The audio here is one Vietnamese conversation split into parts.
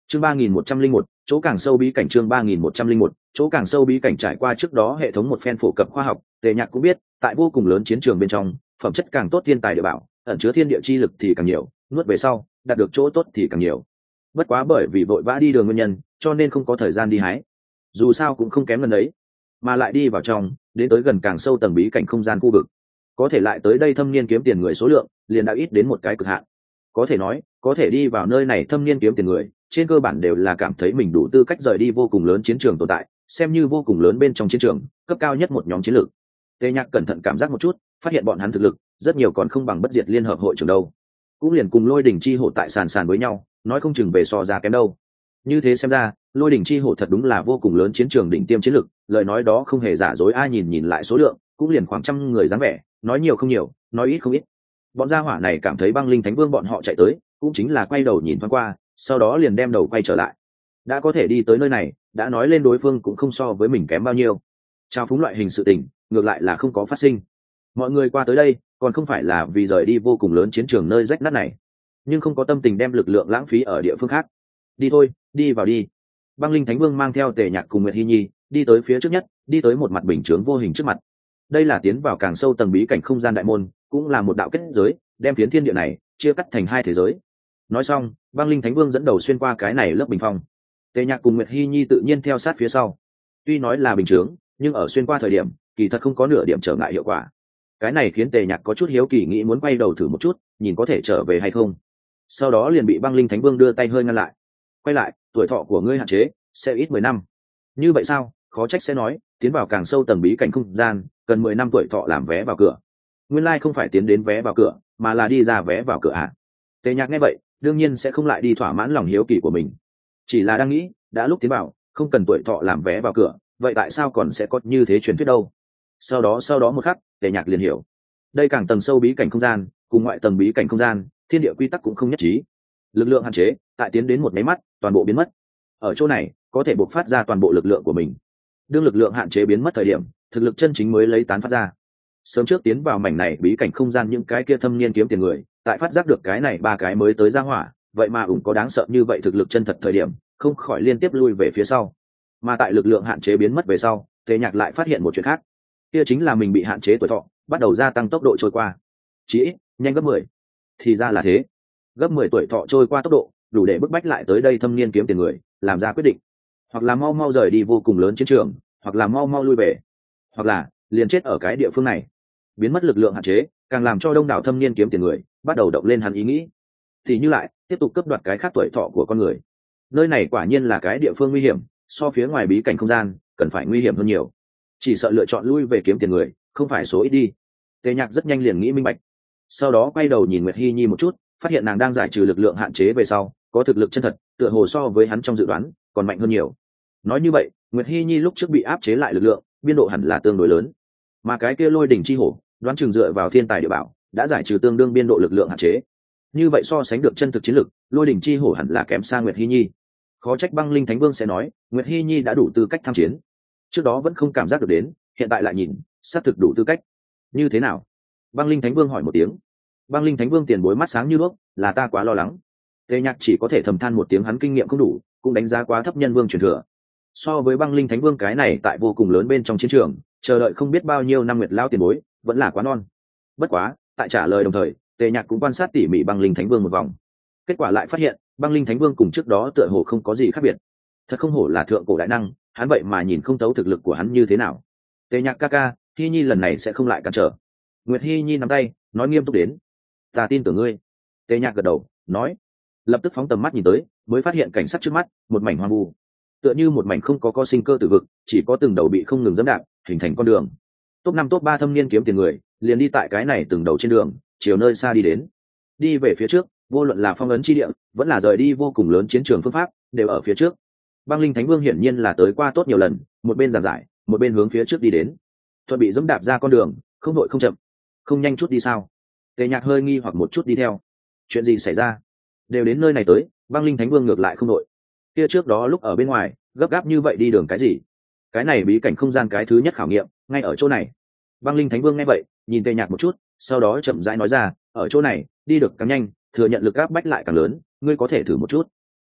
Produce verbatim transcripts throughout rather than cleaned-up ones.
chương ba nghìn một trăm linh một chỗ càng sâu bí cảnh, chương ba nghìn một trăm linh một chỗ càng sâu bí cảnh. Trải qua trước đó hệ thống một phen phổ cập khoa học, Tề Nhạc cũng biết tại vô cùng lớn chiến trường bên trong, phẩm chất càng tốt thiên tài địa bảo ẩn chứa thiên địa chi lực thì càng nhiều, nuốt về sau đạt được chỗ tốt thì càng nhiều. Bất quá bởi vì vội vã đi đường nguyên nhân, cho nên không có thời gian đi hái. Dù sao cũng không kém gần đấy, mà lại đi vào trong, đến tới gần càng sâu tầng bí cảnh không gian khu vực, có thể lại tới đây thâm niên kiếm tiền người số lượng liền đã ít đến một cái cực hạn. Có thể nói, có thể đi vào nơi này thâm niên kiếm tiền người, trên cơ bản đều là cảm thấy mình đủ tư cách rời đi vô cùng lớn chiến trường tồn tại, xem như vô cùng lớn bên trong chiến trường cấp cao nhất một nhóm chiến lược. Tề Nhạc cẩn thận cảm giác một chút, phát hiện bọn hắn thực lực rất nhiều còn không bằng bất diệt liên hợp hội trưởng đâu, cũng liền cùng lôi đỉnh chi hổ tại sàn sàn với nhau, nói không chừng về so ra kém đâu. Như thế xem ra, lôi đỉnh chi hổ thật đúng là vô cùng lớn chiến trường đỉnh tiêm chiến lược, lời nói đó không hề giả dối. Ai nhìn nhìn lại số lượng, cũng liền khoảng trăm người dáng vẻ, nói nhiều không nhiều, nói ít không ít. Bọn gia hỏa này cảm thấy băng linh thánh vương bọn họ chạy tới, cũng chính là quay đầu nhìn thoáng qua, sau đó liền đem đầu quay trở lại. Đã có thể đi tới nơi này, đã nói lên đối phương cũng không so với mình kém bao nhiêu. Trao phúng loại hình sự tình ngược lại là không có phát sinh. Mọi người qua tới đây còn không phải là vì rời đi vô cùng lớn chiến trường nơi rách nát này, nhưng không có tâm tình đem lực lượng lãng phí ở địa phương khác. Đi thôi, đi vào đi. Băng linh thánh vương mang theo Tề Nhạc cùng Nguyệt Hi Nhi đi tới phía trước nhất, đi tới một mặt bình chướng vô hình trước mặt. Đây là tiến vào càng sâu tầng bí cảnh không gian đại môn, cũng là một đạo kết giới, đem phiến thiên địa này chia cắt thành hai thế giới. Nói xong, băng linh thánh vương dẫn đầu xuyên qua cái này lớp bình phong. Tề Nhạc cùng Nguyệt Hi Nhi tự nhiên theo sát phía sau. Tuy nói là bình chướng, nhưng ở xuyên qua thời điểm kỳ thật không có nửa điểm trở ngại hiệu quả. Cái này khiến Tề Nhạc có chút hiếu kỳ, nghĩ muốn quay đầu thử một chút, nhìn có thể trở về hay không. Sau đó liền bị băng linh thánh vương đưa tay hơi ngăn lại. Quay lại, tuổi thọ của ngươi hạn chế sẽ ít mười năm. Như vậy sao? Khó trách sẽ nói tiến vào càng sâu tầng bí cảnh không gian cần mười năm tuổi thọ làm vé vào cửa. Nguyên lai like không phải tiến đến vé vào cửa, mà là đi ra vé vào cửa à? Tề Nhạc nghe vậy đương nhiên sẽ không lại đi thỏa mãn lòng hiếu kỳ của mình, chỉ là đang nghĩ, đã lúc tiến vào không cần tuổi thọ làm vé vào cửa, vậy tại sao còn sẽ có như thế truyền thuyết đâu? Sau đó sau đó một khắc, Tề Nhạc liền hiểu, đây càng tầng sâu bí cảnh không gian cùng ngoại tầng bí cảnh không gian, thiên địa quy tắc cũng không nhất trí. Lực lượng hạn chế tại tiến đến một máy mắt toàn bộ biến mất. Ở chỗ này có thể bộc phát ra toàn bộ lực lượng của mình. Đương lực lượng hạn chế biến mất thời điểm, thực lực chân chính mới lấy tán phát ra. Sớm trước tiến vào mảnh này bí cảnh không gian những cái kia thâm niên kiếm tiền người, tại phát giác được cái này ba cái mới tới ra hỏa, vậy mà ủng có đáng sợ như vậy thực lực chân thật thời điểm, không khỏi liên tiếp lui về phía sau. Mà tại lực lượng hạn chế biến mất về sau, Tề Nhạc lại phát hiện một chuyện khác, kia chính là mình bị hạn chế tuổi thọ bắt đầu gia tăng tốc độ trôi qua, chỉ ít nhanh gấp mười. Thì ra là thế, gấp mười tuổi thọ trôi qua tốc độ đủ để bức bách lại tới đây thâm niên kiếm tiền người làm ra quyết định, hoặc là mau mau rời đi vô cùng lớn chiến trường, hoặc là mau mau lui về, hoặc là liền chết ở cái địa phương này. Biến mất lực lượng hạn chế càng làm cho đông đảo thâm niên kiếm tiền người bắt đầu động lên hắn ý nghĩ, thì như lại tiếp tục cướp đoạt cái khác tuổi thọ của con người. Nơi này quả nhiên là cái địa phương nguy hiểm, so phía ngoài bí cảnh không gian cần phải nguy hiểm hơn nhiều. Chỉ sợ lựa chọn lui về kiếm tiền người không phải số ít đi. Tề Nhạc rất nhanh liền nghĩ minh bạch, sau đó quay đầu nhìn Nguyệt Hi Nhi một chút, phát hiện nàng đang giải trừ lực lượng hạn chế về sau có thực lực chân thật, tựa hồ so với hắn trong dự đoán còn mạnh hơn nhiều. Nói như vậy, Nguyệt Hi Nhi lúc trước bị áp chế lại lực lượng biên độ hẳn là tương đối lớn, mà cái kia lôi đỉnh chi hổ đoán chừng dựa vào thiên tài địa bảo đã giải trừ tương đương biên độ lực lượng hạn chế. Như vậy so sánh được chân thực chiến lực, lôi đỉnh chi hổ hẳn là kém xa Nguyệt Hi Nhi. Khó trách băng linh thánh vương sẽ nói Nguyệt Hi Nhi đã đủ tư cách tham chiến. Trước đó vẫn không cảm giác được đến, hiện tại lại nhìn, xác thực đủ tư cách. Như thế nào? Băng linh thánh vương hỏi một tiếng. Băng linh thánh vương tiền bối mắt sáng như đuốc, là ta quá lo lắng. Tề Nhạc chỉ có thể thầm than một tiếng, hắn kinh nghiệm không đủ, cũng đánh giá quá thấp nhân vương truyền thừa. So với băng linh thánh vương cái này tại vô cùng lớn bên trong chiến trường chờ đợi không biết bao nhiêu năm nguyệt lao tiền bối, vẫn là quá non. Bất quá tại trả lời đồng thời, Tề Nhạc cũng quan sát tỉ mỉ băng linh thánh vương một vòng, kết quả lại phát hiện băng linh thánh vương cùng trước đó tựa hồ không có gì khác biệt. Thật không hổ là thượng cổ đại năng, hắn vậy mà nhìn không thấu thực lực của hắn như thế nào. Tề Nhạc ca ca, Hi Nhi lần này sẽ không lại cản trở. Nguyệt Hi Nhi nắm tay nói nghiêm túc đến. Ta tin tưởng ngươi. Tề Nhạc gật đầu nói, lập tức phóng tầm mắt nhìn tới, mới phát hiện cảnh sắc trước mắt một mảnh hoang vu, tựa như một mảnh không có có sinh cơ tử vực, chỉ có từng đầu bị không ngừng dẫm đạp hình thành con đường. Top năm top ba thâm niên kiếm tiền người liền đi tại cái này từng đầu trên đường, chiều nơi xa đi đến. Đi về phía trước, vô luận là phong ấn chi địa vẫn là rời đi vô cùng lớn chiến trường phương pháp đều ở phía trước. Băng linh thánh vương hiển nhiên là tới qua tốt nhiều lần, một bên giảng giải một bên hướng phía trước đi đến, thuận bị dẫm đạp ra con đường, không đội không chậm. Không nhanh chút đi sao? Tề Nhạc hơi nghi hoặc một chút đi theo. Chuyện gì xảy ra? Đều đến nơi này tới, băng linh thánh vương ngược lại không đội. Kia trước đó lúc ở bên ngoài gấp gáp như vậy đi đường cái gì? Cái này bí cảnh không gian cái thứ nhất khảo nghiệm ngay ở chỗ này. Băng linh thánh vương nghe vậy nhìn Tề Nhạc một chút, sau đó chậm rãi nói ra, ở chỗ này đi được càng nhanh, thừa nhận lực áp bách lại càng lớn, ngươi có thể thử một chút.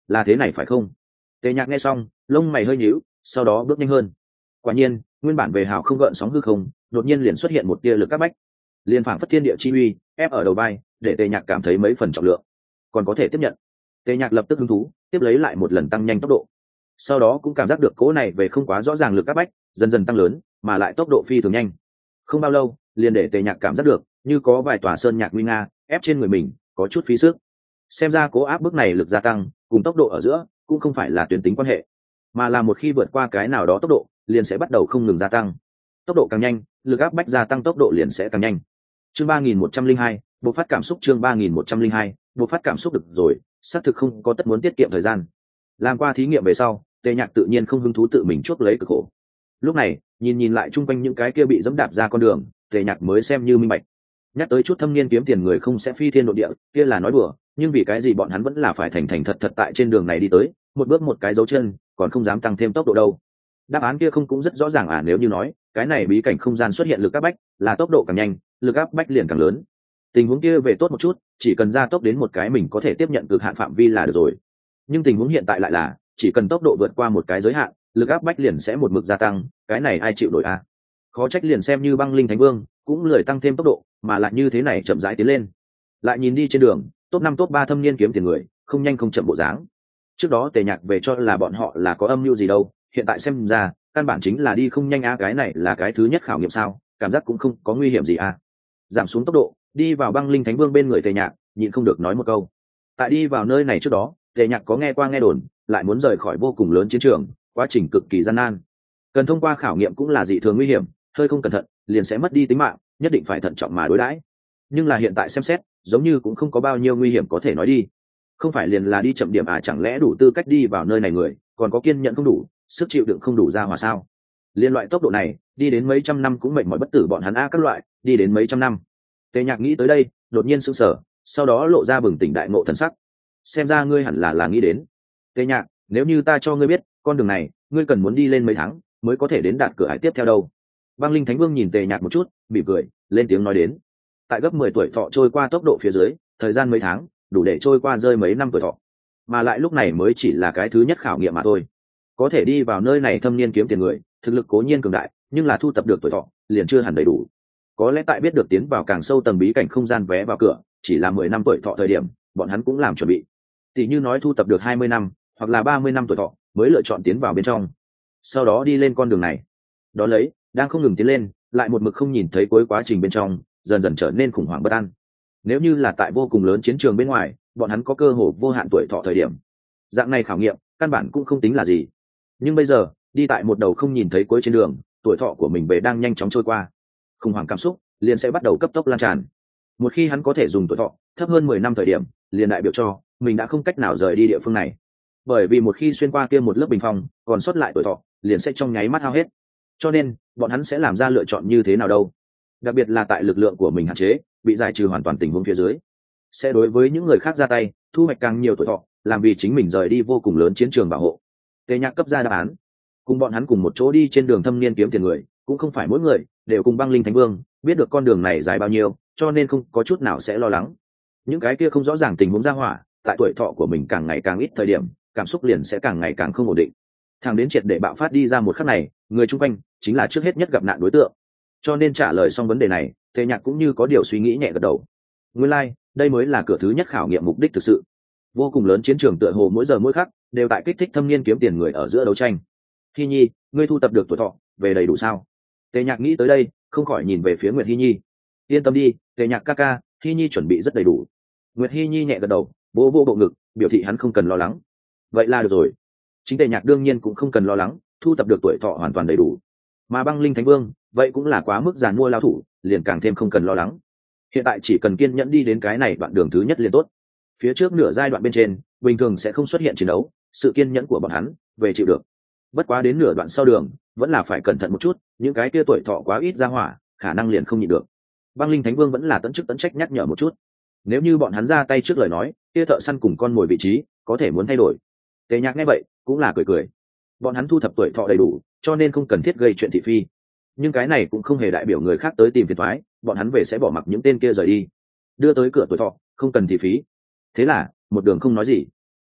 là thế này phải không? Tề Nhạc nghe xong lông mày hơi nhíu, sau đó bước nhanh hơn. Quả nhiên nguyên bản về hào không gợn sóng hư không đột nhiên liền xuất hiện một tia lực áp bách, liền phảng phất thiên địa chi uy ép ở đầu vai, để Tề Nhạc cảm thấy mấy phần trọng lượng còn có thể tiếp nhận. Tề Nhạc lập tức hứng thú tiếp lấy lại một lần tăng nhanh tốc độ, sau đó cũng cảm giác được cỗ này về không quá rõ ràng lực áp bách dần dần tăng lớn, mà lại tốc độ phi thường nhanh. Không bao lâu liền để Tề Nhạc cảm giác được như có vài tòa sơn nhạc nguy nga ép trên người mình, có chút phí sức. Xem ra cố áp bức này lực gia tăng cùng tốc độ ở giữa cũng không phải là tuyến tính quan hệ, mà là một khi vượt qua cái nào đó tốc độ liền sẽ bắt đầu không ngừng gia tăng. Tốc độ càng nhanh lực áp bách gia tăng tốc độ liền sẽ càng nhanh. Chương ba nghìn một trăm linh hai bộ phát cảm xúc. Chương ba nghìn một trăm linh hai bộ phát cảm xúc. Được rồi, xác thực không có tất muốn tiết kiệm thời gian. Làm qua thí nghiệm về sau, Tề Nhạc tự nhiên không hứng thú tự mình chuốc lấy cực khổ. Lúc này nhìn nhìn lại chung quanh những cái kia bị dẫm đạp ra con đường, Tề Nhạc mới xem như minh bạch. Nhắc tới chút thâm niên kiếm tiền người không sẽ phi thiên độ địa kia là nói đùa, nhưng vì cái gì bọn hắn vẫn là phải thành thành thật thật tại trên đường này đi tới, một bước một cái dấu chân, còn không dám tăng thêm tốc độ đâu. Đáp án kia không cũng rất rõ ràng à? Nếu như nói cái này bí cảnh không gian xuất hiện lực áp bách là tốc độ càng nhanh lực áp bách liền càng lớn, tình huống kia về tốt một chút, chỉ cần gia tốc đến một cái mình có thể tiếp nhận cực hạn phạm vi là được rồi. Nhưng tình huống hiện tại lại là chỉ cần tốc độ vượt qua một cái giới hạn lực áp bách liền sẽ một mực gia tăng, cái này ai chịu nổi à? Khó trách liền xem như Băng Linh Thánh Vương cũng lười tăng thêm tốc độ, mà lại như thế này chậm rãi tiến lên. Lại nhìn đi trên đường top năm top ba thâm niên kiếm tiền người không nhanh không chậm bộ dáng. Trước đó Tề Nhạc về cho là bọn họ là có âm mưu gì đâu, hiện tại xem ra căn bản chính là đi không nhanh a. Cái này là cái thứ nhất khảo nghiệm sao? Cảm giác cũng không có nguy hiểm gì à? Giảm xuống tốc độ đi vào Băng Linh Thánh Vương bên người Tề Nhạc nhịn không được nói một câu. Tại đi vào nơi này trước đó Tề Nhạc có nghe qua nghe đồn lại muốn rời khỏi vô cùng lớn chiến trường quá trình cực kỳ gian nan, cần thông qua khảo nghiệm cũng là dị thường nguy hiểm, hơi không cẩn thận liền sẽ mất đi tính mạng, nhất định phải thận trọng mà đối đãi. Nhưng là hiện tại xem xét giống như cũng không có bao nhiêu nguy hiểm có thể nói đi. Không phải liền là đi chậm điểm à? Chẳng lẽ đủ tư cách đi vào nơi này người còn có kiên nhẫn không đủ, sức chịu đựng không đủ ra hòa sao? Liên loại tốc độ này đi đến mấy trăm năm cũng mệt mỏi bất tử bọn hắn a. Các loại đi đến mấy trăm năm. Tề Nhạc nghĩ tới đây đột nhiên sững sờ, sau đó lộ ra bừng tỉnh đại ngộ thần sắc. Xem ra ngươi hẳn là là nghĩ đến. Tề Nhạc, nếu như ta cho ngươi biết con đường này ngươi cần muốn đi lên mấy tháng mới có thể đến đạt cửa hải tiếp theo đâu? Băng Linh Thánh Vương nhìn Tề Nhạc một chút mỉm cười lên tiếng nói đến. Tại gấp mười tuổi thọ trôi qua tốc độ phía dưới, thời gian mấy tháng đủ để trôi qua rơi mấy năm tuổi thọ, mà lại lúc này mới chỉ là cái thứ nhất khảo nghiệm mà thôi. Có thể đi vào nơi này thâm niên kiếm tiền người thực lực cố nhiên cường đại, nhưng là thu tập được tuổi thọ liền chưa hẳn đầy đủ. Có lẽ tại biết được tiến vào càng sâu tầng bí cảnh không gian vé vào cửa chỉ là mười năm tuổi thọ thời điểm, bọn hắn cũng làm chuẩn bị. Tỷ như nói thu tập được hai mươi năm hoặc là ba mươi năm tuổi thọ mới lựa chọn tiến vào bên trong, sau đó đi lên con đường này. Đó lấy đang không ngừng tiến lên, lại một mực không nhìn thấy cuối quá trình bên trong, dần dần trở nên khủng hoảng bất an. Nếu như là tại vô cùng lớn chiến trường bên ngoài, bọn hắn có cơ hội vô hạn tuổi thọ thời điểm, dạng này khảo nghiệm căn bản cũng không tính là gì. Nhưng bây giờ đi tại một đầu không nhìn thấy cuối trên đường, tuổi thọ của mình về đang nhanh chóng trôi qua, khủng hoảng cảm xúc liền sẽ bắt đầu cấp tốc lan tràn. Một khi hắn có thể dùng tuổi thọ thấp hơn mười năm thời điểm, liền đại biểu cho mình đã không cách nào rời đi địa phương này, bởi vì một khi xuyên qua kia một lớp bình phong, còn sót lại tuổi thọ liền sẽ trong nháy mắt hao hết. Cho nên bọn hắn sẽ làm ra lựa chọn như thế nào đâu? Đặc biệt là tại lực lượng của mình hạn chế bị giải trừ hoàn toàn tình huống phía dưới, sẽ đối với những người khác ra tay thu hoạch càng nhiều tuổi thọ, làm vì chính mình rời đi vô cùng lớn chiến trường bảo hộ. Tề Nhạc cấp ra đáp án. Cùng bọn hắn cùng một chỗ đi trên đường thâm niên kiếm tiền người cũng không phải mỗi người đều cùng Băng Linh Thánh Vương biết được con đường này dài bao nhiêu, cho nên không có chút nào sẽ lo lắng. Những cái kia không rõ ràng tình huống ra hỏa, tại tuổi thọ của mình càng ngày càng ít thời điểm, cảm xúc liền sẽ càng ngày càng không ổn định. Thằng đến triệt để bạo phát đi ra một khắc này, người chung quanh chính là trước hết nhất gặp nạn đối tượng. Cho nên trả lời xong vấn đề này, Tề Nhạc cũng như có điều suy nghĩ nhẹ gật đầu. Nguyên lai, like, đây mới là cửa thứ nhất khảo nghiệm mục đích thực sự. Vô cùng lớn chiến trường tựa hồ mỗi giờ mỗi khắc đều tại kích thích thâm niên kiếm tiền người ở giữa đấu tranh. Hy Nhi, ngươi thu tập được tuổi thọ về đầy đủ sao? Tề Nhạc nghĩ tới đây, không khỏi nhìn về phía Nguyệt Hy Nhi. Yên tâm đi, Tề Nhạc ca ca, Hy Nhi chuẩn bị rất đầy đủ. Nguyệt Hy Nhi nhẹ gật đầu, vỗ vỗ bộ ngực, biểu thị hắn không cần lo lắng. Vậy là được rồi. Chính Tề Nhạc đương nhiên cũng không cần lo lắng, thu tập được tuổi thọ hoàn toàn đầy đủ. Mà Băng Linh Thánh Vương, vậy cũng là quá mức giàn mua lao thủ, liền càng thêm không cần lo lắng. Hiện tại chỉ cần kiên nhẫn đi đến cái này đoạn đường thứ nhất liền tốt. Phía trước nửa giai đoạn bên trên, bình thường sẽ không xuất hiện chiến đấu, sự kiên nhẫn của bọn hắn về chịu được. Bất quá đến nửa đoạn sau đường, vẫn là phải cẩn thận một chút, những cái kia tuổi thọ quá ít ra hỏa, khả năng liền không nhịn được. Băng Linh Thánh Vương vẫn là tận chức tận trách nhắc nhở một chút. Nếu như bọn hắn ra tay trước lời nói, kia thợ săn cùng con mồi vị trí có thể muốn thay đổi. Tề Nhạc nghe vậy cũng là cười cười. Bọn hắn thu thập tuổi thọ đầy đủ, cho nên không cần thiết gây chuyện thị phi. Nhưng cái này cũng không hề đại biểu người khác tới tìm phiền toái, bọn hắn về sẽ bỏ mặc những tên kia rời đi, đưa tới cửa tuổi thọ không cần thị phí. Thế là một đường không nói gì.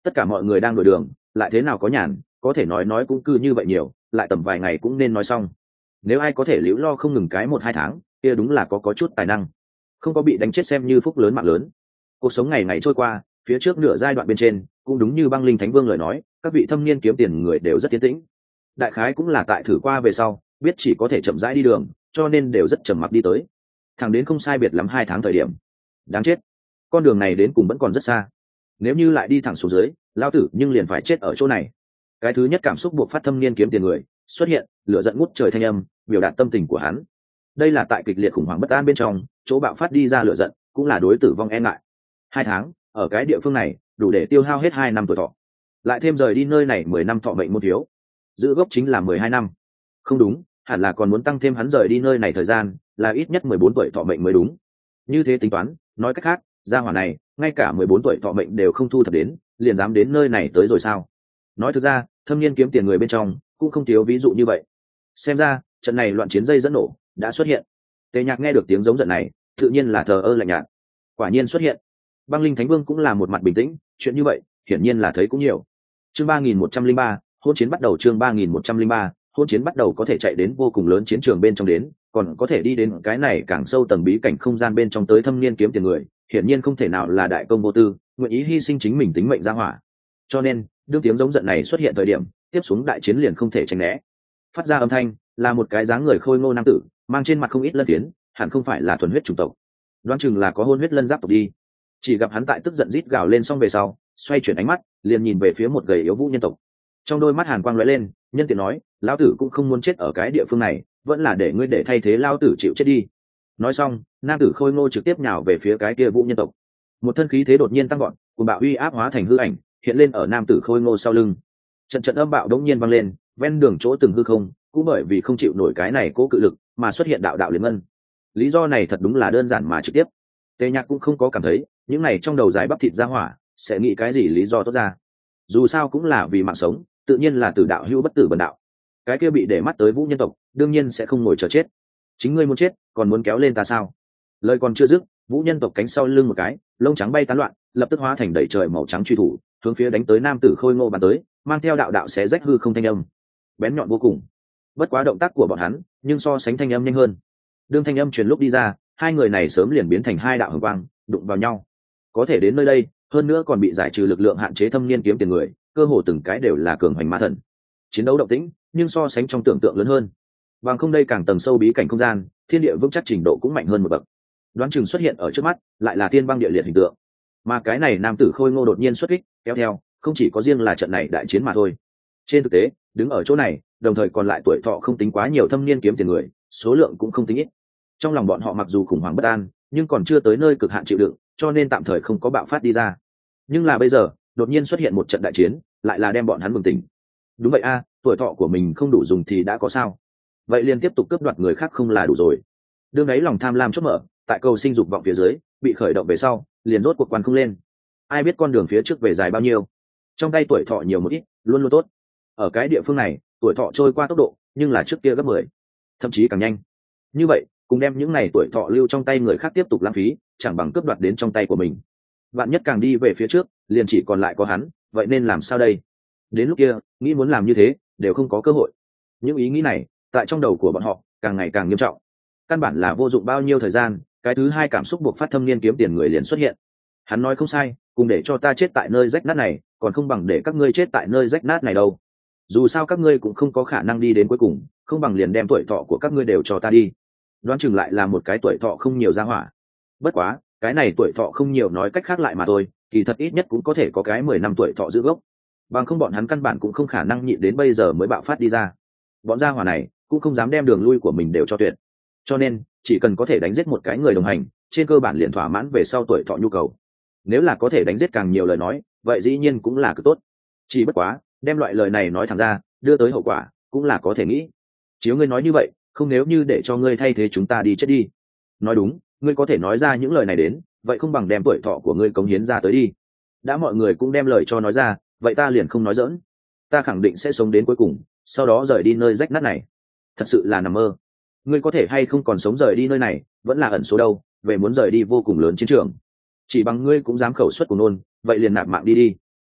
tất cả mọi người đang đổi đường, lại thế nào có nhàn, có thể nói nói cũng cứ như vậy nhiều, lại tầm vài ngày cũng nên nói xong. Nếu ai có thể liễu lo không ngừng cái một hai tháng, kia đúng là có có chút tài năng, không có bị đánh chết xem như phúc lớn mạng lớn. Cuộc sống ngày ngày trôi qua, phía trước nửa giai đoạn bên trên cũng đúng như băng linh thánh vương lời nói, các vị thâm niên kiếm tiền người đều rất tiến tĩnh. Đại khái cũng là tại thử qua về sau biết chỉ có thể chậm rãi đi đường, cho nên đều rất trầm mặc đi tới, thẳng đến không sai biệt lắm hai tháng thời điểm. Đáng chết, con đường này đến cùng vẫn còn rất xa, nếu như lại đi thẳng xuống dưới, lao tử nhưng liền phải chết ở chỗ này. Cái thứ nhất cảm xúc buộc phát thâm niên kiếm tiền người xuất hiện, lửa giận ngút trời thanh âm biểu đạt tâm tình của hắn. Đây là tại kịch liệt khủng hoảng bất an bên trong chỗ bạo phát đi ra lửa giận, cũng là đối tử vong e ngại. Hai tháng ở cái địa phương này đủ để tiêu hao hết hai năm tuổi thọ, lại thêm rời đi nơi này mười năm thọ mệnh môn thiếu, giữ gốc chính là mười hai năm. Không đúng, hẳn là còn muốn tăng thêm hắn rời đi nơi này thời gian, là ít nhất mười bốn tuổi thọ mệnh mới đúng. Như thế tính toán, nói cách khác, gia hỏa này ngay cả mười bốn tuổi thọ mệnh đều không thu thập đến, liền dám đến nơi này tới rồi sao? Nói thực ra, thâm niên kiếm tiền người bên trong cũng không thiếu ví dụ như vậy. Xem ra trận này loạn chiến dây dẫn nổ đã xuất hiện. Tề Nhạc nghe được tiếng giống giận này, tự nhiên là thờ ơ lạnh nhạt. Quả nhiên xuất hiện. Băng linh thánh vương cũng là một mặt bình tĩnh, chuyện như vậy hiển nhiên là thấy cũng nhiều. Chương ba nghìn một trăm linh ba, hôn chiến bắt đầu. Chương ba nghìn một trăm linh ba, hôn chiến bắt đầu. Có thể chạy đến vô cùng lớn chiến trường bên trong đến, còn có thể đi đến cái này càng sâu tầng bí cảnh không gian bên trong tới thâm niên kiếm tiền người, hiển nhiên không thể nào là đại công vô tư, nguyện ý hy sinh chính mình tính mệnh ra hỏa. Cho nên đương tiếng giống giận này xuất hiện thời điểm, tiếp xuống đại chiến liền không thể tránh né. Phát ra âm thanh là một cái dáng người khôi ngô nam tử, mang trên mặt không ít lân phiến, hẳn không phải là thuần huyết chủng tộc, đoán chừng là có hôn huyết lân giáp tộc đi. Chỉ gặp hắn tại tức giận rít gào lên xong về sau, xoay chuyển ánh mắt liền nhìn về phía một gầy yếu vũ nhân tộc, trong đôi mắt hàn quang lóe lên, nhân tiện nói, lão tử cũng không muốn chết ở cái địa phương này, vẫn là để ngươi để thay thế lão tử chịu chết đi. Nói xong, nam tử khôi ngô trực tiếp nhào về phía cái kia vũ nhân tộc. Một thân khí thế đột nhiên tăng gọn, cùng bạo uy áp hóa thành hư ảnh hiện lên ở nam tử khôi ngô sau lưng. Trận trận âm bạo đống nhiên vang lên, ven đường chỗ từng hư không cũng bởi vì không chịu nổi cái này cố cự lực mà xuất hiện đạo đạo liên ngân. Lý do này thật đúng là đơn giản mà trực tiếp. Tề Nhạc cũng không có cảm thấy những này trong đầu dài bắp thịt ra hỏa sẽ nghĩ cái gì lý do tốt ra. Dù sao cũng là vì mạng sống, tự nhiên là tử đạo hữu bất tử bần đạo. Cái kia bị để mắt tới vũ nhân tộc đương nhiên sẽ không ngồi chờ chết. Chính ngươi muốn chết còn muốn kéo lên ta sao? Lời còn chưa dứt, vũ nhân tộc cánh sau lưng một cái, lông trắng bay tán loạn, lập tức hóa thành đầy trời màu trắng truy thủ, hướng phía đánh tới nam tử khôi ngô bắn tới, mang theo đạo đạo xé rách hư không thanh âm, bén nhọn vô cùng. Bất quá động tác của bọn hắn, nhưng so sánh thanh âm nhanh hơn. Đương thanh âm truyền lúc đi ra, hai người này sớm liền biến thành hai đạo hồng quang, đụng vào nhau. Có thể đến nơi đây, hơn nữa còn bị giải trừ lực lượng hạn chế thâm niên kiếm tiền người, cơ hồ từng cái đều là cường hoành ma thần. Chiến đấu động tĩnh, nhưng so sánh trong tưởng tượng lớn hơn. Bằng không đây càng tầng sâu bí cảnh không gian, thiên địa vững chắc trình độ cũng mạnh hơn một bậc. Đoán chừng xuất hiện ở trước mắt, lại là thiên băng địa liệt hình tượng. Mà cái này nam tử khôi ngô đột nhiên xuất kích, kéo theo, không chỉ có riêng là trận này đại chiến mà thôi. Trên thực tế, đứng ở chỗ này, đồng thời còn lại tuổi thọ không tính quá nhiều thâm niên kiếm tiền người, số lượng cũng không tính ít. Trong lòng bọn họ mặc dù khủng hoảng bất an, nhưng còn chưa tới nơi cực hạn chịu đựng, cho nên tạm thời không có bạo phát đi ra. Nhưng là bây giờ, đột nhiên xuất hiện một trận đại chiến, lại là đem bọn hắn bừng tỉnh. Đúng vậy a, tuổi thọ của mình không đủ dùng thì đã có sao? Vậy liền tiếp tục cướp đoạt người khác không là đủ rồi? Đương ấy lòng tham lam chốt mở, tại cầu sinh dục vọng phía dưới, bị khởi động về sau, liền rốt cuộc quan không lên. Ai biết con đường phía trước về dài bao nhiêu? Trong tay tuổi thọ nhiều một ít, luôn luôn tốt. Ở cái địa phương này, tuổi thọ trôi qua tốc độ, nhưng là trước kia gấp mười, thậm chí càng nhanh. Như vậy, cùng đem những này tuổi thọ lưu trong tay người khác tiếp tục lãng phí, chẳng bằng cướp đoạt đến trong tay của mình. Vạn nhất càng đi về phía trước, liền chỉ còn lại có hắn, vậy nên làm sao đây? Đến lúc kia, nghĩ muốn làm như thế, đều không có cơ hội. Những ý nghĩ này, tại trong đầu của bọn họ, càng ngày càng nghiêm trọng. Căn bản là vô dụng bao nhiêu thời gian, cái thứ hai cảm xúc buộc phát thâm niên kiếm tiền người liền xuất hiện. Hắn nói không sai, cùng để cho ta chết tại nơi rách nát này, còn không bằng để các ngươi chết tại nơi rách nát này đâu. Dù sao các ngươi cũng không có khả năng đi đến cuối cùng, không bằng liền đem tuổi thọ của các ngươi đều cho ta đi. Đoán chừng lại là một cái tuổi thọ không nhiều ra hỏa. Bất quá, cái này tuổi thọ không nhiều nói cách khác lại mà thôi, kỳ thật ít nhất cũng có thể có cái mười năm tuổi thọ giữ gốc. Bằng không bọn hắn căn bản cũng không khả năng nhịn đến bây giờ mới bạo phát đi ra. Bọn gia hỏa này cũng không dám đem đường lui của mình đều cho tuyệt. Cho nên, chỉ cần có thể đánh giết một cái người đồng hành, trên cơ bản liền thỏa mãn về sau tuổi thọ nhu cầu. Nếu là có thể đánh giết càng nhiều lời nói, vậy dĩ nhiên cũng là cực tốt. Chỉ bất quá, đem loại lời này nói thẳng ra, đưa tới hậu quả, cũng là có thể nghĩ. Chiếu ngươi nói như vậy, không nếu như để cho ngươi thay thế chúng ta đi chết đi. Nói đúng, ngươi có thể nói ra những lời này đến, vậy không bằng đem tuổi thọ của ngươi cống hiến ra tới đi. Đã mọi người cũng đem lời cho nói ra, vậy ta liền không nói giỡn. Ta khẳng định sẽ sống đến cuối cùng, sau đó rời đi nơi rách nát này. Thật sự là nằm mơ. Ngươi có thể hay không còn sống rời đi nơi này, vẫn là ẩn số đâu, về muốn rời đi vô cùng lớn chiến trường. Chỉ bằng ngươi cũng dám khẩu suất của nôn, vậy liền nạp mạng đi đi.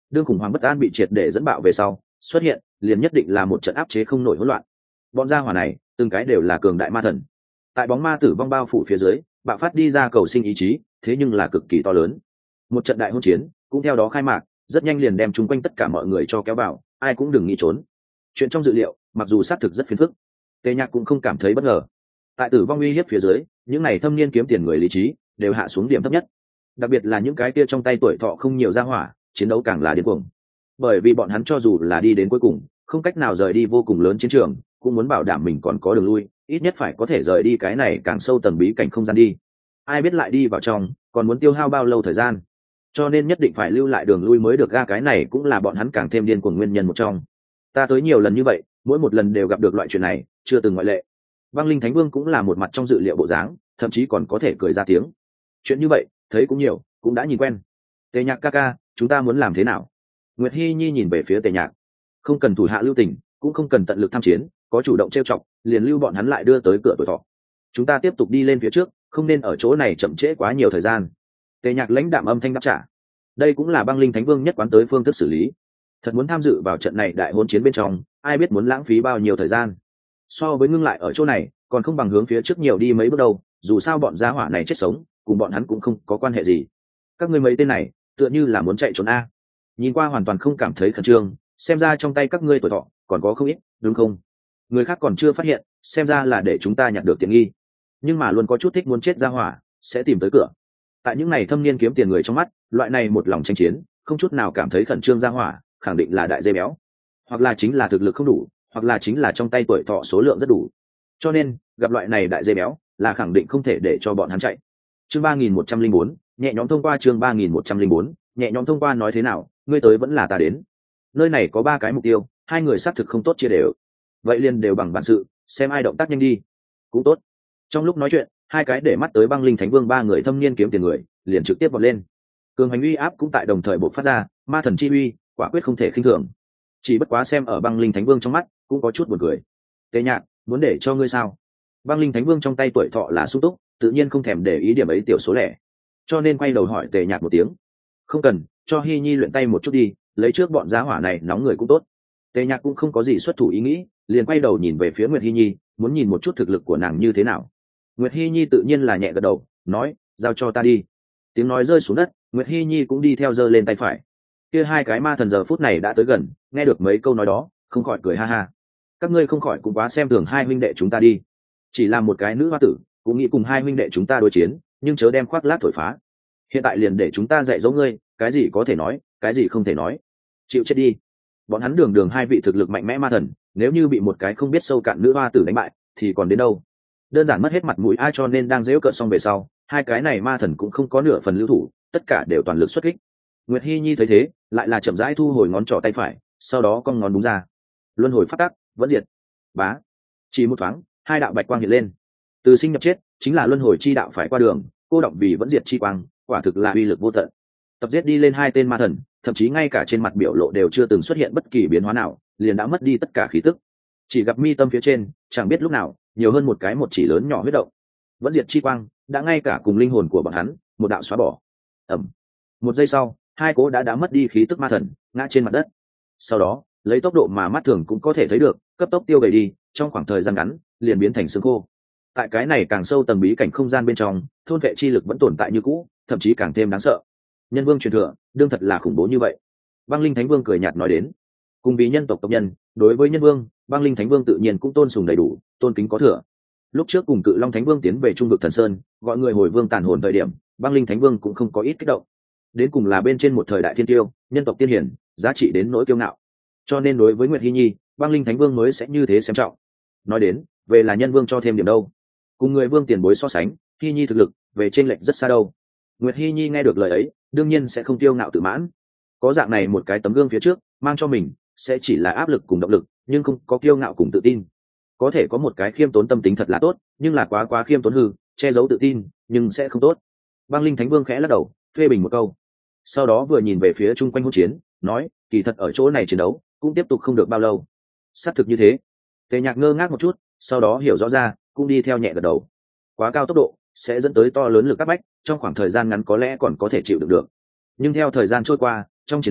đương khủng hoảng bất an bị triệt để dẫn bạo về sau xuất hiện, liền nhất định là một trận áp chế không nổi hỗn loạn. Bọn gia hỏa này từng cái đều là cường đại ma thần, tại bóng ma tử vong bao phủ phía dưới bạo phát đi ra cầu sinh ý chí, thế nhưng là cực kỳ to lớn. Một trận đại hôn chiến cũng theo đó khai mạc, rất nhanh liền đem chung quanh tất cả mọi người cho kéo vào, ai cũng đừng nghĩ trốn. Chuyện trong dự liệu, mặc dù xác thực rất phiền phức, Tề Nhạc cũng không cảm thấy bất ngờ. Tại tử vong uy hiếp phía dưới, những này thâm niên kiếm tiền người lý trí đều hạ xuống điểm thấp nhất. Đặc biệt là những cái kia trong tay tuổi thọ không nhiều ra hỏa, chiến đấu càng là điên cuồng. Bởi vì bọn hắn cho dù là đi đến cuối cùng, không cách nào rời đi vô cùng lớn chiến trường, cũng muốn bảo đảm mình còn có đường lui, ít nhất phải có thể rời đi cái này càng sâu tầng bí cảnh không gian đi. Ai biết lại đi vào trong, còn muốn tiêu hao bao lâu thời gian. Cho nên nhất định phải lưu lại đường lui mới được, ga cái này cũng là bọn hắn càng thêm điên cuồng nguyên nhân một trong. Ta tới nhiều lần như vậy, mỗi một lần đều gặp được loại chuyện này, chưa từng ngoại lệ. Băng Linh Thánh Vương cũng là một mặt trong dự liệu bộ dáng, thậm chí còn có thể cười ra tiếng. Chuyện như vậy, thấy cũng nhiều, cũng đã nhìn quen. Tề Nhạc ca ca, chúng ta muốn làm thế nào? Nguyệt Hi Nhi nhìn về phía Tề Nhạc. Không cần thủ hạ lưu tình, cũng không cần tận lực tham chiến, có chủ động trêu chọc, liền lưu bọn hắn lại đưa tới cửa tuổi thọ. Chúng ta tiếp tục đi lên phía trước, không nên ở chỗ này chậm trễ quá nhiều thời gian. Tề Nhạc lãnh đạm âm thanh đáp trả. Đây cũng là Băng Linh Thánh Vương nhất quán tới phương thức xử lý. Thật muốn tham dự vào trận này đại hôn chiến bên trong, ai biết muốn lãng phí bao nhiêu thời gian. So với ngưng lại ở chỗ này, còn không bằng hướng phía trước nhiều đi mấy bước đâu, dù sao bọn gia hỏa này chết sống, cùng bọn hắn cũng không có quan hệ gì. Các ngươi mấy tên này, tựa như là muốn chạy trốn a. Nhìn qua hoàn toàn không cảm thấy khẩn trương, xem ra trong tay các ngươi tuổi thọ còn có không ít, đúng không? Người khác còn chưa phát hiện, xem ra là để chúng ta nhặt được tiện nghi. Nhưng mà luôn có chút thích muốn chết gia hỏa, sẽ tìm tới cửa. Tại những này thâm niên kiếm tiền người trong mắt, loại này một lòng tranh chiến, không chút nào cảm thấy khẩn trương gia hỏa, khẳng định là đại dê béo, hoặc là chính là thực lực không đủ, hoặc là chính là trong tay tuổi thọ số lượng rất đủ. Cho nên gặp loại này đại dê béo là khẳng định không thể để cho bọn hắn chạy. Chương ba nghìn một trăm linh bốn, nhẹ nhõm thông qua. Chương ba nghìn một trăm linh bốn, nhẹ nhõm thông qua. Nói thế nào, ngươi tới vẫn là ta đến. Nơi này có ba cái mục tiêu, hai người xác thực không tốt chia đều, vậy liền đều bằng bản sự, xem ai động tác nhanh đi. Cũng tốt. Trong lúc nói chuyện, hai cái để mắt tới Băng Linh Thánh Vương ba người thâm niên kiếm tiền người liền trực tiếp vọt lên. Cường hành uy áp cũng tại đồng thời bộc phát ra, ma thần chi uy quả quyết không thể khinh thường. Chỉ bất quá xem ở Băng Linh Thánh Vương trong mắt cũng có chút buồn cười. Tề Nhạc, muốn để cho ngươi sao? Băng Linh Thánh Vương trong tay tuổi thọ là sung túc, tự nhiên không thèm để ý điểm ấy tiểu số lẻ, cho nên quay đầu hỏi Tề Nhạc một tiếng. Không cần, cho Hi Nhi luyện tay một chút đi, lấy trước bọn giá hỏa này nóng người cũng tốt. Tề Nhạc cũng không có gì xuất thủ ý nghĩ, liền quay đầu nhìn về phía Nguyệt Hi Nhi, muốn nhìn một chút thực lực của nàng như thế nào. Nguyệt Hi Nhi tự nhiên là nhẹ gật đầu, nói, giao cho ta đi. Tiếng nói rơi xuống đất, Nguyệt Hi Nhi cũng đi theo giơ lên tay phải. Kia hai cái ma thần giờ phút này đã tới gần, nghe được mấy câu nói đó, không khỏi cười ha ha. Các ngươi không khỏi cũng quá xem thường hai huynh đệ chúng ta đi. Chỉ là một cái nữ hoa tử, cũng nghĩ cùng hai huynh đệ chúng ta đối chiến, nhưng chớ đem khoác lác thổi phá. Hiện tại liền để chúng ta dạy dỗ ngươi, cái gì có thể nói, cái gì không thể nói. Chịu chết đi. Bọn hắn đường đường hai vị thực lực mạnh mẽ ma thần, nếu như bị một cái không biết sâu cạn nữ hoa tử đánh bại, thì còn đến đâu. Đơn giản mất hết mặt mũi ai, cho nên đang giễu cợt xong về sau, hai cái này ma thần cũng không có nửa phần lưu thủ, tất cả đều toàn lực xuất kích. Nguyệt Hi Nhi thấy thế, lại là chậm rãi thu hồi ngón trỏ tay phải, sau đó cong ngón đúng ra. Luân hồi phát tác, vẫn diệt. Bá. Chỉ một thoáng, hai đạo bạch quang hiện lên. Từ sinh nhập chết, chính là luân hồi chi đạo phải qua đường, cô động vì vẫn diệt chi quang, quả thực là uy lực vô tận. Tập giết đi lên hai tên ma thần, thậm chí ngay cả trên mặt biểu lộ đều chưa từng xuất hiện bất kỳ biến hóa nào, liền đã mất đi tất cả khí tức. Chỉ gặp mi tâm phía trên, chẳng biết lúc nào, nhiều hơn một cái một chỉ lớn nhỏ huyết động. Vẫn diệt chi quang, đã ngay cả cùng linh hồn của bọn hắn, một đạo xóa bỏ. Ầm. Một giây sau, hai cố đã đã mất đi khí tức ma thần, ngã trên mặt đất. Sau đó, lấy tốc độ mà mắt thường cũng có thể thấy được, cấp tốc tiêu gầy đi, trong khoảng thời gian ngắn, liền biến thành xương khô. Tại cái này càng sâu tầng bí cảnh không gian bên trong, thôn vệ chi lực vẫn tồn tại như cũ, thậm chí càng thêm đáng sợ. Nhân vương truyền thừa, đương thật là khủng bố như vậy. Băng Linh Thánh Vương cười nhạt nói đến. Cùng vì nhân tộc tộc nhân, đối với nhân vương, Băng Linh Thánh Vương tự nhiên cũng tôn sùng đầy đủ, tôn kính có thừa. Lúc trước cùng Cự Long Thánh Vương tiến về trung vực Thần Sơn, gọi người hồi vương tàn hồn thời điểm, Băng Linh Thánh Vương cũng không có ít kích động. Đến cùng là bên trên một thời đại thiên tiêu, nhân tộc tiên hiển, giá trị đến nỗi kiêu ngạo. Cho nên đối với Nguyệt Hi Nhi, Băng Linh Thánh Vương mới sẽ như thế xem trọng. Nói đến, về là nhân vương cho thêm điểm đâu. Cùng người vương tiền bối so sánh, Hi Nhi thực lực về trên lệnh rất xa đâu. Nguyệt Hi Nhi nghe được lời ấy, đương nhiên sẽ không tiêu ngạo tự mãn. Có dạng này một cái tấm gương phía trước, mang cho mình sẽ chỉ là áp lực cùng động lực, nhưng không có kiêu ngạo cùng tự tin. Có thể có một cái khiêm tốn tâm tính thật là tốt, nhưng là quá quá khiêm tốn hư, che giấu tự tin, nhưng sẽ không tốt. Băng Linh Thánh Vương khẽ lắc đầu, phê bình một câu. Sau đó vừa nhìn về phía chung quanh hỗn chiến, nói, kỳ thật ở chỗ này chiến đấu cũng tiếp tục không được bao lâu. Xác thực như thế. Tề Nhạc ngơ ngác một chút, sau đó hiểu rõ ra, cũng đi theo nhẹ gật đầu. Quá cao tốc độ sẽ dẫn tới to lớn lực áp bách, trong khoảng thời gian ngắn có lẽ còn có thể chịu được được, nhưng theo thời gian trôi qua, trong chiến đấu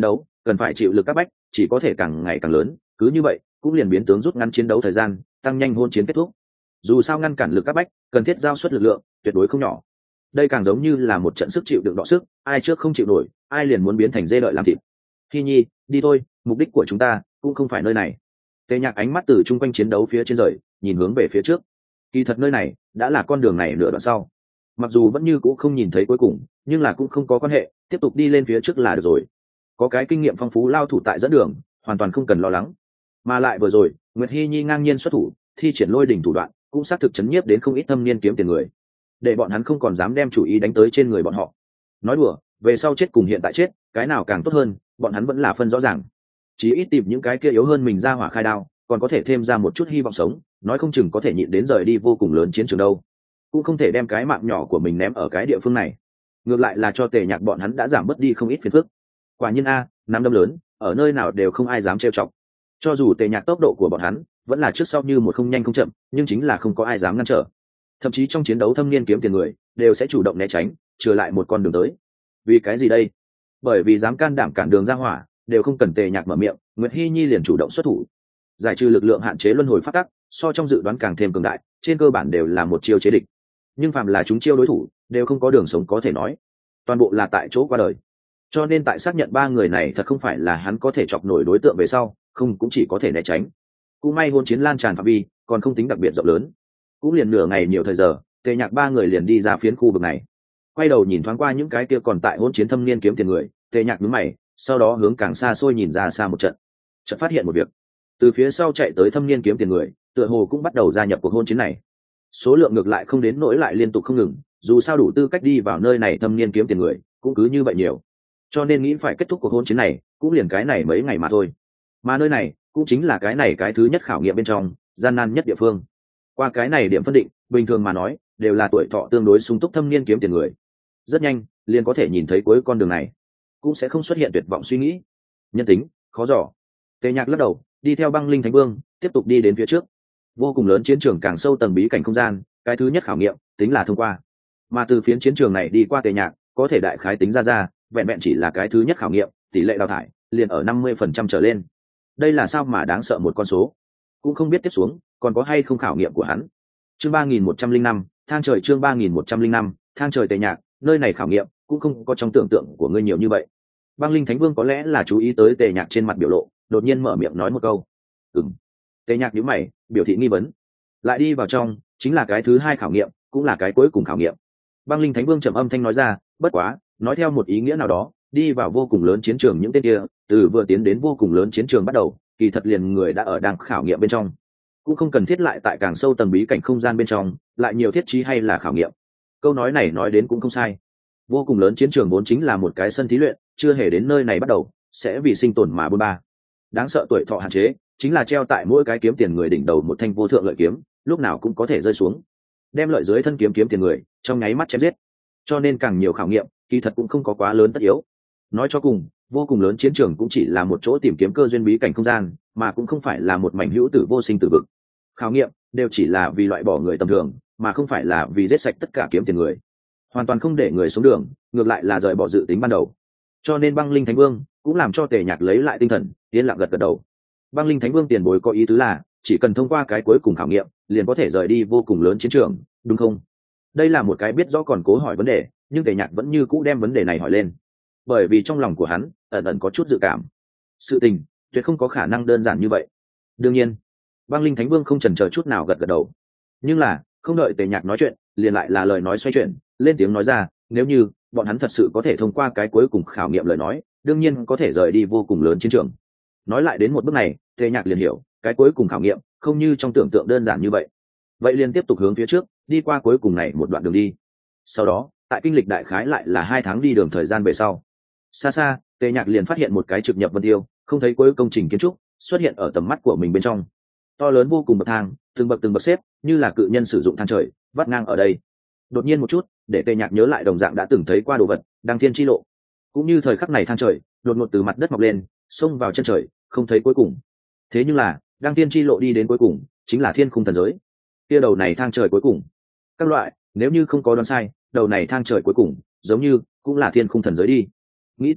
cần phải chịu lực áp bách chỉ có thể càng ngày càng lớn, cứ như vậy cũng liền biến tướng rút ngắn chiến đấu thời gian, tăng nhanh hôn chiến kết thúc. Dù sao ngăn cản lực áp bách cần thiết giao suất lực lượng tuyệt đối không nhỏ, đây càng giống như là một trận sức chịu đựng đọ sức, ai trước không chịu nổi ai liền muốn biến thành dê đợi làm thịt. Hy nhi đi thôi, mục đích của chúng ta cũng không phải nơi này. Tề Nhạc ánh mắt từ chung quanh chiến đấu phía trên rời nhìn hướng về phía trước. Kỳ thật nơi này đã là con đường này nửa đoạn sau, mặc dù vẫn như cũ không nhìn thấy cuối cùng nhưng là cũng không có quan hệ, tiếp tục đi lên phía trước là được rồi. Có cái kinh nghiệm phong phú lao thủ tại dẫn đường, hoàn toàn không cần lo lắng. Mà lại vừa rồi Nguyệt Hy nhi ngang nhiên xuất thủ, thi triển lôi đỉnh thủ đoạn cũng xác thực chấn nhiếp đến không ít thâm niên kiếm tiền người, để bọn hắn không còn dám đem chủ ý đánh tới trên người bọn họ. Nói đùa, về sau chết cùng hiện tại chết cái nào càng tốt hơn, bọn hắn vẫn là phân rõ ràng. Chỉ ít tìm những cái kia yếu hơn mình ra hỏa khai đao, còn có thể thêm ra một chút hy vọng sống, nói không chừng có thể nhịn đến rời đi vô cùng lớn chiến trường đâu. Cũng không thể đem cái mạng nhỏ của mình ném ở cái địa phương này, ngược lại là cho Tề Nhạc bọn hắn đã giảm bớt đi không ít phiền phức. Quả nhiên a, nắm đấm lớn ở nơi nào đều không ai dám trêu chọc. Cho dù Tề Nhạc tốc độ của bọn hắn vẫn là trước sau như một không nhanh không chậm, nhưng chính là không có ai dám ngăn trở. Thậm chí trong chiến đấu thâm niên kiếm tiền người đều sẽ chủ động né tránh, trừ lại một con đường tới. Vì cái gì đây? Bởi vì dám can đảm cản đường ra hỏa đều không cần Tề Nhạc mở miệng, Nguyệt Hy nhi liền chủ động xuất thủ. Giải trừ lực lượng hạn chế luân hồi phát tắc, so trong dự đoán càng thêm cường đại, trên cơ bản đều là một chiêu chế địch. Nhưng phàm là chúng chiêu đối thủ đều không có đường sống có thể nói, toàn bộ là tại chỗ qua đời. Cho nên tại xác nhận ba người này thật không phải là hắn có thể chọc nổi đối tượng về sau, không cũng chỉ có thể né tránh. Cũng may hôn chiến lan tràn phạm vi còn không tính đặc biệt rộng lớn, cũng liền nửa ngày nhiều thời giờ, Tề Nhạc ba người liền đi ra phiến khu vực này. Quay đầu nhìn thoáng qua những cái kia còn tại hôn chiến thâm niên kiếm tiền người, Tề Nhạc nhướng mày, sau đó hướng càng xa xôi nhìn ra xa một trận. Chợt phát hiện một việc, từ phía sau chạy tới thâm niên kiếm tiền người tựa hồ cũng bắt đầu gia nhập cuộc hôn chiến này. Số lượng ngược lại không đến nỗi lại liên tục không ngừng, dù sao đủ tư cách đi vào nơi này thâm niên kiếm tiền người cũng cứ như vậy nhiều, cho nên nghĩ phải kết thúc cuộc hôn chiến này cũng liền cái này mấy ngày mà thôi. Mà nơi này cũng chính là cái này cái thứ nhất khảo nghiệm bên trong gian nan nhất địa phương. Qua cái này điểm phân định, bình thường mà nói đều là tuổi thọ tương đối sung túc thâm niên kiếm tiền người, rất nhanh liền có thể nhìn thấy cuối con đường này, cũng sẽ không xuất hiện tuyệt vọng suy nghĩ. Nhân tính khó dò. Tề Nhạc lắc đầu, đi theo Băng Linh Thánh Vương tiếp tục đi đến phía trước. Vô cùng lớn chiến trường càng sâu tầng bí cảnh không gian, cái thứ nhất khảo nghiệm tính là thông qua. Mà từ phiến chiến trường này đi qua Tề Nhạc có thể đại khái tính ra ra, vẹn vẹn chỉ là cái thứ nhất khảo nghiệm, tỷ lệ đào thải liền ở năm mươi phần trăm trở lên. Đây là sao mà đáng sợ một con số. Cũng không biết tiếp xuống còn có hay không khảo nghiệm của hắn. Chương ba nghìn một trăm linh năm, thang trời. Chương ba nghìn một trăm linh năm, thang trời. Tề Nhạc, nơi này khảo nghiệm cũng không có trong tưởng tượng của ngươi nhiều như vậy. Băng Linh Thánh Vương có lẽ là chú ý tới Tề Nhạc trên mặt biểu lộ, đột nhiên mở miệng nói một câu. Ừm. Tề Nhạc nhíu mày, biểu thị nghi vấn. Lại đi vào trong, chính là cái thứ hai khảo nghiệm, cũng là cái cuối cùng khảo nghiệm. Băng Linh Thánh Vương trầm âm thanh nói ra, bất quá, nói theo một ý nghĩa nào đó, đi vào vô cùng lớn chiến trường những tên kia, từ vừa tiến đến vô cùng lớn chiến trường bắt đầu, kỳ thật liền người đã ở đang khảo nghiệm bên trong, cũng không cần thiết lại tại càng sâu tầng bí cảnh không gian bên trong, lại nhiều thiết trí hay là khảo nghiệm. Câu nói này nói đến cũng không sai. Vô cùng lớn chiến trường vốn chính là một cái sân thí luyện, chưa hề đến nơi này bắt đầu sẽ vì sinh tồn mà bôn ba. Đáng sợ tuổi thọ hạn chế chính là treo tại mỗi cái kiếm tiền người đỉnh đầu một thanh vô thượng lợi kiếm, lúc nào cũng có thể rơi xuống, đem lợi dưới thân kiếm kiếm tiền người trong nháy mắt chém giết. Cho nên càng nhiều khảo nghiệm kỳ thật cũng không có quá lớn tất yếu. Nói cho cùng, vô cùng lớn chiến trường cũng chỉ là một chỗ tìm kiếm cơ duyên bí cảnh không gian, mà cũng không phải là một mảnh hữu tử vô sinh tử vực. Khảo nghiệm đều chỉ là vì loại bỏ người tầm thường, mà không phải là vì giết sạch tất cả kiếm tiền người, hoàn toàn không để người xuống đường, ngược lại là rời bỏ dự tính ban đầu. Cho nên Băng Linh Thánh Vương cũng làm cho Tề Nhạc lấy lại tinh thần, yên lặng gật gật đầu. Băng Linh Thánh Vương tiền bối có ý tứ là chỉ cần thông qua cái cuối cùng khảo nghiệm liền có thể rời đi vô cùng lớn chiến trường, đúng không? Đây là một cái biết rõ còn cố hỏi vấn đề, nhưng Tề Nhạc vẫn như cũ đem vấn đề này hỏi lên, bởi vì trong lòng của hắn ẩn ẩn có chút dự cảm, sự tình tuyệt không có khả năng đơn giản như vậy. Đương nhiên, Băng Linh Thánh Vương không chần chờ chút nào gật gật đầu, nhưng là không đợi Tề Nhạc nói chuyện, liền lại là lời nói xoay chuyển, lên tiếng nói ra, nếu như bọn hắn thật sự có thể thông qua cái cuối cùng khảo nghiệm lời nói, đương nhiên có thể rời đi vô cùng lớn chiến trường. Nói lại đến một bước này, Tề Nhạc liền hiểu, cái cuối cùng khảo nghiệm không như trong tưởng tượng đơn giản như vậy. Vậy liền tiếp tục hướng phía trước, đi qua cuối cùng này một đoạn đường đi. Sau đó, tại kinh lịch đại khái lại là hai tháng đi đường thời gian về sau, xa xa, Tề Nhạc liền phát hiện một cái trực nhập vân tiêu, không thấy cuối công trình kiến trúc xuất hiện ở tầm mắt của mình bên trong. To lớn vô cùng bậc thang, từng bậc từng bậc xếp, như là cự nhân sử dụng thang trời, vắt ngang ở đây. Đột nhiên một chút, để Tề Nhạc nhớ lại đồng dạng đã từng thấy qua đồ vật, Đăng Thiên chi lộ. Cũng như thời khắc này thang trời đột ngột từ mặt đất mọc lên, xông vào chân trời, không thấy cuối cùng. Thế nhưng là, Đăng Thiên chi lộ đi đến cuối cùng, chính là thiên khung thần giới. Kia đầu này thang trời cuối cùng, các loại, nếu như không có đoán sai, đầu này thang trời cuối cùng, giống như cũng là thiên khung thần giới đi. Nghĩ tới đây,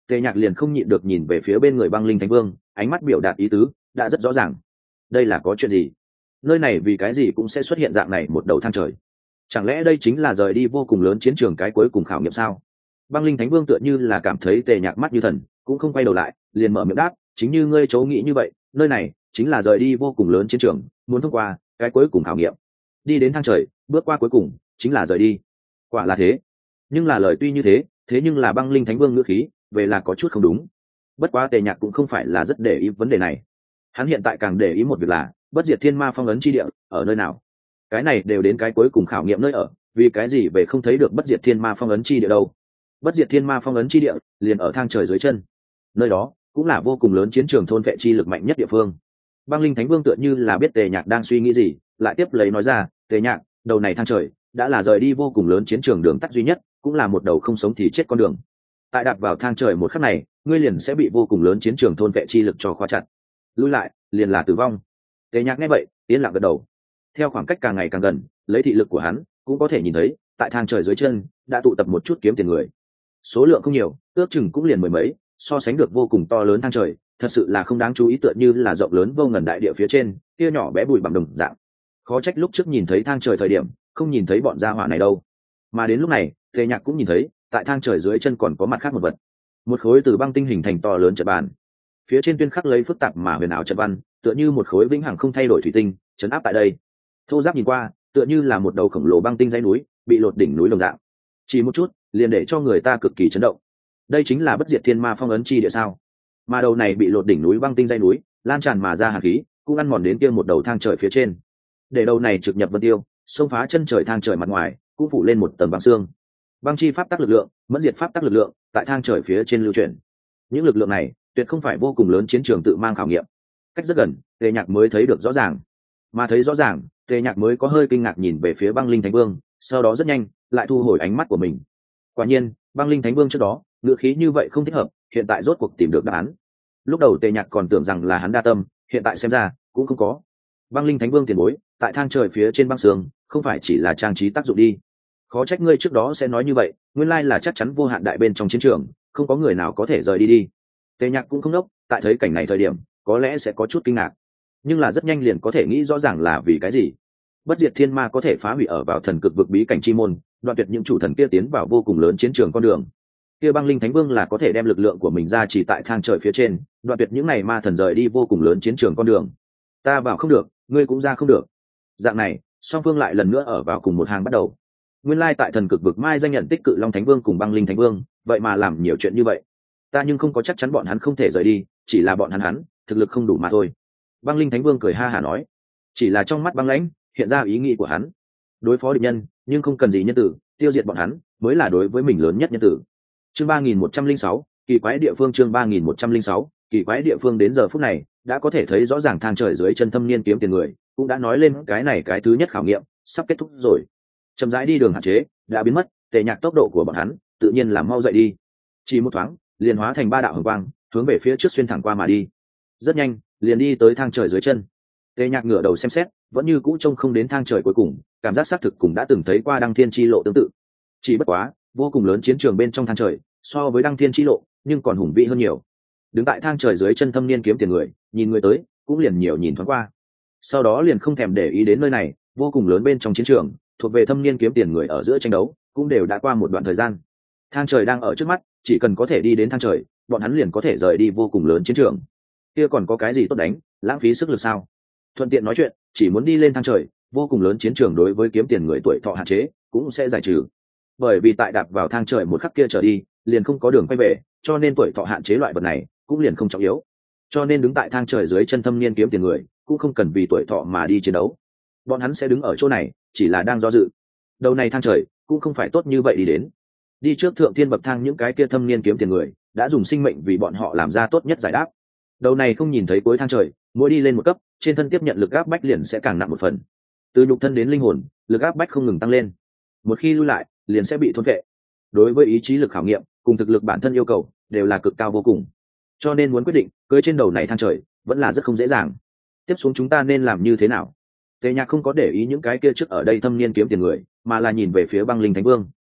Tề Nhạc liền không nhịn được nhìn về phía bên người băng linh thánh vương, ánh mắt biểu đạt ý tứ đã rất rõ ràng. Đây là có chuyện gì? Nơi này vì cái gì cũng sẽ xuất hiện dạng này một đầu thang trời? Chẳng lẽ đây chính là rời đi vô cùng lớn chiến trường cái cuối cùng khảo nghiệm sao? Băng linh thánh vương tựa như là cảm thấy Tề Nhạc mắt như thần, cũng không quay đầu lại, liền mở miệng đáp, chính như ngươi chấu nghĩ như vậy, nơi này chính là rời đi vô cùng lớn chiến trường, muốn thông qua cái cuối cùng khảo nghiệm, đi đến thang trời, bước qua cuối cùng chính là rời đi. Quả là thế. Nhưng là lời tuy như thế, thế nhưng là băng linh thánh vương ngữ khí về là có chút không đúng. Bất quá Tề Nhạc cũng không phải là rất để ý vấn đề này, hắn hiện tại càng để ý một việc là bất diệt thiên ma phong ấn chi địa ở nơi nào. Cái này đều đến cái cuối cùng khảo nghiệm nơi ở, vì cái gì về không thấy được bất diệt thiên ma phong ấn chi địa đâu? Bất diệt thiên ma phong ấn chi địa liền ở thang trời dưới chân, nơi đó cũng là vô cùng lớn chiến trường thôn vệ chi lực mạnh nhất địa phương. Băng linh thánh vương tựa như là biết Tề Nhạc đang suy nghĩ gì, lại tiếp lấy nói ra, Tề Nhạc, đầu này thang trời đã là rời đi vô cùng lớn chiến trường đường tắt duy nhất, cũng là một đầu không sống thì chết con đường. Tại đạp vào thang trời một khắc này, ngươi liền sẽ bị vô cùng lớn chiến trường thôn vệ chi lực cho khóa chặt, lui lại liền là tử vong. Tề Nhạc nghe vậy yên lặng gật đầu. Theo khoảng cách càng ngày càng gần, lấy thị lực của hắn cũng có thể nhìn thấy tại thang trời dưới chân đã tụ tập một chút kiếm tiền người, số lượng không nhiều, ước chừng cũng liền mười mấy, so sánh được vô cùng to lớn thang trời, thật sự là không đáng chú ý, tựa như là rộng lớn vô ngần đại địa phía trên kia nhỏ bé bụi bặm đồng dạng. Khó trách lúc trước nhìn thấy thang trời thời điểm không nhìn thấy bọn gia hỏa này đâu, mà đến lúc này Tề Nhạc cũng nhìn thấy tại thang trời dưới chân còn có mặt khác một vật, một khối từ băng tinh hình thành to lớn trận bàn, phía trên tuyên khắc lấy phức tạp mà huyền ảo trận văn, tựa như một khối vĩnh hằng không thay đổi thủy tinh chấn áp tại đây. Thô giáp nhìn qua tựa như là một đầu khổng lồ băng tinh dãy núi bị lột đỉnh núi đồng dạng, chỉ một chút liền để cho người ta cực kỳ chấn động. Đây chính là bất diệt thiên ma phong ấn chi địa sao? Mà đầu này bị lột đỉnh núi băng tinh dãy núi lan tràn mà ra hàn khí cũng ăn mòn đến kia một đầu thang trời phía trên, để đầu này trực nhập vân tiêu, xông phá chân trời thang trời mặt ngoài cũng phủ lên một tầng băng xương. Băng chi pháp tắc lực lượng, mẫn diệt pháp tắc lực lượng tại thang trời phía trên lưu chuyển. Những lực lượng này tuyệt không phải vô cùng lớn chiến trường tự mang khảo nghiệm. Cách rất gần, Tề Nhạc mới thấy được rõ ràng. Mà thấy rõ ràng, Tề Nhạc mới có hơi kinh ngạc nhìn về phía băng linh thánh vương, sau đó rất nhanh lại thu hồi ánh mắt của mình. Quả nhiên, băng linh thánh vương trước đó ngữ khí như vậy không thích hợp, hiện tại rốt cuộc tìm được đáp án. Lúc đầu Tề Nhạc còn tưởng rằng là hắn đa tâm, hiện tại xem ra cũng không có. Băng linh thánh vương tiền bối, tại thang trời phía trên băng sương không phải chỉ là trang trí tác dụng đi. Khó trách ngươi trước đó sẽ nói như vậy, nguyên lai là chắc chắn vô hạn đại bên trong chiến trường không có người nào có thể rời đi đi. Tề Nhạc cũng không đốc, tại thấy cảnh này thời điểm có lẽ sẽ có chút kinh ngạc, nhưng là rất nhanh liền có thể nghĩ rõ ràng là vì cái gì. Bất diệt thiên ma có thể phá hủy ở vào thần cực vực bí cảnh chi môn, đoạn tuyệt những chủ thần kia tiến vào vô cùng lớn chiến trường con đường. Kia băng linh thánh vương là có thể đem lực lượng của mình ra chỉ tại thang trời phía trên, đoạn tuyệt những này ma thần rời đi vô cùng lớn chiến trường con đường. Ta vào không được, ngươi cũng ra không được. Dạng này, song phương lại lần nữa ở vào cùng một hàng bắt đầu. Nguyên lai tại thần cực vực mai danh nhận tích cự long thánh vương cùng băng linh thánh vương, vậy mà làm nhiều chuyện như vậy. Ta nhưng không có chắc chắn bọn hắn không thể rời đi, chỉ là bọn hắn hắn thực lực không đủ mà thôi. Băng linh thánh vương cười ha hả nói, chỉ là trong mắt băng lãnh hiện ra ý nghĩ của hắn, đối phó địch nhân nhưng không cần gì nhân tử, tiêu diệt bọn hắn mới là đối với mình lớn nhất nhân tử. Chương ba nghìn một trăm linh sáu, kỳ quái địa phương. Chương ba nghìn một trăm linh sáu, kỳ quái địa phương. Đến giờ phút này đã có thể thấy rõ ràng thang trời dưới chân thâm niên kiếm tiền người cũng đã nói lên cái này cái thứ nhất khảo nghiệm sắp kết thúc rồi. Chậm rãi đi đường hạn chế đã biến mất, Tề Nhạc tốc độ của bọn hắn tự nhiên là mau dậy đi, chỉ một thoáng liền hóa thành ba đạo hồng quang hướng về phía trước xuyên thẳng qua mà đi. Rất nhanh liền đi tới thang trời dưới chân. Tề Nhạc ngửa đầu xem xét, vẫn như cũ trông không đến thang trời cuối cùng, cảm giác xác thực cũng đã từng thấy qua đăng thiên chi lộ tương tự. Chỉ bất quá vô cùng lớn chiến trường bên trong thang trời so với đăng thiên chi lộ nhưng còn hùng vĩ hơn nhiều. Đứng tại thang trời dưới chân thâm niên kiếm tiền người nhìn người tới cũng liền nhiều nhìn thoáng qua, sau đó liền không thèm để ý đến nơi này. Vô cùng lớn bên trong chiến trường thuộc về thâm niên kiếm tiền người ở giữa tranh đấu cũng đều đã qua một đoạn thời gian. Thang trời đang ở trước mắt, chỉ cần có thể đi đến thang trời, bọn hắn liền có thể rời đi vô cùng lớn chiến trường. Kia còn có cái gì tốt đánh, lãng phí sức lực sao? Thuận tiện nói chuyện, chỉ muốn đi lên thang trời, vô cùng lớn chiến trường đối với kiếm tiền người tuổi thọ hạn chế cũng sẽ giải trừ. Bởi vì tại đạp vào thang trời một khắc kia trở đi, liền không có đường quay về, cho nên tuổi thọ hạn chế loại vật này cũng liền không trọng yếu. Cho nên đứng tại thang trời dưới chân thâm niên kiếm tiền người cũng không cần vì tuổi thọ mà đi chiến đấu. Bọn hắn sẽ đứng ở chỗ này, chỉ là đang do dự. Đầu này thang trời cũng không phải tốt như vậy đi đến. Đi trước thượng thiên bậc thang những cái kia thâm niên kiếm tiền người đã dùng sinh mệnh vì bọn họ làm ra tốt nhất giải đáp. Đầu này không nhìn thấy cuối thang trời, mỗi đi lên một cấp, trên thân tiếp nhận lực áp bách liền sẽ càng nặng một phần. Từ nhục thân đến linh hồn, lực áp bách không ngừng tăng lên. Một khi lui lại, liền sẽ bị thôn phệ. Đối với ý chí lực khảo nghiệm cùng thực lực bản thân yêu cầu đều là cực cao vô cùng. Cho nên muốn quyết định cưỡi trên đầu này thang trời vẫn là rất không dễ dàng. Tiếp xuống chúng ta nên làm như thế nào? Tề Nhạc không có để ý những cái kia trước ở đây thâm niên kiếm tiền người, mà là nhìn về phía băng linh thánh vương.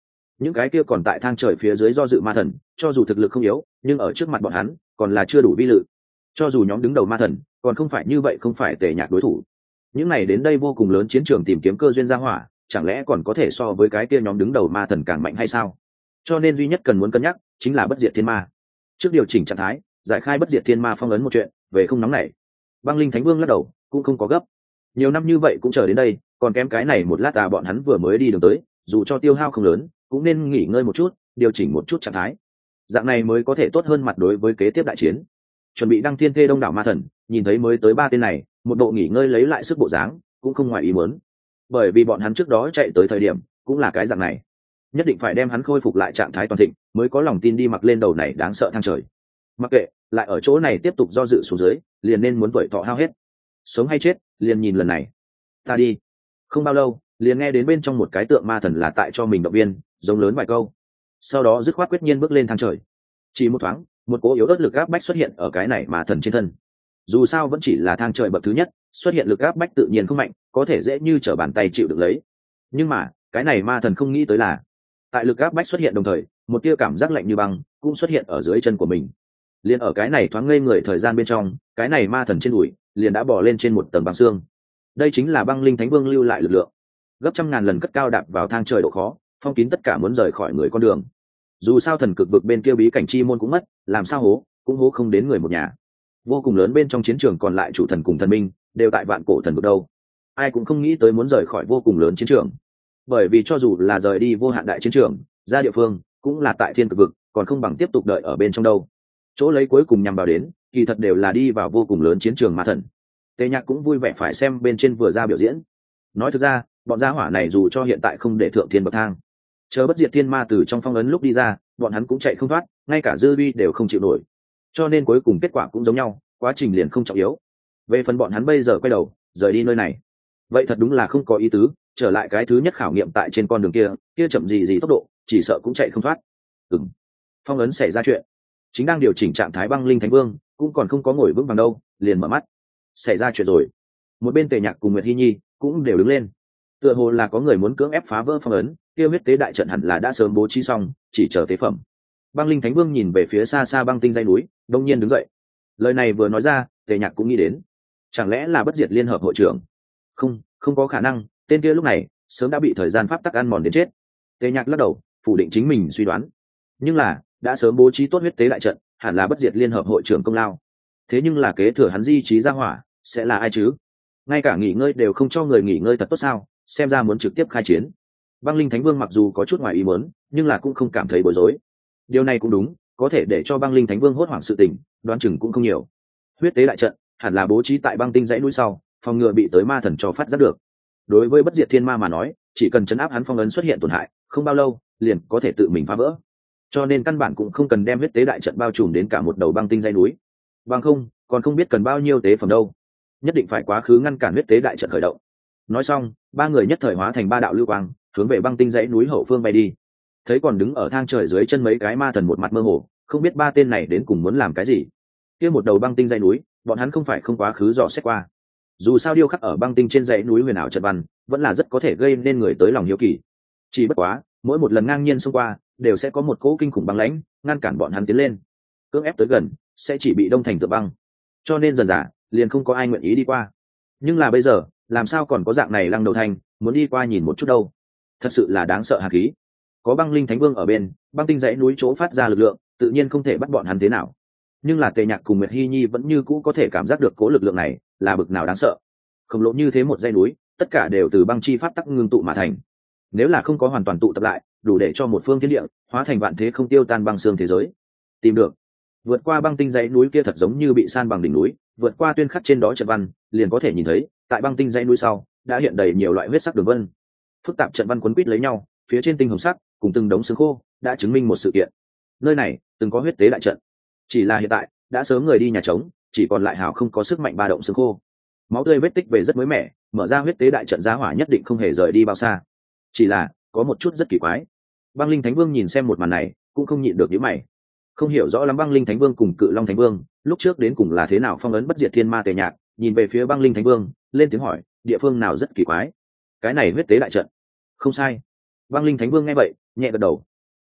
những cái kia còn tại thang trời phía dưới do dự ma thần cho dù thực lực không yếu nhưng ở trước mặt bọn hắn còn là chưa đủ vi lự. Cho dù nhóm đứng đầu ma thần còn không phải như vậy, không phải Tề Nhạc đối thủ. Những này đến đây vô cùng lớn chiến trường tìm kiếm cơ duyên gia hỏa chẳng lẽ còn có thể so với cái kia nhóm đứng đầu ma thần càng mạnh hay sao? Cho nên duy nhất cần muốn cân nhắc chính là bất diệt thiên ma. Trước điều chỉnh trạng thái, giải khai bất diệt thiên ma phong ấn một chuyện về không nóng nảy. Băng Linh Thánh Vương lắc đầu, cũng không có gấp. Nhiều năm như vậy cũng chờ đến đây, còn kém cái này một lát à, bọn hắn vừa mới đi đường tới, dù cho tiêu hao không lớn, cũng nên nghỉ ngơi một chút, điều chỉnh một chút trạng thái. Dạng này mới có thể tốt hơn mặt đối với kế tiếp đại chiến. Chuẩn bị đăng thiên thê đông đảo ma thần, nhìn thấy mới tới ba tên này, một độ nghỉ ngơi lấy lại sức bộ dáng, cũng không ngoài ý muốn. Bởi vì bọn hắn trước đó chạy tới thời điểm, cũng là cái dạng này. Nhất định phải đem hắn khôi phục lại trạng thái toàn thịnh, mới có lòng tin đi mặc lên đầu này đáng sợ thang trời. Mặc kệ, lại ở chỗ này tiếp tục do dự xuống dưới, liền nên muốn tuổi thọ hao hết. Sống hay chết, liền nhìn lần này. Ta đi. Không bao lâu, liền nghe đến bên trong một cái tượng ma thần là tại cho mình động viên, giống lớn vài câu. Sau đó dứt khoát quyết nhiên bước lên thang trời. Chỉ một thoáng, một cỗ yếu ớt lực áp bách xuất hiện ở cái này ma thần trên thân. Dù sao vẫn chỉ là thang trời bậc thứ nhất, xuất hiện lực áp bách tự nhiên không mạnh, có thể dễ như trở bàn tay chịu được lấy. Nhưng mà, cái này ma thần không nghĩ tới là, tại lực áp bách xuất hiện đồng thời, một tia cảm giác lạnh như băng cũng xuất hiện ở dưới chân của mình. Liền ở cái này thoáng ngây người thời gian bên trong, cái này ma thần trên đùi liền đã bò lên trên một tầng băng xương. Đây chính là Băng Linh Thánh Vương lưu lại lực lượng, gấp trăm ngàn lần cất cao đạp vào thang trời độ khó, phong kín tất cả muốn rời khỏi người con đường. Dù sao thần cực vực bên kia bí cảnh chi môn cũng mất, làm sao hố cũng hố không đến người một nhà. Vô cùng lớn bên trong chiến trường còn lại chủ thần cùng thần minh đều tại vạn cổ thần vực đâu, ai cũng không nghĩ tới muốn rời khỏi vô cùng lớn chiến trường. Bởi vì cho dù là rời đi vô hạn đại chiến trường ra địa phương cũng là tại thiên cực vực, còn không bằng tiếp tục đợi ở bên trong đâu. Chỗ lấy cuối cùng nhằm vào đến kỳ thật đều là đi vào vô cùng lớn chiến trường ma thần. Tề Nhạc cũng vui vẻ phải xem bên trên vừa ra biểu diễn. Nói thực ra bọn gia hỏa này dù cho hiện tại không để thượng thiên bậc thang, chờ bất diệt thiên ma từ trong phong ấn lúc đi ra, bọn hắn cũng chạy không thoát, ngay cả dư vi đều không chịu nổi. Cho nên cuối cùng kết quả cũng giống nhau, quá trình liền không trọng yếu. Về phần bọn hắn bây giờ quay đầu rời đi nơi này, vậy thật đúng là không có ý tứ, trở lại cái thứ nhất khảo nghiệm tại trên con đường kia, kia chậm gì gì tốc độ, chỉ sợ cũng chạy không thoát. Ừm. Phong ấn xảy ra chuyện. Chính đang điều chỉnh trạng thái Băng Linh Thánh Vương, cũng còn không có ngồi vững vàng đâu, liền mở mắt. Xảy ra chuyện rồi. Một bên Tề Nhạc cùng Nguyệt Hi Nhi cũng đều đứng lên. Tựa hồ là có người muốn cưỡng ép phá vỡ phong ấn, kia huyết tế đại trận hẳn là đã sớm bố trí xong, chỉ chờ tế phẩm. Băng Linh Thánh Vương nhìn về phía xa xa băng tinh dãy núi, đông nhiên đứng dậy. Lời này vừa nói ra, Tề Nhạc cũng nghĩ đến, chẳng lẽ là bất diệt liên hợp hội trưởng? Không, không có khả năng, tên kia lúc này sớm đã bị thời gian pháp tắc ăn mòn đến chết. Tề Nhạc lắc đầu, phủ định chính mình suy đoán. Nhưng là, đã sớm bố trí tốt huyết tế đại trận, hẳn là bất diệt liên hợp hội trưởng công lao. Thế nhưng là kế thừa hắn di trí ra hỏa, sẽ là ai chứ? Ngay cả nghỉ ngơi đều không cho người nghỉ ngơi thật tốt sao? Xem ra muốn trực tiếp khai chiến. Băng Linh Thánh Vương mặc dù có chút ngoài ý muốn, nhưng là cũng không cảm thấy bối rối. Điều này cũng đúng, có thể để cho Băng Linh Thánh Vương hốt hoảng sự tình, đoán chừng cũng không nhiều. Huyết tế đại trận hẳn là bố trí tại băng tinh dãy núi sau, phòng ngừa bị tới ma thần cho phát giác được. Đối với bất diệt thiên ma mà nói, chỉ cần chấn áp hắn phong ấn xuất hiện tổn hại, không bao lâu liền có thể tự mình phá vỡ. Cho nên căn bản cũng không cần đem huyết tế đại trận bao trùm đến cả một đầu băng tinh dãy núi. Bằng không, còn không biết cần bao nhiêu tế phẩm đâu. Nhất định phải quá khứ ngăn cản huyết tế đại trận khởi động. Nói xong, ba người nhất thời hóa thành ba đạo lưu quang, hướng về băng tinh dãy núi hậu phương bay đi. Thấy còn đứng ở thang trời dưới chân mấy cái ma thần một mặt mơ hồ, không biết ba tên này đến cùng muốn làm cái gì. Kia một đầu băng tinh dãy núi, bọn hắn không phải không quá khứ dò xét qua. Dù sao điêu khắc ở băng tinh trên dãy núi huyền ảo trận văn, vẫn là rất có thể gây nên người tới lòng hiếu kỳ. Chỉ bất quá, mỗi một lần ngang nhiên xông qua, đều sẽ có một cỗ kinh khủng băng lãnh ngăn cản bọn hắn tiến lên. Cưỡng ép tới gần, sẽ chỉ bị đông thành tựa băng. Cho nên dần dà, liền không có ai nguyện ý đi qua. Nhưng là bây giờ, làm sao còn có dạng này lăng đầu thành, muốn đi qua nhìn một chút đâu. Thật sự là đáng sợ hàn khí. Có Băng Linh Thánh Vương ở bên, băng tinh dãy núi chỗ phát ra lực lượng, tự nhiên không thể bắt bọn hắn thế nào. Nhưng là Tề Nhạc cùng Nguyệt Hi Nhi vẫn như cũ có thể cảm giác được cố lực lượng này là bực nào đáng sợ. Khổng lồ như thế một dãy núi, tất cả đều từ băng chi pháp tắc ngưng tụ mà thành. Nếu là không có hoàn toàn tụ tập lại, đủ để cho một phương thiên địa hóa thành vạn thế không tiêu tan băng xương thế giới. Tìm được, vượt qua băng tinh dãy núi kia thật giống như bị san bằng đỉnh núi, vượt qua tuyên khắc trên đó trận văn, liền có thể nhìn thấy, tại băng tinh dãy núi sau, đã hiện đầy nhiều loại huyết sắc đường vân. Phức tạp trận văn quấn quýt lấy nhau, phía trên tinh hồng sắc, cùng từng đống xương khô, đã chứng minh một sự kiện. Nơi này từng có huyết tế đại trận. Chỉ là hiện tại, đã sớm người đi nhà trống, chỉ còn lại hào không có sức mạnh ba động xương khô. Máu tươi vết tích về rất mới mẻ, mở ra huyết tế đại trận giá hỏa nhất định không hề rời đi bao xa. Chỉ là, có một chút rất kỳ quái. Băng Linh Thánh Vương nhìn xem một màn này, cũng không nhịn được nhíu mày. Không hiểu rõ lắm Băng Linh Thánh Vương cùng Cự Long Thánh Vương, lúc trước đến cùng là thế nào phong ấn bất diệt thiên ma Tề Nhạc, nhìn về phía Băng Linh Thánh Vương, lên tiếng hỏi, địa phương nào rất kỳ quái. Cái này huyết tế đại trận. Không sai. Băng Linh Thánh Vương nghe vậy, nhẹ gật đầu,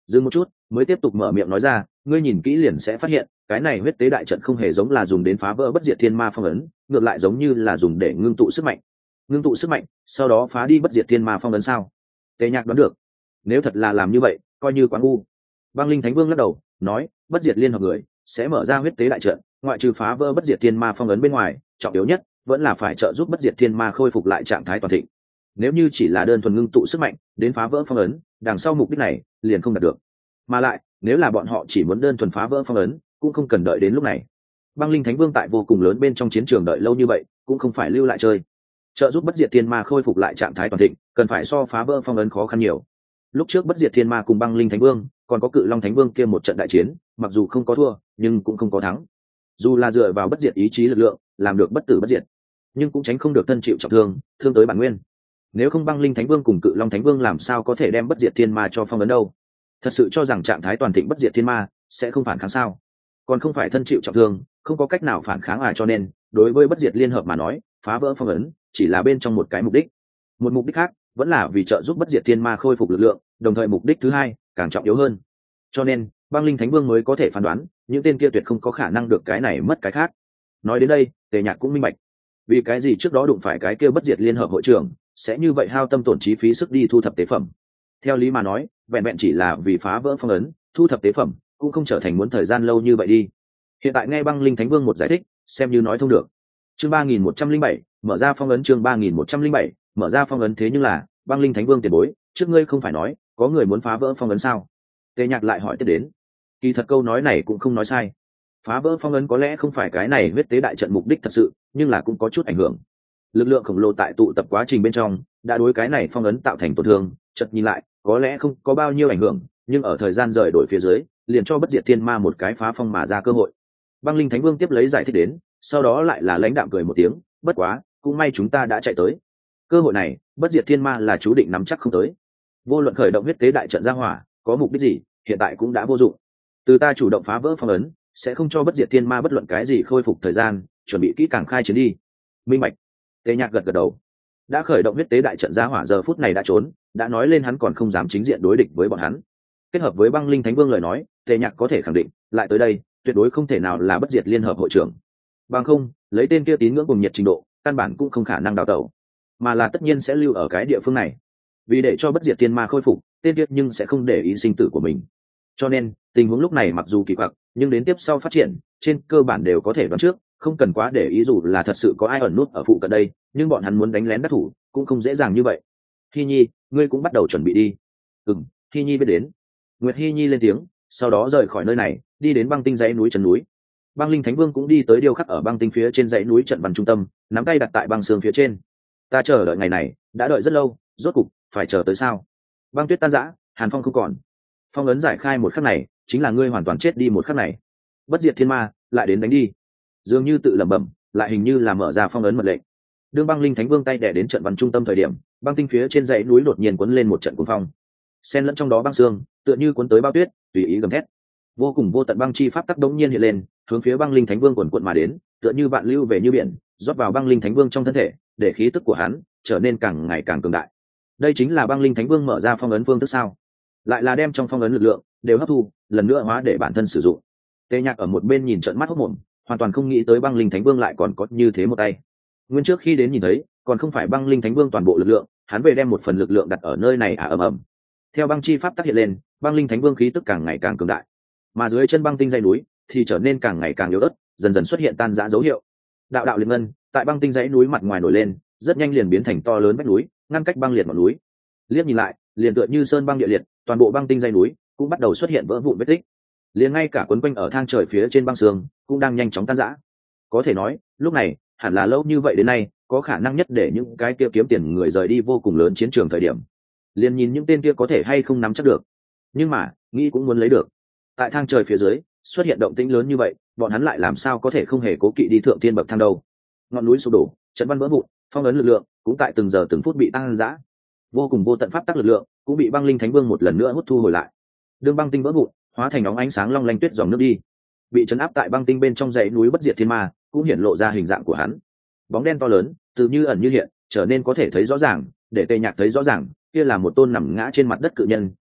dừng một chút mới tiếp tục mở miệng nói ra, ngươi nhìn kỹ liền sẽ phát hiện cái này huyết tế đại trận không hề giống là dùng đến phá vỡ bất diệt thiên ma phong ấn, ngược lại giống như là dùng để ngưng tụ sức mạnh. Ngưng tụ sức mạnh sau đó phá đi bất diệt thiên ma phong ấn sao? Tề Nhạc đoán được, nếu thật là làm như vậy coi như quá ngu. Băng Linh Thánh Vương lắc đầu nói, bất diệt liên hợp người sẽ mở ra huyết tế đại trận, ngoại trừ phá vỡ bất diệt thiên ma phong ấn bên ngoài, trọng yếu nhất vẫn là phải trợ giúp bất diệt thiên ma khôi phục lại trạng thái toàn thịnh. Nếu như chỉ là đơn thuần ngưng tụ sức mạnh đến phá vỡ phong ấn, đằng sau mục đích này liền không đạt được. Mà lại nếu là bọn họ chỉ muốn đơn thuần phá vỡ phong ấn, cũng không cần đợi đến lúc này. Băng Linh Thánh Vương tại vô cùng lớn bên trong chiến trường đợi lâu như vậy, cũng không phải lưu lại chơi. Trợ giúp bất diệt thiên ma khôi phục lại trạng thái toàn thịnh, cần phải so phá vỡ phong ấn khó khăn nhiều. Lúc trước bất diệt thiên ma cùng Băng Linh Thánh Vương, còn có Cự Long Thánh Vương kia một trận đại chiến, mặc dù không có thua, nhưng cũng không có thắng. Dù là dựa vào bất diệt ý chí lực lượng, làm được bất tử bất diệt, nhưng cũng tránh không được thân chịu trọng thương, thương tới bản nguyên. Nếu không Băng Linh Thánh Vương cùng Cự Long Thánh Vương làm sao có thể đem bất diệt thiên ma cho phong ấn đâu? Thật sự cho rằng trạng thái toàn thịnh bất diệt thiên ma sẽ không phản kháng sao? Còn không phải thân chịu trọng thương, không có cách nào phản kháng à, cho nên đối với bất diệt liên hợp mà nói, phá vỡ phong ấn chỉ là bên trong một cái mục đích. Một mục đích khác vẫn là vì trợ giúp bất diệt thiên ma khôi phục lực lượng, đồng thời mục đích thứ hai càng trọng yếu hơn. Cho nên Băng Linh Thánh Vương mới có thể phán đoán, những tên kia tuyệt không có khả năng được cái này mất cái khác. Nói đến đây, Tề Nhạc cũng minh bạch, vì cái gì trước đó đụng phải cái kia bất diệt liên hợp hội trưởng sẽ như vậy hao tâm tổn trí phí sức đi thu thập tế phẩm. Theo lý mà nói, vẹn vẹn chỉ là vì phá vỡ phong ấn, thu thập tế phẩm cũng không trở thành muốn thời gian lâu như vậy đi. Hiện tại nghe Băng Linh Thánh Vương một giải thích, xem như nói thông được. Chương ba nghìn một trăm linh bảy, mở ra phong ấn. Chương ba nghìn một trăm linh bảy, mở ra phong ấn. Thế nhưng là, Băng Linh Thánh Vương tiền bối, trước ngươi không phải nói có người muốn phá vỡ phong ấn sao? Tề Nhạc lại hỏi tiếp đến. Kỳ thật câu nói này cũng không nói sai. Phá vỡ phong ấn có lẽ không phải cái này huyết tế đại trận mục đích thật sự, nhưng là cũng có chút ảnh hưởng. Lực lượng khổng lồ tại tụ tập quá trình bên trong đã đối cái này phong ấn tạo thành tổn thương, chợt nhìn lại có lẽ không có bao nhiêu ảnh hưởng, nhưng ở thời gian rời đổi phía dưới liền cho bất diệt thiên ma một cái phá phong mà ra cơ hội. Băng Linh Thánh Vương tiếp lấy giải thích đến, sau đó lại là lãnh đạm cười một tiếng, bất quá cũng may chúng ta đã chạy tới. Cơ hội này bất diệt thiên ma là chú định nắm chắc không tới. Vô luận khởi động huyết tế đại trận ra hỏa có mục đích gì, hiện tại cũng đã vô dụng. Từ ta chủ động phá vỡ phong ấn, sẽ không cho bất diệt thiên ma bất luận cái gì khôi phục thời gian, chuẩn bị kỹ càng khai chiến đi. Minh bạch. Tề Nhạc gật gật đầu. Đã khởi động huyết tế đại trận ra hỏa giờ phút này đã trốn, đã nói lên hắn còn không dám chính diện đối địch với bọn hắn. Kết hợp với Băng Linh Thánh Vương lời nói, Tề Nhạc có thể khẳng định, lại tới đây, tuyệt đối không thể nào là bất diệt liên hợp hội trưởng. Bằng không, lấy tên kia tín ngưỡng cùng nhiệt trình độ, căn bản cũng không khả năng đào tẩu, mà là tất nhiên sẽ lưu ở cái địa phương này. Vì để cho bất diệt thiên ma khôi phục, tên kia nhưng sẽ không để ý sinh tử của mình. Cho nên, tình huống lúc này mặc dù kỳ quặc, nhưng đến tiếp sau phát triển, trên cơ bản đều có thể đoán trước, không cần quá để ý dù là thật sự có ai ẩn nút ở phụ cận đây, nhưng bọn hắn muốn đánh lén đắc thủ, cũng không dễ dàng như vậy. Hy Nhi, ngươi cũng bắt đầu chuẩn bị đi. Ừm, Hy Nhi biết đến. Nguyệt Hy Nhi lên tiếng, sau đó rời khỏi nơi này, đi đến băng tinh dãy núi chân núi. Băng Linh Thánh Vương cũng đi tới điêu khắc ở băng tinh phía trên dãy núi trận văn trung tâm, nắm tay đặt tại băng sương phía trên. Ta chờ đợi ngày này, đã đợi rất lâu, rốt cục phải chờ tới sao? Băng tuyết tan rã, hàn phong không còn. Phong ấn giải khai một khắc này, chính là ngươi hoàn toàn chết đi một khắc này. Bất diệt thiên ma, lại đến đánh đi. Dường như tự lẩm bẩm, lại hình như là mở ra phong ấn mật lệnh. Đương Băng Linh Thánh Vương tay đè đến trận văn trung tâm thời điểm, băng tinh phía trên dãy núi đột nhiên cuốn lên một trận cuồng phong. Xen lẫn trong đó băng sương, tựa như cuốn tới bao tuyết, tùy ý gầm thét. Vô cùng vô tận băng chi pháp tắc đống nhiên hiện lên, hướng phía Băng Linh Thánh Vương cuồn cuộn mà đến, tựa như vạn lưu về như biển, rót vào Băng Linh Thánh Vương trong thân thể, để khí tức của hắn trở nên càng ngày càng cường đại. Đây chính là Băng Linh Thánh Vương mở ra phong ấn phương thức sao? Lại là đem trong phong ấn lực lượng đều hấp thu, lần nữa hóa để bản thân sử dụng. Tề Nhạc ở một bên nhìn trợn mắt hốt mồm, hoàn toàn không nghĩ tới Băng Linh Thánh Vương lại còn có như thế một tay. Nguyên trước khi đến nhìn thấy, còn không phải Băng Linh Thánh Vương toàn bộ lực lượng, hắn về đem một phần lực lượng đặt ở nơi này à ầm ầm. Theo băng chi pháp tác hiện lên, Băng Linh Thánh Vương khí tức càng ngày càng cường đại, mà dưới chân băng tinh dãy núi thì trở nên càng ngày càng yếu ớt, dần dần xuất hiện tan rã dấu hiệu. Đạo đạo liên ngân tại băng tinh dãy núi mặt ngoài nổi lên, rất nhanh liền biến thành to lớn vách núi, ngăn cách băng liệt ngọn núi. Liếc nhìn lại, liền tựa như sơn băng địa liệt, toàn bộ băng tinh dãy núi cũng bắt đầu xuất hiện vỡ vụn vết tích. Liền ngay cả quấn quanh ở thang trời phía trên băng sương cũng đang nhanh chóng tan rã. Có thể nói, lúc này hẳn là lâu như vậy đến nay, có khả năng nhất để những cái kia kiếm tiền người rời đi vô cùng lớn chiến trường thời điểm. Liền nhìn những tên kia có thể hay không nắm chắc được, nhưng mà nghĩ cũng muốn lấy được. Tại thang trời phía dưới xuất hiện động tĩnh lớn như vậy, bọn hắn lại làm sao có thể không hề cố kỵ đi thượng tiên bậc thang đâu? Ngọn núi sụp đổ, trận văn vỡ vụn, phong ấn lực lượng cũng tại từng giờ từng phút bị tăng dã. Vô cùng vô tận pháp tắc lực lượng cũng bị Băng Linh Thánh Vương một lần nữa hút thu hồi lại. Đường băng tinh vỡ vụn, hóa thành óng ánh sáng long lanh tuyết dòng nước đi. Bị trấn áp tại băng tinh bên trong dãy núi bất diệt thiên ma cũng hiển lộ ra hình dạng của hắn. Bóng đen to lớn, từ như ẩn như hiện, trở nên có thể thấy rõ ràng, để Tề Nhạc thấy rõ ràng, kia là một tôn nằm ngã trên mặt đất cự nhân,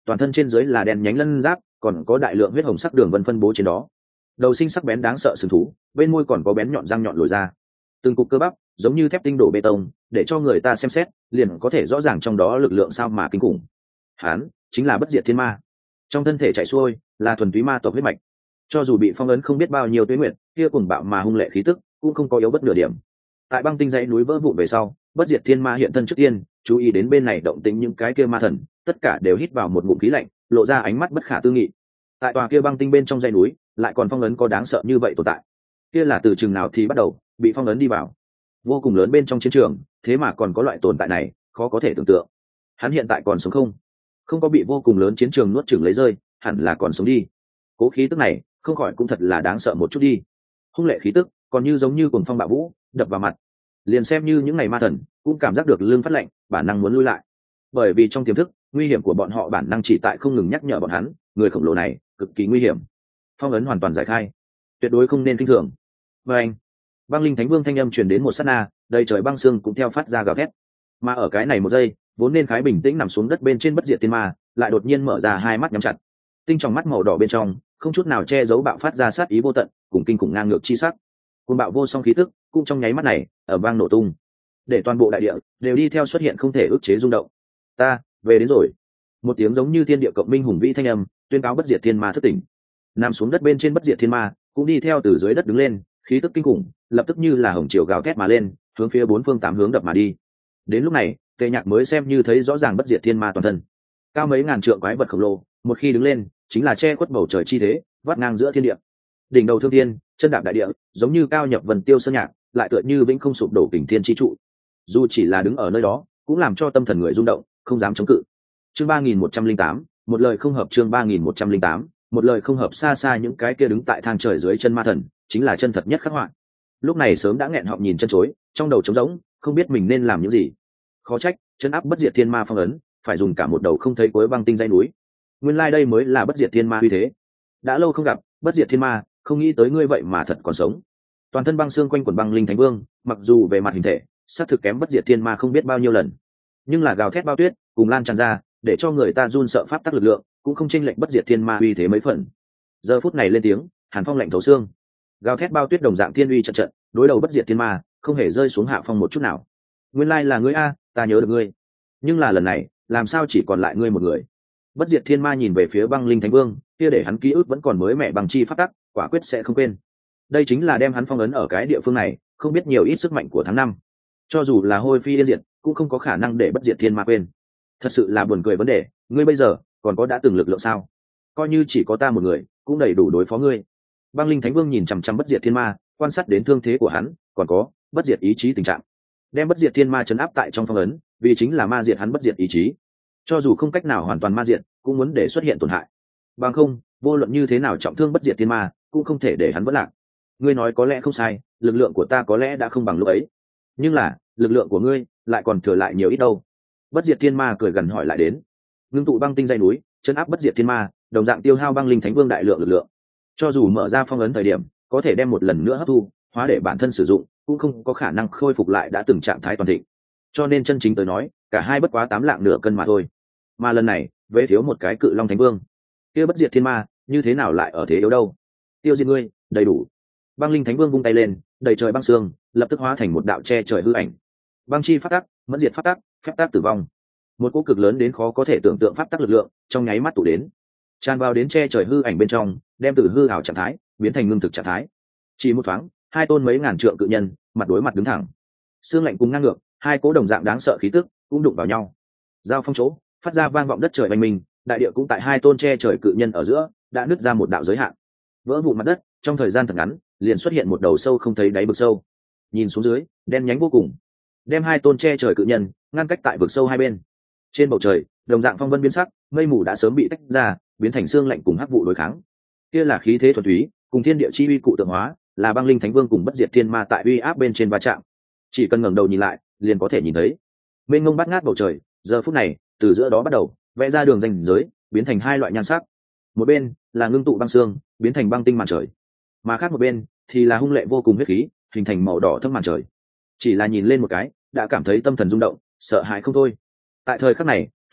toàn thân trên dưới là đen nhánh lân giáp, còn có đại lượng huyết hồng sắc đường vân phân bố trên đó. Đầu sinh sắc bén đáng sợ sừng thú, bên môi còn có bén nhọn răng nhọn lồi ra, từng cục cơ bắp giống như thép tinh đổ bê tông, để cho người ta xem xét liền có thể rõ ràng trong đó lực lượng sao mà kinh khủng. Hán chính là bất diệt thiên ma, trong thân thể chảy xuôi là thuần túy ma tộc huyết mạch, cho dù bị phong ấn không biết bao nhiêu tuế nguyệt, kia cuồng bạo mà hung lệ khí tức cũng không có yếu bất nửa điểm. Tại băng tinh dãy núi vỡ vụn về sau, bất diệt thiên ma hiện thân trước tiên, chú ý đến bên này động tĩnh những cái kia ma thần, tất cả đều hít vào một ngụm khí lạnh, lộ ra ánh mắt bất khả tư nghị. Tại tòa kia băng tinh bên trong dãy núi, lại còn phong ấn có đáng sợ như vậy tồn tại. Kia là từ chừng nào thì bắt đầu bị phong ấn đi vào? Vô cùng lớn bên trong chiến trường, thế mà còn có loại tồn tại này, khó có thể tưởng tượng. Hắn hiện tại còn sống không? Không có bị vô cùng lớn chiến trường nuốt chửng lấy rơi, hẳn là còn sống đi. Cố khí tức này, không khỏi cũng thật là đáng sợ một chút đi. Hung lệ khí tức, còn như giống như cuồng phong bạo vũ, đập vào mặt. Liền xem như những ngày ma thần, cũng cảm giác được lưng phát lạnh, bản năng muốn lui lại. Bởi vì trong tiềm thức, nguy hiểm của bọn họ bản năng chỉ tại không ngừng nhắc nhở bọn hắn, người khổng lồ này cực kỳ nguy hiểm. Phong ấn hoàn toàn giải khai, tuyệt đối không nên kinh thường. Và anh, băng linh thánh vương thanh âm truyền đến một sát na, đầy trời băng xương cũng theo phát ra gào thét. Mà ở cái này một giây, vốn nên khái bình tĩnh nằm xuống đất bên trên bất diệt tiên ma, lại đột nhiên mở ra hai mắt nhắm chặt. Tinh trong mắt màu đỏ bên trong, không chút nào che giấu bạo phát ra sát ý vô tận, cùng kinh khủng ngang ngược chi sắc. Cuồng bạo vô song khí tức, cũng trong nháy mắt này, ở vang nổ tung, để toàn bộ đại địa đều đi theo xuất hiện không thể ức chế rung động. Ta về đến rồi. Một tiếng giống như thiên địa cộng minh hùng vĩ thanh âm, tuyên cáo bất diệt thiên ma thức tỉnh. Nằm xuống đất bên trên bất diệt thiên ma, cũng đi theo từ dưới đất đứng lên, khí tức kinh khủng, lập tức như là hồng triều gào thét mà lên, hướng phía bốn phương tám hướng đập mà đi. Đến lúc này, Tề Nhạc mới xem như thấy rõ ràng bất diệt thiên ma toàn thân. Cao mấy ngàn trượng quái vật khổng lồ, một khi đứng lên, chính là che khuất bầu trời chi thế, vắt ngang giữa thiên địa. Đỉnh đầu thương thiên, chân đạp đại địa, giống như cao nhập vần tiêu sơn nhạc, lại tựa như vĩnh không sụp đổ kình thiên chi trụ. Dù chỉ là đứng ở nơi đó, cũng làm cho tâm thần người rung động, không dám chống cự. Chương ba nghìn một trăm linh tám, một lời không hợp. Chương ba nghìn một trăm linh tám, một lời không hợp. Xa xa những cái kia đứng tại thang trời dưới chân ma thần, chính là chân thật nhất khắc họa. Lúc này sớm đã nghẹn họng nhìn chân chối, trong đầu trống rỗng, không biết mình nên làm những gì. Khó trách, chân áp bất diệt thiên ma phong ấn, phải dùng cả một đầu không thấy cuối băng tinh dãy núi. Nguyên lai like đây mới là bất diệt thiên ma uy thế. Đã lâu không gặp, bất diệt thiên ma, không nghĩ tới ngươi vậy mà thật còn sống. Toàn thân băng xương quanh quần băng linh thánh vương, mặc dù về mặt hình thể, xác thực kém bất diệt thiên ma không biết bao nhiêu lần, nhưng là gào thét bao tuyết, cùng lan tràn ra, để cho người ta run sợ pháp tắc lực lượng, cũng không chênh lệch bất diệt thiên ma uy thế mấy phần. Giờ phút này lên tiếng, hàn phong lạnh thấu xương, gào thét bao tuyết đồng dạng thiên uy trận trận, đối đầu bất diệt thiên ma, không hề rơi xuống hạ phong một chút nào. Nguyên lai là ngươi a, ta nhớ được ngươi. Nhưng là lần này, làm sao chỉ còn lại ngươi một người? Bất diệt thiên ma nhìn về phía băng linh thánh vương, kia để hắn ký ức vẫn còn mới mẻ bằng chi pháp tắc, quả quyết sẽ không quên. Đây chính là đem hắn phong ấn ở cái địa phương này, không biết nhiều ít sức mạnh của tháng năm. Cho dù là hôi phi yên diệt, cũng không có khả năng để bất diệt thiên ma quên. Thật sự là buồn cười vấn đề, ngươi bây giờ còn có đã từng lực lượng sao? Coi như chỉ có ta một người, cũng đầy đủ đối phó ngươi. Băng linh thánh vương nhìn chằm chằm bất diệt thiên ma, quan sát đến thương thế của hắn, còn có bất diệt ý chí tình trạng, đem bất diệt thiên ma chấn áp tại trong phong ấn, vì chính là ma diệt hắn bất diệt ý chí. Cho dù không cách nào hoàn toàn ma diệt, cũng muốn để xuất hiện tổn hại. Bằng không, vô luận như thế nào trọng thương bất diệt thiên ma, cũng không thể để hắn vỡ lạc. Ngươi nói có lẽ không sai, lực lượng của ta có lẽ đã không bằng lúc ấy, nhưng là lực lượng của ngươi lại còn thừa lại nhiều ít đâu? Bất diệt thiên ma cười gần hỏi lại đến. Ngưng tụ băng tinh dây núi, chấn áp bất diệt thiên ma, đồng dạng tiêu hao băng linh thánh vương đại lượng lực lượng. Cho dù mở ra phong ấn thời điểm, có thể đem một lần nữa hấp thu, hóa để bản thân sử dụng, cũng không có khả năng khôi phục lại đã từng trạng thái toàn thịnh. Cho nên chân chính tới nói, cả hai bất quá tám lạng nửa cân mà thôi. Mà lần này, vế thiếu một cái cự long thánh vương, kia bất diệt thiên ma, như thế nào lại ở thế yếu đâu? Tiêu diệt ngươi, đầy đủ. Băng linh thánh vương vung tay lên, đầy trời băng sương, lập tức hóa thành một đạo che trời hư ảnh. Băng chi phát tắc, mẫn diệt phát tắc, phép tắc tử vong. Một cỗ cực lớn đến khó có thể tưởng tượng pháp tắc lực lượng, trong nháy mắt tụ đến, tràn vào đến che trời hư ảnh bên trong, đem từ hư ảo trạng thái biến thành ngưng thực trạng thái. Chỉ một thoáng, hai tôn mấy ngàn trượng cự nhân, mặt đối mặt đứng thẳng. Xương lạnh cùng ngang ngược, hai cỗ đồng dạng đáng sợ khí tức, cũng đụng vào nhau. Giao phong chỗ, phát ra vang vọng đất trời oanh minh, đại địa cũng tại hai tôn che trời cự nhân ở giữa, đã nứt ra một đạo giới hạn. Vỡ vụn mặt đất, trong thời gian thật ngắn, liền xuất hiện một đầu sâu không thấy đáy vực sâu. Nhìn xuống dưới, đen nhánh vô cùng, đem hai tôn che trời cự nhân ngăn cách tại vực sâu hai bên. Trên bầu trời, đồng dạng phong vân biến sắc, mây mù đã sớm bị tách ra, biến thành xương lạnh cùng hắc vụ đối kháng. Kia là khí thế thuần túy, cùng thiên địa chi uy cụ tượng hóa, là băng linh thánh vương cùng bất diệt thiên ma tại uy áp bên trên va chạm. Chỉ cần ngẩng đầu nhìn lại, liền có thể nhìn thấy. Mênh mông bát ngát bầu trời, giờ phút này, từ giữa đó bắt đầu vẽ ra đường ranh giới, biến thành hai loại nhan sắc. Một bên là ngưng tụ băng xương, biến thành băng tinh màn trời, mà khác một bên thì là hung lệ vô cùng huyết khí, hình thành màu đỏ thâm màn trời. Chỉ là nhìn lên một cái, đã cảm thấy tâm thần rung động, sợ hãi không thôi. Tại thời khắc này,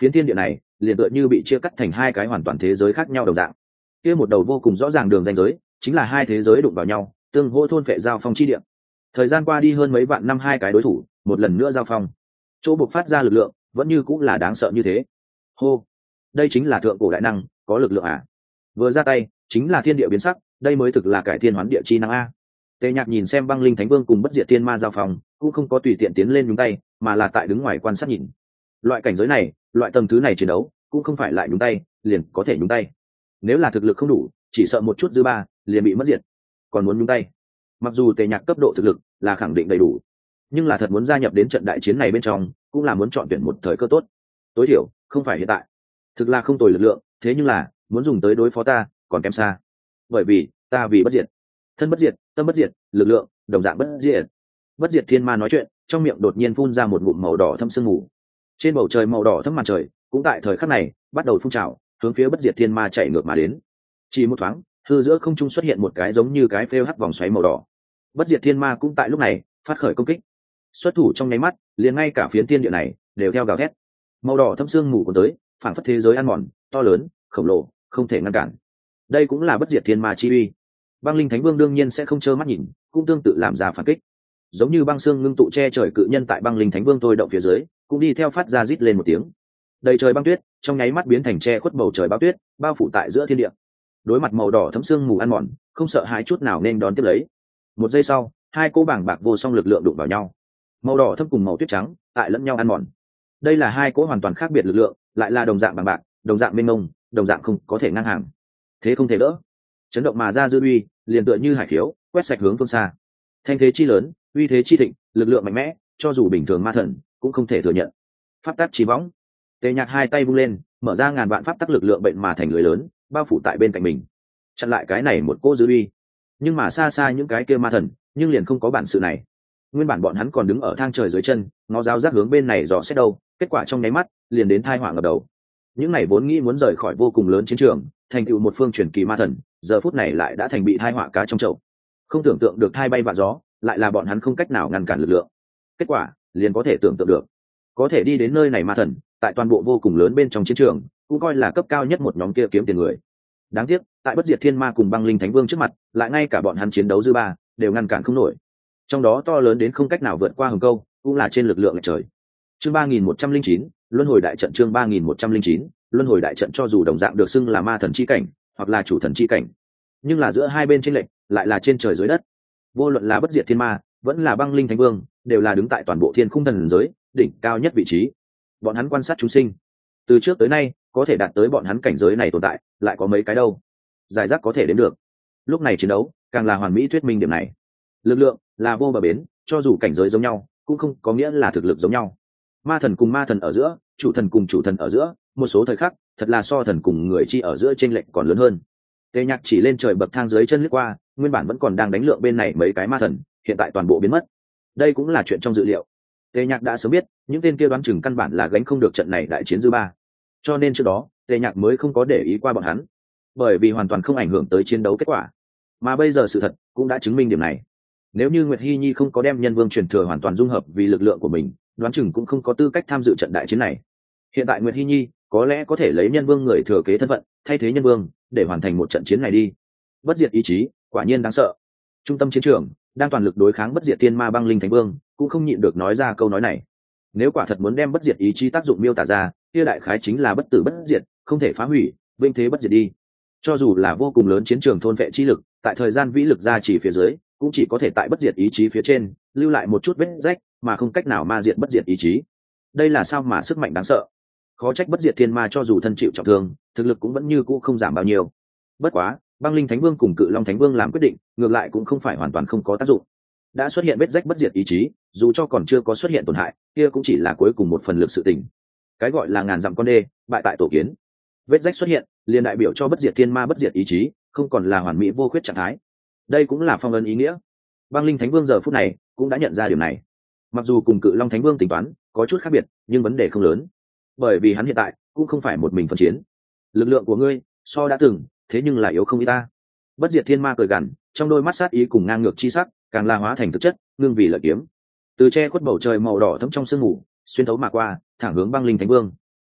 phiến thiên địa này liền tựa như bị chia cắt thành hai cái hoàn toàn thế giới khác nhau đồng dạng. Kia một đầu vô cùng rõ ràng đường ranh giới chính là hai thế giới đụng vào nhau, tương hỗ thôn phệ giao phong chi địa. Thời gian qua đi hơn mấy vạn năm, hai cái đối thủ một lần nữa giao phong, chỗ buộc phát ra lực lượng vẫn như cũng là đáng sợ như thế. Hô, đây chính là thượng cổ đại năng, có lực lượng à? Vừa ra tay chính là thiên địa biến sắc, đây mới thực là cải thiên hoán địa chi năng a. Tề Nhạc nhìn xem Băng Linh Thánh Vương cùng Bất Diệt Thiên Ma giao phòng, cũng không có tùy tiện tiến lên nhúng tay, mà là tại đứng ngoài quan sát nhìn. Loại cảnh giới này, loại tầng thứ này chiến đấu, cũng không phải lại nhúng tay liền có thể nhúng tay. Nếu là thực lực không đủ, chỉ sợ một chút dư ba liền bị mất diệt. Còn muốn nhúng tay, mặc dù Tề Nhạc cấp độ thực lực là khẳng định đầy đủ, nhưng là thật muốn gia nhập đến trận đại chiến này bên trong, cũng là muốn chọn tuyển một thời cơ tốt. Tối thiểu không phải hiện tại. Thực là không tồi lực lượng, thế nhưng là muốn dùng tới đối phó ta, còn kém xa. Bởi vì ta vì bất diệt, thân bất diệt, tâm bất diệt, lực lượng đồng dạng bất diệt. Bất Diệt Thiên Ma nói chuyện, trong miệng đột nhiên phun ra một ngụm màu đỏ thâm sương mù. Trên bầu trời màu đỏ thâm màn trời cũng tại thời khắc này bắt đầu phun trào, hướng phía Bất Diệt Thiên Ma chạy ngược mà đến. Chỉ một thoáng, hư giữa không trung xuất hiện một cái giống như cái phêu hắc vòng xoáy màu đỏ. Bất Diệt Thiên Ma cũng tại lúc này phát khởi công kích. Xuất thủ trong nháy mắt, liền ngay cả phiến thiên địa này đều theo gào thét. Màu đỏ thâm sương mù cuốn tới, phảng phất thế giới ăn mòn, to lớn, khổng lồ, không thể ngăn cản. Đây cũng là Bất Diệt Thiên Ma chi uy. Băng Linh Thánh Vương đương nhiên sẽ không trơ mắt nhìn, cũng tương tự làm ra phản kích. Giống như băng xương ngưng tụ che trời cự nhân tại Băng Linh Thánh Vương tôi động phía dưới, cũng đi theo phát ra rít lên một tiếng. Đầy trời băng tuyết trong nháy mắt biến thành che khuất bầu trời bao tuyết, bao phủ tại giữa thiên địa. Đối mặt màu đỏ thấm sương mù ăn mòn, không sợ hãi chút nào nên đón tiếp lấy. Một giây sau, hai cô bảng bạc vô song lực lượng đụng vào nhau. Màu đỏ thâm cùng màu tuyết trắng tại lẫn nhau ăn mòn. Đây là hai cỗ hoàn toàn khác biệt lực lượng, lại là đồng dạng bằng bạc, đồng dạng mênh mông, đồng dạng không có thể ngang hàng. Thế không thể đỡ. Chấn động mà ra dư uy, liền tựa như hải khiếu, quét sạch hướng phương xa. Thanh thế chi lớn, uy thế chi thịnh, lực lượng mạnh mẽ, cho dù bình thường ma thần cũng không thể thừa nhận. Pháp tắc chi võng. Tề Nhạc hai tay vung lên, mở ra ngàn vạn pháp tắc lực lượng bệnh mà thành lưới lớn, bao phủ tại bên cạnh mình, chặn lại cái này một cỗ dư uy. Nhưng mà xa xa những cái kia ma thần, nhưng liền không có bản sự này. Nguyên bản bọn hắn còn đứng ở thang trời dưới chân, ngó giáo giác hướng bên này dò xét đâu, kết quả trong nháy mắt liền đến tai họa ngập đầu. Những này vốn nghĩ muốn rời khỏi vô cùng lớn chiến trường, thành tựu một phương truyền kỳ ma thần, giờ phút này lại đã thành bị tai họa cá trong chậu. Không tưởng tượng được thai bay vạ gió, lại là bọn hắn không cách nào ngăn cản lực lượng. Kết quả liền có thể tưởng tượng được, có thể đi đến nơi này ma thần, tại toàn bộ vô cùng lớn bên trong chiến trường, cũng coi là cấp cao nhất một nhóm kia kiếm tiền người. Đáng tiếc, tại Bất Diệt Thiên Ma cùng Băng Linh Thánh Vương trước mặt, lại ngay cả bọn hắn chiến đấu dư ba đều ngăn cản không nổi. Trong đó to lớn đến không cách nào vượt qua hừng câu, cũng là trên lực lượng lệch trời. Chương ba nghìn một trăm linh chín, Luân hồi đại trận. Chương ba nghìn một trăm linh chín, Luân hồi đại trận. Cho dù đồng dạng được xưng là ma thần chi cảnh, hoặc là chủ thần chi cảnh, nhưng là giữa hai bên chênh lệch lại là trên trời dưới đất. Vô luận là Bất Diệt Thiên Ma, vẫn là Băng Linh Thánh Vương, đều là đứng tại toàn bộ thiên khung thần giới đỉnh cao nhất vị trí. Bọn hắn quan sát chúng sinh, từ trước tới nay có thể đạt tới bọn hắn cảnh giới này tồn tại, lại có mấy cái đâu? Giải rác có thể đến được. Lúc này chiến đấu, càng là hoàn mỹ thuyết minh điểm này. Lực lượng là vô bờ bến, cho dù cảnh giới giống nhau, cũng không có nghĩa là thực lực giống nhau. Ma thần cùng ma thần ở giữa, chủ thần cùng chủ thần ở giữa, một số thời khắc, thật là so thần cùng người chi ở giữa chênh lệch còn lớn hơn. Tề Nhạc chỉ lên trời bậc thang dưới chân lướt qua, nguyên bản vẫn còn đang đánh lượng bên này mấy cái ma thần, hiện tại toàn bộ biến mất. Đây cũng là chuyện trong dự liệu. Tề Nhạc đã sớm biết, những tên kia đoán chừng căn bản là gánh không được trận này đại chiến dư ba. Cho nên trước đó, Tề Nhạc mới không có để ý qua bọn hắn, bởi vì hoàn toàn không ảnh hưởng tới chiến đấu kết quả. Mà bây giờ sự thật cũng đã chứng minh điểm này. Nếu như Nguyệt Hi Nhi không có đem Nhân Vương truyền thừa hoàn toàn dung hợp vì lực lượng của mình, đoán chừng cũng không có tư cách tham dự trận đại chiến này. Hiện tại Nguyệt Hi Nhi có lẽ có thể lấy Nhân Vương người thừa kế thân phận, thay thế Nhân Vương, để hoàn thành một trận chiến này đi. Bất diệt ý chí, quả nhiên đáng sợ. Trung tâm chiến trường đang toàn lực đối kháng Bất Diệt Thiên Ma Băng Linh Thánh Vương, cũng không nhịn được nói ra câu nói này. Nếu quả thật muốn đem bất diệt ý chí tác dụng miêu tả ra, kia đại khái chính là bất tử bất diệt, không thể phá hủy, vinh thế bất diệt đi. Cho dù là vô cùng lớn chiến trường thôn vệ chi lực, tại thời gian vĩ lực ra chỉ phía dưới, cũng chỉ có thể tại bất diệt ý chí phía trên lưu lại một chút vết rách, mà không cách nào ma diệt bất diệt ý chí. Đây là sao mà sức mạnh đáng sợ. Khó trách Bất Diệt Thiên Ma cho dù thân chịu trọng thương, thực lực cũng vẫn như cũ không giảm bao nhiêu. Bất quá, Băng Linh Thánh Vương cùng Cự Long Thánh Vương làm quyết định, ngược lại cũng không phải hoàn toàn không có tác dụng. Đã xuất hiện vết rách bất diệt ý chí, dù cho còn chưa có xuất hiện tổn hại, kia cũng chỉ là cuối cùng một phần lực sự tình. Cái gọi là ngàn dặm con đê, bại tại tổ kiến. Vết rách xuất hiện, liền đại biểu cho Bất Diệt Thiên Ma bất diệt ý chí không còn là hoàn mỹ vô khuyết trạng thái. Đây cũng là phong ấn ý nghĩa. Băng Linh Thánh Vương giờ phút này cũng đã nhận ra điều này. Mặc dù cùng Cự Long Thánh Vương tính toán có chút khác biệt, nhưng vấn đề không lớn, bởi vì hắn hiện tại cũng không phải một mình phân chiến. Lực lượng của ngươi so đã từng, thế nhưng là yếu không ít ta. Bất Diệt Thiên Ma cười gằn, trong đôi mắt sát ý cùng ngang ngược chi sắc, càng là hóa thành thực chất, ngưng vì lợi kiếm. Từ che khuất bầu trời màu đỏ thẫm trong sương mù, xuyên thấu mà qua, thẳng hướng Băng Linh Thánh Vương.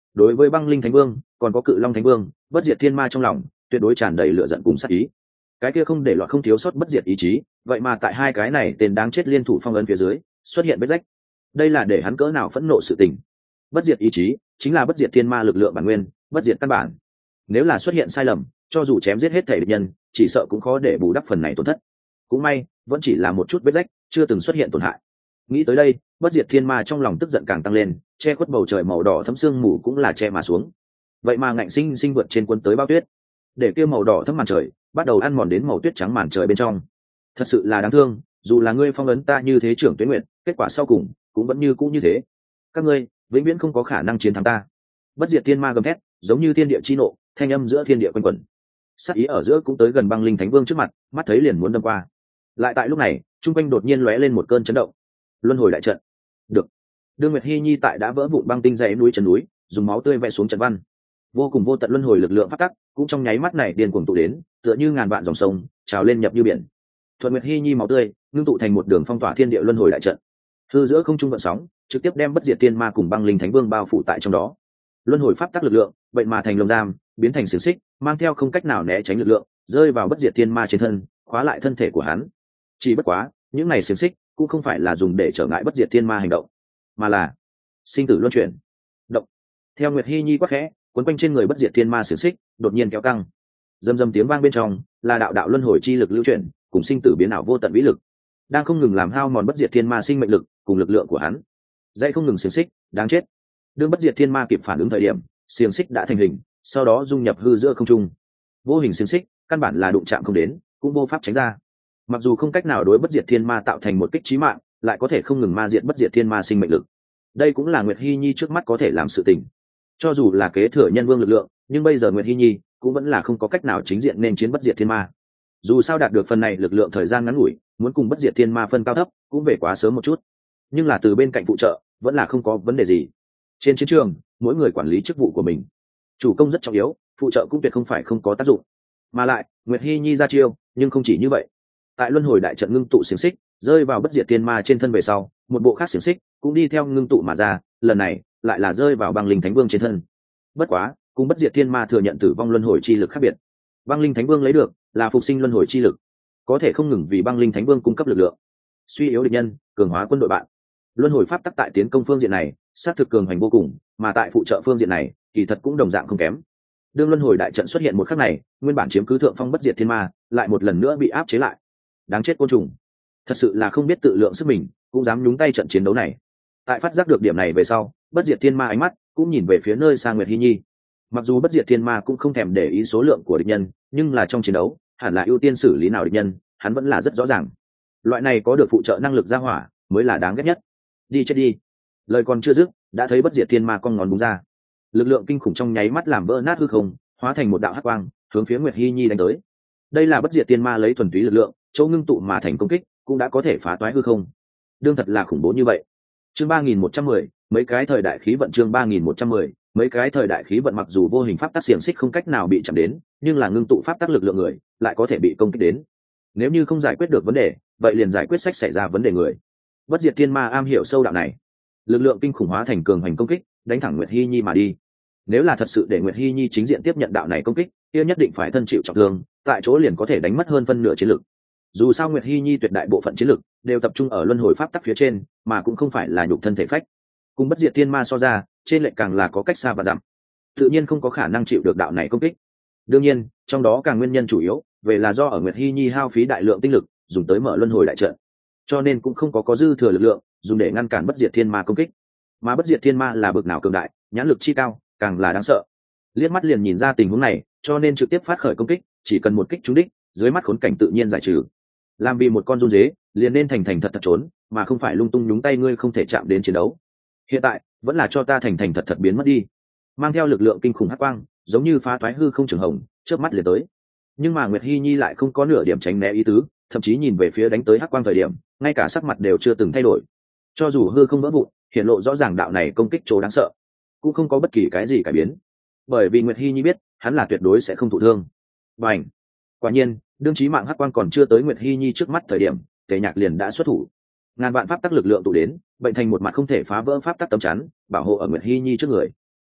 đối với băng linh thánh vương còn có cự long thánh vương, bất diệt thiên ma trong lòng tuyệt đối tràn đầy lửa giận cùng sát ý. Cái kia không để loại không thiếu sót bất diệt ý chí, vậy mà tại hai cái này tên đáng chết liên thủ phong ấn phía dưới xuất hiện vết rách. Đây là để hắn cỡ nào phẫn nộ sự tình. Bất diệt ý chí chính là bất diệt thiên ma lực lượng bản nguyên, bất diệt căn bản. Nếu là xuất hiện sai lầm, cho dù chém giết hết thể địch nhân, chỉ sợ cũng khó để bù đắp phần này tổn thất. Cũng may vẫn chỉ là một chút vết rách, chưa từng xuất hiện tổn hại. Nghĩ tới đây, bất diệt thiên ma trong lòng tức giận càng tăng lên, che khuất bầu trời màu đỏ thấm sương mù cũng là che mà xuống. Vậy mà ngạnh sinh sinh vượt trên quân tới bao tuyết, để kia màu đỏ thấm màn trời bắt đầu ăn mòn đến màu tuyết trắng màn trời bên trong. Thật sự là đáng thương, dù là ngươi phong ấn ta như thế trưởng tuyết nguyện, kết quả sau cùng cũng vẫn như cũ như thế. Các ngươi vĩnh viễn không có khả năng chiến thắng ta. Bất diệt thiên ma gầm thét, giống như thiên địa chi nộ, thanh âm giữa thiên địa quanh quẩn. Sát ý ở giữa cũng tới gần băng linh thánh vương trước mặt, mắt thấy liền muốn đâm qua. Lại tại lúc này, trung quanh đột nhiên lóe lên một cơn chấn động. Luân hồi đại trận. Được. Đương Nguyệt Hi Nhi tại đã vỡ vụn băng tinh dãy núi chân núi, dùng máu tươi vẽ xuống trận văn. Vô cùng vô tận luân hồi lực lượng phát tắc, cũng trong nháy mắt này điên cuồng tụ đến, tựa như ngàn vạn dòng sông, trào lên nhập như biển. Thuận Nguyệt Hi Nhi máu tươi, ngưng tụ thành một đường phong tỏa thiên địa luân hồi đại trận. Hư giữa không trung vận sóng, trực tiếp đem bất diệt tiên ma cùng băng linh thánh vương bao phủ tại trong đó. Luân hồi pháp tắc lực lượng, vậy mà thành lồng giam, biến thành xiềng xích, mang theo không cách nào né tránh lực lượng, rơi vào bất diệt tiên ma trên thân, khóa lại thân thể của hắn. Chỉ bất quá, những này xiềng xích cũng không phải là dùng để trở ngại bất diệt tiên ma hành động, mà là sinh tử luân chuyển. Động. Theo Nguyệt Hi Nhi quát khẽ, quấn quanh trên người bất diệt tiên ma xiềng xích đột nhiên kéo căng. Rầm rầm tiếng vang bên trong, là đạo đạo luân hồi chi lực lưu chuyển, cùng sinh tử biến ảo vô tận vĩ lực, đang không ngừng làm hao mòn bất diệt thiên ma sinh mệnh lực cùng lực lượng của hắn. Dây không ngừng xiềng xích, đáng chết. Đương bất diệt thiên ma kịp phản ứng thời điểm, xiềng xích đã thành hình, sau đó dung nhập hư giữa không trung. Vô hình xiềng xích, căn bản là đụng chạm không đến, cũng vô pháp tránh ra. Mặc dù không cách nào đối bất diệt thiên ma tạo thành một kích chí mạng, lại có thể không ngừng ma diệt bất diệt thiên ma sinh mệnh lực. Đây cũng là Nguyệt Hi Nhi trước mắt có thể làm sự tình. Cho dù là kế thừa nhân vương lực lượng, nhưng bây giờ Nguyệt Hi Nhi cũng vẫn là không có cách nào chính diện nên chiến bất diệt thiên ma. Dù sao đạt được phần này lực lượng thời gian ngắn ngủi, muốn cùng bất diệt thiên ma phân cao thấp cũng về quá sớm một chút. Nhưng là từ bên cạnh phụ trợ vẫn là không có vấn đề gì. Trên chiến trường, mỗi người quản lý chức vụ của mình, chủ công rất trọng yếu, phụ trợ cũng tuyệt không phải không có tác dụng. Mà lại Nguyệt Hi Nhi ra chiêu, nhưng không chỉ như vậy. Tại luân hồi đại trận ngưng tụ xiềng xích rơi vào bất diệt thiên ma trên thân về sau, một bộ khác xiềng xích cũng đi theo ngưng tụ mà ra, lần này lại là rơi vào băng linh thánh vương trên thân. Bất quá cùng bất diệt thiên ma thừa nhận tử vong luân hồi chi lực khác biệt, băng linh thánh vương lấy được là phục sinh luân hồi chi lực, có thể không ngừng vì băng linh thánh vương cung cấp lực lượng, suy yếu địch nhân, cường hóa quân đội bạn. Luân hồi pháp tắc tại tiến công phương diện này sát thực cường hành vô cùng, mà tại phụ trợ phương diện này kỳ thật cũng đồng dạng không kém. Đương luân hồi đại trận xuất hiện một khắc này, nguyên bản chiếm cứ thượng phong bất diệt thiên ma lại một lần nữa bị áp chế lại. Đáng chết côn trùng, thật sự là không biết tự lượng sức mình, cũng dám nhúng tay trận chiến đấu này. Tại phát giác được điểm này về sau, bất diệt thiên ma ánh mắt cũng nhìn về phía nơi xa Nguyệt Hi Nhi. Mặc dù bất diệt thiên ma cũng không thèm để ý số lượng của địch nhân, nhưng là trong chiến đấu hẳn là ưu tiên xử lý nào địch nhân, hắn vẫn là rất rõ ràng. Loại này có được phụ trợ năng lực ra hỏa mới là đáng ghét nhất. Đi chết đi. Lời còn chưa dứt, đã thấy bất diệt thiên ma cong ngón búng ra, lực lượng kinh khủng trong nháy mắt làm vỡ nát hư không, hóa thành một đạo hắc quang hướng phía Nguyệt Hi Nhi đánh tới. Đây là bất diệt thiên ma lấy thuần túy lực lượng chỗ ngưng tụ mà thành công kích, cũng đã có thể phá toái hư không. Đương thật là khủng bố như vậy. Chương ba nghìn một trăm mười, mấy cái thời đại khí vận. Chương ba nghìn một trăm mười, mấy cái thời đại khí vận. Mặc dù vô hình pháp tắc xiềng xích không cách nào bị chạm đến, nhưng là ngưng tụ pháp tắc lực lượng người lại có thể bị công kích đến. Nếu như không giải quyết được vấn đề, vậy liền giải quyết sách xảy ra vấn đề người. Bất diệt thiên ma am hiểu sâu đạo này, lực lượng kinh khủng hóa thành cường hành công kích, đánh thẳng Nguyệt Hi Nhi mà đi. Nếu là thật sự để Nguyệt Hi Nhi chính diện tiếp nhận đạo này công kích, kia nhất định phải thân chịu trọng thương, tại chỗ liền có thể đánh mất hơn phân nửa chiến lực. Dù sao Nguyệt Hi Nhi tuyệt đại bộ phận chiến lực đều tập trung ở luân hồi pháp tắc phía trên, mà cũng không phải là nhục thân thể phách. Cùng bất diệt thiên ma so ra, trên lệch càng là có cách xa và dặm, tự nhiên không có khả năng chịu được đạo này công kích. Đương nhiên, trong đó càng nguyên nhân chủ yếu về là do ở Nguyệt Hi Nhi hao phí đại lượng tinh lực dùng tới mở luân hồi đại trận, cho nên cũng không có có dư thừa lực lượng dùng để ngăn cản bất diệt thiên ma công kích. Mà bất diệt thiên ma là bực nào cường đại, nhãn lực chi cao, càng là đáng sợ. Liếc mắt liền nhìn ra tình huống này, cho nên trực tiếp phát khởi công kích, chỉ cần một kích trúng đích, dưới mắt khốn cảnh tự nhiên giải trừ. Làm vì một con run dế, liền nên thành thành thật thật trốn, mà không phải lung tung nhúng tay, ngươi không thể chạm đến chiến đấu. Hiện tại vẫn là cho ta thành thành thật thật biến mất đi. Mang theo lực lượng kinh khủng hắc quang, giống như phá toái hư không trường hồng, chớp mắt liền tới. Nhưng mà Nguyệt Hi Nhi lại không có nửa điểm tránh né ý tứ, thậm chí nhìn về phía đánh tới hắc quang thời điểm, ngay cả sắc mặt đều chưa từng thay đổi. Cho dù hư không vỡ vụn, hiện lộ rõ ràng đạo này công kích chỗ đáng sợ, cũng không có bất kỳ cái gì cải biến. Bởi vì Nguyệt Hi Nhi biết, hắn là tuyệt đối sẽ không thụ thương. Bành! Quả nhiên, đương chí mạng hắc quang còn chưa tới Nguyệt Hi Nhi trước mắt thời điểm, Tề Nhạc liền đã xuất thủ. Ngàn vạn pháp tắc lực lượng tụ đến, bệnh thành một mặt không thể phá vỡ pháp tắc tấm chắn, bảo hộ ở Nguyệt Hi Nhi trước người.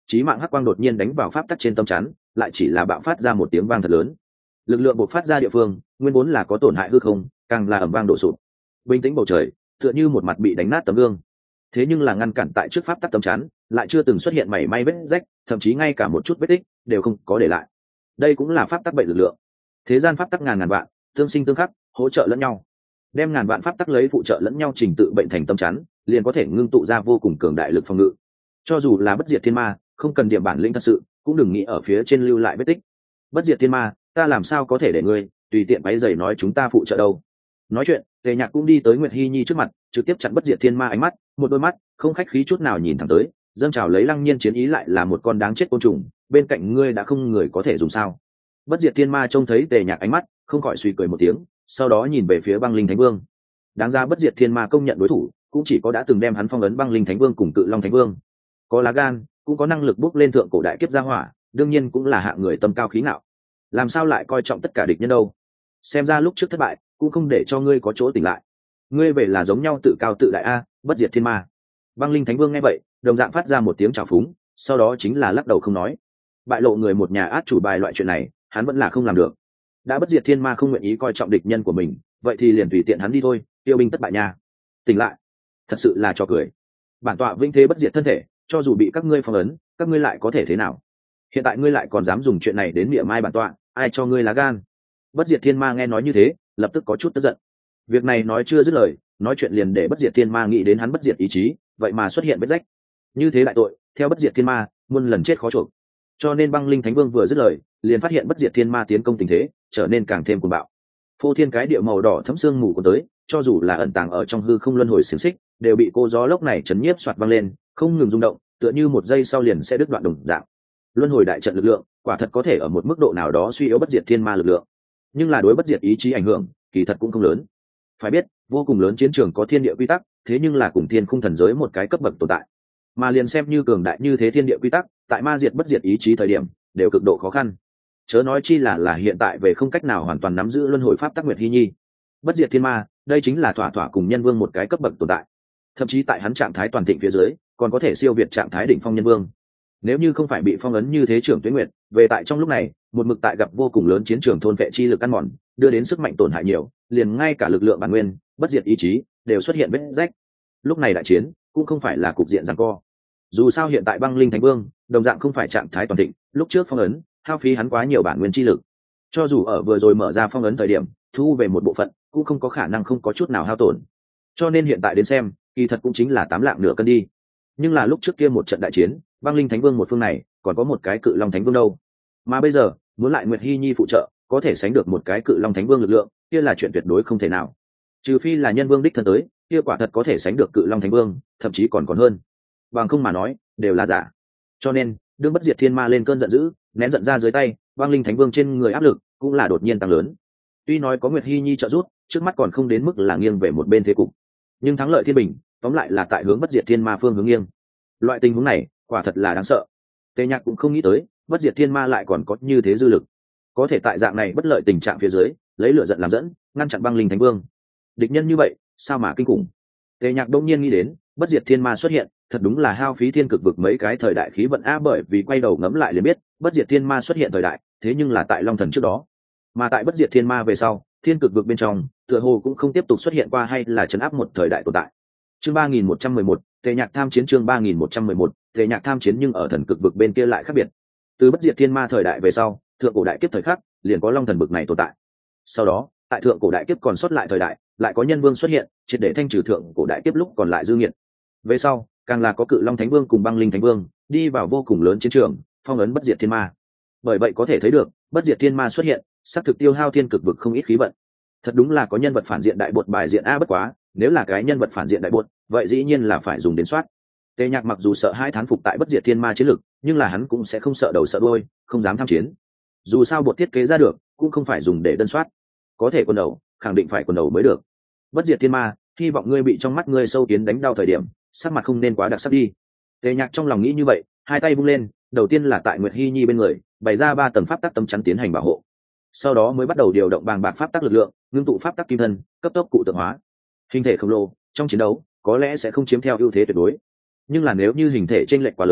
chí mạng hắc quang đột nhiên đánh vào pháp tắc trên tâm chắn, lại chỉ là bạo phát ra một tiếng vang thật lớn. Lực lượng bộc phát ra địa phương nguyên vốn là có tổn hại hư không, càng là ầm vang đổ sụp. Bình tĩnh bầu trời tựa như một mặt bị đánh nát tấm gương. Thế nhưng là ngăn cản tại trước pháp tắc tâm chắn, lại chưa từng xuất hiện mảy may vết rách, thậm chí ngay cả một chút vết tích đều không có để lại. Đây cũng là pháp tắc bệnh lực lượng. Thế gian pháp tắc ngàn ngàn vạn, tương sinh tương khắc, hỗ trợ lẫn nhau. Đem ngàn vạn pháp tắc lấy phụ trợ lẫn nhau trình tự bệnh thành tâm chắn, liền có thể ngưng tụ ra vô cùng cường đại lực phòng ngự. Cho dù là bất diệt thiên ma, không cần điểm bản lĩnh thật sự, cũng đừng nghĩ ở phía trên lưu lại vết tích. Bất diệt thiên ma, ta làm sao có thể để ngươi tùy tiện váy giày nói chúng ta phụ trợ đâu? Nói chuyện, Tề Nhạc cũng đi tới Nguyệt Hi Nhi trước mặt, trực tiếp chặn bất diệt thiên ma ánh mắt, một đôi mắt không khách khí chút nào nhìn thẳng tới, dâng trào lấy lăng nhiên chiến ý lại là một con đáng chết côn trùng, bên cạnh ngươi đã không người có thể dùng sao? Bất diệt thiên ma trông thấy Tề Nhạc ánh mắt, không khỏi suy cười một tiếng, sau đó nhìn về phía Băng Linh Thánh Vương. Đáng ra bất diệt thiên ma công nhận đối thủ, cũng chỉ có đã từng đem hắn phong ấn Băng Linh Thánh Vương cùng Cự Long Thánh Vương. Có lá gan, cũng có năng lực bước lên thượng cổ đại kiếp gia hỏa, đương nhiên cũng là hạng người tâm cao khí ngạo. Làm sao lại coi trọng tất cả địch nhân đâu? Xem ra lúc trước thất bại, cũng không để cho ngươi có chỗ tỉnh lại. Ngươi về là giống nhau tự cao tự đại a, bất diệt thiên ma. Băng Linh Thánh Vương nghe vậy, đồng dạng phát ra một tiếng trào phúng, sau đó chính là lắc đầu không nói. Bại lộ người một nhà át chủ bài loại chuyện này, hắn vẫn là không làm được. Đã bất diệt thiên ma không nguyện ý coi trọng địch nhân của mình, vậy thì liền tùy tiện hắn đi thôi, tiêu binh tất bại nha. Tỉnh lại, thật sự là cho cười. Bản tọa vinh thế bất diệt thân thể, cho dù bị các ngươi phong ấn, các ngươi lại có thể thế nào? Hiện tại ngươi lại còn dám dùng chuyện này đến mỉa mai bản tọa, ai cho ngươi lá gan? Bất diệt thiên ma nghe nói như thế, lập tức có chút tức giận. Việc này nói chưa dứt lời, nói chuyện liền để bất diệt thiên ma nghĩ đến hắn bất diệt ý chí, vậy mà xuất hiện vết rách. Như thế đại tội, theo bất diệt thiên ma, muôn lần chết khó chuộc. Cho nên Băng Linh Thánh Vương vừa dứt lời, liền phát hiện bất diệt thiên ma tiến công tình thế, trở nên càng thêm cuồng bạo. Phô thiên cái địa màu đỏ thấm sương mù của tới, cho dù là ẩn tàng ở trong hư không luân hồi xiềng xích, đều bị cô gió lốc này chấn nhiếp xoạt văng lên, không ngừng rung động, tựa như một giây sau liền sẽ đứt đoạn đồng dạng. Luân hồi đại trận lực lượng, quả thật có thể ở một mức độ nào đó suy yếu bất diệt thiên ma lực lượng, nhưng là đối bất diệt ý chí ảnh hưởng, kỳ thật cũng không lớn. Phải biết, vô cùng lớn chiến trường có thiên địa quy tắc, thế nhưng là cùng thiên khung thần giới một cái cấp bậc tồn tại. Mà liền xem như cường đại như thế thiên địa quy tắc, tại ma diệt bất diệt ý chí thời điểm, đều cực độ khó khăn. Chớ nói chi là là hiện tại về không cách nào hoàn toàn nắm giữ luân hồi pháp tắc Nguyệt Hi Nhi. Bất diệt thiên ma, đây chính là thỏa thỏa cùng nhân vương một cái cấp bậc tồn tại. Thậm chí tại hắn trạng thái toàn thịnh phía dưới, còn có thể siêu việt trạng thái đỉnh phong nhân vương. Nếu như không phải bị phong ấn như thế trưởng Tuế Nguyệt, về tại trong lúc này, một mực tại gặp vô cùng lớn chiến trường thôn vệ chi lực ăn mòn, đưa đến sức mạnh tổn hại nhiều, liền ngay cả lực lượng bản nguyên, bất diệt ý chí, đều xuất hiện vết rách. Lúc này đại chiến, cũng không phải là cục diện giằng co. Dù sao hiện tại Băng Linh Thánh Vương, đồng dạng không phải trạng thái toàn thịnh, lúc trước phong ấn, hao phí hắn quá nhiều bản nguyên chi lực. Cho dù ở vừa rồi mở ra phong ấn thời điểm, thu về một bộ phận, cũng không có khả năng không có chút nào hao tổn. Cho nên hiện tại đến xem, kỳ thật cũng chính là tám lạng nửa cân đi. Nhưng là lúc trước kia một trận đại chiến, Băng Linh Thánh Vương một phương này, còn có một cái Cự Long Thánh Vương đâu. Mà bây giờ, muốn lại Nguyệt Hi Nhi phụ trợ, có thể sánh được một cái Cự Long Thánh Vương lực lượng, kia là chuyện tuyệt đối không thể nào. Trừ phi là nhân vương đích thân tới, kia quả thật có thể sánh được Cự Long Thánh Vương, thậm chí còn còn hơn. Bằng không mà nói, đều là giả. Cho nên, đương bất diệt thiên ma lên cơn giận dữ, nén giận ra dưới tay, Băng Linh Thánh Vương trên người áp lực cũng là đột nhiên tăng lớn. Tuy nói có Nguyệt Hi Nhi trợ giúp, trước mắt còn không đến mức là nghiêng về một bên thế cục, nhưng thắng lợi thiên bình, tóm lại là tại hướng bất diệt thiên ma phương hướng nghiêng. Loại tình huống này, quả thật là đáng sợ. Tề Nhạc cũng không nghĩ tới, bất diệt thiên ma lại còn có như thế dư lực, có thể tại dạng này bất lợi tình trạng phía dưới, lấy lửa giận làm dẫn, ngăn chặn Băng Linh Thánh Vương. Địch nhân như vậy, sao mà kinh khủng. Tề Nhạc đông nhiên nghĩ đến, bất diệt thiên ma xuất hiện, thật đúng là hao phí thiên cực vực mấy cái thời đại khí vận a, bởi vì quay đầu ngẫm lại liền biết, bất diệt thiên ma xuất hiện thời đại, thế nhưng là tại Long Thần trước đó. Mà tại bất diệt thiên ma về sau, thiên cực vực bên trong, tựa hồ cũng không tiếp tục xuất hiện qua hay là trấn áp một thời đại tồn tại. Chương ba nghìn một trăm mười một, Tề Nhạc tham chiến chương ba nghìn một trăm mười một, Tề Nhạc tham chiến nhưng ở thần cực vực bên kia lại khác biệt. Từ bất diệt thiên ma thời đại về sau, thượng cổ đại kiếp thời khắc, liền có Long Thần vực này tồn tại. Sau đó, tại thượng cổ đại kiếp còn sót lại thời đại, lại có nhân vương xuất hiện, triệt để thanh trừ thượng cổ đại kiếp lúc còn lại dư nghiệt. Về sau, càng là có Cự Long Thánh Vương cùng Băng Linh Thánh Vương đi vào vô cùng lớn chiến trường, phong ấn bất diệt thiên ma. Bởi vậy có thể thấy được, bất diệt thiên ma xuất hiện, sắp thực tiêu hao thiên cực vực không ít khí vận. Thật đúng là có nhân vật phản diện đại bột bài diện a, bất quá, nếu là cái nhân vật phản diện đại bột, vậy dĩ nhiên là phải dùng đến soát. Tề Nhạc mặc dù sợ hai thán phục tại bất diệt thiên ma chiến lực, nhưng là hắn cũng sẽ không sợ đầu sợ đuôi, không dám tham chiến. Dù sao bột thiết kế ra được, cũng không phải dùng để đơn soát. Có thể quần đầu, khẳng định phải quần đầu mới được. Bất diệt thiên ma, hy vọng ngươi bị trong mắt ngươi sâu kiến đánh đau thời điểm, sắc mặt không nên quá đặc sắc đi. Tề Nhạc trong lòng nghĩ như vậy, hai tay vung lên, đầu tiên là tại Nguyệt Hi Nhi bên người, bày ra ba tầng pháp tắc tâm chắn tiến hành bảo hộ. Sau đó mới bắt đầu điều động bàng bạc pháp tắc lực lượng, ngưng tụ pháp tắc kim thân, cấp tốc cụ tượng hóa. Hình thể khổng lồ, trong chiến đấu, có lẽ sẽ không chiếm theo ưu thế tuyệt đối. Nhưng là nếu như hình thể chênh lệch quá lớn,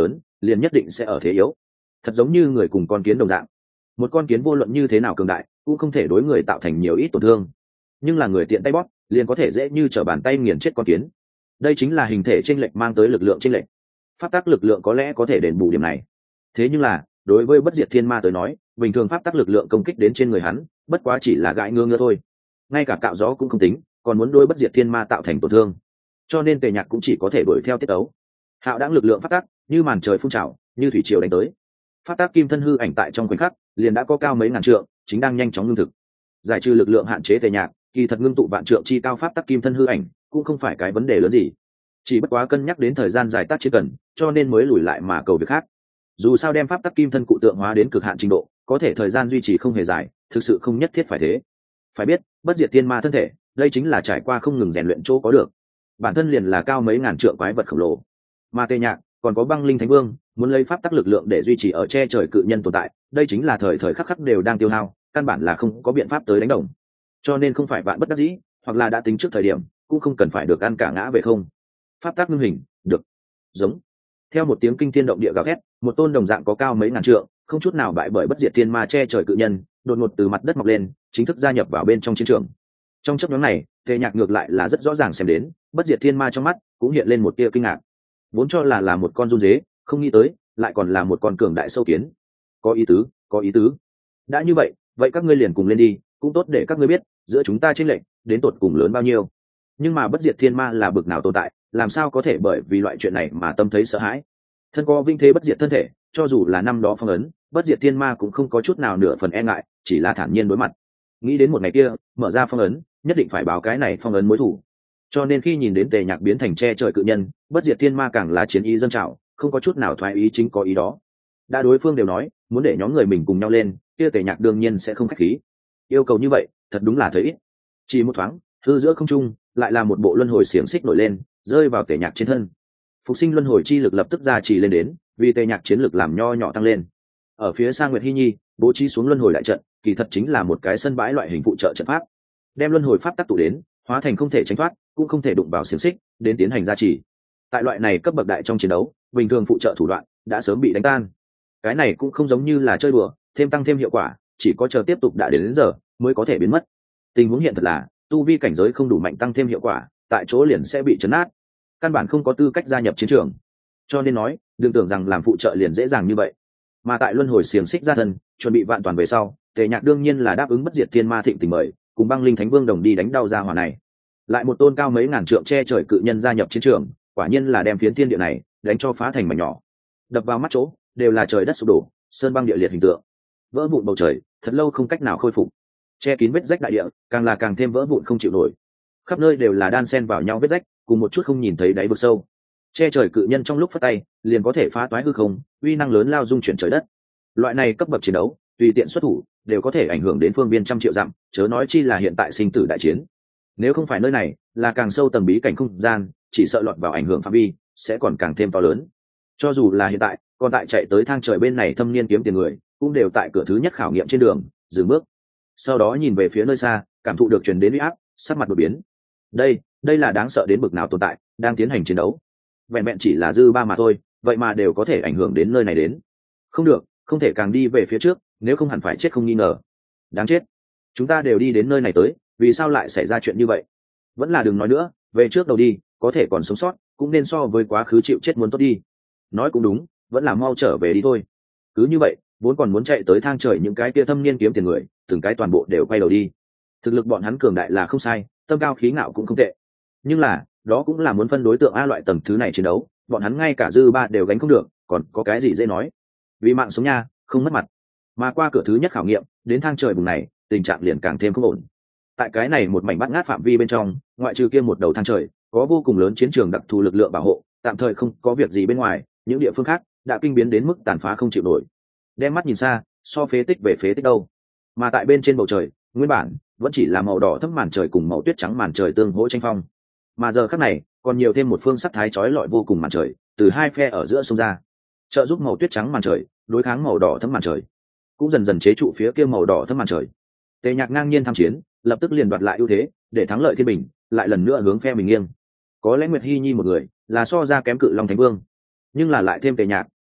liền nhất định sẽ ở thế yếu. Thật giống như người cùng con kiến đồng dạng, một con kiến vô luận như thế nào cường đại cũng không thể đối người tạo thành nhiều ít tổn thương, nhưng là người tiện tay bóp liền có thể dễ như trở bàn tay nghiền chết con kiến. Đây chính là hình thể chênh lệch mang tới lực lượng chênh lệch. Pháp tắc lực lượng có lẽ có thể đền bù điểm này, thế nhưng là đối với bất diệt thiên ma tới nói, bình thường pháp tắc lực lượng công kích đến trên người hắn bất quá chỉ là gãi ngứa ngứa thôi, ngay cả cạo gió cũng không tính, còn muốn đôi bất diệt thiên ma tạo thành tổn thương. Cho nên Tề Nhạc cũng chỉ có thể đuổi theo tiết tấu. Hạo đãng lực lượng pháp tắc như màn trời phun trào, như thủy triều đánh tới. Pháp tắc kim thân hư ảnh tại trong khoảnh khắc liền đã có cao mấy ngàn trượng, chính đang nhanh chóng ngưng thực. Giải trừ lực lượng hạn chế Tề Nhạc, kỳ thật ngưng tụ vạn trượng chi cao pháp tắc kim thân hư ảnh cũng không phải cái vấn đề lớn gì, chỉ bất quá cân nhắc đến thời gian dài tác chiến cần, cho nên mới lùi lại mà cầu việc khác. Dù sao đem pháp tắc kim thân cụ tượng hóa đến cực hạn trình độ, có thể thời gian duy trì không hề dài, thực sự không nhất thiết phải thế. Phải biết, bất diệt tiên ma thân thể, đây chính là trải qua không ngừng rèn luyện chỗ có được, bản thân liền là cao mấy ngàn trượng quái vật khổng lồ. Mà Tề Nhạc còn có băng linh thánh vương, muốn lấy pháp tắc lực lượng để duy trì ở che trời cự nhân tồn tại, đây chính là thời thời khắc khắc đều đang tiêu hao, căn bản là không có biện pháp tới đánh đồng. Cho nên không phải vạn bất đắc dĩ, hoặc là đã tính trước thời điểm, cũng không cần phải được ăn cả ngã về không. Pháp tắc ngưng hình, được. Giống. Theo một tiếng kinh thiên động địa gào thét, một tôn đồng dạng có cao mấy ngàn trượng, không chút nào bại bởi bất diệt thiên ma che trời cự nhân, đột ngột từ mặt đất mọc lên, chính thức gia nhập vào bên trong chiến trường. Trong chốc ngắn này, Tề Nhạc ngược lại là rất rõ ràng xem đến, bất diệt thiên ma trong mắt cũng hiện lên một tia kinh ngạc. Vốn cho là là một con run dế, không nghĩ tới lại còn là một con cường đại sâu kiến. Có ý tứ, có ý tứ. Đã như vậy, vậy các ngươi liền cùng lên đi, cũng tốt để các ngươi biết, giữa chúng ta chênh lệch đến tột cùng lớn bao nhiêu. Nhưng mà bất diệt thiên ma là bực nào tồn tại, làm sao có thể bởi vì loại chuyện này mà tâm thấy sợ hãi. Thân có vinh thế bất diệt thân thể, cho dù là năm đó phong ấn, bất diệt thiên ma cũng không có chút nào nửa phần e ngại, chỉ là thản nhiên đối mặt. Nghĩ đến một ngày kia mở ra phong ấn, nhất định phải báo cái này phong ấn mối thủ. Cho nên khi nhìn đến Tề Nhạc biến thành che trời cự nhân, bất diệt thiên ma càng là chiến ý dâng trào, không có chút nào thoái ý, chính có ý đó. Đã đối phương đều nói muốn để nhóm người mình cùng nhau lên, kia Tề Nhạc đương nhiên sẽ không khách khí. Yêu cầu như vậy thật đúng là thấy ít. Chỉ một thoáng, hư giữa không trung lại là một bộ luân hồi xiềng xích nổi lên, rơi vào Tề Nhạc trên thân. Phục sinh luân hồi chi lực lập tức ra chỉ lên đến, vì Tề Nhạc chiến lực làm nho nhỏ tăng lên. Ở phía xa Nguyệt Hi Nhi bố trí xuống luân hồi đại trận, kỳ thật chính là một cái sân bãi loại hình phụ trợ trận pháp, đem luân hồi pháp tác tụ đến, hóa thành không thể tránh thoát, cũng không thể đụng vào xiềng xích, đến tiến hành gia trì. Tại loại này cấp bậc đại trong chiến đấu, bình thường phụ trợ thủ đoạn đã sớm bị đánh tan. Cái này cũng không giống như là chơi đùa, thêm tăng thêm hiệu quả, chỉ có chờ tiếp tục đã đến, đến giờ mới có thể biến mất. Tình huống hiện thật là tu vi cảnh giới không đủ mạnh tăng thêm hiệu quả, tại chỗ liền sẽ bị chấn át, căn bản không có tư cách gia nhập chiến trường. Cho nên nói, đừng tưởng rằng làm phụ trợ liền dễ dàng như vậy. Mà tại luân hồi xiềng xích ra thân, chuẩn bị vạn toàn về sau, Tề Nhạc đương nhiên là đáp ứng bất diệt thiên ma thịnh tình mời, cùng băng linh thánh vương đồng đi đánh đau ra hỏa này. Lại một tôn cao mấy ngàn trượng che trời cự nhân gia nhập chiến trường, quả nhiên là đem phiến thiên địa này đánh cho phá thành mảnh nhỏ. Đập vào mắt chỗ đều là trời đất sụp đổ, sơn băng địa liệt hình tượng, vỡ vụn bầu trời, thật lâu không cách nào khôi phục. Che kín vết rách đại địa, càng là càng thêm vỡ vụn không chịu nổi. Khắp nơi đều là đan xen vào nhau vết rách, cùng một chút không nhìn thấy đáy vực sâu. Che trời cự nhân trong lúc phất tay, liền có thể phá toái hư không, uy năng lớn lao dung chuyển trời đất. Loại này cấp bậc chiến đấu, tùy tiện xuất thủ, đều có thể ảnh hưởng đến phương viên trăm triệu dặm, chớ nói chi là hiện tại sinh tử đại chiến. Nếu không phải nơi này là càng sâu tầng bí cảnh không gian, chỉ sợ lọt vào ảnh hưởng phạm vi sẽ còn càng thêm to lớn. Cho dù là hiện tại, còn tại chạy tới thang trời bên này thâm niên kiếm tiền người, cũng đều tại cửa thứ nhất khảo nghiệm trên đường dừng bước. Sau đó nhìn về phía nơi xa, cảm thụ được truyền đến uy áp, sắc mặt đột biến. Đây, đây là đáng sợ đến bực nào tồn tại, đang tiến hành chiến đấu. Vẹn vẹn chỉ là dư ba mà thôi, vậy mà đều có thể ảnh hưởng đến nơi này đến. Không được, không thể càng đi về phía trước, nếu không hẳn phải chết không nghi ngờ. Đáng chết, chúng ta đều đi đến nơi này tới, vì sao lại xảy ra chuyện như vậy? Vẫn là đừng nói nữa, về trước đầu đi, có thể còn sống sót cũng nên so với quá khứ chịu chết muốn tốt đi. Nói cũng đúng, vẫn là mau trở về đi thôi. Cứ như vậy, vốn còn muốn chạy tới thang trời những cái kia thâm niên kiếm tiền người, từng cái toàn bộ đều quay đầu đi. Thực lực bọn hắn cường đại là không sai, tâm cao khí ngạo cũng không tệ, nhưng là đó cũng là muốn phân đối tượng a loại tầng thứ này chiến đấu, bọn hắn ngay cả dư ba đều gánh không được, còn có cái gì dễ nói. Vì mạng sống nha, không mất mặt. Mà qua cửa thứ nhất khảo nghiệm, đến thang trời vùng này, tình trạng liền càng thêm không ổn. Tại cái này một mảnh bát ngát phạm vi bên trong, ngoại trừ kia một đầu thang trời có vô cùng lớn chiến trường đặc thù lực lượng bảo hộ, tạm thời không có việc gì bên ngoài, những địa phương khác đã kinh biến đến mức tàn phá không chịu nổi. Đem mắt nhìn xa, so phế tích về phế tích đâu. Mà tại bên trên bầu trời, nguyên bản vẫn chỉ là màu đỏ thẫm màn trời cùng màu tuyết trắng màn trời tương hỗ tranh phong, mà giờ khắc này còn nhiều thêm một phương sắc thái chói lọi vô cùng màn trời từ hai phe ở giữa sông ra, trợ giúp màu tuyết trắng màn trời đối kháng màu đỏ thẫm màn trời, cũng dần dần chế trụ phía kia màu đỏ thẫm màn trời. Tề Nhạc ngang nhiên tham chiến, lập tức liền đoạt lại ưu thế, để thắng lợi thiên bình lại lần nữa hướng phe mình nghiêng. Có lẽ Nguyệt Hi Nhi một người là so ra kém cự long thánh vương, nhưng là lại thêm Tề Nhạc,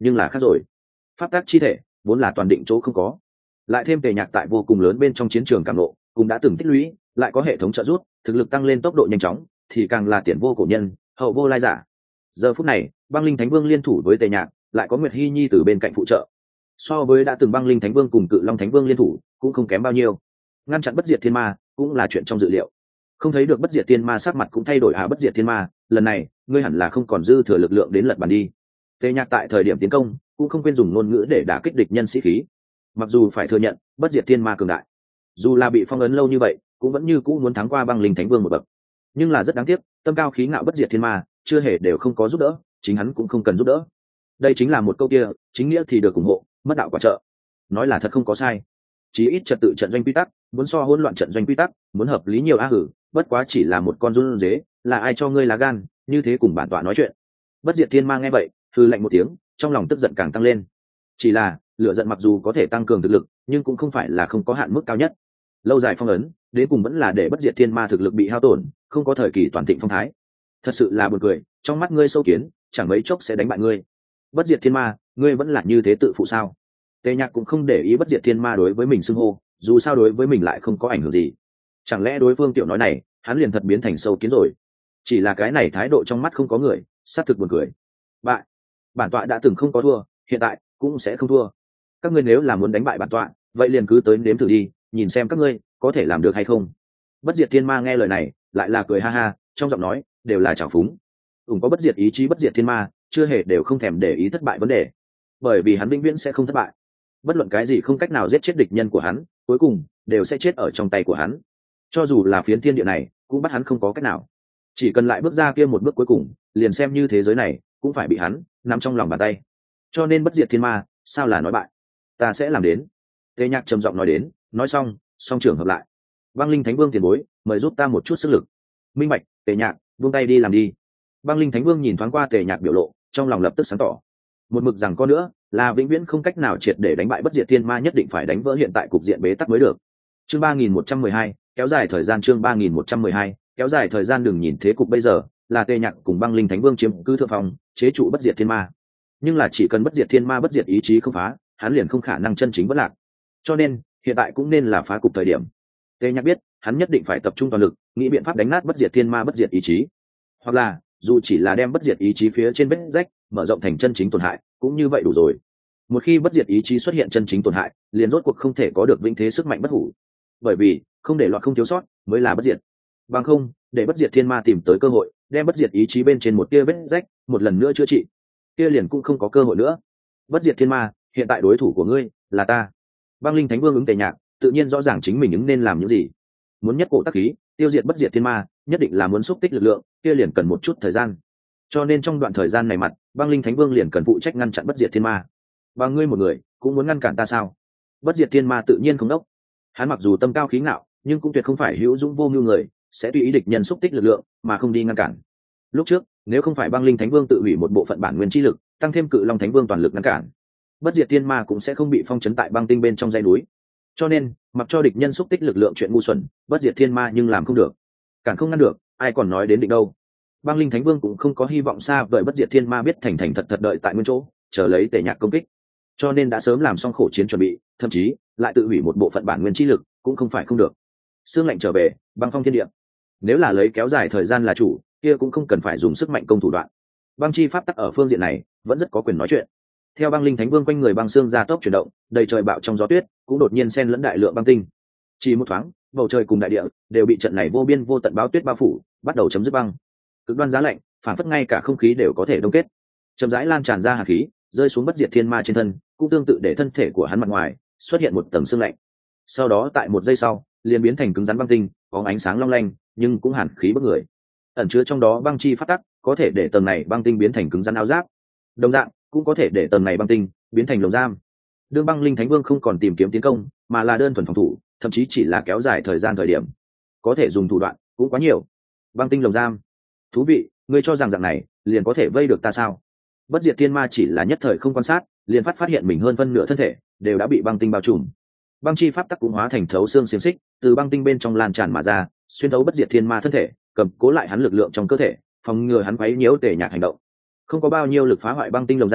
nhưng là khác rồi. Pháp tắc chi thể vốn là toàn định chỗ không có, lại thêm tề nhạc tại vô cùng lớn bên trong chiến trường cảm nộ cũng đã từng tích lũy, lại có hệ thống trợ giúp, thực lực tăng lên tốc độ nhanh chóng, thì càng là tiền vô cổ nhân, hậu vô lai giả. Giờ phút này, băng linh thánh vương liên thủ với tề nhạc, lại có Nguyệt Hi Nhi từ bên cạnh phụ trợ, so với đã từng băng linh thánh vương cùng cự long thánh vương liên thủ cũng không kém bao nhiêu. Ngăn chặn bất diệt thiên ma cũng là chuyện trong dự liệu. Không thấy được bất diệt thiên ma sắc mặt cũng thay đổi, à bất diệt thiên ma, lần này ngươi hẳn là không còn dư thừa lực lượng đến lật bàn đi. Tề nhạc tại thời điểm tiến công cũng không quên dùng ngôn ngữ để đả kích địch nhân sĩ khí. Mặc dù phải thừa nhận bất diệt thiên ma cường đại, dù là bị phong ấn lâu như vậy cũng vẫn như cũ muốn thắng qua băng linh thánh vương một bậc, nhưng là rất đáng tiếc, tâm cao khí ngạo bất diệt thiên ma chưa hề đều không có giúp đỡ, chính hắn cũng không cần giúp đỡ. Đây chính là một câu kia, chính nghĩa thì được ủng hộ, mất đạo quả trợ. Nói là thật không có sai. Chí ít trật tự trận doanh quy tắc muốn so hỗn loạn trận doanh quy tắc muốn hợp lý nhiều. A hử, bất quá chỉ là một con run dế, là ai cho ngươi lá gan như thế cùng bản tọa nói chuyện? Bất diệt thiên ma nghe vậy hừ lạnh một tiếng, trong lòng tức giận càng tăng lên. Chỉ là lửa giận mặc dù có thể tăng cường thực lực, nhưng cũng không phải là không có hạn mức cao nhất. Lâu dài phong ấn đến cùng vẫn là để bất diệt thiên ma thực lực bị hao tổn, không có thời kỳ toàn thịnh phong thái. Thật sự là buồn cười, trong mắt ngươi sâu kiến chẳng mấy chốc sẽ đánh bại ngươi. Bất diệt thiên ma, ngươi vẫn là như thế tự phụ sao? Tề nhạc cũng không để ý bất diệt thiên ma đối với mình xưng hô, dù sao đối với mình lại không có ảnh hưởng gì. Chẳng lẽ đối phương tiểu nói này hắn liền thật biến thành sâu kiến rồi? Chỉ là cái này thái độ trong mắt không có người, xác thực buồn cười. Bại, bản tọa đã từng không có thua, hiện tại cũng sẽ không thua. Các ngươi nếu là muốn đánh bại bản tọa, vậy liền cứ tới nếm thử đi, nhìn xem các ngươi có thể làm được hay không. Bất diệt thiên ma nghe lời này lại là cười ha ha, trong giọng nói đều là trào phúng. ủng có bất diệt ý chí bất diệt thiên ma chưa hề đều không thèm để ý thất bại vấn đề, bởi vì hắn vĩnh viễn sẽ không thất bại. Bất luận cái gì không cách nào giết chết địch nhân của hắn, cuối cùng đều sẽ chết ở trong tay của hắn. Cho dù là phiến thiên địa này cũng bắt hắn không có cách nào, chỉ cần lại bước ra kia một bước cuối cùng, liền xem như thế giới này cũng phải bị hắn nắm trong lòng bàn tay. Cho nên bất diệt thiên ma sao là nói bại, ta sẽ làm đến. Tề nhạc trầm giọng nói đến, nói xong song trưởng hợp lại. Băng linh thánh vương tiền bối, mời giúp ta một chút sức lực. Minh bạch. Tề nhạc buông tay đi làm đi. Băng linh thánh vương nhìn thoáng qua tề nhạc biểu lộ, trong lòng lập tức sáng tỏ. Một mực rằng có nữa là vĩnh viễn không cách nào triệt để đánh bại bất diệt thiên ma, nhất định phải đánh vỡ hiện tại cục diện bế tắc mới được. Chương ba nghìn một trăm mười hai, kéo dài thời gian. Chương ba nghìn một trăm mười hai, kéo dài thời gian. Đừng nhìn thế cục bây giờ là tề nhạc cùng băng linh thánh vương chiếm cứ thượng phòng, chế trụ bất diệt thiên ma, nhưng là chỉ cần bất diệt thiên ma bất diệt ý chí không phá, hắn liền không khả năng chân chính bất lạc. Cho nên hiện tại cũng nên là phá cục thời điểm. Tề nhạc biết hắn nhất định phải tập trung toàn lực nghĩ biện pháp đánh nát bất diệt thiên ma bất diệt ý chí, hoặc là dù chỉ là đem bất diệt ý chí phía trên vết rách mở rộng thành chân chính tổn hại cũng như vậy đủ rồi. Một khi bất diệt ý chí xuất hiện chân chính tổn hại, liền rốt cuộc không thể có được vĩnh thế sức mạnh bất hủ, bởi vì không để lọt không thiếu sót mới là bất diệt. Bằng không để bất diệt thiên ma tìm tới cơ hội đem bất diệt ý chí bên trên một tia vết rách một lần nữa chữa trị, kia liền cũng không có cơ hội nữa. Bất diệt thiên ma, hiện tại đối thủ của ngươi là ta. Băng linh thánh vương ứng tề nhạc tự nhiên rõ ràng chính mình ứng nên làm những gì. Muốn nhất cổ tác khí tiêu diệt bất diệt thiên ma, nhất định là muốn xúc tích lực lượng, kia liền cần một chút thời gian. Cho nên trong đoạn thời gian này mặt băng linh thánh vương liền cần phụ trách ngăn chặn bất diệt thiên ma. Và ngươi một người cũng muốn ngăn cản ta sao? Bất diệt thiên ma tự nhiên không đốc. Hắn mặc dù tâm cao khí ngạo, nhưng cũng tuyệt không phải hữu dũng vô mưu người, sẽ tùy ý địch nhân xúc tích lực lượng mà không đi ngăn cản. Lúc trước nếu không phải băng linh thánh vương tự hủy một bộ phận bản nguyên chi lực, tăng thêm cự long thánh vương toàn lực ngăn cản, bất diệt thiên ma cũng sẽ không bị phong trấn tại băng tinh bên trong dãy núi. Cho nên mặc cho địch nhân xúc tích lực lượng chuyện ngu xuẩn, bất diệt thiên ma nhưng làm không được, cản không ngăn được, ai còn nói đến định đâu. Băng linh thánh vương cũng không có hy vọng xa vời bất diệt thiên ma biết thành thành thật thật đợi tại nguyên chỗ chờ lấy tề nhạc công kích, cho nên đã sớm làm xong khổ chiến chuẩn bị, thậm chí lại tự hủy một bộ phận bản nguyên chi lực cũng không phải không được. Sương lạnh trở về, băng phong thiên địa, nếu là lấy kéo dài thời gian là chủ, kia cũng không cần phải dùng sức mạnh công thủ đoạn. Băng chi pháp tắc ở phương diện này vẫn rất có quyền nói chuyện. Theo băng linh thánh vương quanh người băng xương gia tốc chuyển động, đầy trời bạo trong gió tuyết cũng đột nhiên xen lẫn đại lượng băng tinh. Chỉ một thoáng, bầu trời cùng đại địa đều bị trận này vô biên vô tận báo tuyết bao phủ, bắt đầu chấm dứt băng. Cực đoan giá lạnh, phản phất ngay cả không khí đều có thể đông kết. Chậm rãi lan tràn ra hàn khí, rơi xuống bất diệt thiên ma trên thân, cũng tương tự để thân thể của hắn mặt ngoài xuất hiện một tầng sương lạnh. Sau đó tại một giây sau, liền biến thành cứng rắn băng tinh, có ánh sáng long lanh, nhưng cũng hàn khí bức người. Ẩn chứa trong đó băng chi pháp tắc, có thể để tầng này băng tinh biến thành cứng rắn áo giáp. Đồng dạng, cũng có thể để tầng này băng tinh biến thành lồng giam. Đương băng linh thánh vương không còn tìm kiếm tiến công, mà là đơn thuần phòng thủ, thậm chí chỉ là kéo dài thời gian thời điểm, có thể dùng thủ đoạn cũng quá nhiều. Băng tinh lồng giam, thú vị, ngươi cho rằng dạng này liền có thể vây được ta sao? Bất diệt thiên ma chỉ là nhất thời không quan sát, liền phát phát hiện mình hơn phân nửa thân thể đều đã bị băng tinh bao trùm. Băng chi pháp tắc cũng hóa thành thấu xương xiềng xích, từ băng tinh bên trong lan tràn mà ra, xuyên thấu bất diệt thiên ma thân thể, cầm cố lại hắn lực lượng trong cơ thể, phòng ngừa hắn quấy nhiễu tề nhạc hành động. Không có bao nhiêu lực phá hoại băng tinh lồng giam,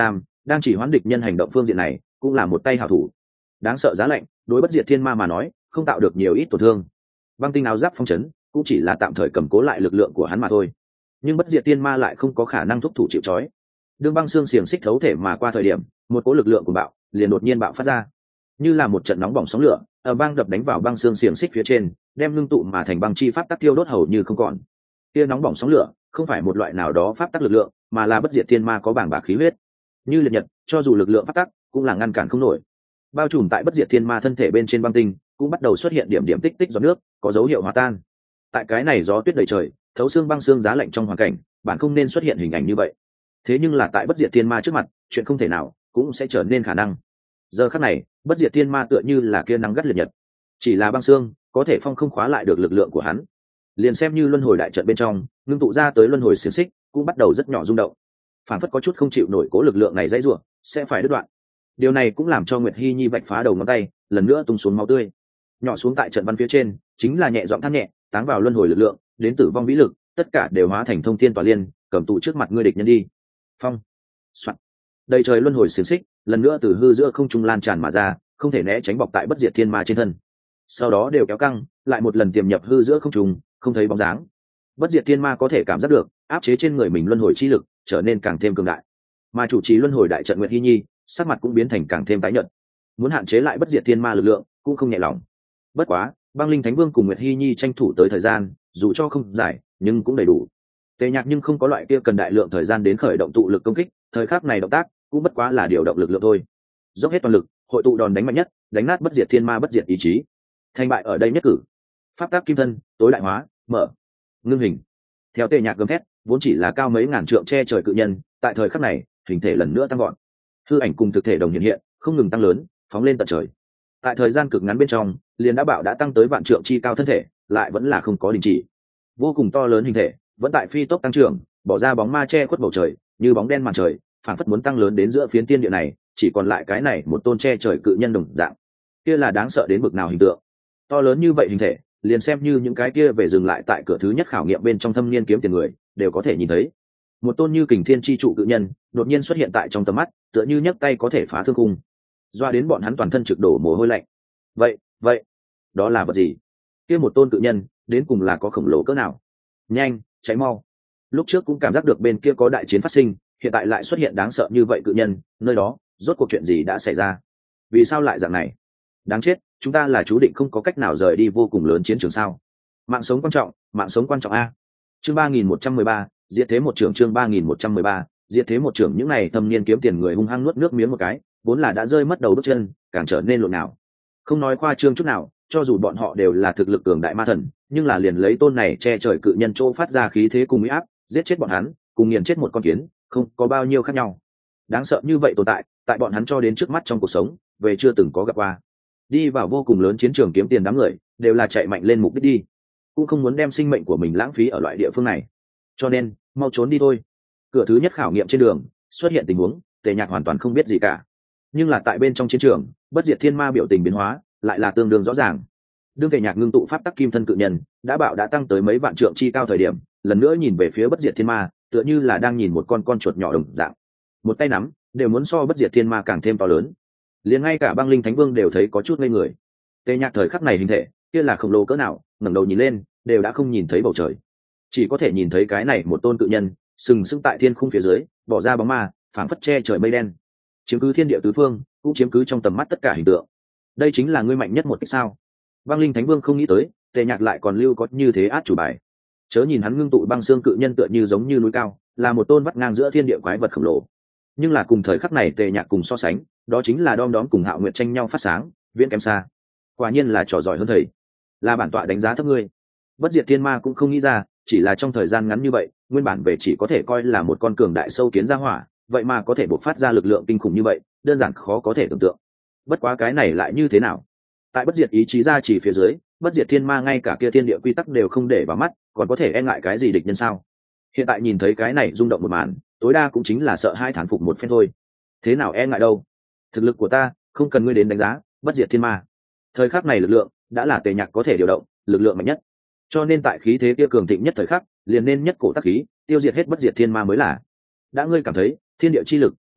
đang chỉ hoán địch nhân hành động phương diện này cũng là một tay hảo thủ. Đáng sợ giá lạnh đối bất diệt thiên ma mà nói không tạo được nhiều ít tổn thương, băng tinh áo giáp phong chấn cũng chỉ là tạm thời cầm cố lại lực lượng của hắn mà thôi. Nhưng bất diệt thiên ma lại không có khả năng thúc thủ chịu trói. Đương băng xương xiềng xích thấu thể mà qua thời điểm, một cỗ lực lượng của bạo liền đột nhiên bạo phát ra, như là một trận nóng bỏng sóng lửa ở băng đập đánh vào băng xương xiềng xích phía trên, đem ngưng tụ mà thành băng chi pháp tắc tiêu đốt hầu như không còn. Kia nóng bỏng sóng lửa không phải một loại nào đó pháp tắc lực lượng, mà là bất diệt thiên ma có bảng bạc khí huyết, như liệt nhật, cho dù lực lượng pháp tắc cũng là ngăn cản không nổi. Bao trùm tại bất diệt thiên ma thân thể bên trên băng tinh cũng bắt đầu xuất hiện điểm điểm tích tích giọt nước, có dấu hiệu hòa tan. Tại cái này gió tuyết đầy trời, thấu xương băng xương giá lạnh trong hoàn cảnh, bạn không nên xuất hiện hình ảnh như vậy. Thế nhưng là tại bất diệt thiên ma trước mặt, chuyện không thể nào cũng sẽ trở nên khả năng. Giờ khắc này, bất diệt thiên ma tựa như là kia nắng gắt liệt nhật, chỉ là băng xương có thể phong không khóa lại được lực lượng của hắn. Liền xem như luân hồi đại trận bên trong ngưng tụ ra tới luân hồi xiềng xích cũng bắt đầu rất nhỏ rung động, phản phất có chút không chịu nổi cố lực lượng này dãy rủa sẽ phải đứt đoạn. Điều này cũng làm cho Nguyệt Hi Nhi vạch phá đầu ngón tay, lần nữa tung xuống máu tươi nhỏ xuống tại trận văn phía trên, chính là nhẹ giọng than nhẹ, táng vào luân hồi lực lượng đến tử vong vĩ lực, tất cả đều hóa thành thông thiên tỏa liên, cầm tụ trước mặt ngươi địch nhân đi. Phong soạn, đầy trời luân hồi xiềng xích lần nữa từ hư giữa không trung lan tràn mà ra, không thể né tránh bọc tại bất diệt thiên ma trên thân, sau đó đều kéo căng lại một lần tiềm nhập hư giữa không trung, không thấy bóng dáng. Bất diệt thiên ma có thể cảm giác được áp chế trên người mình luân hồi chi lực trở nên càng thêm cường đại, mà chủ trì luân hồi đại trận Nguyệt Hi Nhi sắc mặt cũng biến thành càng thêm tái nhợt, muốn hạn chế lại bất diệt thiên ma lực lượng cũng không nhẹ lòng. Bất quá băng linh thánh vương cùng Nguyệt Hi Nhi tranh thủ tới thời gian dù cho không dài nhưng cũng đầy đủ. Tề Nhạc nhưng không có loại kia cần đại lượng thời gian đến khởi động tụ lực công kích, thời khắc này động tác cũng bất quá là điều động lực lượng thôi, dốc hết toàn lực hội tụ đòn đánh mạnh nhất, đánh nát bất diệt thiên ma bất diệt ý chí. Thành bại ở đây nhất cử, pháp tác kim thân tối đại hóa, mở ngưng hình. Theo Tề Nhạc gầm thét, vốn chỉ là cao mấy ngàn trượng che trời cự nhân, tại thời khắc này hình thể lần nữa tăng gọn, hư ảnh cùng thực thể đồng hiện hiện, không ngừng tăng lớn, phóng lên tận trời. Tại thời gian cực ngắn bên trong, liền đã bảo đã tăng tới vạn trượng chi cao thân thể, lại vẫn là không có đình chỉ. Vô cùng to lớn hình thể, vẫn tại phi tốc tăng trưởng, bỏ ra bóng ma che khuất bầu trời, như bóng đen màn trời, phản phất muốn tăng lớn đến giữa phiến tiên địa này, chỉ còn lại cái này một tôn che trời cự nhân đồng dạng. Kia là đáng sợ đến bực nào hình tượng. To lớn như vậy hình thể, liền xem như những cái kia về dừng lại tại cửa thứ nhất khảo nghiệm bên trong thâm niên kiếm tiền người, đều có thể nhìn thấy. Một tôn như kình thiên chi trụ cự nhân, đột nhiên xuất hiện tại trong tầm mắt, tựa như nhấc tay có thể phá thương khung, doa đến bọn hắn toàn thân trực đổ mồ hôi lạnh. Vậy, vậy, đó là vật gì? Kia một tôn cự nhân, đến cùng là có khổng lồ cỡ nào? Nhanh, cháy mau! Lúc trước cũng cảm giác được bên kia có đại chiến phát sinh, hiện tại lại xuất hiện đáng sợ như vậy cự nhân, nơi đó, rốt cuộc chuyện gì đã xảy ra? Vì sao lại dạng này? Đáng chết, chúng ta là chú định không có cách nào rời đi vô cùng lớn chiến trường sao? Mạng sống quan trọng, mạng sống quan trọng a. Chương ba nghìn một trăm mười ba, diệt thế một trưởng. Chương ba nghìn một trăm mười ba, diệt thế một trưởng. Những này thâm niên kiếm tiền người hung hăng nuốt nước miếng một cái, vốn là đã rơi mất đầu bước chân, càng trở nên lộn nào. Không nói khoa trương chút nào, cho dù bọn họ đều là thực lực cường đại ma thần, nhưng là liền lấy tôn này che trời cự nhân chỗ phát ra khí thế cùng uy áp, giết chết bọn hắn, cùng nghiền chết một con kiến, không có bao nhiêu khác nhau. Đáng sợ như vậy tồn tại, tại bọn hắn cho đến trước mắt trong cuộc sống, về chưa từng có gặp qua. Đi vào vô cùng lớn chiến trường kiếm tiền đám người, đều là chạy mạnh lên mục đích đi, cũng không muốn đem sinh mệnh của mình lãng phí ở loại địa phương này, cho nên mau trốn đi thôi. Cửa thứ nhất khảo nghiệm trên đường xuất hiện tình huống, Tề Nhạc hoàn toàn không biết gì cả, nhưng là tại bên trong chiến trường, bất diệt thiên ma biểu tình biến hóa lại là tương đương rõ ràng. Đương Tề Nhạc ngưng tụ pháp tắc kim thân cự nhân đã bạo đã tăng tới mấy vạn trượng chi cao thời điểm, lần nữa nhìn về phía bất diệt thiên ma, tựa như là đang nhìn một con con chuột nhỏ đồng dạng, một tay nắm đều muốn so bất diệt thiên ma càng thêm to lớn. Liền ngay cả băng linh thánh vương đều thấy có chút ngây người. Tề Nhạc thời khắc này hình thể kia là khổng lồ cỡ nào, ngẩng đầu nhìn lên đều đã không nhìn thấy bầu trời, chỉ có thể nhìn thấy cái này một tôn cự nhân sừng sững tại thiên khung phía dưới, bỏ ra bóng ma phảng phất che trời mây đen, chiếm cứ thiên địa tứ phương, cũng chiếm cứ trong tầm mắt tất cả hình tượng. Đây chính là ngươi mạnh nhất một cách sao? Băng linh thánh vương không nghĩ tới Tề Nhạc lại còn lưu có như thế át chủ bài. Chớ nhìn hắn ngưng tụ băng xương cự nhân tựa như giống như núi cao, là một tôn vắt ngang giữa thiên địa quái vật khổng lồ, nhưng là cùng thời khắc này Tề Nhạc cùng so sánh, đó chính là đom đóm cùng Hạo Nguyệt tranh nhau phát sáng, viễn kém xa. Quả nhiên là trò giỏi hơn thầy, là bản tọa đánh giá thấp ngươi. Bất diệt thiên ma cũng không nghĩ ra, chỉ là trong thời gian ngắn như vậy, nguyên bản về chỉ có thể coi là một con cường đại sâu kiến ra hỏa, vậy mà có thể bộc phát ra lực lượng kinh khủng như vậy, đơn giản khó có thể tưởng tượng. Bất quá cái này lại như thế nào? Tại bất diệt ý chí ra chỉ phía dưới, bất diệt thiên ma ngay cả kia thiên địa quy tắc đều không để vào mắt, còn có thể e ngại cái gì địch nhân sao? Hiện tại nhìn thấy cái này rung động một màn, tối đa cũng chính là sợ hai thán phục một phen thôi. Thế nào e ngại đâu? Thực lực của ta không cần ngươi đến đánh giá. Bất diệt thiên ma thời khắc này lực lượng đã là Tề Nhạc có thể điều động lực lượng mạnh nhất, cho nên tại khí thế kia cường thịnh nhất thời khắc, liền nên nhất cổ tác khí tiêu diệt hết bất diệt thiên ma mới là. Đã ngươi cảm thấy thiên địa chi lực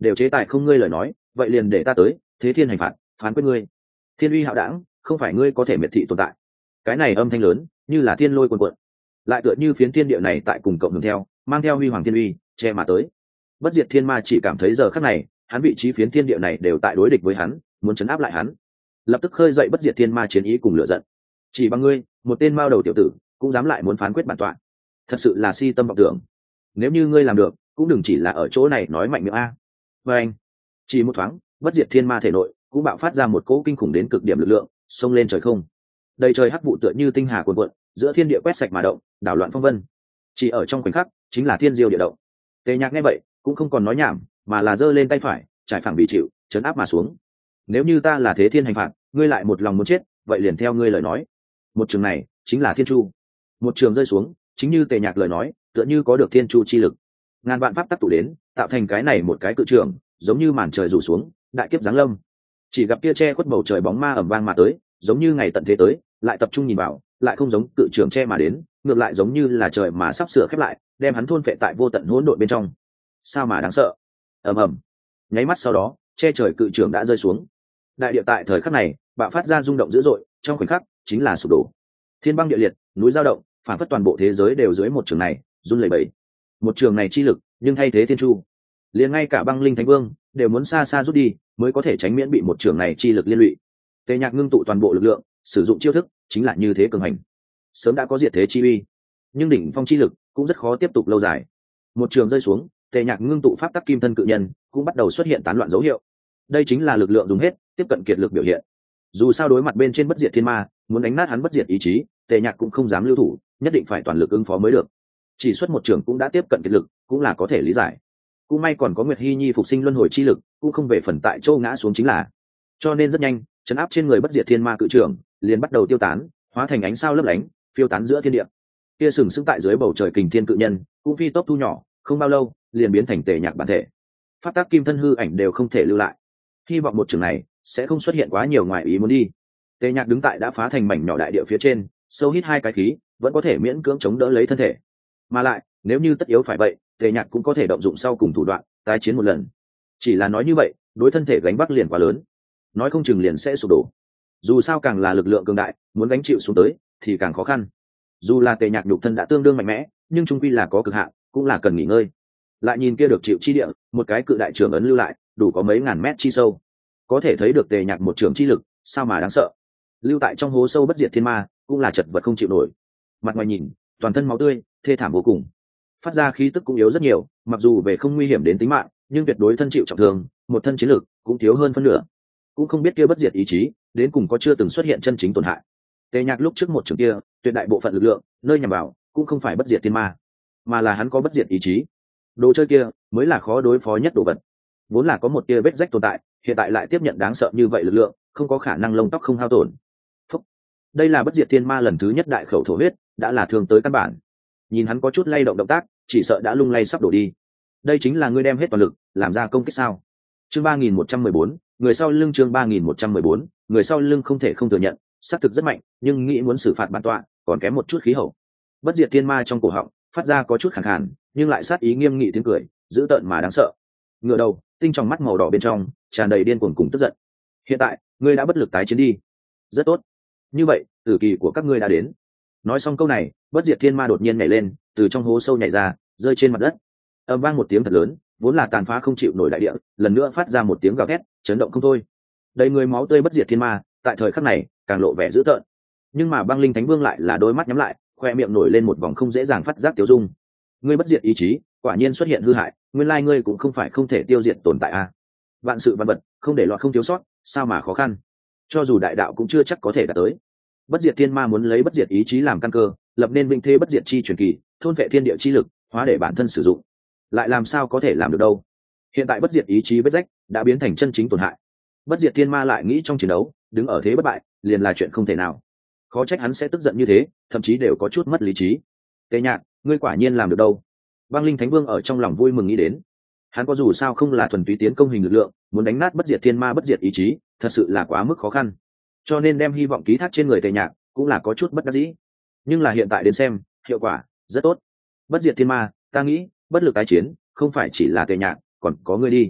đều chế tài không ngươi lời nói, vậy liền để ta tới thế thiên hành phạt, phán quyết ngươi. Thiên uy hạo đảng, không phải ngươi có thể miệt thị tồn tại. Cái này âm thanh lớn như là thiên lôi cuồn cuộn, lại tựa như phiến thiên địa này tại cùng cộng hưởng theo, mang theo huy hoàng thiên uy che mà tới. Bất diệt thiên ma chỉ cảm thấy giờ khắc này hắn vị trí phiến thiên địa này đều tại đối địch với hắn, muốn chấn áp lại hắn, lập tức khơi dậy bất diệt thiên ma chiến ý cùng lửa giận. Chỉ bằng ngươi một tên mao đầu tiểu tử cũng dám lại muốn phán quyết bản tọa, thật sự là si tâm vọng tưởng. Nếu như ngươi làm được cũng đừng chỉ là ở chỗ này nói mạnh miệng a. Và anh chỉ một thoáng, bất diệt thiên ma thể nội cũng bạo phát ra một cỗ kinh khủng đến cực điểm lực lượng, xông lên trời không. Đầy trời hắc vụ tựa như tinh hà cuồn cuộn, giữa thiên địa quét sạch mà động, đảo loạn phong vân. Chỉ ở trong khoảnh khắc chính là thiên diêu địa động. Tề Nhạc nghe vậy cũng không còn nói nhảm, mà là giơ lên tay phải trải phẳng bị chịu chấn áp mà xuống. Nếu như ta là thế thiên hành phạt, ngươi lại một lòng muốn chết, vậy liền theo ngươi lời nói. Một trường này chính là thiên chu. Một trường rơi xuống, chính như Tề Nhạc lời nói, tựa như có được thiên chu chi lực, ngàn vạn pháp tắc tụ đến, tạo thành cái này một cái cự trường, giống như màn trời rủ xuống, đại kiếp giáng lâm. Chỉ gặp kia che khuất bầu trời bóng ma ầm vang mà tới, giống như ngày tận thế tới, lại tập trung nhìn vào, lại không giống cự trường che mà đến, ngược lại giống như là trời mà sắp sửa khép lại, đem hắn thôn phệ tại vô tận hỗn độn bên trong. Sao mà đáng sợ. Ầm ầm. Nháy mắt sau đó, che trời cự trường đã rơi xuống. Đại địa tại thời khắc này bạo phát ra rung động dữ dội, trong khoảnh khắc chính là sụp đổ. Thiên băng địa liệt, núi dao động, phản phất toàn bộ thế giới đều dưới một trường này run lẩy bẩy. Một trường này chi lực, nhưng thay thế thiên chu, liền ngay cả băng linh thánh vương đều muốn xa xa rút đi mới có thể tránh miễn bị một trường này chi lực liên lụy. Tề Nhạc ngưng tụ toàn bộ lực lượng, sử dụng chiêu thức chính là như thế cường hành, sớm đã có diệt thế chi uy, nhưng đỉnh phong chi lực cũng rất khó tiếp tục lâu dài. Một trường rơi xuống, Tề Nhạc ngưng tụ pháp tắc kim thân cự nhân cũng bắt đầu xuất hiện tán loạn dấu hiệu. Đây chính là lực lượng dùng hết, tiếp cận kiệt lực biểu hiện. Dù sao đối mặt bên trên bất diệt thiên ma, muốn đánh nát hắn bất diệt ý chí, Tề Nhạc cũng không dám lưu thủ, nhất định phải toàn lực ứng phó mới được. Chỉ xuất một trường cũng đã tiếp cận kiệt lực, cũng là có thể lý giải. Cũng may còn có Nguyệt Hy Nhi phục sinh luân hồi chi lực, cũng không về phần tại châu ngã xuống chính là. Cho nên rất nhanh, trấn áp trên người bất diệt thiên ma cự trưởng liền bắt đầu tiêu tán, hóa thành ánh sao lấp lánh, phiêu tán giữa thiên địa. Kia sừng sững tại dưới bầu trời kình thiên cự nhân, cũng phi tốc thu nhỏ, không bao lâu, liền biến thành Tề Nhạc bản thể. Pháp tác kim thân hư ảnh đều không thể lưu lại. Hy vọng một trường này sẽ không xuất hiện quá nhiều ngoài ý muốn đi. Tề Nhạc đứng tại đã phá thành mảnh nhỏ đại địa phía trên, sâu hít hai cái khí, vẫn có thể miễn cưỡng chống đỡ lấy thân thể. Mà lại, nếu như tất yếu phải vậy, Tề Nhạc cũng có thể động dụng sau cùng thủ đoạn, tái chiến một lần. Chỉ là nói như vậy, đối thân thể gánh vác liền quá lớn, nói không chừng liền sẽ sụp đổ. Dù sao càng là lực lượng cường đại, muốn gánh chịu xuống tới thì càng khó khăn. Dù là Tề Nhạc nhục thân đã tương đương mạnh mẽ, nhưng trung quy là có cực hạn, cũng là cần nghỉ ngơi. Lại nhìn kia được chịu chi địa, một cái cự đại trường ấn lưu lại, đủ có mấy ngàn mét chi sâu, có thể thấy được Tề Nhạc một trường chi lực, sao mà đáng sợ. Lưu tại trong hố sâu bất diệt thiên ma, cũng là chật vật không chịu nổi. Mặt ngoài nhìn, toàn thân máu tươi, thê thảm vô cùng, phát ra khí tức cũng yếu rất nhiều, mặc dù về không nguy hiểm đến tính mạng, nhưng tuyệt đối thân chịu trọng thương, một thân chiến lực cũng thiếu hơn phân nửa. Cũng không biết kia bất diệt ý chí đến cùng có chưa từng xuất hiện chân chính tổn hại. Tề Nhạc lúc trước một trường kia, tuyệt đại bộ phận lực lượng nơi nhằm vào cũng không phải bất diệt thiên ma, mà là hắn có bất diệt ý chí. Đồ chơi kia mới là khó đối phó nhất đồ vật. Vốn là có một tia vết rách tồn tại, hiện tại lại tiếp nhận đáng sợ như vậy lực lượng, không có khả năng lông tóc không hao tổn. Phúc. Đây là bất diệt thiên ma lần thứ nhất đại khẩu thổ huyết, đã là thương tới căn bản. Nhìn hắn có chút lay động động tác, chỉ sợ đã lung lay sắp đổ đi. Đây chính là ngươi đem hết toàn lực làm ra công kích sao? Chương ba nghìn một trăm mười bốn, người sau lưng chương ba nghìn một trăm mười bốn, người sau lưng không thể không thừa nhận, xác thực rất mạnh, nhưng nghĩ muốn xử phạt bản tọa, còn kém một chút khí hậu. Bất diệt thiên ma trong cổ họng phát ra có chút khàn khàn, nhưng lại sát ý nghiêm nghị tiếng cười, dữ tợn mà đáng sợ. Ngửa đầu, tinh trong mắt màu đỏ bên trong tràn đầy điên cuồng cùng tức giận. Hiện tại, ngươi đã bất lực tái chiến đi. Rất tốt. Như vậy, tử kỳ của các ngươi đã đến. Nói xong câu này, bất diệt thiên ma đột nhiên nhảy lên, từ trong hố sâu nhảy ra, rơi trên mặt đất. Ầm vang một tiếng thật lớn, vốn là tàn phá không chịu nổi đại địa, lần nữa phát ra một tiếng gào thét, chấn động không thôi. Đầy người máu tươi bất diệt thiên ma, tại thời khắc này, càng lộ vẻ dữ tợn. Nhưng mà băng linh thánh vương lại là đôi mắt nhắm lại, khoe miệng nổi lên một vòng không dễ dàng phát giác tiêu dung. Ngươi bất diệt ý chí, quả nhiên xuất hiện hư hại, nguyên lai ngươi cũng không phải không thể tiêu diệt tồn tại a. À. Vạn sự vạn vật, không để lọt không thiếu sót, sao mà khó khăn. Cho dù đại đạo cũng chưa chắc có thể đạt tới. Bất diệt thiên ma muốn lấy bất diệt ý chí làm căn cơ, lập nên vinh thế bất diệt chi truyền kỳ, thôn vệ thiên địa chi lực, hóa để bản thân sử dụng. Lại làm sao có thể làm được đâu? Hiện tại bất diệt ý chí vết rách đã biến thành chân chính tổn hại. Bất diệt thiên ma lại nghĩ trong chiến đấu, đứng ở thế bất bại, liền là chuyện không thể nào. Khó trách hắn sẽ tức giận như thế, thậm chí đều có chút mất lý trí. Tề Nhạc, ngươi quả nhiên làm được đâu? Băng linh thánh vương ở trong lòng vui mừng nghĩ đến. Hắn có dù sao không là thuần túy tiến công hình lực lượng, muốn đánh nát bất diệt thiên ma bất diệt ý chí, thật sự là quá mức khó khăn. Cho nên đem hy vọng ký thác trên người Tề Nhạc, cũng là có chút bất đắc dĩ. Nhưng là hiện tại đến xem, hiệu quả rất tốt. Bất diệt thiên ma, ta nghĩ, bất lực tái chiến, không phải chỉ là Tề Nhạc, còn có ngươi đi.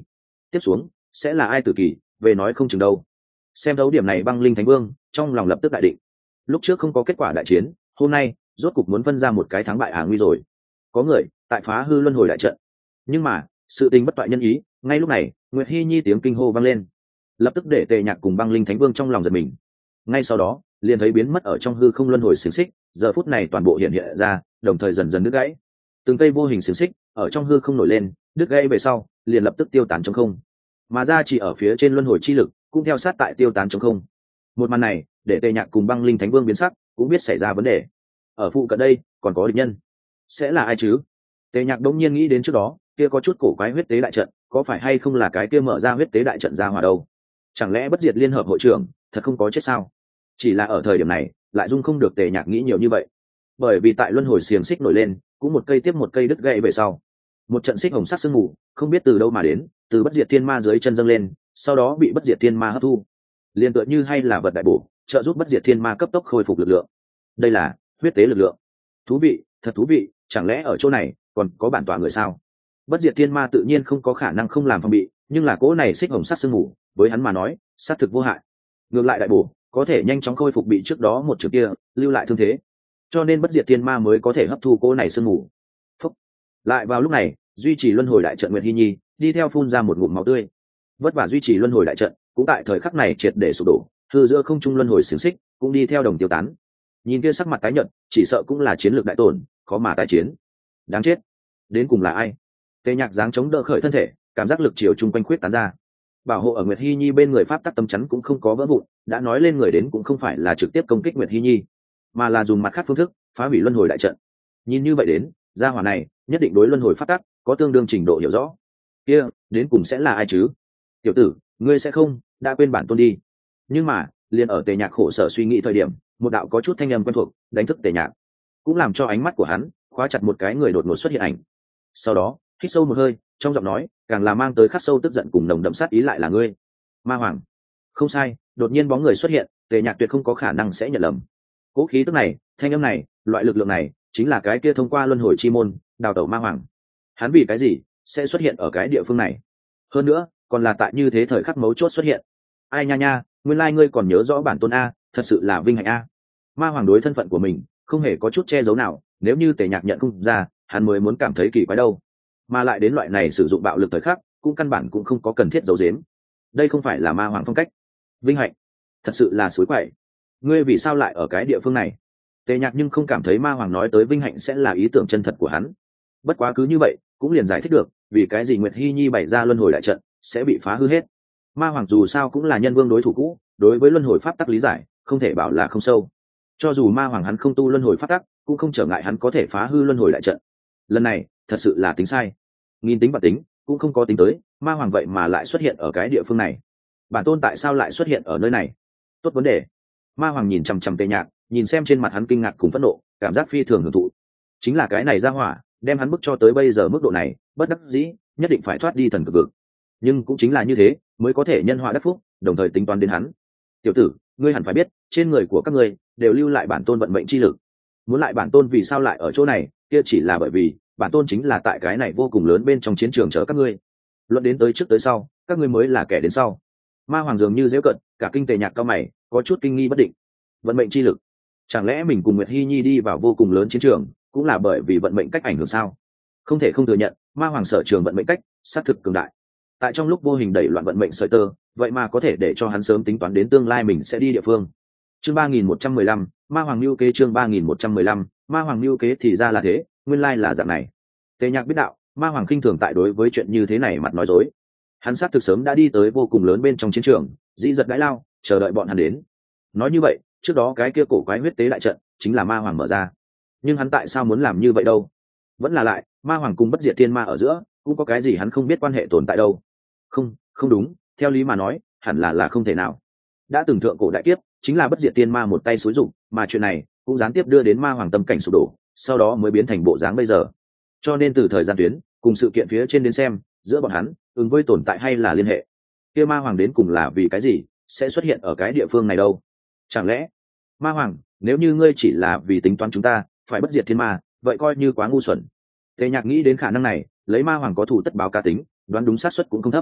tiếp xuống sẽ là ai tử kỳ về nói không chừng đâu. Xem đấu điểm này băng linh thánh vương trong lòng lập tức đại định. Lúc trước không có kết quả đại chiến, hôm nay rốt cục muốn phân ra một cái thắng bại à nguy rồi. Có người tại phá hư luân hồi đại trận, nhưng mà sự tình bất toại nhân ý. Ngay lúc này Nguyệt Hi Nhi tiếng kinh hô vang lên, lập tức để Tề Nhạc cùng băng linh thánh vương trong lòng giật mình. Ngay sau đó liền thấy biến mất ở trong hư không luân hồi xiềng xích giờ phút này toàn bộ hiện hiện ra, đồng thời dần dần đứt gãy. Từng cây vô hình xiềng xích ở trong hư không nổi lên, đứt gãy về sau liền lập tức tiêu tán trong không, mà ra chỉ ở phía trên luân hồi chi lực cũng theo sát tại tiêu tán trong không. Một màn này để Tề Nhạc cùng băng linh thánh vương biến sắc, cũng biết xảy ra vấn đề. Ở phụ cận đây còn có địch nhân, sẽ là ai chứ? Tề Nhạc đống nhiên nghĩ đến trước đó kia có chút cổ quái huyết tế đại trận, có phải hay không là cái kia mở ra huyết tế đại trận ra hỏa đâu? Chẳng lẽ bất diệt liên hợp hội trưởng thật không có chết sao? Chỉ là ở thời điểm này lại dung không được Tề Nhạc nghĩ nhiều như vậy, bởi vì tại luân hồi xiềng xích nổi lên, cũng một cây tiếp một cây đứt gãy về sau, một trận xích hồng sắc sương mù không biết từ đâu mà đến, từ bất diệt thiên ma dưới chân dâng lên, sau đó bị bất diệt thiên ma hấp thu, liền tựa như hay là vật đại bổ, trợ giúp bất diệt thiên ma cấp tốc khôi phục lực lượng. Đây là huyết tế lực lượng. Thú vị, thật thú vị, chẳng lẽ ở chỗ này còn có bản tọa người sao? Bất diệt thiên ma tự nhiên không có khả năng không làm phòng bị, nhưng là cỗ này xích hồng sắc sương mù với hắn mà nói sát thực vô hại, ngược lại đại bổ, có thể nhanh chóng khôi phục bị trước đó một trường kia lưu lại thương thế, cho nên bất diệt thiên ma mới có thể hấp thu cỗ này sương mù. Phúc. Lại vào lúc này duy trì luân hồi đại trận Nguyệt Hi Nhi đi theo phun ra một ngụm máu tươi. Vất vả duy trì luân hồi đại trận cũng tại thời khắc này triệt để sụp đổ, hư giữa không trung luân hồi xiềng xích cũng đi theo đồng tiêu tán. Nhìn kia sắc mặt tái nhợt, chỉ sợ cũng là chiến lược đại tổn, khó mà tái chiến. Đáng chết, đến cùng là ai? Tề Nhạc dáng chống đỡ khởi thân thể, cảm giác lực chiều chung quanh khuyết tán ra. Bảo hộ ở Nguyệt Hi Nhi bên người pháp tắc tâm chắn cũng không có vỡ vụn, đã nói lên người đến cũng không phải là trực tiếp công kích Nguyệt Hi Nhi, mà là dùng mặt khác phương thức phá hủy luân hồi đại trận. Nhìn như vậy đến, gia hỏa này nhất định đối luân hồi pháp tắc có tương đương trình độ hiểu rõ. Kia, đến cùng sẽ là ai chứ? Tiểu tử, ngươi sẽ không đã quên bản tôn đi? Nhưng mà liền ở Tề Nhạc khổ sở suy nghĩ thời điểm, một đạo có chút thanh âm quen thuộc đánh thức Tề Nhạc, cũng làm cho ánh mắt của hắn khóa chặt một cái người đột ngột xuất hiện ảnh. Sau đó hít sâu một hơi, trong giọng nói càng là mang tới khắc sâu tức giận cùng nồng đậm sát ý. Lại là ngươi, Ma Hoàng? Không sai, đột nhiên bóng người xuất hiện, Tề Nhạc tuyệt không có khả năng sẽ nhận lầm. Cố khí tức này, thanh âm này, loại lực lượng này chính là cái kia thông qua luân hồi chi môn đào tẩu Ma Hoàng. Hắn vì cái gì sẽ xuất hiện ở cái địa phương này, hơn nữa còn là tại như thế thời khắc mấu chốt xuất hiện? Ai nha nha, nguyên lai ngươi còn nhớ rõ bản tôn a, thật sự là vinh hạnh a. Ma Hoàng đối thân phận của mình không hề có chút che giấu nào, nếu như Tề Nhạc nhận không ra, hắn mới muốn cảm thấy kỳ quái đâu. Mà lại đến loại này sử dụng bạo lực thời khắc, cũng căn bản cũng không có cần thiết giấu giếm. Đây không phải là Ma Hoàng phong cách. Vinh hạnh, thật sự là suối quậy. Ngươi vì sao lại ở cái địa phương này? Tề Nhạc nhưng không cảm thấy Ma Hoàng nói tới vinh hạnh sẽ là ý tưởng chân thật của hắn. Bất quá cứ như vậy cũng liền giải thích được vì cái gì Nguyệt Hi Nhi bày ra luân hồi đại trận sẽ bị phá hư hết. Ma Hoàng dù sao cũng là nhân vương đối thủ cũ, đối với luân hồi pháp tắc lý giải không thể bảo là không sâu. Cho dù Ma Hoàng hắn không tu luân hồi pháp tắc, cũng không trở ngại hắn có thể phá hư luân hồi đại trận. Lần này thật sự là tính sai, nghìn tính và tính cũng không có tính tới, Ma Hoàng vậy mà lại xuất hiện ở cái địa phương này. Bản tôn tại sao lại xuất hiện ở nơi này? Tốt vấn đề. Ma Hoàng nhìn chằm chằm Tề Nhạc, nhìn xem trên mặt hắn kinh ngạc cùng phẫn nộ, cảm giác phi thường hưởng thụ. Chính là cái này ra hỏa đem hắn bức cho tới bây giờ mức độ này, bất đắc dĩ nhất định phải thoát đi thần cực vực. Nhưng cũng chính là như thế mới có thể nhân họa đắc phúc, đồng thời tính toán đến hắn. Tiểu tử, ngươi hẳn phải biết trên người của các ngươi đều lưu lại bản tôn vận mệnh chi lực. Muốn lại bản tôn vì sao lại ở chỗ này, kia chỉ là bởi vì bản tôn chính là tại cái này vô cùng lớn bên trong chiến trường chở các ngươi. Luận đến tới trước tới sau, các ngươi mới là kẻ đến sau. Ma Hoàng dường như dễ cận, cả kinh Tề Nhạc cao mày, có chút kinh nghi bất định. Vận mệnh chi lực? Chẳng lẽ mình cùng Nguyệt Hi Nhi đi vào vô cùng lớn chiến trường cũng là bởi vì vận mệnh cách ảnh hưởng sao? Không thể không thừa nhận, Ma Hoàng sở trường vận mệnh cách xác thực cường đại. Tại trong lúc vô hình đẩy loạn vận mệnh sợi tơ, vậy mà có thể để cho hắn sớm tính toán đến tương lai mình sẽ đi địa phương. Chương ba nghìn một trăm mười lăm, Ma Hoàng lưu kế. Chương ba nghìn một trăm mười lăm, Ma Hoàng lưu kế. Thì ra là thế, nguyên lai là dạng này. Tề Nhạc biết đạo, Ma Hoàng khinh thường tại đối với chuyện như thế này mặt nói dối. Hắn xác thực sớm đã đi tới vô cùng lớn bên trong chiến trường, dĩ giật đãi lao, chờ đợi bọn hắn đến. Nói như vậy, trước đó cái kia cổ quái huyết tế đại trận chính là Ma Hoàng mở ra. Nhưng hắn tại sao muốn làm như vậy đâu? Vẫn là lại, Ma Hoàng cùng bất diệt thiên ma ở giữa cũng có cái gì hắn không biết quan hệ tồn tại đâu. Không, không đúng, theo lý mà nói hẳn là là không thể nào. Đã từng thượng cổ đại kiếp chính là bất diệt thiên ma một tay xúi dụng, mà chuyện này cũng gián tiếp đưa đến Ma Hoàng tâm cảnh sụp đổ, sau đó mới biến thành bộ dáng bây giờ. Cho nên từ thời gian tuyến cùng sự kiện phía trên đến xem, giữa bọn hắn ứng với tồn tại hay là liên hệ. Kia Ma Hoàng đến cùng là vì cái gì sẽ xuất hiện ở cái địa phương này đâu? Chẳng lẽ Ma Hoàng, nếu như ngươi chỉ là vì tính toán chúng ta phải bất diệt thiên ma, vậy coi như quá ngu xuẩn. Tề Nhạc nghĩ đến khả năng này, lấy Ma Hoàng có thủ tất báo cá tính, đoán đúng xác suất cũng không thấp.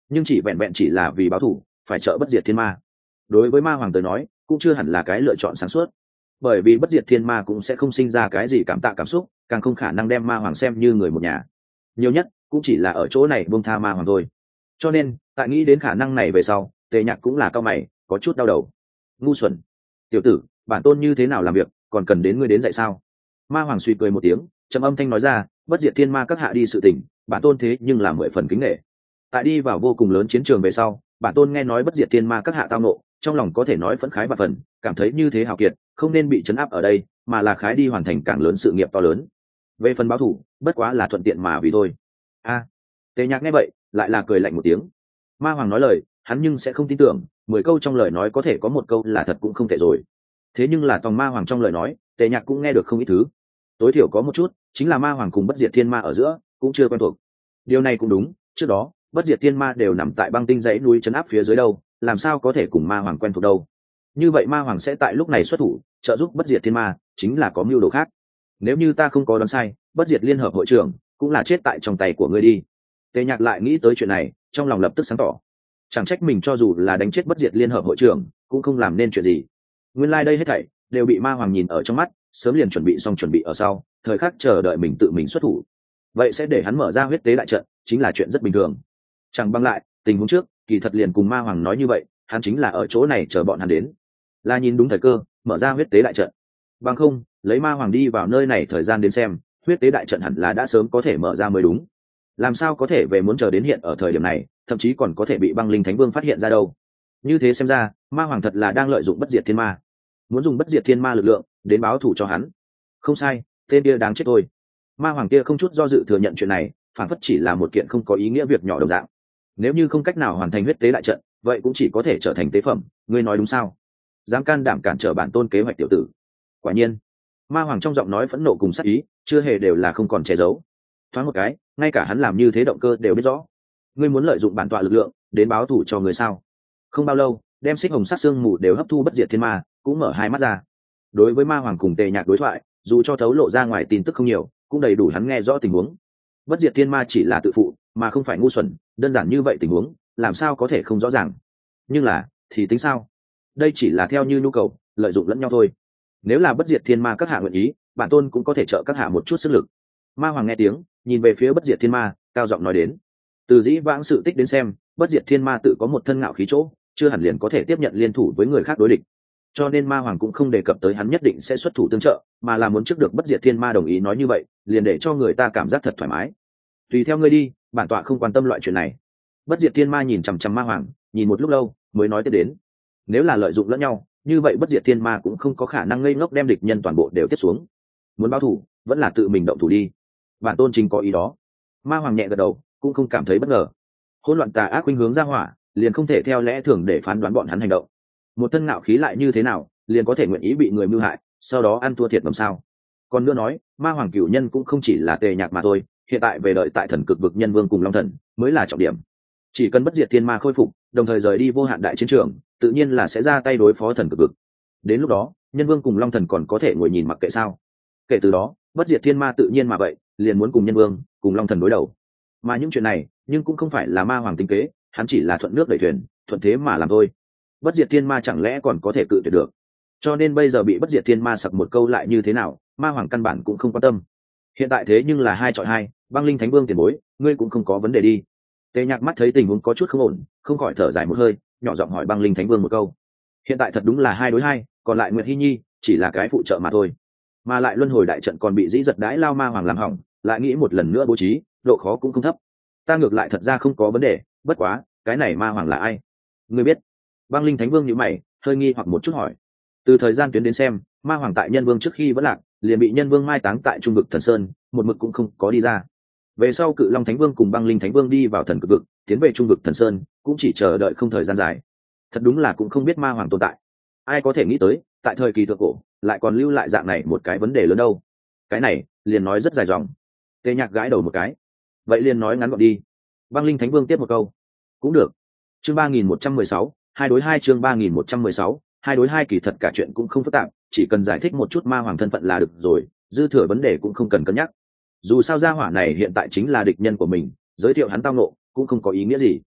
nhưng chỉ vẹn vẹn chỉ là vì báo thù phải trợ bất diệt thiên ma, đối với ma hoàng tới nói cũng chưa hẳn là cái lựa chọn sáng suốt, bởi vì bất diệt thiên ma cũng sẽ không sinh ra cái gì cảm tạ cảm xúc, càng không khả năng đem ma hoàng xem như người một nhà, nhiều nhất cũng chỉ là ở chỗ này buông tha ma hoàng thôi. Cho nên tại nghĩ đến khả năng này về sau, Tề Nhạc cũng là cao mày, có chút đau đầu. Ngu xuẩn, tiểu tử, bản tôn như thế nào làm việc còn cần đến ngươi đến dạy sao? Ma hoàng suy cười một tiếng, trầm âm thanh nói ra, bất diệt thiên ma các hạ đi sự tình, bản tôn thế nhưng là mười phần kính nể. Tại đi vào vô cùng lớn chiến trường về sau, bản tôn nghe nói bất diệt thiên ma các hạ tao nộ, trong lòng có thể nói phẫn khái và phần, cảm thấy như thế hào kiệt không nên bị chấn áp ở đây, mà là khái đi hoàn thành càng lớn sự nghiệp to lớn. Về phần báo thủ, bất quá là thuận tiện mà vì thôi. A, à, Tề Nhạc nghe vậy lại là cười lạnh một tiếng. Ma hoàng nói lời hắn nhưng sẽ không tin tưởng, mười câu trong lời nói có thể có một câu là thật cũng không tệ rồi. Thế nhưng là tòng ma hoàng trong lời nói, Tề Nhạc cũng nghe được không ít thứ, tối thiểu có một chút chính là ma hoàng cùng bất diệt thiên ma ở giữa cũng chưa quen thuộc. Điều này cũng đúng, trước đó bất diệt thiên ma đều nằm tại băng tinh dãy núi trấn áp phía dưới đâu, làm sao có thể cùng ma hoàng quen thuộc đâu. Như vậy ma hoàng sẽ tại lúc này xuất thủ trợ giúp bất diệt thiên ma, chính là có mưu đồ khác. Nếu như ta không có đoán sai, bất diệt liên hợp hội trưởng cũng là chết tại trong tay của ngươi đi. Tề Nhạc lại nghĩ tới chuyện này, trong lòng lập tức sáng tỏ. Chẳng trách mình cho dù là đánh chết bất diệt liên hợp hội trưởng cũng không làm nên chuyện gì. Nguyên lai like đây hết thảy đều bị ma hoàng nhìn ở trong mắt, sớm liền chuẩn bị xong chuẩn bị ở sau, thời khắc chờ đợi mình tự mình xuất thủ. Vậy sẽ để hắn mở ra huyết tế đại trận, chính là chuyện rất bình thường. Chẳng bằng lại, tình huống trước, kỳ thật liền cùng ma hoàng nói như vậy, hắn chính là ở chỗ này chờ bọn hắn đến, là nhìn đúng thời cơ, mở ra huyết tế đại trận. Bằng không, lấy ma hoàng đi vào nơi này thời gian đến xem, huyết tế đại trận hẳn là đã sớm có thể mở ra mới đúng. Làm sao có thể về muốn chờ đến hiện ở thời điểm này, thậm chí còn có thể bị băng linh thánh vương phát hiện ra đâu. Như thế xem ra, ma hoàng thật là đang lợi dụng bất diệt thiên ma, muốn dùng bất diệt thiên ma lực lượng đến báo thù cho hắn. Không sai, tên kia đáng chết thôi. Ma hoàng kia không chút do dự thừa nhận chuyện này, phản phất chỉ là một kiện không có ý nghĩa việc nhỏ đồng dạng. Nếu như không cách nào hoàn thành huyết tế đại trận, vậy cũng chỉ có thể trở thành tế phẩm, ngươi nói đúng sao? Dám can đảm cản trở bản tôn kế hoạch tiểu tử. Quả nhiên, ma hoàng trong giọng nói phẫn nộ cùng sát ý chưa hề đều là không còn che giấu. Thoáng một cái, ngay cả hắn làm như thế động cơ đều biết rõ. Ngươi muốn lợi dụng bản tọa lực lượng đến báo thù cho người sao? Không bao lâu, đem xích hồng sắc xương mù đều hấp thu bất diệt thiên ma cũng mở hai mắt ra. Đối với ma hoàng cùng Tề Nhạc đối thoại, dù cho thấu lộ ra ngoài tin tức không nhiều, cũng đầy đủ hắn nghe rõ tình huống. Bất diệt thiên ma chỉ là tự phụ, mà không phải ngu xuẩn, đơn giản như vậy tình huống, làm sao có thể không rõ ràng. Nhưng là, thì tính sao? Đây chỉ là theo như nhu cầu, lợi dụng lẫn nhau thôi. Nếu là bất diệt thiên ma các hạ nguyện ý, bản tôn cũng có thể trợ các hạ một chút sức lực. Ma hoàng nghe tiếng, nhìn về phía bất diệt thiên ma, cao giọng nói đến. Từ dĩ vãng sự tích đến xem, bất diệt thiên ma tự có một thân ngạo khí chỗ, chưa hẳn liền có thể tiếp nhận liên thủ với người khác đối địch. Cho nên ma hoàng cũng không đề cập tới hắn nhất định sẽ xuất thủ tương trợ, mà là muốn trước được bất diệt thiên ma đồng ý nói như vậy, liền để cho người ta cảm giác thật thoải mái. Tùy theo ngươi đi, bản tọa không quan tâm loại chuyện này. Bất diệt thiên ma nhìn chằm chằm ma hoàng, nhìn một lúc lâu mới nói tiếp đến. Nếu là lợi dụng lẫn nhau, như vậy bất diệt thiên ma cũng không có khả năng ngây ngốc đem địch nhân toàn bộ đều tiếp xuống. Muốn báo thủ, vẫn là tự mình động thủ đi. Bản tôn chính có ý đó. Ma hoàng nhẹ gật đầu, cũng không cảm thấy bất ngờ. Hỗn loạn tà ác khuynh hướng ra hỏa, liền không thể theo lẽ thường để phán đoán bọn hắn hành động. Một thân ngạo khí lại như thế nào, liền có thể nguyện ý bị người mưu hại, sau đó ăn thua thiệt làm sao? Còn nữa nói, ma hoàng cửu nhân cũng không chỉ là Tề Nhạc mà thôi, hiện tại về đợi tại thần cực vực nhân vương cùng long thần mới là trọng điểm. Chỉ cần bất diệt thiên ma khôi phục, đồng thời rời đi vô hạn đại chiến trường, tự nhiên là sẽ ra tay đối phó thần cực vực. Đến lúc đó, nhân vương cùng long thần còn có thể ngồi nhìn mặc kệ sao? Kể từ đó, bất diệt thiên ma tự nhiên mà vậy, liền muốn cùng nhân vương, cùng long thần đối đầu. Mà những chuyện này, nhưng cũng không phải là ma hoàng tính kế, hắn chỉ là thuận nước đẩy thuyền, thuận thế mà làm thôi. Bất diệt thiên ma chẳng lẽ còn có thể cự tuyệt được? Cho nên bây giờ bị bất diệt thiên ma sặc một câu lại như thế nào, ma hoàng căn bản cũng không quan tâm. Hiện tại thế nhưng là hai chọi hai, băng linh thánh vương tiền bối, ngươi cũng không có vấn đề đi. Tề Nhạc mắt thấy tình huống có chút không ổn, không khỏi thở dài một hơi, nhỏ giọng hỏi băng linh thánh vương một câu. Hiện tại thật đúng là hai đối hai, còn lại Nguyệt Hi Nhi chỉ là cái phụ trợ mà thôi. Mà lại luân hồi đại trận còn bị dĩ giật đãi lao ma hoàng làm hỏng, lại nghĩ một lần nữa bố trí, độ khó cũng không thấp. Ta ngược lại thật ra không có vấn đề, bất quá, cái này ma hoàng là ai? Ngươi biết? Băng linh thánh vương nhíu mày, hơi nghi hoặc một chút hỏi. Từ thời gian tuyến đến xem, ma hoàng tại nhân vương trước khi vẫn lạc, liền bị nhân vương mai táng tại trung vực thần sơn, một mực cũng không có đi ra. Về sau cự long thánh vương cùng băng linh thánh vương đi vào thần cực vực, tiến về trung vực thần sơn, cũng chỉ chờ đợi không thời gian dài. Thật đúng là cũng không biết ma hoàng tồn tại. Ai có thể nghĩ tới, tại thời kỳ thượng cổ, lại còn lưu lại dạng này một cái vấn đề lớn đâu. Cái này, liền nói rất dài dòng. Tề Nhạc gãi đầu một cái. Vậy liền nói ngắn gọn đi. Băng linh thánh vương tiếp một câu. Cũng được. Chương ba nghìn một trăm mười sáu, hai đối hai chương ba nghìn một trăm mười sáu, hai đối hai kỳ thật cả chuyện cũng không phức tạp, chỉ cần giải thích một chút ma hoàng thân phận là được rồi, dư thừa vấn đề cũng không cần cân nhắc. Dù sao gia hỏa này hiện tại chính là địch nhân của mình, giới thiệu hắn tao nộ cũng không có ý nghĩa gì.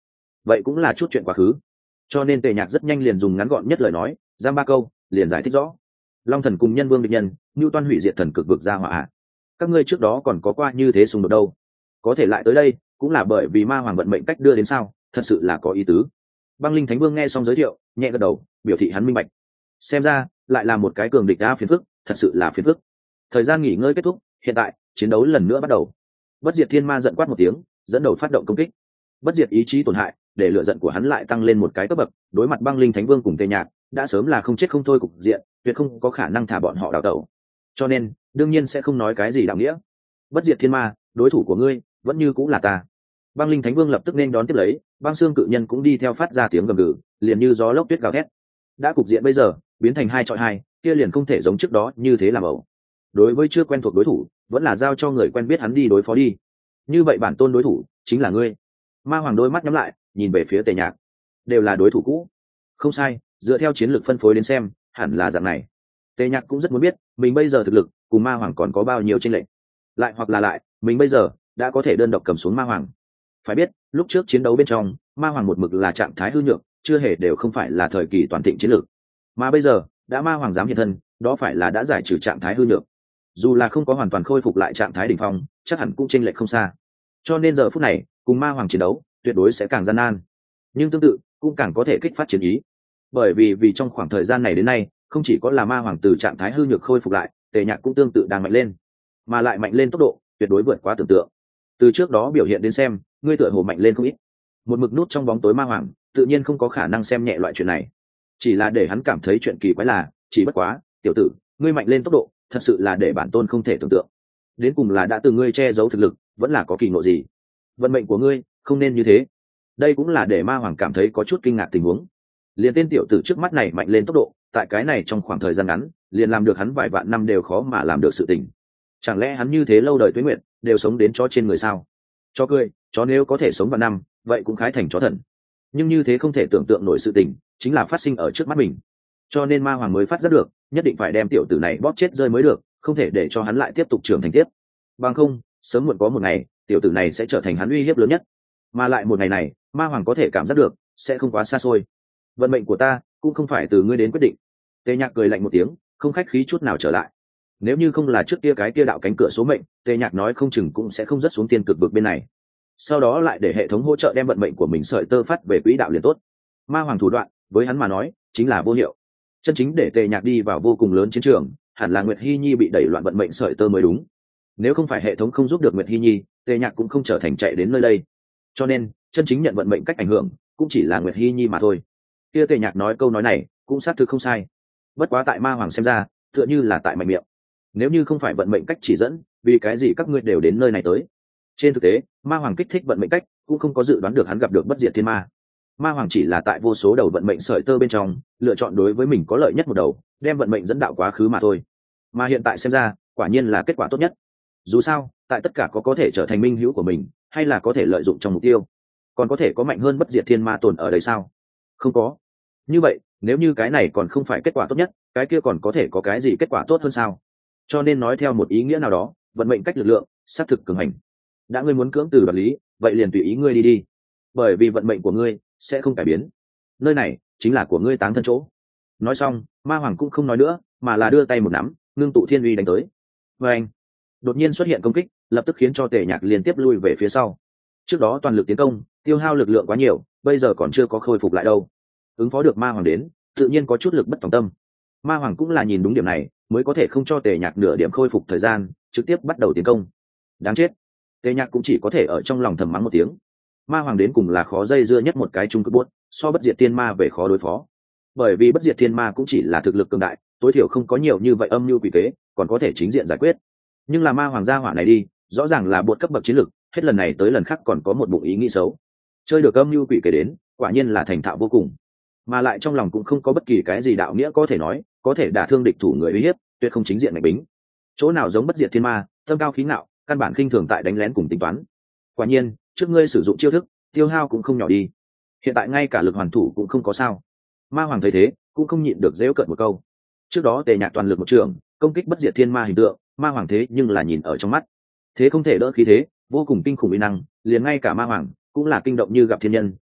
vậy cũng là chút chuyện quá khứ. Cho nên Tề Nhạc rất nhanh liền dùng ngắn gọn nhất lời nói, giam ba câu, liền giải thích rõ. Long thần cùng nhân vương địch nhân, Nưu Toan hủy diệt thần cực vực ra hỏa ạ. Các ngươi trước đó còn có qua như thế xung đột đâu? Có thể lại tới đây, cũng là bởi vì ma hoàng vận mệnh cách đưa đến sao, thật sự là có ý tứ. Băng Linh Thánh Vương nghe xong giới thiệu, nhẹ gật đầu, biểu thị hắn minh bạch. Xem ra, lại là một cái cường địch đa phiền phức, thật sự là phiền phức. Thời gian nghỉ ngơi kết thúc, hiện tại, chiến đấu lần nữa bắt đầu. Bất Diệt Thiên Ma giận quát một tiếng, dẫn đầu phát động công kích. Bất diệt ý chí tổn hại, để lựa giận của hắn lại tăng lên một cái cấp bậc, đối mặt Băng Linh Thánh Vương cùng Tề Nhạc, đã sớm là không chết không thôi cục diện, tuyệt không có khả năng thả bọn họ đào tẩu. Cho nên, đương nhiên sẽ không nói cái gì đạo nghĩa. Bất Diệt Thiên Ma, đối thủ của ngươi vẫn như cũng là ta. Băng Linh Thánh Vương lập tức nên đón tiếp lấy, Băng Xương Cự Nhân cũng đi theo phát ra tiếng gầm gừ, liền như gió lốc tuyết gào thét. Đã cục diện bây giờ biến thành hai chọi hai, kia liền không thể giống trước đó như thế làm ẩu. Đối với chưa quen thuộc đối thủ, vẫn là giao cho người quen biết hắn đi đối phó đi. Như vậy bản tôn đối thủ chính là ngươi. Ma Hoàng đôi mắt nhắm lại, nhìn về phía Tề Nhạc. Đều là đối thủ cũ. Không sai, dựa theo chiến lược phân phối đến xem, hẳn là dạng này. Tề Nhạc cũng rất muốn biết, mình bây giờ thực lực cùng Ma Hoàng còn có bao nhiêu chênh lệch. Lại hoặc là lại, mình bây giờ đã có thể đơn độc cầm xuống Ma Hoàng. Phải biết, lúc trước chiến đấu bên trong, Ma Hoàng một mực là trạng thái hư nhược, chưa hề đều không phải là thời kỳ toàn thịnh chiến lược. Mà bây giờ, đã Ma Hoàng dám hiện thân, đó phải là đã giải trừ trạng thái hư nhược. Dù là không có hoàn toàn khôi phục lại trạng thái đỉnh phong, chắc hẳn cũng chênh lệch không xa. Cho nên giờ phút này, cùng Ma Hoàng chiến đấu, tuyệt đối sẽ càng gian nan. Nhưng tương tự, cũng càng có thể kích phát chiến ý. Bởi vì vì trong khoảng thời gian này đến nay, không chỉ có là Ma Hoàng từ trạng thái hư nhược khôi phục lại, Tề Nhạc cũng tương tự đang mạnh lên, mà lại mạnh lên tốc độ tuyệt đối vượt quá tưởng tượng. Từ trước đó biểu hiện đến xem, ngươi tựa hồ mạnh lên không ít. Một mực nút trong bóng tối Ma Hoàng, tự nhiên không có khả năng xem nhẹ loại chuyện này. Chỉ là để hắn cảm thấy chuyện kỳ quái là, chỉ bất quá, tiểu tử, ngươi mạnh lên tốc độ, thật sự là để bản tôn không thể tưởng tượng. Đến cùng là đã từ ngươi che giấu thực lực, vẫn là có kỳ ngộ gì? Vận mệnh của ngươi không nên như thế. Đây cũng là để Ma Hoàng cảm thấy có chút kinh ngạc tình huống. Liền tên tiểu tử trước mắt này mạnh lên tốc độ, tại cái này trong khoảng thời gian ngắn, liền làm được hắn vài vạn năm đều khó mà làm được sự tình. Chẳng lẽ hắn như thế lâu đời tuế nguyện, đều sống đến chó trên người sao? Cho cười, chó nếu có thể sống vạn năm, vậy cũng khái thành chó thần. Nhưng như thế không thể tưởng tượng nổi sự tình, chính là phát sinh ở trước mắt mình. Cho nên Ma Hoàng mới phát giác được, nhất định phải đem tiểu tử này bóp chết rơi mới được, không thể để cho hắn lại tiếp tục trưởng thành tiếp. Bằng không, sớm muộn có một ngày, tiểu tử này sẽ trở thành hắn uy hiếp lớn nhất. Mà lại một ngày này, Ma Hoàng có thể cảm giác được, sẽ không quá xa xôi. Vận mệnh của ta cũng không phải từ ngươi đến quyết định. Tề Nhạc cười lạnh một tiếng, không khách khí chút nào trở lại. Nếu như không là trước kia cái kia đạo cánh cửa số mệnh, Tề Nhạc nói không chừng cũng sẽ không rớt xuống tiên cực vực bên này. Sau đó lại để hệ thống hỗ trợ đem vận mệnh của mình sợi tơ phát về quỹ đạo liền tốt. Ma Hoàng thủ đoạn, với hắn mà nói, chính là vô hiệu. Chân chính để Tề Nhạc đi vào vô cùng lớn chiến trường, hẳn là Nguyệt Hi Nhi bị đẩy loạn vận mệnh sợi tơ mới đúng. Nếu không phải hệ thống không giúp được Nguyệt Hi Nhi, Tề Nhạc cũng không trở thành chạy đến nơi đây. Cho nên, chân chính nhận vận mệnh cách ảnh hưởng, cũng chỉ là Nguyệt Hi Nhi mà thôi. Kia Tề Nhạc nói câu nói này, cũng xác thực không sai. Bất quá tại Ma Hoàng xem ra, tựa như là tại mạnh miệng. Nếu như không phải vận mệnh cách chỉ dẫn, vì cái gì các ngươi đều đến nơi này tới? Trên thực tế, Ma Hoàng kích thích vận mệnh cách, cũng không có dự đoán được hắn gặp được bất diệt thiên ma. Ma Hoàng chỉ là tại vô số đầu vận mệnh sợi tơ bên trong, lựa chọn đối với mình có lợi nhất một đầu, đem vận mệnh dẫn đạo quá khứ mà thôi. Mà hiện tại xem ra, quả nhiên là kết quả tốt nhất. Dù sao, tại tất cả có có thể trở thành minh hữu của mình, hay là có thể lợi dụng trong mục tiêu, còn có thể có mạnh hơn bất diệt thiên ma tồn ở đây sao? Không có. Như vậy, nếu như cái này còn không phải kết quả tốt nhất, cái kia còn có thể có cái gì kết quả tốt hơn sao? Cho nên nói theo một ý nghĩa nào đó, vận mệnh cách lực lượng, xác thực cường hành. Đã ngươi muốn cưỡng từ đoạt lý, vậy liền tùy ý ngươi đi đi. Bởi vì vận mệnh của ngươi sẽ không cải biến. Nơi này chính là của ngươi táng thân chỗ. Nói xong, Ma Hoàng cũng không nói nữa, mà là đưa tay một nắm, ngưng tụ thiên uy đánh tới. Và anh, đột nhiên xuất hiện công kích, lập tức khiến cho Tề Nhạc liên tiếp lui về phía sau. Trước đó toàn lực tiến công, tiêu hao lực lượng quá nhiều, bây giờ còn chưa có khôi phục lại đâu. Ứng phó được Ma Hoàng đến, tự nhiên có chút lực bất tòng tâm. Ma Hoàng cũng là nhìn đúng điểm này, mới có thể không cho Tề Nhạc nửa điểm khôi phục thời gian, trực tiếp bắt đầu tiến công. Đáng chết. Tề Nhạc cũng chỉ có thể ở trong lòng thầm mắng một tiếng. Ma Hoàng đến cùng là khó dây dưa nhất một cái trung cực buốt, so bất diệt tiên ma về khó đối phó. Bởi vì bất diệt thiên ma cũng chỉ là thực lực cường đại, tối thiểu không có nhiều như vậy âm mưu quỷ kế, còn có thể chính diện giải quyết. Nhưng là Ma Hoàng gia hỏa này đi, rõ ràng là buột cấp bậc chiến lực, hết lần này tới lần khác còn có một bụng ý nghĩ xấu. Chơi được âm mưu quỷ kế đến, quả nhiên là thành thạo vô cùng. Mà lại trong lòng cũng không có bất kỳ cái gì đạo nghĩa có thể nói, có thể đả thương địch thủ người uy hiếp, tuyệt không chính diện mạnh bính. Chỗ nào giống bất diệt thiên ma, tâm cao khí ngạo, căn bản khinh thường tại đánh lén cùng tính toán. Quả nhiên, trước ngươi sử dụng chiêu thức, tiêu hao cũng không nhỏ đi. Hiện tại ngay cả lực hoàn thủ cũng không có sao. Ma Hoàng thấy thế, cũng không nhịn được giễu cợt một câu. Trước đó Tề Nhạc toàn lực một trường, công kích bất diệt thiên ma hình tượng, Ma Hoàng thế nhưng là nhìn ở trong mắt. Thế không thể đỡ khí thế, vô cùng kinh khủng uy năng, liền ngay cả Ma Hoàng cũng là kinh động như gặp thiên nhân,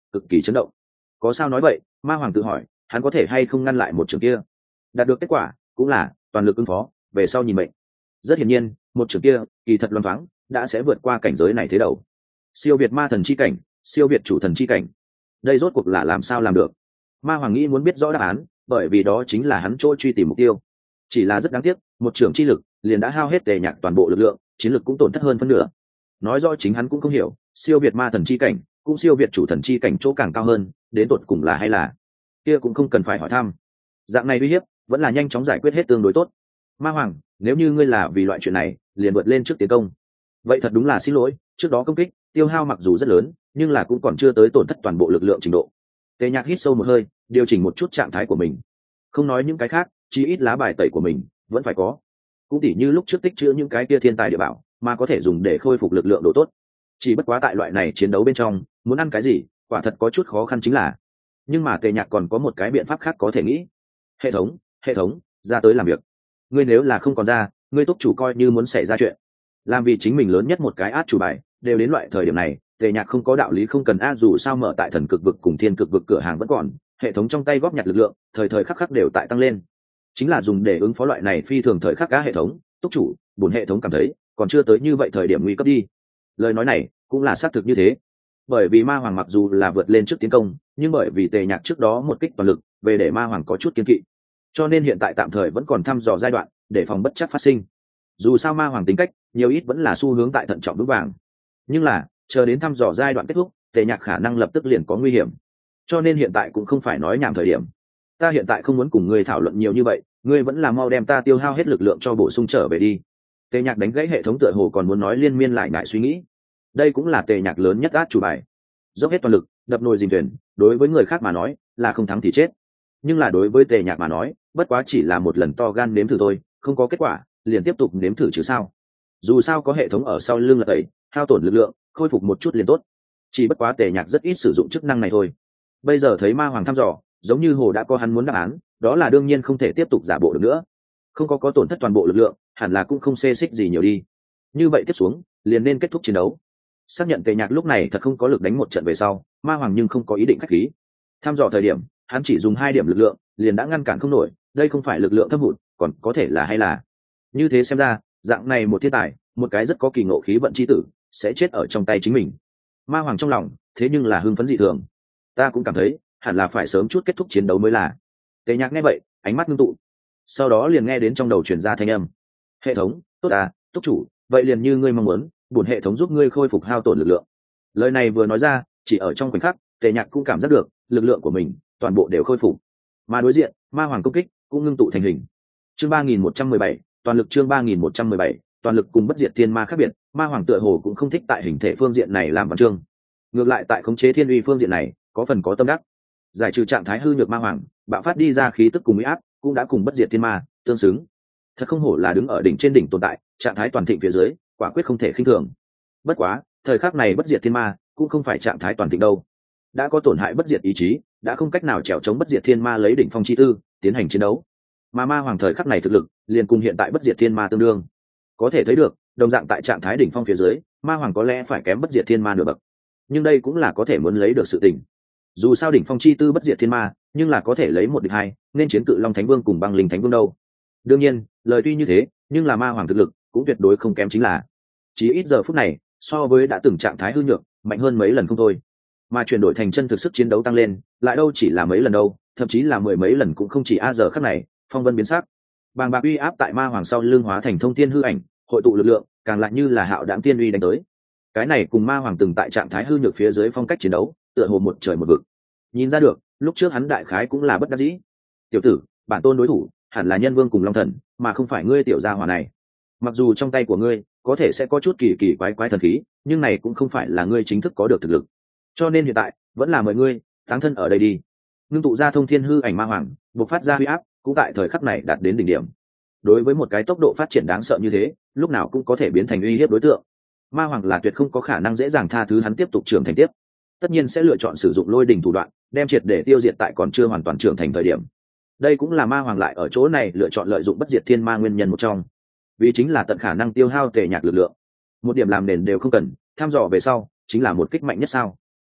cực kỳ chấn động. Có sao nói vậy? Ma hoàng tự hỏi, hắn có thể hay không ngăn lại một trường kia? Đạt được kết quả cũng là toàn lực ứng phó, về sau nhìn mệnh. Rất hiển nhiên, một trường kia kỳ thật loan thoáng đã sẽ vượt qua cảnh giới này thế đầu. Siêu việt ma thần chi cảnh, siêu việt chủ thần chi cảnh. Đây rốt cuộc là làm sao làm được? Ma hoàng nghĩ muốn biết rõ đáp án, bởi vì đó chính là hắn chỗ truy tìm mục tiêu. Chỉ là rất đáng tiếc, một trường chi lực liền đã hao hết Tề Nhạc toàn bộ lực lượng, chiến lực cũng tổn thất hơn phân nửa. Nói rõ chính hắn cũng không hiểu, siêu việt ma thần chi cảnh cũng siêu việt chủ thần chi cảnh chỗ càng cao hơn, đến tột cùng là hay là kia cũng không cần phải hỏi thăm. Dạng này uy hiếp vẫn là nhanh chóng giải quyết hết tương đối tốt. Ma hoàng, nếu như ngươi là vì loại chuyện này liền vượt lên trước tiến công, vậy thật đúng là xin lỗi, trước đó công kích tiêu hao mặc dù rất lớn nhưng là cũng còn chưa tới tổn thất toàn bộ lực lượng trình độ. Tề Nhạc hít sâu một hơi, điều chỉnh một chút trạng thái của mình. Không nói những cái khác, chí ít lá bài tẩy của mình vẫn phải có. Cũng tỉ như lúc trước tích trữ những cái kia thiên tài địa bảo mà có thể dùng để khôi phục lực lượng độ tốt. Chỉ bất quá tại loại này chiến đấu bên trong, muốn ăn cái gì quả thật có chút khó khăn chính là. Nhưng mà Tề Nhạc còn có một cái biện pháp khác có thể nghĩ. Hệ thống, hệ thống, ra tới làm việc. Ngươi nếu là không còn ra, ngươi túc chủ coi như muốn xảy ra chuyện. Làm vì chính mình lớn nhất một cái át chủ bài, đều đến loại thời điểm này, Tề Nhạc không có đạo lý không cần a, dù sao mở tại thần cực vực cùng thiên cực vực cửa hàng vẫn còn, hệ thống trong tay góp nhặt lực lượng, thời thời khắc khắc đều tại tăng lên. Chính là dùng để ứng phó loại này phi thường thời khắc cá hệ thống, túc chủ, buồn hệ thống cảm thấy, còn chưa tới như vậy thời điểm nguy cấp đi. Lời nói này cũng là xác thực như thế. Bởi vì ma hoàng mặc dù là vượt lên trước tiến công, nhưng bởi vì Tề Nhạc trước đó một kích toàn lực, về để ma hoàng có chút kiên kỵ. Cho nên hiện tại tạm thời vẫn còn thăm dò giai đoạn, để phòng bất chắc phát sinh. Dù sao ma hoàng tính cách, nhiều ít vẫn là xu hướng tại thận trọng vững vàng. Nhưng là, chờ đến thăm dò giai đoạn kết thúc, Tề Nhạc khả năng lập tức liền có nguy hiểm. Cho nên hiện tại cũng không phải nói nhảm thời điểm. Ta hiện tại không muốn cùng ngươi thảo luận nhiều như vậy, ngươi vẫn là mau đem ta tiêu hao hết lực lượng cho bổ sung trở về đi. Tề Nhạc đánh gãy hệ thống tựa hồ còn muốn nói liên miên lại ngại suy nghĩ. Đây cũng là Tề Nhạc lớn nhất át chủ bài. Dốc hết toàn lực, đập nồi dìm thuyền, đối với người khác mà nói là không thắng thì chết. Nhưng là đối với Tề Nhạc mà nói, bất quá chỉ là một lần to gan nếm thử thôi, không có kết quả, liền tiếp tục nếm thử chứ sao. Dù sao có hệ thống ở sau lưng là tẩy, hao tổn lực lượng, khôi phục một chút liền tốt. Chỉ bất quá Tề Nhạc rất ít sử dụng chức năng này thôi. Bây giờ thấy ma hoàng thăm dò, giống như hồ đã có hắn muốn đáp án, đó là đương nhiên không thể tiếp tục giả bộ được nữa. Không có có tổn thất toàn bộ lực lượng, hẳn là cũng không xê xích gì nhiều đi. Như vậy tiếp xuống, liền nên kết thúc chiến đấu. Xác nhận Tề Nhạc lúc này thật không có lực đánh một trận về sau, ma hoàng nhưng không có ý định khách khí. Thăm dò thời điểm, hắn chỉ dùng hai điểm lực lượng, liền đã ngăn cản không nổi, đây không phải lực lượng thâm hụt, còn có thể là hay là. Như thế xem ra, dạng này một thiên tài, một cái rất có kỳ ngộ khí vận chi tử, sẽ chết ở trong tay chính mình. Ma hoàng trong lòng, thế nhưng là hưng phấn dị thường. Ta cũng cảm thấy, hẳn là phải sớm chút kết thúc chiến đấu mới là. Tề Nhạc nghe vậy, ánh mắt ngưng tụ. Sau đó liền nghe đến trong đầu truyền ra thanh âm. Hệ thống, tốt à, túc chủ, vậy liền như ngươi mong muốn, bổn hệ thống giúp ngươi khôi phục hao tổn lực lượng. Lời này vừa nói ra, chỉ ở trong khoảnh khắc, Tề Nhạc cũng cảm giác được, lực lượng của mình, toàn bộ đều khôi phục. Mà đối diện, ma hoàng công kích cũng ngưng tụ thành hình. Chương ba nghìn một trăm mười bảy, toàn lực chương ba nghìn một trăm mười bảy, toàn lực cùng bất diệt thiên ma khác biệt, ma hoàng tựa hồ cũng không thích tại hình thể phương diện này làm văn chương. Ngược lại tại khống chế thiên uy phương diện này, có phần có tâm đắc. Giải trừ trạng thái hư nhược ma hoàng, bạo phát đi ra khí tức cùng uy áp, cũng đã cùng bất diệt thiên ma tương xứng. Thật không hổ là đứng ở đỉnh trên đỉnh tồn tại, trạng thái toàn thịnh phía dưới, quả quyết không thể khinh thường. Bất quá, thời khắc này bất diệt thiên ma cũng không phải trạng thái toàn thịnh đâu. Đã có tổn hại bất diệt ý chí, đã không cách nào trèo chống bất diệt thiên ma lấy đỉnh phong chi tư tiến hành chiến đấu. Mà ma hoàng thời khắc này thực lực liền cùng hiện tại bất diệt thiên ma tương đương. Có thể thấy được, đồng dạng tại trạng thái đỉnh phong phía dưới, ma hoàng có lẽ phải kém bất diệt thiên ma nửa bậc. Nhưng đây cũng là có thể muốn lấy được sự tình. Dù sao đỉnh phong chi tư bất diệt thiên ma, nhưng là có thể lấy một địch hai, nên chiến cự long thánh vương cùng băng linh thánh vương đâu. Đương nhiên, lời tuy như thế, nhưng là ma hoàng thực lực cũng tuyệt đối không kém chính là. Chỉ ít giờ phút này, so với đã từng trạng thái hư nhược, mạnh hơn mấy lần không thôi. Mà chuyển đổi thành chân thực sức chiến đấu tăng lên, lại đâu chỉ là mấy lần đâu, thậm chí là mười mấy lần cũng không chỉ a giờ khắc này, phong vân biến sắc. Bàng bạc uy áp tại ma hoàng sau lưng hóa thành thông thiên hư ảnh, hội tụ lực lượng, càng lại như là hạo đãng tiên uy đánh tới. Cái này cùng ma hoàng từng tại trạng thái hư nhược phía dưới phong cách chiến đấu, tựa hồ một trời một vực. Nhìn ra được, lúc trước hắn đại khái cũng là bất đắc dĩ. Tiểu tử, bản tôn đối thủ hẳn là nhân vương cùng long thần, mà không phải ngươi tiểu gia hỏa này. Mặc dù trong tay của ngươi có thể sẽ có chút kỳ kỳ quái quái thần khí, nhưng này cũng không phải là ngươi chính thức có được thực lực. Cho nên hiện tại vẫn là mời ngươi táng thân ở đây đi. Ngưng tụ ra thông thiên hư ảnh ma hoàng, bộc phát ra uy áp, cũng tại thời khắc này đạt đến đỉnh điểm. Đối với một cái tốc độ phát triển đáng sợ như thế, lúc nào cũng có thể biến thành uy hiếp đối tượng. Ma hoàng là tuyệt không có khả năng dễ dàng tha thứ hắn tiếp tục trưởng thành tiếp. Tất nhiên sẽ lựa chọn sử dụng lôi đỉnh thủ đoạn, đem triệt để tiêu diệt tại còn chưa hoàn toàn trưởng thành thời điểm. Đây cũng là ma hoàng lại ở chỗ này lựa chọn lợi dụng bất diệt thiên ma nguyên nhân một trong. Vì chính là tận khả năng tiêu hao Tề Nhạc lực lượng. Một điểm làm nền đều không cần, tham dò về sau, chính là một kích mạnh nhất sao?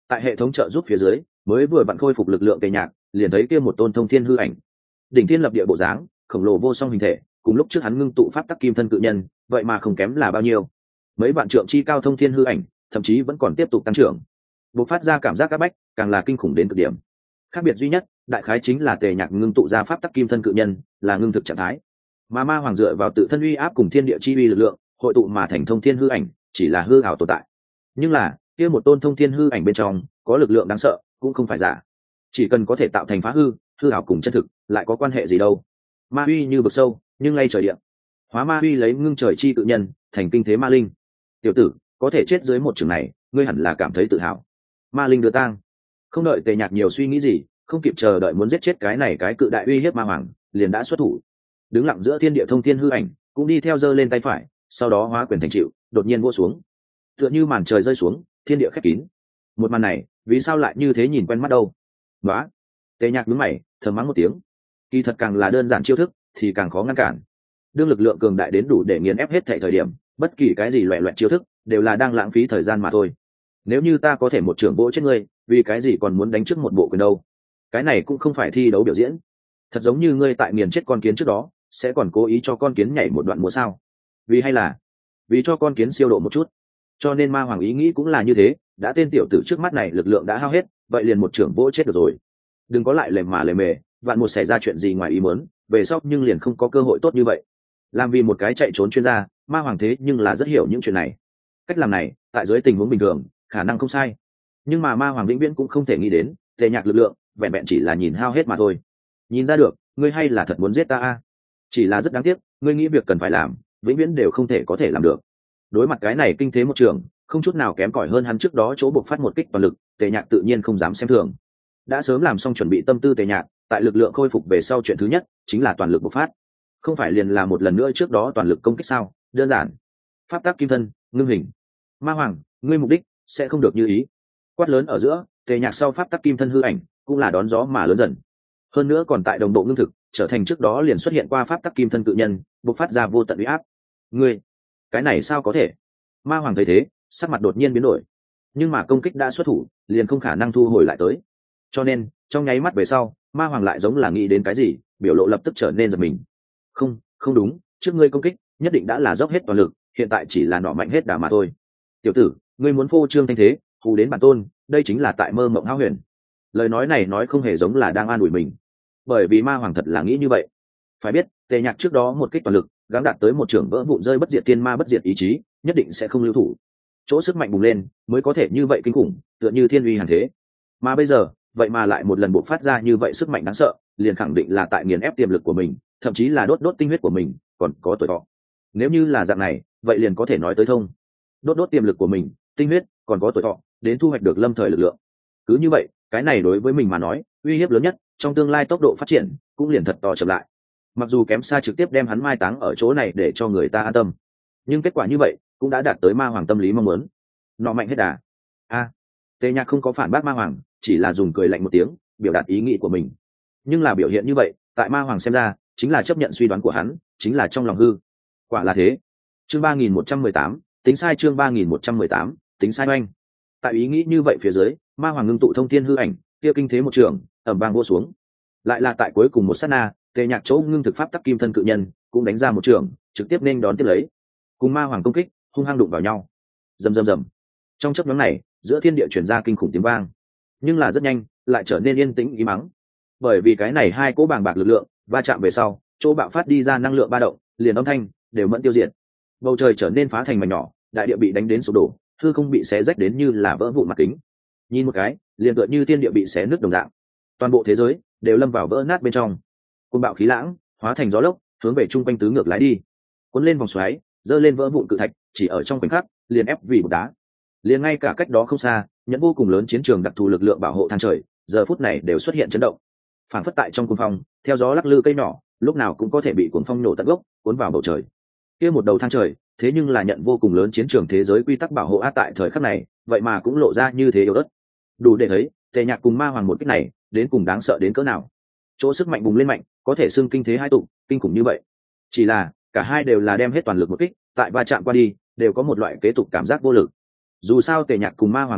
tại hệ thống trợ giúp phía dưới mới vừa vặn khôi phục lực lượng tề nhạc liền thấy kia một tôn thông thiên hư ảnh, đỉnh thiên lập địa bộ dáng, khổng lồ vô song hình thể, cùng lúc trước hắn ngưng tụ pháp tắc kim thân cự nhân vậy mà không kém là bao nhiêu. Mấy vạn trượng chi cao thông thiên hư ảnh thậm chí vẫn còn tiếp tục tăng trưởng, bộc phát ra cảm giác áp bách càng là kinh khủng đến cực điểm. Khác biệt duy nhất đại khái chính là tề nhạc ngưng tụ ra pháp tắc kim thân cự nhân là ngưng thực trạng thái, mà ma hoàng dựa vào tự thân uy áp cùng thiên địa chi uy lực lượng hội tụ mà thành thông thiên hư ảnh chỉ là hư ảo tồn tại. Nhưng là kia một tôn thông thiên hư ảnh bên trong có lực lượng đáng sợ cũng không phải giả, chỉ cần có thể tạo thành phá hư, hư ảo cùng chân thực lại có quan hệ gì đâu. Ma uy như vực sâu nhưng lay trời điện, hóa ma uy lấy ngưng trời chi cự nhân thành kinh thế ma linh. Tiểu tử có thể chết dưới một trường này ngươi hẳn là cảm thấy tự hào. Ma linh đưa tang. Không đợi tề nhạc nhiều suy nghĩ gì, không kịp chờ đợi muốn giết chết cái này cái cự đại uy hiếp ma hoàng liền đã xuất thủ. Đứng lặng giữa thiên địa thông thiên hư ảnh cũng đi theo giơ lên tay phải, sau đó hóa quyền thành chịu đột nhiên vỗ xuống, tựa như màn trời rơi xuống, thiên địa khép kín. Một màn này vì sao lại như thế nhìn quen mắt đâu? Đó. Tề nhạc nhướng mày thầm mắng một tiếng. Kỳ thật càng là đơn giản chiêu thức thì càng khó ngăn cản. Đương lực lượng cường đại đến đủ để nghiền ép hết thảy thời điểm, bất kỳ cái gì loẻ loẹt chiêu thức đều là đang lãng phí thời gian mà thôi. Nếu như ta có thể một trưởng vỗ chết ngươi, vì cái gì còn muốn đánh trước một bộ quyền đâu? Cái này cũng không phải thi đấu biểu diễn. Thật giống như ngươi tại nghiền chết con kiến trước đó sẽ còn cố ý cho con kiến nhảy một đoạn múa sao? Vì hay là vì cho con kiến siêu độ một chút. Cho nên ma hoàng ý nghĩ cũng là như thế, đã tên tiểu tử trước mắt này lực lượng đã hao hết, vậy liền một trưởng vỗ chết được rồi. Đừng có lại lề mà lề mề, vạn một xảy ra chuyện gì ngoài ý muốn, về sau nhưng liền không có cơ hội tốt như vậy. Làm vì một cái chạy trốn chuyên gia, ma hoàng thế nhưng là rất hiểu những chuyện này. Cách làm này tại dưới tình huống bình thường khả năng không sai, nhưng mà ma hoàng vĩnh viễn cũng không thể nghĩ đến tề nhạc lực lượng vẹn vẹn chỉ là nhìn hao hết mà thôi. Nhìn ra được ngươi hay là thật muốn giết ta a? Chỉ là rất đáng tiếc, ngươi nghĩ việc cần phải làm vĩnh viễn đều không thể có thể làm được. Đối mặt cái này kinh thế một trường không chút nào kém cỏi hơn hắn trước đó chỗ buộc phát một kích toàn lực, tề nhạc tự nhiên không dám xem thường. Đã sớm làm xong chuẩn bị tâm tư tề nhạc, tại lực lượng khôi phục về sau chuyện thứ nhất chính là toàn lực bộc phát. Không phải liền là một lần nữa trước đó toàn lực công kích sao? Đơn giản. Pháp tắc kim thân ngưng hình. Ma hoàng ngươi mục đích sẽ không được như ý. Quát lớn ở giữa, tề nhạc sau pháp tắc kim thân hư ảnh cũng là đón gió mà lớn dần. Hơn nữa còn tại đồng bộ ngưng thực trở thành trước đó liền xuất hiện qua pháp tắc kim thân cự nhân, bộc phát ra vô tận uy áp. Ngươi, cái này sao có thể? Ma hoàng thấy thế sắc mặt đột nhiên biến đổi, nhưng mà công kích đã xuất thủ liền không khả năng thu hồi lại tới, cho nên trong nháy mắt về sau ma hoàng lại giống là nghĩ đến cái gì, biểu lộ lập tức trở nên giật mình. Không, không đúng, trước ngươi công kích nhất định đã là dốc hết toàn lực, hiện tại chỉ là nọ mạnh hết đà mà thôi. Tiểu tử ngươi muốn phô trương thanh thế hù đến bản tôn, đây chính là tại mơ mộng hão huyền. Lời nói này nói không hề giống là đang an ủi mình, bởi vì ma hoàng thật là nghĩ như vậy. Phải biết tề nhạc trước đó một kích toàn lực gắng đạt tới một trưởng vỡ vụn rơi bất diệt tiên ma bất diệt ý chí, nhất định sẽ không lưu thủ. Chỗ sức mạnh bùng lên mới có thể như vậy kinh khủng, tựa như thiên uy hàn thế. Mà bây giờ vậy mà lại một lần bộc phát ra như vậy sức mạnh đáng sợ, liền khẳng định là tại nghiền ép tiềm lực của mình, thậm chí là đốt đốt tinh huyết của mình, còn có tuổi thọ. Nếu như là dạng này vậy liền có thể nói tới thông. Đốt đốt tiềm lực của mình, tinh huyết, còn có tuổi thọ, đến thu hoạch được lâm thời lực lượng. Cứ như vậy cái này đối với mình mà nói uy hiếp lớn nhất, trong tương lai tốc độ phát triển cũng liền thật to chậm lại. Mặc dù kém xa trực tiếp đem hắn mai táng ở chỗ này để cho người ta an tâm, nhưng kết quả như vậy cũng đã đạt tới ma hoàng tâm lý mong muốn. Nọ mạnh hết đà. A, tề nhạc không có phản bác ma hoàng, chỉ là dùng cười lạnh một tiếng biểu đạt ý nghĩ của mình. Nhưng là biểu hiện như vậy tại ma hoàng xem ra chính là chấp nhận suy đoán của hắn, chính là trong lòng hư. Quả là thế. Chương ba nghìn một trăm mười tám, tính sai. Chương ba nghìn một trăm mười tám, tính sai oanh. Tại ý nghĩ như vậy phía dưới, ma hoàng ngưng tụ thông thiên hư ảnh kia kinh thế một trường ẩm vang vô xuống. Lại là tại cuối cùng một sát na, tề nhạc chỗ ngưng thực pháp tắc kim thân cự nhân cũng đánh ra một trường trực tiếp nên đón tiếp lấy, cùng ma hoàng công kích hung hăng đụng vào nhau. Rầm rầm rầm. Trong chớp nhoáng này giữa thiên địa truyền ra kinh khủng tiếng vang, nhưng là rất nhanh lại trở nên yên tĩnh ý mắng, bởi vì cái này hai cỗ bàng bạc lực lượng va chạm về sau, chỗ bạo phát đi ra năng lượng ba động liền âm thanh đều mẫn tiêu diệt. Bầu trời trở nên phá thành mảnh nhỏ, đại địa bị đánh đến sụp đổ, hư không bị xé rách đến như là vỡ vụn mặt kính. Nhìn một cái liền tựa như thiên địa bị xé nứt đồng dạng, toàn bộ thế giới đều lâm vào vỡ nát bên trong. Cơn bạo khí lãng hóa thành gió lốc hướng về trung quanh tứ ngược lái đi, cuốn lên vòng xoáy, dơ lên vỡ vụn cự thạch, chỉ ở trong khoảnh khắc liền ép vì một đá. Liền ngay cả cách đó không xa nhận vô cùng lớn chiến trường đặc thù lực lượng bảo hộ than trời giờ phút này đều xuất hiện chấn động, phản phất tại trong cuồng phong theo gió lắc lư cây nhỏ lúc nào cũng có thể bị cuồng phong nổ tận gốc, cuốn vào bầu trời. Kia một đầu thang trời thế nhưng là nhận vô cùng lớn chiến trường thế giới quy tắc bảo hộ á, tại thời khắc này vậy mà cũng lộ ra như thế yếu ớt, đủ để thấy tề nhạc cùng ma hoàng một kích này đến cùng đáng sợ đến cỡ nào. Chỗ sức mạnh bùng lên mạnh có thể xưng kinh thế hai tụ, kinh khủng như vậy. Chỉ là cả hai đều là đem hết toàn lực một kích, tại va chạm qua đi đều có một loại kế tục cảm giác vô lực. Dù sao tề nhạc cùng ma hoàng thực lực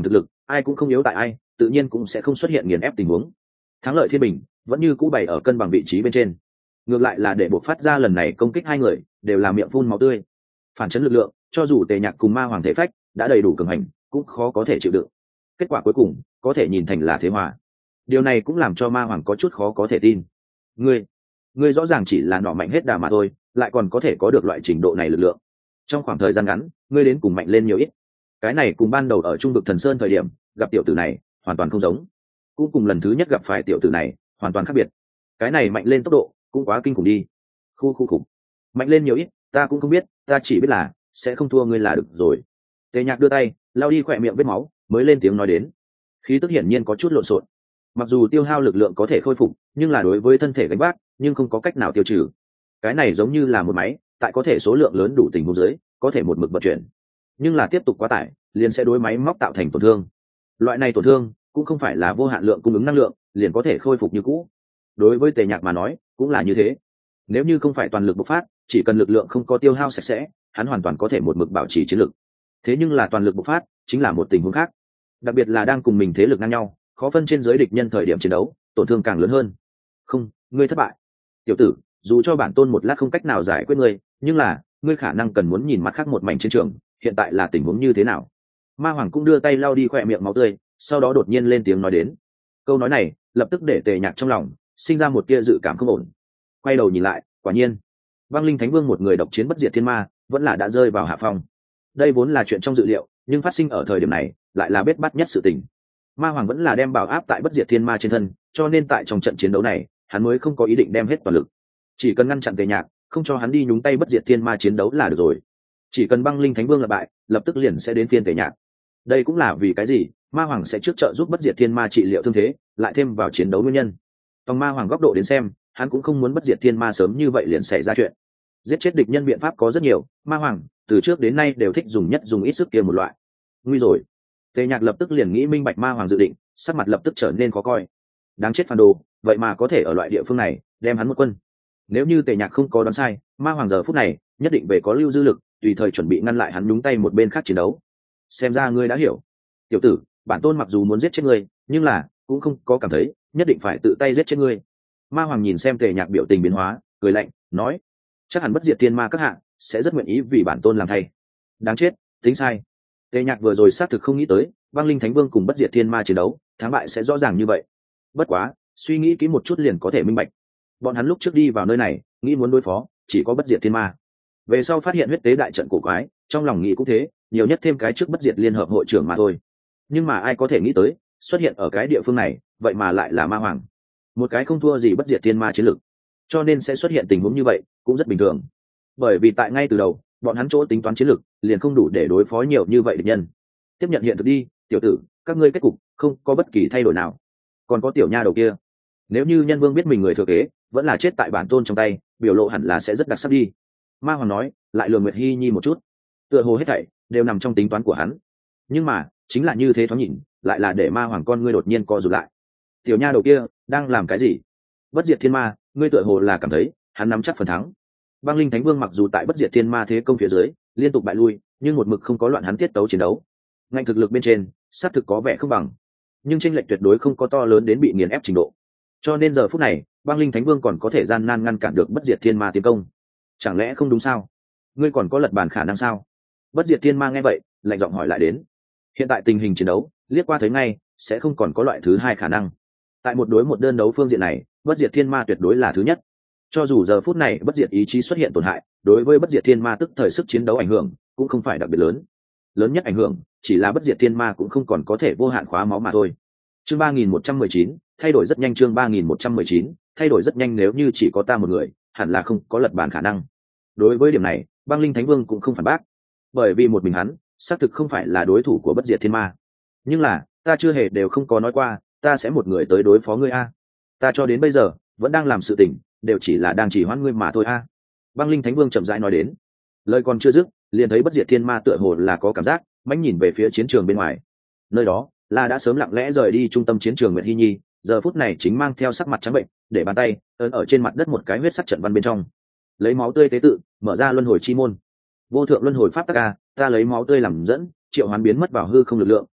ai cũng không yếu tại ai, tự nhiên cũng sẽ không xuất hiện nghiền ép tình huống. Thắng lợi thiên bình vẫn như cũ bày ở cân bằng vị trí bên trên, ngược lại là để buộc phát ra lần này công kích hai người đều là miệng phun máu tươi. Phản chấn lực lượng cho dù Tề Nhạc cùng Ma Hoàng thể phách đã đầy đủ cường hành cũng khó có thể chịu đựng, kết quả cuối cùng có thể nhìn thành là thế hòa. Điều này cũng làm cho Ma Hoàng có chút khó có thể tin. ngươi ngươi rõ ràng chỉ là nọ mạnh hết đà mà thôi, lại còn có thể có được loại trình độ này lực lượng. Trong khoảng thời gian ngắn ngươi đến cùng mạnh lên nhiều ít. Cái này cùng ban đầu ở trung vực Thần Sơn thời điểm gặp tiểu tử này hoàn toàn không giống, cũng cùng lần thứ nhất gặp phải tiểu tử này hoàn toàn khác biệt. Cái này mạnh lên tốc độ cũng quá kinh khủng đi. Khu khu khủng. Mạnh lên nhiều ít ta cũng không biết, ta chỉ biết là sẽ không thua ngươi là được rồi. Tề Nhạc đưa tay lau đi khỏe miệng vết máu, mới lên tiếng nói đến. Khí tức hiển nhiên có chút lộn xộn. Mặc dù tiêu hao lực lượng có thể khôi phục, nhưng là đối với thân thể gánh vác nhưng không có cách nào tiêu trừ. Cái này giống như là một máy tại có thể số lượng lớn đủ tình huống dưới có thể một mực vận chuyển, nhưng là tiếp tục quá tải liền sẽ đối máy móc tạo thành tổn thương. Loại này tổn thương cũng không phải là vô hạn lượng cung ứng năng lượng liền có thể khôi phục như cũ. Đối với Tề Nhạc mà nói cũng là như thế. Nếu như không phải toàn lực bộc phát, chỉ cần lực lượng không có tiêu hao sạch sẽ, hắn hoàn toàn có thể một mực bảo trì chiến lực. Thế nhưng là toàn lực bộc phát chính là một tình huống khác, đặc biệt là đang cùng mình thế lực ngang nhau, khó phân trên giới địch nhân thời điểm chiến đấu, tổn thương càng lớn hơn. Không, ngươi thất bại. Tiểu tử, dù cho bản tôn một lát không cách nào giải quyết ngươi, nhưng là ngươi khả năng cần muốn nhìn mặt khác một mảnh chiến trường, hiện tại là tình huống như thế nào. Ma Hoàng cũng đưa tay lau đi khỏe miệng máu tươi, sau đó đột nhiên lên tiếng nói đến. Câu nói này lập tức để Tề Nhạc trong lòng sinh ra một tia dự cảm không ổn. Quay đầu nhìn lại, quả nhiên Băng Linh Thánh Vương một người độc chiến bất diệt thiên ma vẫn là đã rơi vào hạ phong. Đây vốn là chuyện trong dự liệu, nhưng phát sinh ở thời điểm này lại là bết bát nhất sự tình. Ma Hoàng vẫn là đem bảo áp tại bất diệt thiên ma trên thân, cho nên tại trong trận chiến đấu này hắn mới không có ý định đem hết toàn lực. Chỉ cần ngăn chặn Tề Nhạc, không cho hắn đi nhúng tay bất diệt thiên ma chiến đấu là được rồi. Chỉ cần Băng Linh Thánh Vương là bại, lập tức liền sẽ đến phiên Tề Nhạc. Đây cũng là vì cái gì Ma Hoàng sẽ trước trợ giúp bất diệt thiên ma trị liệu thương thế, lại thêm vào chiến đấu nguyên nhân. Trong Ma Hoàng góc độ đến xem, hắn cũng không muốn bất diệt thiên ma sớm như vậy liền xảy ra chuyện. Giết chết địch nhân biện pháp có rất nhiều, Ma Hoàng từ trước đến nay đều thích dùng nhất dùng ít sức kia một loại. Nguy rồi. Tề Nhạc lập tức liền nghĩ minh bạch Ma Hoàng dự định, sắc mặt lập tức trở nên khó coi. Đáng chết phản đồ, vậy mà có thể ở loại địa phương này đem hắn một quân. Nếu như Tề Nhạc không có đoán sai, Ma Hoàng giờ phút này nhất định về có lưu dư lực, tùy thời chuẩn bị ngăn lại hắn nhúng tay một bên khác chiến đấu. Xem ra ngươi đã hiểu. Tiểu tử, bản tôn mặc dù muốn giết chết ngươi, nhưng là cũng không có cảm thấy nhất định phải tự tay giết chết ngươi. Ma Hoàng nhìn xem Tề Nhạc biểu tình biến hóa, cười lạnh nói, chắc hẳn bất diệt thiên ma các hạ sẽ rất nguyện ý vì bản tôn làm thay. Đáng chết, tính sai. Tề Nhạc vừa rồi xác thực không nghĩ tới Băng Linh Thánh Vương cùng bất diệt thiên ma chiến đấu thắng bại sẽ rõ ràng như vậy. Bất quá suy nghĩ kỹ một chút liền có thể minh bạch, bọn hắn lúc trước đi vào nơi này nghĩ muốn đối phó chỉ có bất diệt thiên ma, về sau phát hiện huyết tế đại trận cổ quái, trong lòng nghĩ cũng thế, nhiều nhất thêm cái trước bất diệt liên hợp hội trưởng mà thôi. Nhưng mà ai có thể nghĩ tới xuất hiện ở cái địa phương này vậy mà lại là Ma Hoàng, một cái không thua gì bất diệt thiên ma chiến lực, cho nên sẽ xuất hiện tình huống như vậy cũng rất bình thường. Bởi vì tại ngay từ đầu bọn hắn chỗ tính toán chiến lực liền không đủ để đối phó nhiều như vậy địch nhân. Tiếp nhận hiện thực đi, tiểu tử, các ngươi kết cục không có bất kỳ thay đổi nào. Còn có tiểu nha đầu kia, nếu như Nhân Vương biết mình người thừa kế vẫn là chết tại bản tôn trong tay, biểu lộ hẳn là sẽ rất đặc sắc đi. Ma Hoàng nói, lại lườm Nguyệt Hi Nhi một chút, tựa hồ hết thảy đều nằm trong tính toán của hắn. Nhưng mà chính là như thế thoáng nhìn, lại là để Ma Hoàng con ngươi đột nhiên co rụt lại. Tiểu nha đầu kia đang làm cái gì? Bất diệt thiên ma, ngươi tựa hồ là cảm thấy hắn nắm chắc phần thắng. Băng Linh Thánh Vương mặc dù tại bất diệt thiên ma thế công phía dưới liên tục bại lui, nhưng một mực không có loạn hắn tiết tấu chiến đấu. Ngạnh thực lực bên trên xác thực có vẻ không bằng, nhưng chênh lệch tuyệt đối không có to lớn đến bị nghiền ép trình độ. Cho nên giờ phút này Băng Linh Thánh Vương còn có thể gian nan ngăn cản được bất diệt thiên ma tiến công. Chẳng lẽ không đúng sao? Ngươi còn có lật bàn khả năng sao? Bất diệt thiên ma nghe vậy lạnh giọng hỏi lại đến. Hiện tại tình hình chiến đấu liếc qua thấy ngay sẽ không còn có loại thứ hai khả năng. Tại một đối một đơn đấu phương diện này, bất diệt thiên ma tuyệt đối là thứ nhất. Cho dù giờ phút này bất diệt ý chí xuất hiện tổn hại, đối với bất diệt thiên ma tức thời sức chiến đấu ảnh hưởng cũng không phải đặc biệt lớn. Lớn nhất ảnh hưởng chỉ là bất diệt thiên ma cũng không còn có thể vô hạn khóa máu mà thôi. Chương ba nghìn một trăm mười chín, thay đổi rất nhanh. Chương ba nghìn một trăm mười chín, thay đổi rất nhanh. Nếu như chỉ có ta một người, hẳn là không có lật bàn khả năng. Đối với điểm này, Băng Linh Thánh Vương cũng không phản bác, bởi vì một mình hắn xác thực không phải là đối thủ của bất diệt thiên ma. Nhưng là ta chưa hề đều không có nói qua ta sẽ một người tới đối phó ngươi a. Ta cho đến bây giờ vẫn đang làm sự tình, đều chỉ là đang chỉ hoãn ngươi mà thôi a. Băng Linh Thánh Vương chậm rãi nói đến. Lời còn chưa dứt, liền thấy bất diệt thiên ma tựa hồ là có cảm giác mãnh nhìn về phía chiến trường bên ngoài. Nơi đó là đã sớm lặng lẽ rời đi trung tâm chiến trường Nguyệt Hi Nhi, giờ phút này chính mang theo sắc mặt trắng bệnh, để bàn tay ấn ở trên mặt đất một cái huyết sắc trận văn bên trong, lấy máu tươi tế tự mở ra luân hồi chi môn. Vô thượng luân hồi pháp tắc a, ta lấy máu tươi làm dẫn, triệu hoán biến mất vào hư không lực lượng,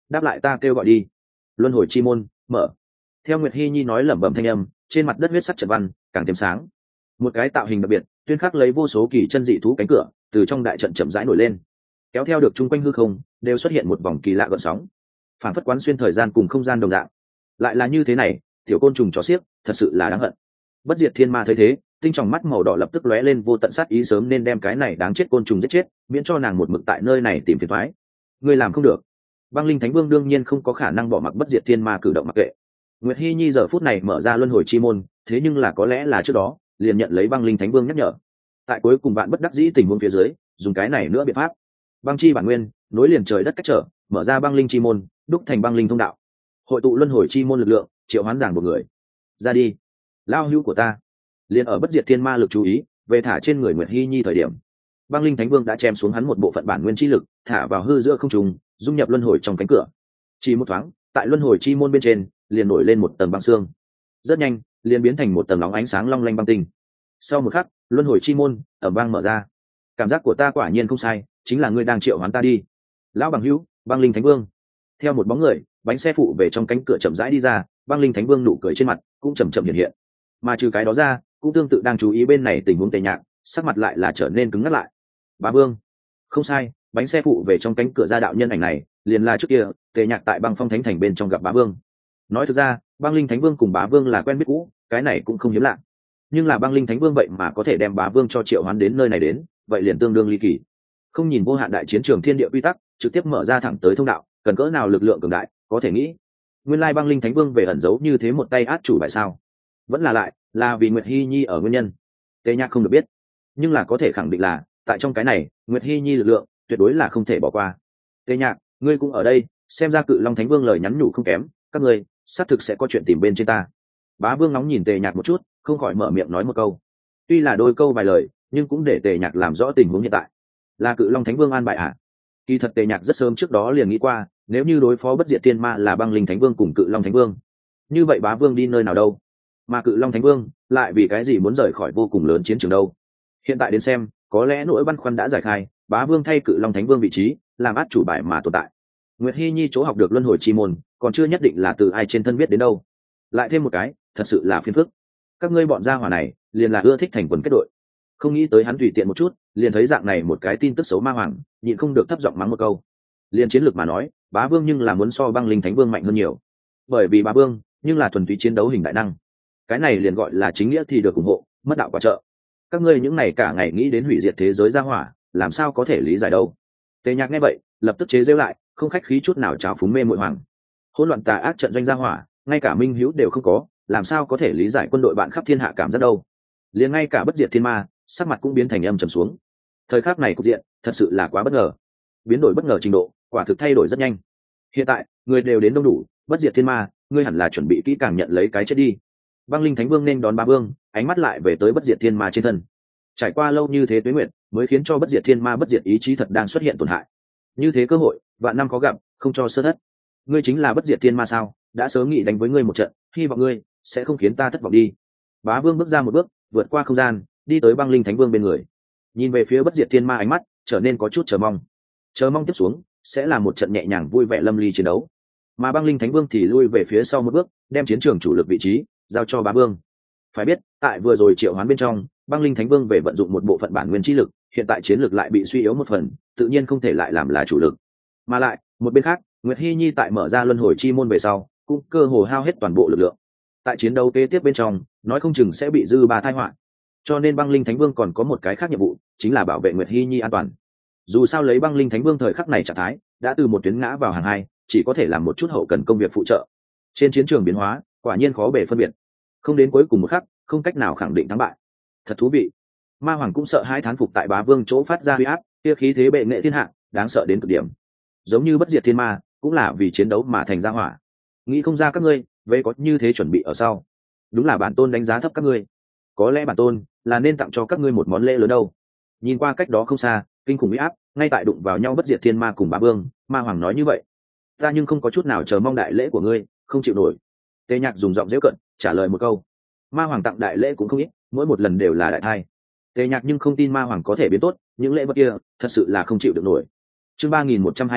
đáp lại ta kêu gọi đi. Luân hồi chi môn mở. Theo Nguyệt Hi Nhi nói lẩm bẩm thanh âm, trên mặt đất huyết sắc trận văn càng thêm sáng. Một cái tạo hình đặc biệt tuyên khắc lấy vô số kỳ chân dị thú cánh cửa từ trong đại trận chậm rãi nổi lên, kéo theo được chung quanh hư không đều xuất hiện một vòng kỳ lạ gợn sóng, phản phất quán xuyên thời gian cùng không gian đồng dạng. Lại là như thế này, tiểu côn trùng chó xiếc thật sự là đáng hận. Bất diệt thiên ma thấy thế, tinh tròng mắt màu đỏ lập tức lóe lên vô tận sát ý, sớm nên đem cái này đáng chết côn trùng giết chết, miễn cho nàng một mực tại nơi này tìm phiền toái. Ngươi làm không được. Băng linh thánh vương đương nhiên không có khả năng bỏ mặc bất diệt thiên ma cử động mặc kệ. Nguyệt Hi Nhi giờ phút này mở ra luân hồi chi môn, thế nhưng là có lẽ là trước đó liền nhận lấy băng linh thánh vương nhắc nhở, tại cuối cùng bạn bất đắc dĩ tình huống phía dưới dùng cái này nữa biện pháp. Băng chi bản nguyên nối liền trời đất cách trở, mở ra băng linh chi môn, đúc thành băng linh thông đạo, hội tụ luân hồi chi môn lực lượng, triệu hoán giảng một người ra đi. Lao hữu của ta liền ở bất diệt thiên ma lực chú ý về thả trên người Nguyệt Hi Nhi thời điểm, băng linh thánh vương đã chém xuống hắn một bộ phận bản nguyên chi lực, thả vào hư giữa không trung, dung nhập luân hồi trong cánh cửa. Chỉ một thoáng, tại luân hồi chi môn bên trên liền nổi lên một tầng băng xương, rất nhanh liền biến thành một tầng nóng ánh sáng long lanh băng tinh. Sau một khắc, luân hồi chi môn ẩm vang mở ra. Cảm giác của ta quả nhiên không sai, chính là ngươi đang triệu hoán ta đi, lão bằng hữu. Băng linh thánh vương theo một bóng người bánh xe phụ về trong cánh cửa chậm rãi đi ra, băng linh thánh vương nụ cười trên mặt cũng chậm chậm hiện hiện. Mà trừ cái đó ra, cũng tương tự đang chú ý bên này tình huống Tề Nhạc, sắc mặt lại là trở nên cứng ngắt lại. Bá vương, không sai, bánh xe phụ về trong cánh cửa ra đạo nhân ảnh này liền là trước kia Tề Nhạc tại băng phong thánh thành bên trong gặp bá vương. Nói thực ra, băng linh thánh vương cùng bá vương là quen biết cũ, cái này cũng không hiếm lạ. Nhưng là băng linh thánh vương vậy mà có thể đem bá vương cho triệu hoán đến nơi này đến, vậy liền tương đương ly kỳ. Không nhìn vô hạn đại chiến trường thiên địa quy tắc, trực tiếp mở ra thẳng tới thông đạo, cần cỡ nào lực lượng cường đại, có thể nghĩ. Nguyên lai băng linh thánh vương về ẩn giấu như thế một tay át chủ bài sao? Vẫn là lại, là vì Nguyệt Hi Nhi ở nguyên nhân. Tề Nhạc không được biết, nhưng là có thể khẳng định là, tại trong cái này, Nguyệt Hi Nhi lực lượng tuyệt đối là không thể bỏ qua. Tề Nhạc, ngươi cũng ở đây, xem ra Cự Long Thánh Vương lời nhắn nhủ không kém, các ngươi xác thực sẽ có chuyện tìm bên trên ta. Bá vương nóng nhìn Tề Nhạc một chút, không khỏi mở miệng nói một câu. Tuy là đôi câu vài lời, nhưng cũng để Tề Nhạc làm rõ tình huống hiện tại. Là Cự Long Thánh Vương an bài à? Kỳ thật Tề Nhạc rất sớm trước đó liền nghĩ qua, nếu như đối phó bất diệt thiên ma là băng linh thánh vương cùng Cự Long Thánh Vương, như vậy bá vương đi nơi nào đâu? Mà Cự Long Thánh Vương lại vì cái gì muốn rời khỏi vô cùng lớn chiến trường đâu? Hiện tại đến xem, có lẽ nỗi băn khoăn đã giải khai, bá vương thay Cự Long Thánh Vương vị trí, làm át chủ bài mà tồn tại. Nguyệt Hi Nhi chỗ học được luân hồi chi môn, còn chưa nhất định là từ ai trên thân biết đến đâu. Lại thêm một cái, thật sự là phiền phức. Các ngươi bọn gia hỏa này, liền là ưa thích thành quần kết đội. Không nghĩ tới hắn tùy tiện một chút, liền thấy dạng này một cái tin tức xấu ma hoàng, nhịn không được thấp giọng mắng một câu. Liên chiến lược mà nói, bá vương nhưng là muốn so băng linh thánh vương mạnh hơn nhiều. Bởi vì bá vương, nhưng là thuần túy chiến đấu hình đại năng. Cái này liền gọi là chính nghĩa thì được ủng hộ, mất đạo quả trợ. Các ngươi những này cả ngày nghĩ đến hủy diệt thế giới gia hỏa, làm sao có thể lý giải đâu? Tề Nhạc nghe vậy, lập tức chế giễu lại, không khách khí chút nào trào phúng mê muội hoàng. Hỗn loạn tà ác trận doanh gia hỏa, ngay cả minh hữu đều không có, làm sao có thể lý giải quân đội bạn khắp thiên hạ cảm giác đâu? Liền ngay cả bất diệt thiên ma, sắc mặt cũng biến thành âm trầm xuống. Thời khắc này cục diện thật sự là quá bất ngờ, biến đổi bất ngờ trình độ quả thực thay đổi rất nhanh. Hiện tại người đều đến đông đủ, bất diệt thiên ma, ngươi hẳn là chuẩn bị kỹ càng nhận lấy cái chết đi. Băng linh thánh vương nên đón bá vương, ánh mắt lại về tới bất diệt thiên ma trên thân. Trải qua lâu như thế tuế nguyện, mới khiến cho bất diệt thiên ma bất diệt ý chí thật đang xuất hiện tổn hại. Như thế cơ hội vạn năm có gặp, không cho sơ thất. Ngươi chính là bất diệt thiên ma sao? Đã sớm nghĩ đánh với ngươi một trận, hy vọng ngươi sẽ không khiến ta thất vọng đi. Bá vương bước ra một bước, vượt qua không gian, đi tới băng linh thánh vương bên người, nhìn về phía bất diệt thiên ma, ánh mắt trở nên có chút chờ mong. Chờ mong tiếp xuống sẽ là một trận nhẹ nhàng vui vẻ lâm ly chiến đấu. Mà băng linh thánh vương thì lui về phía sau một bước, đem chiến trường chủ lực vị trí giao cho bá vương. Phải biết, tại vừa rồi triệu hoán bên trong, băng linh thánh vương về vận dụng một bộ phận bản nguyên chi lực, hiện tại chiến lực lại bị suy yếu một phần, tự nhiên không thể lại làm là chủ lực. Mà lại một bên khác, Nguyệt Hi Nhi tại mở ra luân hồi chi môn về sau, cũng cơ hồ hao hết toàn bộ lực lượng. Tại chiến đấu kế tiếp bên trong, nói không chừng sẽ bị dư ba tai họa. Cho nên băng linh thánh vương còn có một cái khác nhiệm vụ, chính là bảo vệ Nguyệt Hi Nhi an toàn. Dù sao lấy băng linh thánh vương thời khắc này trạng thái, đã từ một tuyến ngã vào hàng hai, chỉ có thể làm một chút hậu cần công việc phụ trợ. Trên chiến trường biến hóa, quả nhiên khó bề phân biệt. Không đến cuối cùng một khắc, không cách nào khẳng định thắng bại. Thật thú vị. Ma hoàng cũng sợ hai thán phục tại bá vương chỗ phát ra huy áp, kia khí thế bệ nghệ thiên hạ, đáng sợ đến cực điểm. Giống như bất diệt thiên ma, cũng là vì chiến đấu mà thành ra hỏa. Nghĩ không ra các ngươi, vậy có như thế chuẩn bị ở sau. Đúng là bản tôn đánh giá thấp các ngươi. Có lẽ bản tôn là nên tặng cho các ngươi một món lễ lớn đâu. Nhìn qua cách đó không xa, kinh khủng uy áp ngay tại đụng vào nhau bất diệt thiên ma cùng bá vương, ma hoàng nói như vậy. Ta nhưng không có chút nào chờ mong đại lễ của ngươi, không chịu nổi. Tề Nhạc dùng giọng dễu cận trả lời một câu. Ma hoàng tặng đại lễ cũng không ít, mỗi một lần đều là đại thai. Tề Nhạc nhưng không tin ma hoàng có thể biến tốt, những lễ vật kia thật sự là không chịu được nổi. Chương ba nghìn một trăm hai mươi,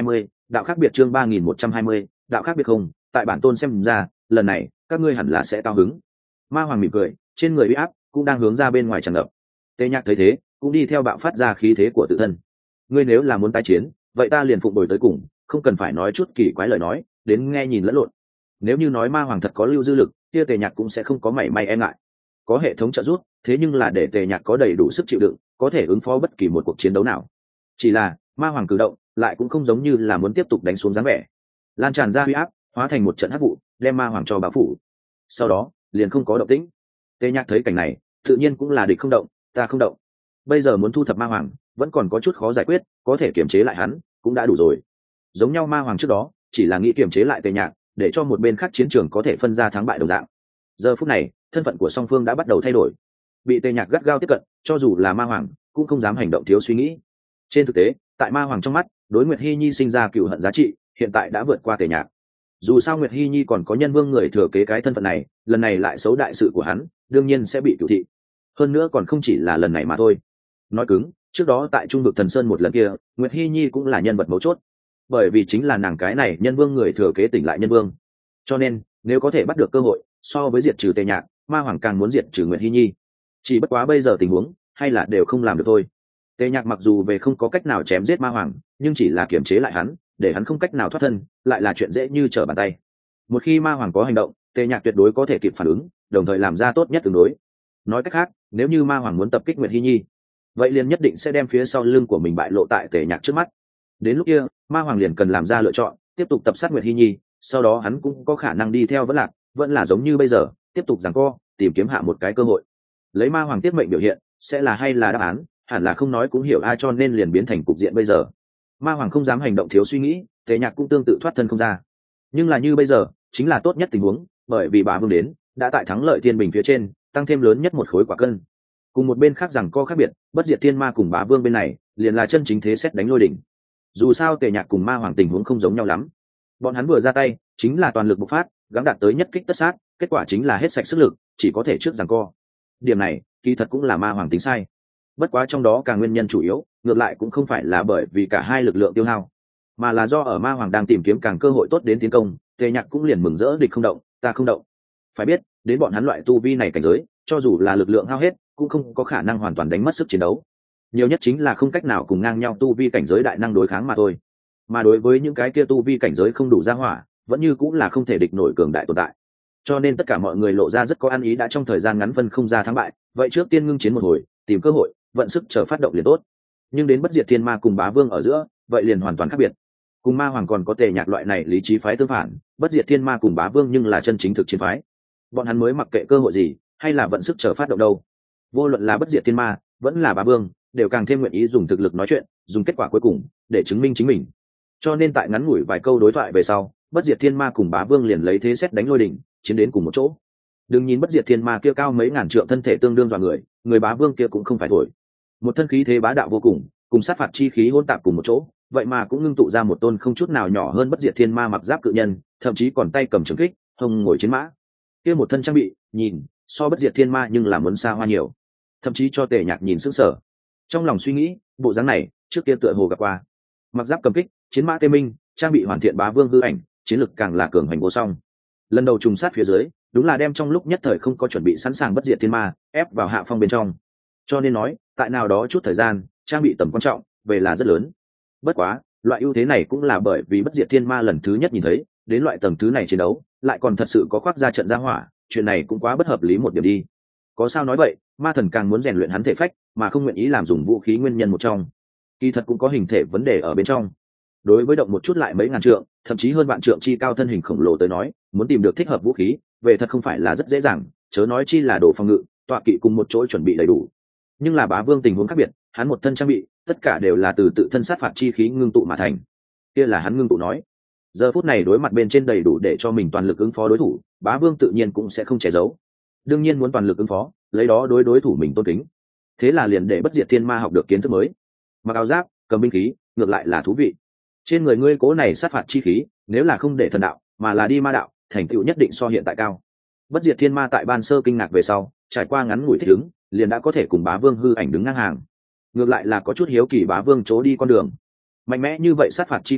đạo khác biệt chương ba nghìn một trăm hai mươi, đạo khác biệt không, tại bản tôn xem ra lần này các ngươi hẳn là sẽ cao hứng. Ma hoàng mỉm cười, trên người uy áp cũng đang hướng ra bên ngoài tràn ngập. Tề Nhạc thấy thế cũng đi theo bạo phát ra khí thế của tự thân. Ngươi nếu là muốn tái chiến, vậy ta liền phụng bồi tới cùng, không cần phải nói chút kỳ quái lời nói đến nghe nhìn lẫn lộn. Nếu như nói ma hoàng thật có lưu dư lực, kia Tề Nhạc cũng sẽ không có mảy may e ngại. Có hệ thống trợ giúp, thế nhưng là để Tề Nhạc có đầy đủ sức chịu đựng, có thể ứng phó bất kỳ một cuộc chiến đấu nào. Chỉ là ma hoàng cử động lại cũng không giống như là muốn tiếp tục đánh xuống dáng vẻ, lan tràn ra uy áp hóa thành một trận hắc vụ đem ma hoàng cho bao phủ, sau đó liền không có động tĩnh. Tề Nhạc thấy cảnh này tự nhiên cũng là địch không động ta không động, bây giờ muốn thu thập ma hoàng vẫn còn có chút khó giải quyết, có thể kiềm chế lại hắn cũng đã đủ rồi. Giống nhau ma hoàng trước đó chỉ là nghĩ kiềm chế lại Tề Nhạc để cho một bên khác chiến trường có thể phân ra thắng bại đồng dạng. Giờ phút này thân phận của song phương đã bắt đầu thay đổi, bị Tề Nhạc gắt gao tiếp cận, cho dù là ma hoàng cũng không dám hành động thiếu suy nghĩ. Trên thực tế tại ma hoàng trong mắt, đối Nguyệt Hi Nhi sinh ra cựu hận giá trị hiện tại đã vượt qua Tề Nhạc. Dù sao Nguyệt Hi Nhi còn có nhân vương người thừa kế cái thân phận này, lần này lại xấu đại sự của hắn đương nhiên sẽ bị cửu thị, hơn nữa còn không chỉ là lần này mà thôi. Nói cứng, trước đó tại trung vực thần sơn một lần kia Nguyệt Hi Nhi cũng là nhân vật mấu chốt, bởi vì chính là nàng cái này nhân vương người thừa kế tỉnh lại nhân vương, cho nên nếu có thể bắt được cơ hội, so với diệt trừ Tề Nhạc, ma hoàng càng muốn diệt trừ Nguyệt Hi Nhi. Chỉ bất quá bây giờ tình huống hay là đều không làm được thôi. Tề Nhạc mặc dù về không có cách nào chém giết ma hoàng, nhưng chỉ là kiềm chế lại hắn, để hắn không cách nào thoát thân, lại là chuyện dễ như trở bàn tay. Một khi ma hoàng có hành động, Tề Nhạc tuyệt đối có thể kịp phản ứng, đồng thời làm ra tốt nhất tương đối. Nói cách khác, nếu như ma hoàng muốn tập kích Nguyệt Hi Nhi, vậy liền nhất định sẽ đem phía sau lưng của mình bại lộ tại Tề Nhạc trước mắt. Đến lúc kia, ma hoàng liền cần làm ra lựa chọn, tiếp tục tập sát Nguyệt Hi Nhi, sau đó hắn cũng có khả năng đi theo vẫn lạc, vẫn là giống như bây giờ, tiếp tục giằng co, tìm kiếm hạ một cái cơ hội. Lấy ma hoàng tiết mệnh biểu hiện, sẽ là hay là đáp án, hẳn là không nói cũng hiểu ai, cho nên liền biến thành cục diện bây giờ. Ma hoàng không dám hành động thiếu suy nghĩ, Tề Nhạc cũng tương tự thoát thân không ra. Nhưng là như bây giờ chính là tốt nhất tình huống, bởi vì Bá Vương đến đã tại thắng lợi thiên bình phía trên tăng thêm lớn nhất một khối quả cân. Cùng một bên khác rằng co khác biệt, Bất Diệt Thiên Ma cùng Bá Vương bên này liền là chân chính thế xét đánh lôi đỉnh. Dù sao Tề Nhạc cùng ma hoàng tình huống không giống nhau lắm, bọn hắn vừa ra tay chính là toàn lực bộc phát, gắng đạt tới nhất kích tất sát, kết quả chính là hết sạch sức lực, chỉ có thể trước rằng co. Điểm này kỳ thật cũng là ma hoàng tính sai, bất quá trong đó cả nguyên nhân chủ yếu ngược lại cũng không phải là bởi vì cả hai lực lượng tiêu hao, mà là do ở ma hoàng đang tìm kiếm càng cơ hội tốt đến tiến công. Tề Nhạc cũng liền mừng rỡ địch không động ta không động. Phải biết đến bọn hắn loại tu vi này cảnh giới, cho dù là lực lượng hao hết cũng không có khả năng hoàn toàn đánh mất sức chiến đấu, nhiều nhất chính là không cách nào cùng ngang nhau tu vi cảnh giới đại năng đối kháng mà thôi. Mà đối với những cái kia tu vi cảnh giới không đủ ra hỏa, vẫn như cũng là không thể địch nổi cường đại tồn tại. Cho nên tất cả mọi người lộ ra rất có ăn ý, đã trong thời gian ngắn phân không ra thắng bại, vậy trước tiên ngưng chiến một hồi, tìm cơ hội vận sức chờ phát động liền tốt. Nhưng đến Bất Diệt Thiên Ma cùng Bá Vương ở giữa, vậy liền hoàn toàn khác biệt. Cùng ma hoàng còn có Tề Nhạc loại này lý trí phái tương phản, Bất Diệt Thiên Ma cùng Bá Vương nhưng là chân chính thực chiến phái. Bọn hắn mới mặc kệ cơ hội gì hay là vận sức chờ phát động đâu. Vô luận là Bất Diệt Thiên Ma vẫn là Bá Vương, đều càng thêm nguyện ý dùng thực lực nói chuyện, dùng kết quả cuối cùng để chứng minh chính mình. Cho nên tại ngắn ngủi vài câu đối thoại về sau, Bất Diệt Thiên Ma cùng Bá Vương liền lấy thế xét đánh lôi đỉnh, chiến đến cùng một chỗ. Đừng nhìn Bất Diệt Thiên Ma kia cao mấy ngàn trượng, thân thể tương đương dọa người, người Bá Vương kia cũng không phải thổi. Một thân khí thế bá đạo vô cùng, cùng sát phạt chi khí hỗn tạp cùng một chỗ, vậy mà cũng ngưng tụ ra một tôn không chút nào nhỏ hơn Bất Diệt Thiên Ma mặc giáp cự nhân, thậm chí còn tay cầm trường kích, hông ngồi chiến mã. Kia một thân trang bị, nhìn so Bất Diệt Thiên Ma nhưng là muốn xa hoa nhiều, thậm chí cho Tề Nhạc nhìn sững sờ. Trong lòng suy nghĩ, bộ dáng này trước kia tựa hồ gặp qua. Mặc giáp cầm kích, chiến mã tê minh, trang bị hoàn thiện Bá Vương hư ảnh, chiến lực càng là cường hành vô song. Lần đầu trùng sát phía dưới, đúng là đem trong lúc nhất thời không có chuẩn bị sẵn sàng Bất Diệt Thiên Ma ép vào hạ phong bên trong. Cho nên nói, tại nào đó chút thời gian, trang bị tầm quan trọng về là rất lớn. Bất quá, loại ưu thế này cũng là bởi vì Bất Diệt Thiên Ma lần thứ nhất nhìn thấy, đến loại tầng thứ này chiến đấu, lại còn thật sự có khoác ra trận ra hỏa, chuyện này cũng quá bất hợp lý một điểm đi. Có sao nói vậy, ma thần càng muốn rèn luyện hắn thể phách, mà không nguyện ý làm dùng vũ khí nguyên nhân một trong. Kỳ thật cũng có hình thể vấn đề ở bên trong. Đối với động một chút lại mấy ngàn trượng, thậm chí hơn vạn trượng chi cao thân hình khổng lồ tới nói, muốn tìm được thích hợp vũ khí, về thật không phải là rất dễ dàng, chớ nói chi là đồ phòng ngự, tọa kỵ cùng một chỗ chuẩn bị đầy đủ. Nhưng là Bá Vương tình huống khác biệt, hắn một thân trang bị, tất cả đều là từ tự thân sát phạt chi khí ngưng tụ mà thành. Kia là hắn ngưng tụ nói. Giờ phút này đối mặt bên trên đầy đủ để cho mình toàn lực ứng phó đối thủ, Bá Vương tự nhiên cũng sẽ không che giấu. Đương nhiên muốn toàn lực ứng phó, lấy đó đối đối thủ mình tôn kính. Thế là liền để Bất Diệt Thiên Ma học được kiến thức mới. Mặc áo giáp, cầm binh khí, ngược lại là thú vị. Trên người ngươi cố này sát phạt chi khí, nếu là không để thần đạo, mà là đi ma đạo, thành tựu nhất định so hiện tại cao. Bất Diệt Thiên Ma tại ban sơ kinh ngạc về sau, trải qua ngắn ngủi thích ứng, liền đã có thể cùng Bá Vương hư ảnh đứng ngang hàng. Ngược lại là có chút hiếu kỳ Bá Vương chỗ đi con đường. Mạnh mẽ như vậy sát phạt chi khí,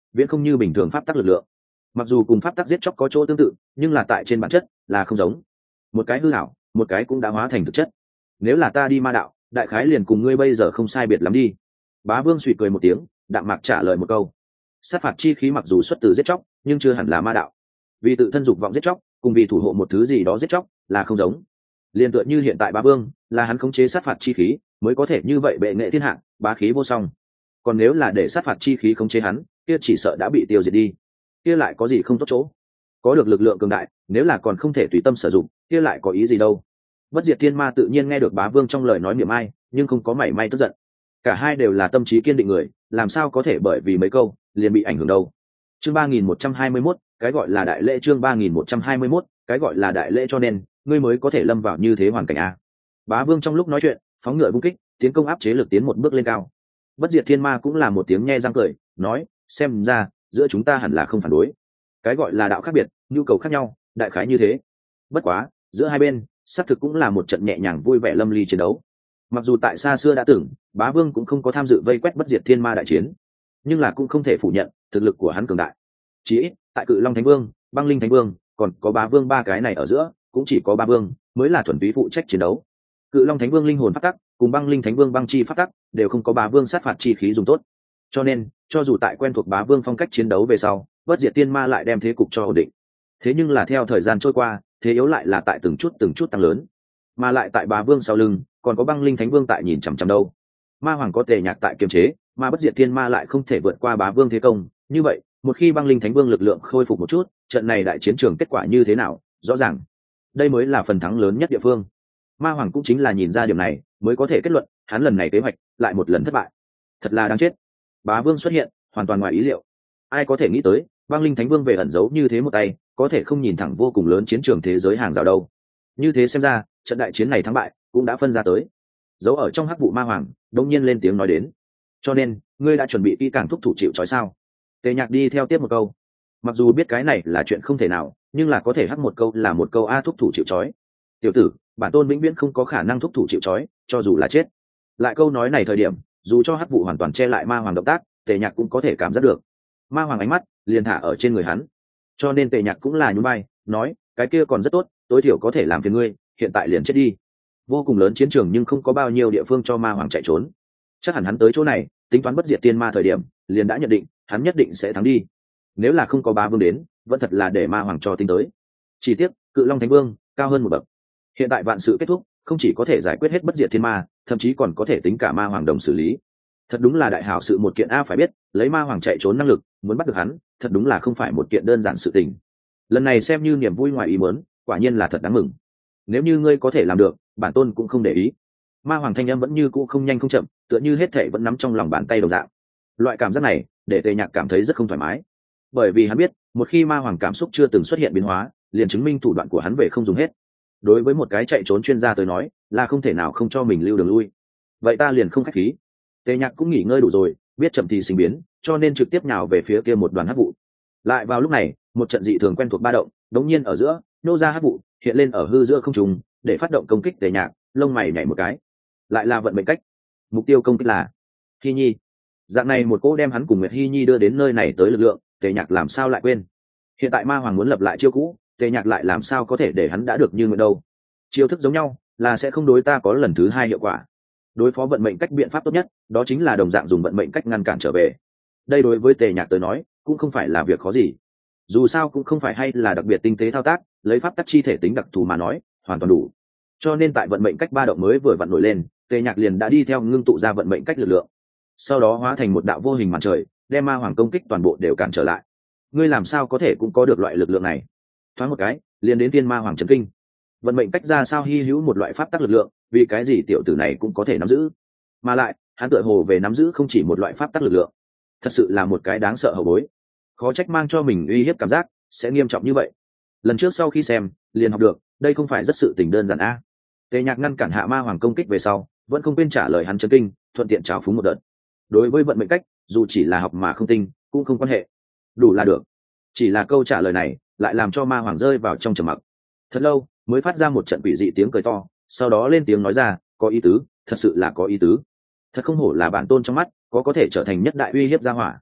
viễn không như bình thường pháp tắc lực lượng. Mặc dù cùng pháp tắc giết chóc có chỗ tương tự, nhưng là tại trên bản chất là không giống. Một cái hư ảo, một cái cũng đã hóa thành thực chất. Nếu là ta đi ma đạo, đại khái liền cùng ngươi bây giờ không sai biệt lắm đi. Bá Vương suy cười một tiếng, đạm mạc trả lời một câu. Sát phạt chi khí mặc dù xuất từ giết chóc, nhưng chưa hẳn là ma đạo. Vì tự thân dục vọng giết chóc, cùng vì thủ hộ một thứ gì đó giết chóc là không giống. Liên tựa như hiện tại Bá Vương, là hắn khống chế sát phạt chi khí, mới có thể như vậy bệ nghệ thiên hạ, bá khí vô song. Còn nếu là để sát phạt chi khí khống chế hắn, kia chỉ sợ đã bị tiêu diệt đi. Kia lại có gì không tốt chỗ? Có được lực lượng cường đại, nếu là còn không thể tùy tâm sử dụng, kia lại có ý gì đâu? Bất diệt thiên ma tự nhiên nghe được Bá Vương trong lời nói mỉa mai, nhưng không có mảy may tức giận. Cả hai đều là tâm trí kiên định người, làm sao có thể bởi vì mấy câu liền bị ảnh hưởng đâu. Chương ba nghìn một trăm hai mươi mốt, cái gọi là đại lễ. Chương ba nghìn một trăm hai mươi mốt, cái gọi là đại lễ, cho nên ngươi mới có thể lâm vào như thế hoàn cảnh a. Bá Vương trong lúc nói chuyện, phóng ngựa vung kích, tiến công áp chế lực tiến một bước lên cao. Bất diệt thiên ma cũng là một tiếng nhe răng cười, nói, xem ra giữa chúng ta hẳn là không phản đối. Cái gọi là đạo khác biệt, nhu cầu khác nhau, đại khái như thế. Bất quá, giữa hai bên, xác thực cũng là một trận nhẹ nhàng vui vẻ lâm ly chiến đấu. Mặc dù tại xa xưa đã từng, Bá Vương cũng không có tham dự vây quét bất diệt thiên ma đại chiến, nhưng là cũng không thể phủ nhận thực lực của hắn cường đại. Chỉ ít, tại Cự Long Thánh Vương, Băng Linh Thánh Vương, còn có Bá Vương ba cái này ở giữa, cũng chỉ có Bá Vương mới là thuần túy phụ trách chiến đấu. Cự Long Thánh Vương linh hồn phát tắc, cùng Băng Linh Thánh Vương băng chi phát tắc, đều không có Bá Vương sát phạt chi khí dùng tốt. Cho nên, cho dù tại quen thuộc Bá Vương phong cách chiến đấu về sau, bất diệt tiên ma lại đem thế cục cho ổn định. Thế nhưng là theo thời gian trôi qua, thế yếu lại là tại từng chút từng chút tăng lớn, mà lại tại Bá Vương sau lưng, còn có Băng Linh Thánh Vương tại nhìn chằm chằm đâu. Ma Hoàng có Tề Nhạc tại kiềm chế, mà bất diệt tiên ma lại không thể vượt qua Bá Vương thế công. Như vậy, một khi Băng Linh Thánh Vương lực lượng khôi phục một chút, trận này đại chiến trường kết quả như thế nào, rõ ràng đây mới là phần thắng lớn nhất địa phương. Ma Hoàng cũng chính là nhìn ra điểm này, mới có thể kết luận hắn lần này kế hoạch lại một lần thất bại. Thật là đáng chết. Bá Vương xuất hiện hoàn toàn ngoài ý liệu. Ai có thể nghĩ tới Băng Linh Thánh Vương về ẩn giấu như thế một tay, có thể không nhìn thẳng vô cùng lớn chiến trường thế giới hàng rào đâu. Như thế xem ra, trận đại chiến này thắng bại cũng đã phân ra tới. Giấu ở trong hắc vụ Ma Hoàng đống nhiên lên tiếng nói đến, cho nên ngươi đã chuẩn bị kỹ càng thúc thủ chịu trói sao? Tề Nhạc đi theo tiếp một câu, mặc dù biết cái này là chuyện không thể nào, nhưng là có thể hắc một câu là một câu a. Thúc thủ chịu trói. Tiểu tử, bản tôn vĩnh viễn không có khả năng thúc thủ chịu trói, cho dù là chết. Lại câu nói này thời điểm, dù cho hắc vụ hoàn toàn che lại Ma Hoàng động tác, Tề Nhạc cũng có thể cảm giác được Ma Hoàng ánh mắt liền thả ở trên người hắn. Cho nên Tề Nhạc cũng là nhún vai, nói, cái kia còn rất tốt, tối thiểu có thể làm phiền ngươi, hiện tại liền chết đi. Vô cùng lớn chiến trường nhưng không có bao nhiêu địa phương cho Ma Hoàng chạy trốn. Chắc hẳn hắn tới chỗ này, tính toán bất diệt tiên ma thời điểm, liền đã nhận định, hắn nhất định sẽ thắng đi. Nếu là không có Bá Vương đến, vẫn thật là để Ma Hoàng cho tính tới. Chỉ tiếc, Cự Long Thánh Vương cao hơn một bậc. Hiện tại vạn sự kết thúc, không chỉ có thể giải quyết hết bất diệt thiên ma, thậm chí còn có thể tính cả Ma Hoàng đồng xử lý. Thật đúng là đại hảo sự một kiện a. Phải biết, lấy Ma Hoàng chạy trốn năng lực, muốn bắt được hắn, thật đúng là không phải một kiện đơn giản sự tình. Lần này xem như niềm vui ngoài ý muốn, quả nhiên là thật đáng mừng. Nếu như ngươi có thể làm được, bản tôn cũng không để ý. Ma Hoàng thanh âm vẫn như cũ không nhanh không chậm, tựa như hết thảy vẫn nắm trong lòng bàn tay đồng dạng. Loại cảm giác này, để Tề Nhạc cảm thấy rất không thoải mái. Bởi vì hắn biết, một khi Ma Hoàng cảm xúc chưa từng xuất hiện biến hóa, liền chứng minh thủ đoạn của hắn về không dùng hết. Đối với một cái chạy trốn chuyên gia tới nói, là không thể nào không cho mình lưu đường lui. Vậy ta liền không khách khí. Tề Nhạc cũng nghỉ ngơi đủ rồi, biết chậm thì sinh biến, cho nên trực tiếp nhào về phía kia một đoàn hắc vụ. Lại vào lúc này, một trận dị thường quen thuộc ba động, đống nhiên ở giữa, nô ra hắc vụ, hiện lên ở hư giữa không trung, để phát động công kích Tề Nhạc, lông mày nhảy một cái. Lại là vận mệnh cách. Mục tiêu công kích là Hy Nhi. Dạng này một cô đem hắn cùng Nguyệt Hy Nhi đưa đến nơi này tới lực lượng, Tề Nhạc làm sao lại quên. Hiện tại Ma Hoàng muốn lập lại chiêu cũ, Tề Nhạc lại làm sao có thể để hắn đã được như nguyện đâu. Chiêu thức giống nhau, là sẽ không đối ta có lần thứ hai hiệu quả. Đối phó vận mệnh cách biện pháp tốt nhất, đó chính là đồng dạng dùng vận mệnh cách ngăn cản trở về. Đây đối với Tề Nhạc tới nói, cũng không phải là việc khó gì. Dù sao cũng không phải hay là đặc biệt tinh tế thao tác, lấy pháp tắc chi thể tính đặc thù mà nói, hoàn toàn đủ. Cho nên tại vận mệnh cách ba động mới vừa vặn nổi lên, Tề Nhạc liền đã đi theo ngưng tụ ra vận mệnh cách lực lượng. Sau đó hóa thành một đạo vô hình màn trời, đem Ma Hoàng công kích toàn bộ đều cản trở lại. Ngươi làm sao có thể cũng có được loại lực lượng này? Thoáng một cái, liền đến tiên Ma Hoàng chấn kinh. Vận mệnh cách ra sao hy hữu một loại pháp tắc lực lượng, vì cái gì tiểu tử này cũng có thể nắm giữ? Mà lại, hắn tựa hồ về nắm giữ không chỉ một loại pháp tắc lực lượng. Thật sự là một cái đáng sợ hậu bối. Khó trách mang cho mình uy hiếp cảm giác sẽ nghiêm trọng như vậy. Lần trước sau khi xem, liền học được, đây không phải rất sự tình đơn giản a. Tề Nhạc ngăn cản hạ Ma Hoàng công kích về sau, vẫn không quên trả lời hắn chấn kinh, thuận tiện trào phúng một đợt. Đối với vận mệnh cách, dù chỉ là học mà không tinh, cũng không quan hệ, đủ là được. Chỉ là câu trả lời này, lại làm cho Ma Hoàng rơi vào trong trầm mặc. Thật lâu, mới phát ra một trận quỷ dị tiếng cười to, sau đó lên tiếng nói ra, có ý tứ, thật sự là có ý tứ. Thật không hổ là bản tôn trong mắt, có có thể trở thành nhất đại uy hiếp gia hỏa.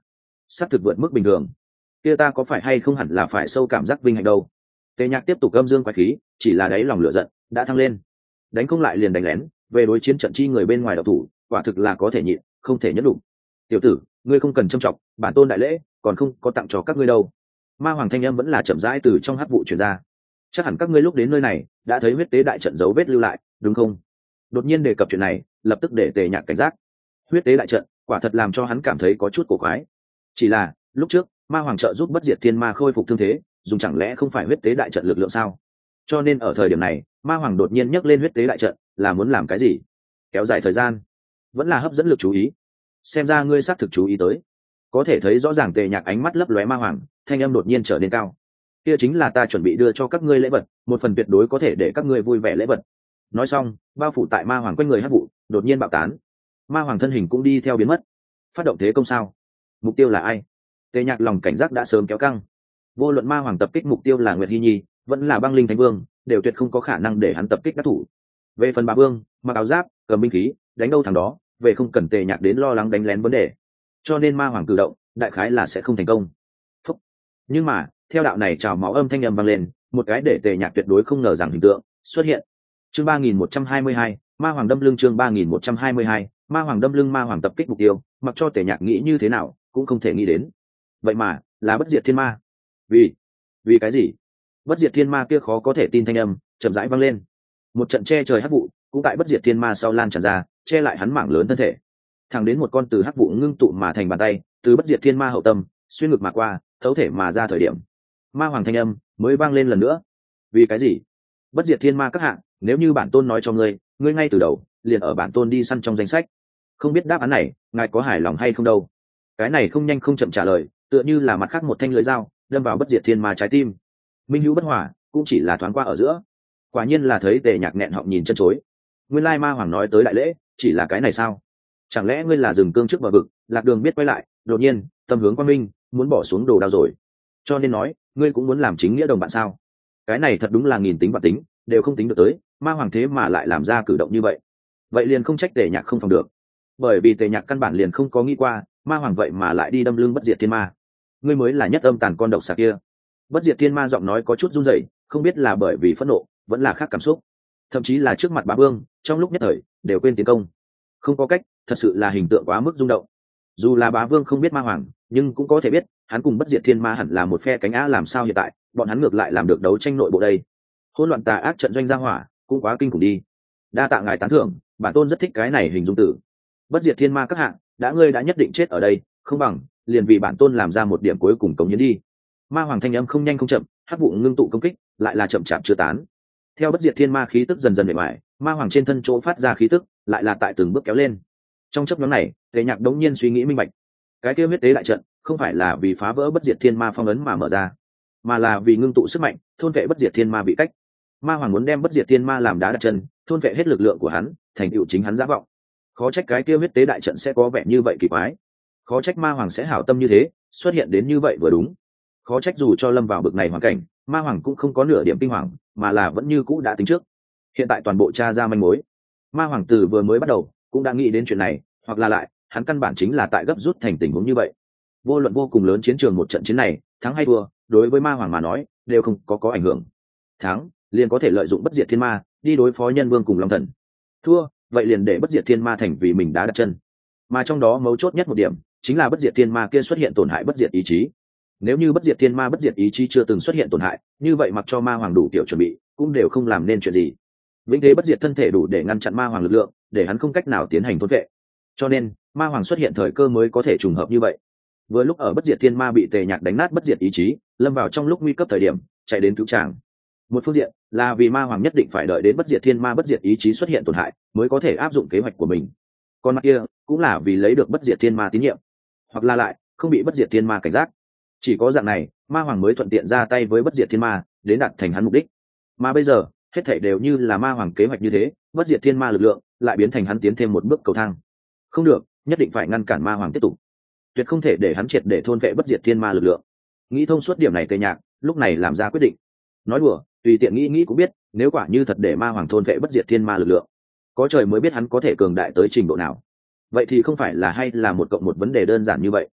xác thực vượt mức bình thường. Kia ta có phải hay không hẳn là phải sâu cảm giác vinh hạnh đâu. Tề Nhạc tiếp tục âm dương quái khí, chỉ là đáy lòng lửa giận đã thăng lên. Đánh không lại liền đánh lén, về đối chiến trận chi người bên ngoài độc thủ, quả thực là có thể nhịn, không thể nhẫn đủ. Tiểu tử, ngươi không cần trâm trọng, bản tôn đại lễ còn không có tặng cho các ngươi đâu. Ma hoàng thanh âm vẫn là chậm rãi từ trong hắc vụ truyền ra. Chắc hẳn các ngươi lúc đến nơi này đã thấy huyết tế đại trận dấu vết lưu lại, đúng không? Đột nhiên đề cập chuyện này, lập tức để Tề Nhạc cảnh giác. Huyết tế đại trận, quả thật làm cho hắn cảm thấy có chút cổ quái. Chỉ là, lúc trước, ma hoàng trợ giúp bất diệt thiên ma khôi phục thương thế, dùng chẳng lẽ không phải huyết tế đại trận lực lượng sao? Cho nên ở thời điểm này, ma hoàng đột nhiên nhắc lên huyết tế đại trận, là muốn làm cái gì? Kéo dài thời gian, vẫn là hấp dẫn lực chú ý. Xem ra ngươi xác thực chú ý tới. Có thể thấy rõ ràng Tề Nhạc ánh mắt lấp lóe ma hoàng, thanh âm đột nhiên trở nên cao. Kia chính là ta chuẩn bị đưa cho các ngươi lễ vật, một phần tuyệt đối có thể để các ngươi vui vẻ lễ vật. Nói xong, bao phủ tại ma hoàng quanh người hắc vụ đột nhiên bạo tán, ma hoàng thân hình cũng đi theo biến mất. Phát động thế công sao? Mục tiêu là ai? Tề Nhạc lòng cảnh giác đã sớm kéo căng. Vô luận ma hoàng tập kích mục tiêu là Nguyệt Hi Nhi, vẫn là băng linh thánh vương, đều tuyệt không có khả năng để hắn tập kích đắc thủ. Về phần bà vương, mặc áo giáp, cầm binh khí, đánh đâu thằng đó, về không cần Tề Nhạc đến lo lắng đánh lén vấn đề. Cho nên ma hoàng cử động, đại khái là sẽ không thành công. Phúc. Nhưng mà, theo đạo này trào máu âm thanh âm vang lên, một cái để Tề Nhạc tuyệt đối không ngờ rằng hình tượng xuất hiện. Chương ba nghìn một trăm hai mươi hai, ma hoàng đâm lưng. Chương ba nghìn một trăm hai mươi hai, ma hoàng đâm lưng. Ma hoàng tập kích mục tiêu, mặc cho Tề Nhạc nghĩ như thế nào cũng không thể nghĩ đến. Vậy mà là bất diệt thiên ma. Vì vì cái gì? Bất diệt thiên ma kia khó có thể tin thanh âm chậm rãi vang lên. Một trận che trời hắc vụ cũng tại bất diệt thiên ma sau lan tràn ra, che lại hắn mảng lớn thân thể. Thẳng đến một con từ hắc vụ ngưng tụ mà thành bàn tay, từ bất diệt thiên ma hậu tâm xuyên ngực mà qua, thấu thể mà ra thời điểm, ma hoàng thanh âm mới vang lên lần nữa. Vì cái gì? Bất diệt thiên ma các hạng, nếu như bản tôn nói cho ngươi, ngươi ngay từ đầu liền ở bản tôn đi săn trong danh sách. Không biết đáp án này ngài có hài lòng hay không đâu. Cái này không nhanh không chậm trả lời, tựa như là mặt khác một thanh lưỡi dao đâm vào bất diệt thiên ma trái tim. Minh hữu bất hòa cũng chỉ là thoáng qua ở giữa. Quả nhiên là thấy Tề Nhạc nghẹn họng nhìn chân chối. Nguyên lai ma hoàng nói tới đại lễ chỉ là cái này sao? Chẳng lẽ ngươi là rừng cương trước bờ vực, lạc đường biết quay lại, đột nhiên tâm hướng quang minh, muốn bỏ xuống đồ đao rồi. Cho nên nói ngươi cũng muốn làm chính nghĩa đồng bạn sao? Cái này thật đúng là nghìn tính và tính đều không tính được tới, ma hoàng thế mà lại làm ra cử động như vậy. Vậy liền không trách Tề Nhạc không phòng được, bởi vì Tề Nhạc căn bản liền không có nghĩ qua ma hoàng vậy mà lại đi đâm lưng bất diệt thiên ma. Ngươi mới là nhất âm tàn con độc xà kia. Bất diệt thiên ma giọng nói có chút run rẩy, không biết là bởi vì phẫn nộ vẫn là khác cảm xúc, thậm chí là trước mặt bá vương trong lúc nhất thời đều quên tiến công. Không có cách, thật sự là hình tượng quá mức rung động. Dù là bá vương không biết ma hoàng, nhưng cũng có thể biết hắn cùng bất diệt thiên ma hẳn là một phe cánh á. Làm sao hiện tại bọn hắn ngược lại làm được đấu tranh nội bộ đây? Hỗn loạn tà ác trận doanh ra hỏa cũng quá kinh khủng đi. Đa tạ ngài tán thưởng, bản tôn rất thích cái này hình dung tử. Bất diệt thiên ma các hạng, đã ngươi đã nhất định chết ở đây, không bằng liền vì bản tôn làm ra một điểm cuối cùng cống hiến đi. Ma hoàng thanh âm không nhanh không chậm, hắc vụ ngưng tụ công kích lại là chậm chạp chưa tán. Theo bất diệt thiên ma khí tức dần dần bề ngoài, ma hoàng trên thân chỗ phát ra khí tức lại là tại từng bước kéo lên. Trong chấp nhóm này, Tề Nhạc đống nhiên suy nghĩ minh bạch, cái kia huyết tế đại trận không phải là vì phá vỡ bất diệt thiên ma phong ấn mà mở ra, mà là vì ngưng tụ sức mạnh, thôn vệ bất diệt thiên ma bị cách. Ma hoàng muốn đem bất diệt thiên ma làm đá đặt chân, thôn vệ hết lực lượng của hắn, thành tựu chính hắn giả vọng. Khó trách cái kia huyết tế đại trận sẽ có vẻ như vậy kỳ quái, khó trách ma hoàng sẽ hảo tâm như thế, xuất hiện đến như vậy vừa đúng. Khó trách dù cho lâm vào bực này hoàn cảnh, ma hoàng cũng không có nửa điểm kinh hoàng, mà là vẫn như cũ đã tính trước. Hiện tại toàn bộ tra ra manh mối, ma hoàng tử vừa mới bắt đầu cũng đã nghĩ đến chuyện này, hoặc là lại hắn căn bản chính là tại gấp rút thành tình huống như vậy. Vô luận vô cùng lớn chiến trường một trận chiến này, thắng hay thua, đối với ma hoàng mà nói đều không có có ảnh hưởng. Thắng liền có thể lợi dụng bất diệt thiên ma đi đối phó nhân vương cùng long thần, thua vậy liền để bất diệt thiên ma thành vì mình đá đặt chân. Mà trong đó mấu chốt nhất một điểm chính là bất diệt thiên ma kia xuất hiện tổn hại bất diệt ý chí. Nếu như bất diệt thiên ma bất diệt ý chí chưa từng xuất hiện tổn hại, như vậy mặc cho ma hoàng đủ kiểu chuẩn bị cũng đều không làm nên chuyện gì. Vĩnh thế bất diệt thân thể đủ để ngăn chặn ma hoàng lực lượng, để hắn không cách nào tiến hành thôn vệ. Cho nên ma hoàng xuất hiện thời cơ mới có thể trùng hợp như vậy. Vừa lúc ở bất diệt thiên ma bị Tề Nhạc đánh nát bất diệt ý chí, lâm vào trong lúc nguy cấp thời điểm, chạy đến cứu chàng. Một phương diện là vì ma hoàng nhất định phải đợi đến bất diệt thiên ma bất diệt ý chí xuất hiện tổn hại mới có thể áp dụng kế hoạch của mình. Còn mặt kia cũng là vì lấy được bất diệt thiên ma tín nhiệm, hoặc là lại không bị bất diệt thiên ma cảnh giác. Chỉ có dạng này, ma hoàng mới thuận tiện ra tay với bất diệt thiên ma, đến đạt thành hắn mục đích. Mà bây giờ hết thảy đều như là ma hoàng kế hoạch như thế, bất diệt thiên ma lực lượng lại biến thành hắn tiến thêm một bước cầu thang. Không được, nhất định phải ngăn cản ma hoàng tiếp tục, tuyệt không thể để hắn triệt để thôn vệ bất diệt thiên ma lực lượng. Nghĩ thông suốt điểm này, Tề Nhạc lúc này làm ra quyết định. Nói đùa, tùy tiện nghĩ nghĩ cũng biết, nếu quả như thật để ma hoàng thôn vệ bất diệt thiên ma lực lượng, có trời mới biết hắn có thể cường đại tới trình độ nào. Vậy thì không phải là hay là một cộng một vấn đề đơn giản như vậy.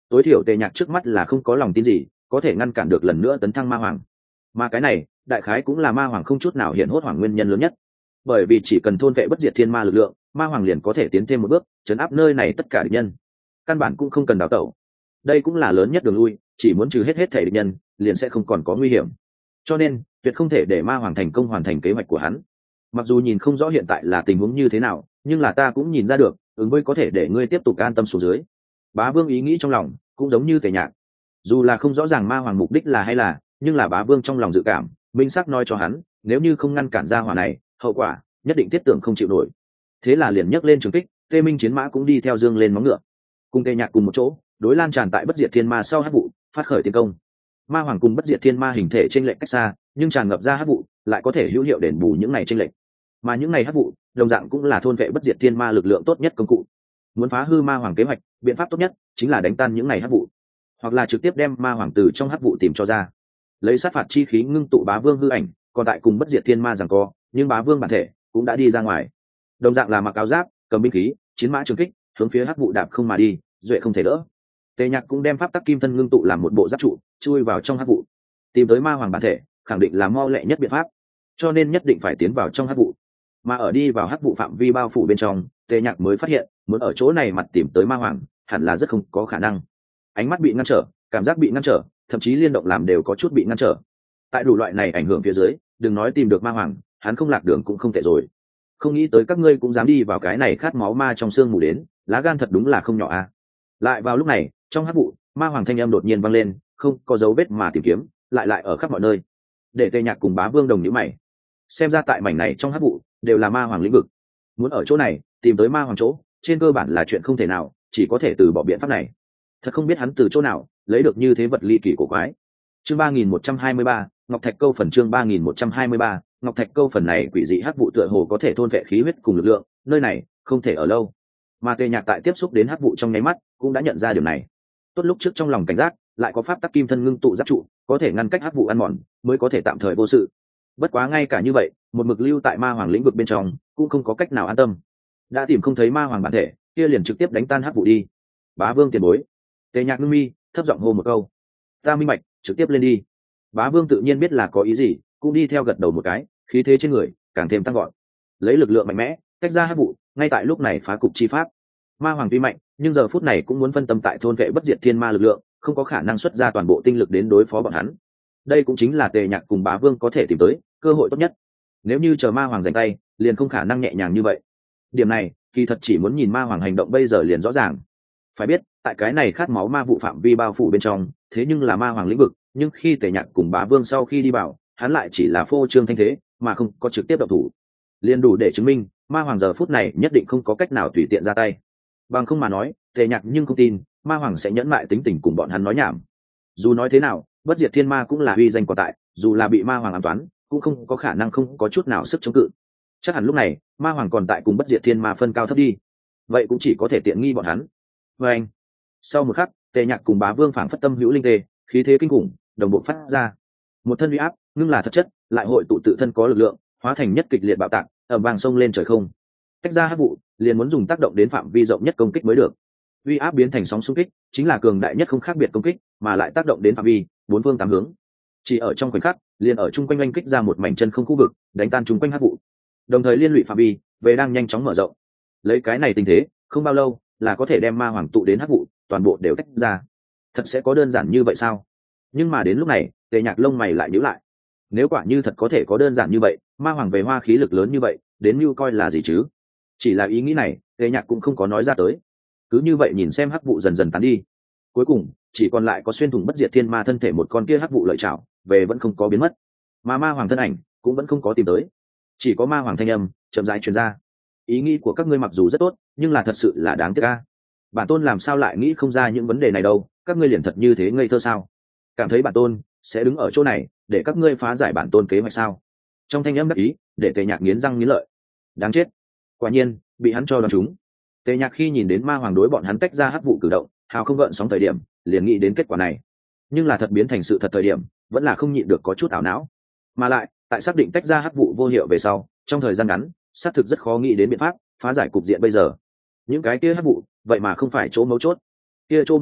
tối thiểu tề nhạc trước mắt là không có lòng tin gì có thể ngăn cản được lần nữa tấn thăng ma hoàng, mà cái này đại khái cũng là ma hoàng không chút nào hiện hốt hoảng nguyên nhân lớn nhất, bởi vì chỉ cần thôn vệ bất diệt thiên ma lực lượng, ma hoàng liền có thể tiến thêm một bước chấn áp nơi này tất cả địch nhân, căn bản cũng không cần đào tẩu. Đây cũng là lớn nhất đường lui, chỉ muốn trừ hết hết thể địch nhân liền sẽ không còn có nguy hiểm, cho nên tuyệt không thể để ma hoàng thành công hoàn thành kế hoạch của hắn. Mặc dù nhìn không rõ hiện tại là tình huống như thế nào, nhưng là ta cũng nhìn ra được ứng với có thể để ngươi tiếp tục an tâm xuống dưới. Bá vương ý nghĩ trong lòng cũng giống như tề nhạc, dù là không rõ ràng ma hoàng mục đích là hay là, nhưng là bá vương trong lòng dự cảm minh xác nói cho hắn, nếu như không ngăn cản ra hỏa này, hậu quả nhất định thiết tưởng không chịu nổi. Thế là liền nhấc lên trường kích, tê minh chiến mã cũng đi theo dương lên móng ngựa, cùng tề nhạc cùng một chỗ đối lan tràn tại bất diệt thiên ma sau hắc vụ phát khởi tiến công. Ma hoàng cùng bất diệt thiên ma hình thể trên lệnh cách xa, nhưng tràn ngập ra hắc vụ lại có thể hữu hiệu đền bù những này trên lệnh, mà những này hắc vụ đồng dạng cũng là thôn vệ bất diệt thiên ma lực lượng tốt nhất công cụ. Muốn phá hư ma hoàng kế hoạch, biện pháp tốt nhất chính là đánh tan những này hắc vụ, hoặc là trực tiếp đem ma hoàng từ trong hắc vụ tìm cho ra, lấy sát phạt chi khí ngưng tụ bá vương hư ảnh, còn tại cùng bất diệt thiên ma giằng co, nhưng bá vương bản thể cũng đã đi ra ngoài, đồng dạng là mặc áo giáp, cầm binh khí, chiến mã trường kích, hướng phía hắc vụ đạp không mà đi, duệ không thể đỡ. Tề nhạc cũng đem pháp tắc kim thân ngưng tụ làm một bộ giáp trụ, chui vào trong hắc vụ, tìm tới ma hoàng bản thể, khẳng định là mau lẹ nhất biện pháp, cho nên nhất định phải tiến vào trong hắc vụ. Mà ở đi vào hắc vụ phạm vi bao phủ bên trong, Tề nhạc mới phát hiện muốn ở chỗ này mặt tìm tới ma hoàng hẳn là rất không có khả năng. Ánh mắt bị ngăn trở, cảm giác bị ngăn trở, thậm chí liên động làm đều có chút bị ngăn trở. Tại đủ loại này ảnh hưởng phía dưới, đừng nói tìm được ma hoàng, hắn không lạc đường cũng không tệ rồi. Không nghĩ tới các ngươi cũng dám đi vào cái này khát máu ma trong xương mù đến, lá gan thật đúng là không nhỏ a. À. Lại vào lúc này, trong hắc vụ, ma hoàng thanh âm đột nhiên vang lên, không có dấu vết mà tìm kiếm, lại lại ở khắp mọi nơi. Để Tề nhạc cùng bá vương đồng nhíu mày. Xem ra tại mảnh này trong hắc vụ đều là ma hoàng lĩnh vực. Muốn ở chỗ này tìm tới ma hoàng chỗ, trên cơ bản là chuyện không thể nào, chỉ có thể từ bỏ biện pháp này. Thật không biết hắn từ chỗ nào lấy được như thế vật ly kỳ cổ quái. Chương ba nghìn một trăm hai mươi ba, Ngọc Thạch Câu phần chương ba nghìn một trăm hai mươi ba, Ngọc Thạch Câu phần này quỷ dị hắc vụ tựa hồ có thể thôn vệ khí huyết cùng lực lượng, nơi này không thể ở lâu. Mà Tề nhạc tại tiếp xúc đến hắc vụ trong nháy mắt, cũng đã nhận ra điều này. Tốt lúc trước trong lòng cảnh giác, lại có pháp tắc kim thân ngưng tụ giáp trụ, có thể ngăn cách hắc vụ ăn mòn, mới có thể tạm thời vô sự. Bất quá ngay cả như vậy, một mực lưu tại ma hoàng lĩnh vực bên trong, cũng không có cách nào an tâm. Đã tìm không thấy ma hoàng bản thể, kia liền trực tiếp đánh tan hắc vụ đi. Bá vương tiền bối. Tề nhạc ngưng mi, thấp giọng hô một câu. Ta minh bạch, trực tiếp lên đi. Bá vương tự nhiên biết là có ý gì, cũng đi theo gật đầu một cái, khí thế trên người càng thêm tăng gọn, lấy lực lượng mạnh mẽ tách ra hắc vụ, ngay tại lúc này phá cục chi pháp. Ma hoàng tuy mạnh, nhưng giờ phút này cũng muốn phân tâm tại thôn vệ bất diệt thiên ma lực lượng, không có khả năng xuất ra toàn bộ tinh lực đến đối phó bọn hắn. Đây cũng chính là Tề nhạc cùng bá vương có thể tìm tới cơ hội tốt nhất. Nếu như chờ ma hoàng giành tay, liền không khả năng nhẹ nhàng như vậy. Điểm này kỳ thật chỉ muốn nhìn ma hoàng hành động bây giờ liền rõ ràng. Phải biết, tại cái này khát máu ma vụ phạm vi bao phủ bên trong, thế nhưng là ma hoàng lĩnh vực, nhưng khi Tề nhạc cùng bá vương sau khi đi vào, hắn lại chỉ là phô trương thanh thế, mà không có trực tiếp động thủ, liền đủ để chứng minh ma hoàng giờ phút này nhất định không có cách nào tùy tiện ra tay. Bằng không mà nói, Tề nhạc nhưng không tin ma hoàng sẽ nhẫn mại tính tình cùng bọn hắn nói nhảm. Dù nói thế nào, bất diệt thiên ma cũng là uy danh còn tại, dù là bị ma hoàng ám toán, cũng không có khả năng không có chút nào sức chống cự. Chắc hẳn lúc này ma hoàng còn tại cùng bất diệt thiên ma phân cao thấp đi, vậy cũng chỉ có thể tiện nghi bọn hắn. Và anh, sau một khắc, Tề nhạc cùng bá vương phảng phất tâm hữu linh tê, khí thế kinh khủng đồng bộ phát ra, một thân uy áp ngưng là thật chất, lại hội tụ tự thân có lực lượng, hóa thành nhất kịch liệt bạo tạc, ầm vang sông lên trời không. Cách ra hắc vụ, liền muốn dùng tác động đến phạm vi rộng nhất công kích mới được. Uy áp biến thành sóng xung kích, chính là cường đại nhất không khác biệt công kích, mà lại tác động đến phạm vi bốn phương tám hướng. Chỉ ở trong khoảnh khắc, liền ở chung quanh oanh kích ra một mảnh chân không khu vực, đánh tan chung quanh hắc vụ, đồng thời liên lụy phạm vi về đang nhanh chóng mở rộng. Lấy cái này tình thế, không bao lâu là có thể đem ma hoàng tụ đến hắc vụ toàn bộ đều tách ra. Thật sẽ có đơn giản như vậy sao? Nhưng mà đến lúc này, Tề nhạc lông mày lại nhíu lại. Nếu quả như thật có thể có đơn giản như vậy, ma hoàng về hoa khí lực lớn như vậy, đến như coi là gì chứ? Chỉ là ý nghĩ này, Tề nhạc cũng không có nói ra tới. Cứ như vậy nhìn xem hắc vụ dần dần tán đi, cuối cùng chỉ còn lại có xuyên thủng bất diệt thiên ma thân thể một con kia hắc vụ lợi chảo, về vẫn không có biến mất, mà ma hoàng thân ảnh cũng vẫn không có tìm tới, chỉ có ma hoàng thanh âm chậm rãi truyền ra. Ý nghĩ của các ngươi mặc dù rất tốt, nhưng là thật sự là đáng tiếc a. Bản tôn làm sao lại nghĩ không ra những vấn đề này đâu, các ngươi liền thật như thế ngây thơ sao? Cảm thấy bản tôn sẽ đứng ở chỗ này để các ngươi phá giải bản tôn kế hoạch sao? Trong thanh âm đắc ý, để Tề nhạc nghiến răng nghiến lợi. Đáng chết, quả nhiên bị hắn cho đoán trúng. Tề nhạc khi nhìn đến ma hoàng đối bọn hắn tách ra hắc vụ cử động hào không gợn sóng thời điểm, liền nghĩ đến kết quả này. Nhưng là thật biến thành sự thật thời điểm, vẫn là không nhịn được có chút ảo não. Mà lại tại xác định tách ra hắc vụ vô hiệu về sau, trong thời gian ngắn xác thực rất khó nghĩ đến biện pháp phá giải cục diện bây giờ. Những cái kia hắc vụ vậy mà không phải chỗ mấu chốt, kia chỗ mấu chốt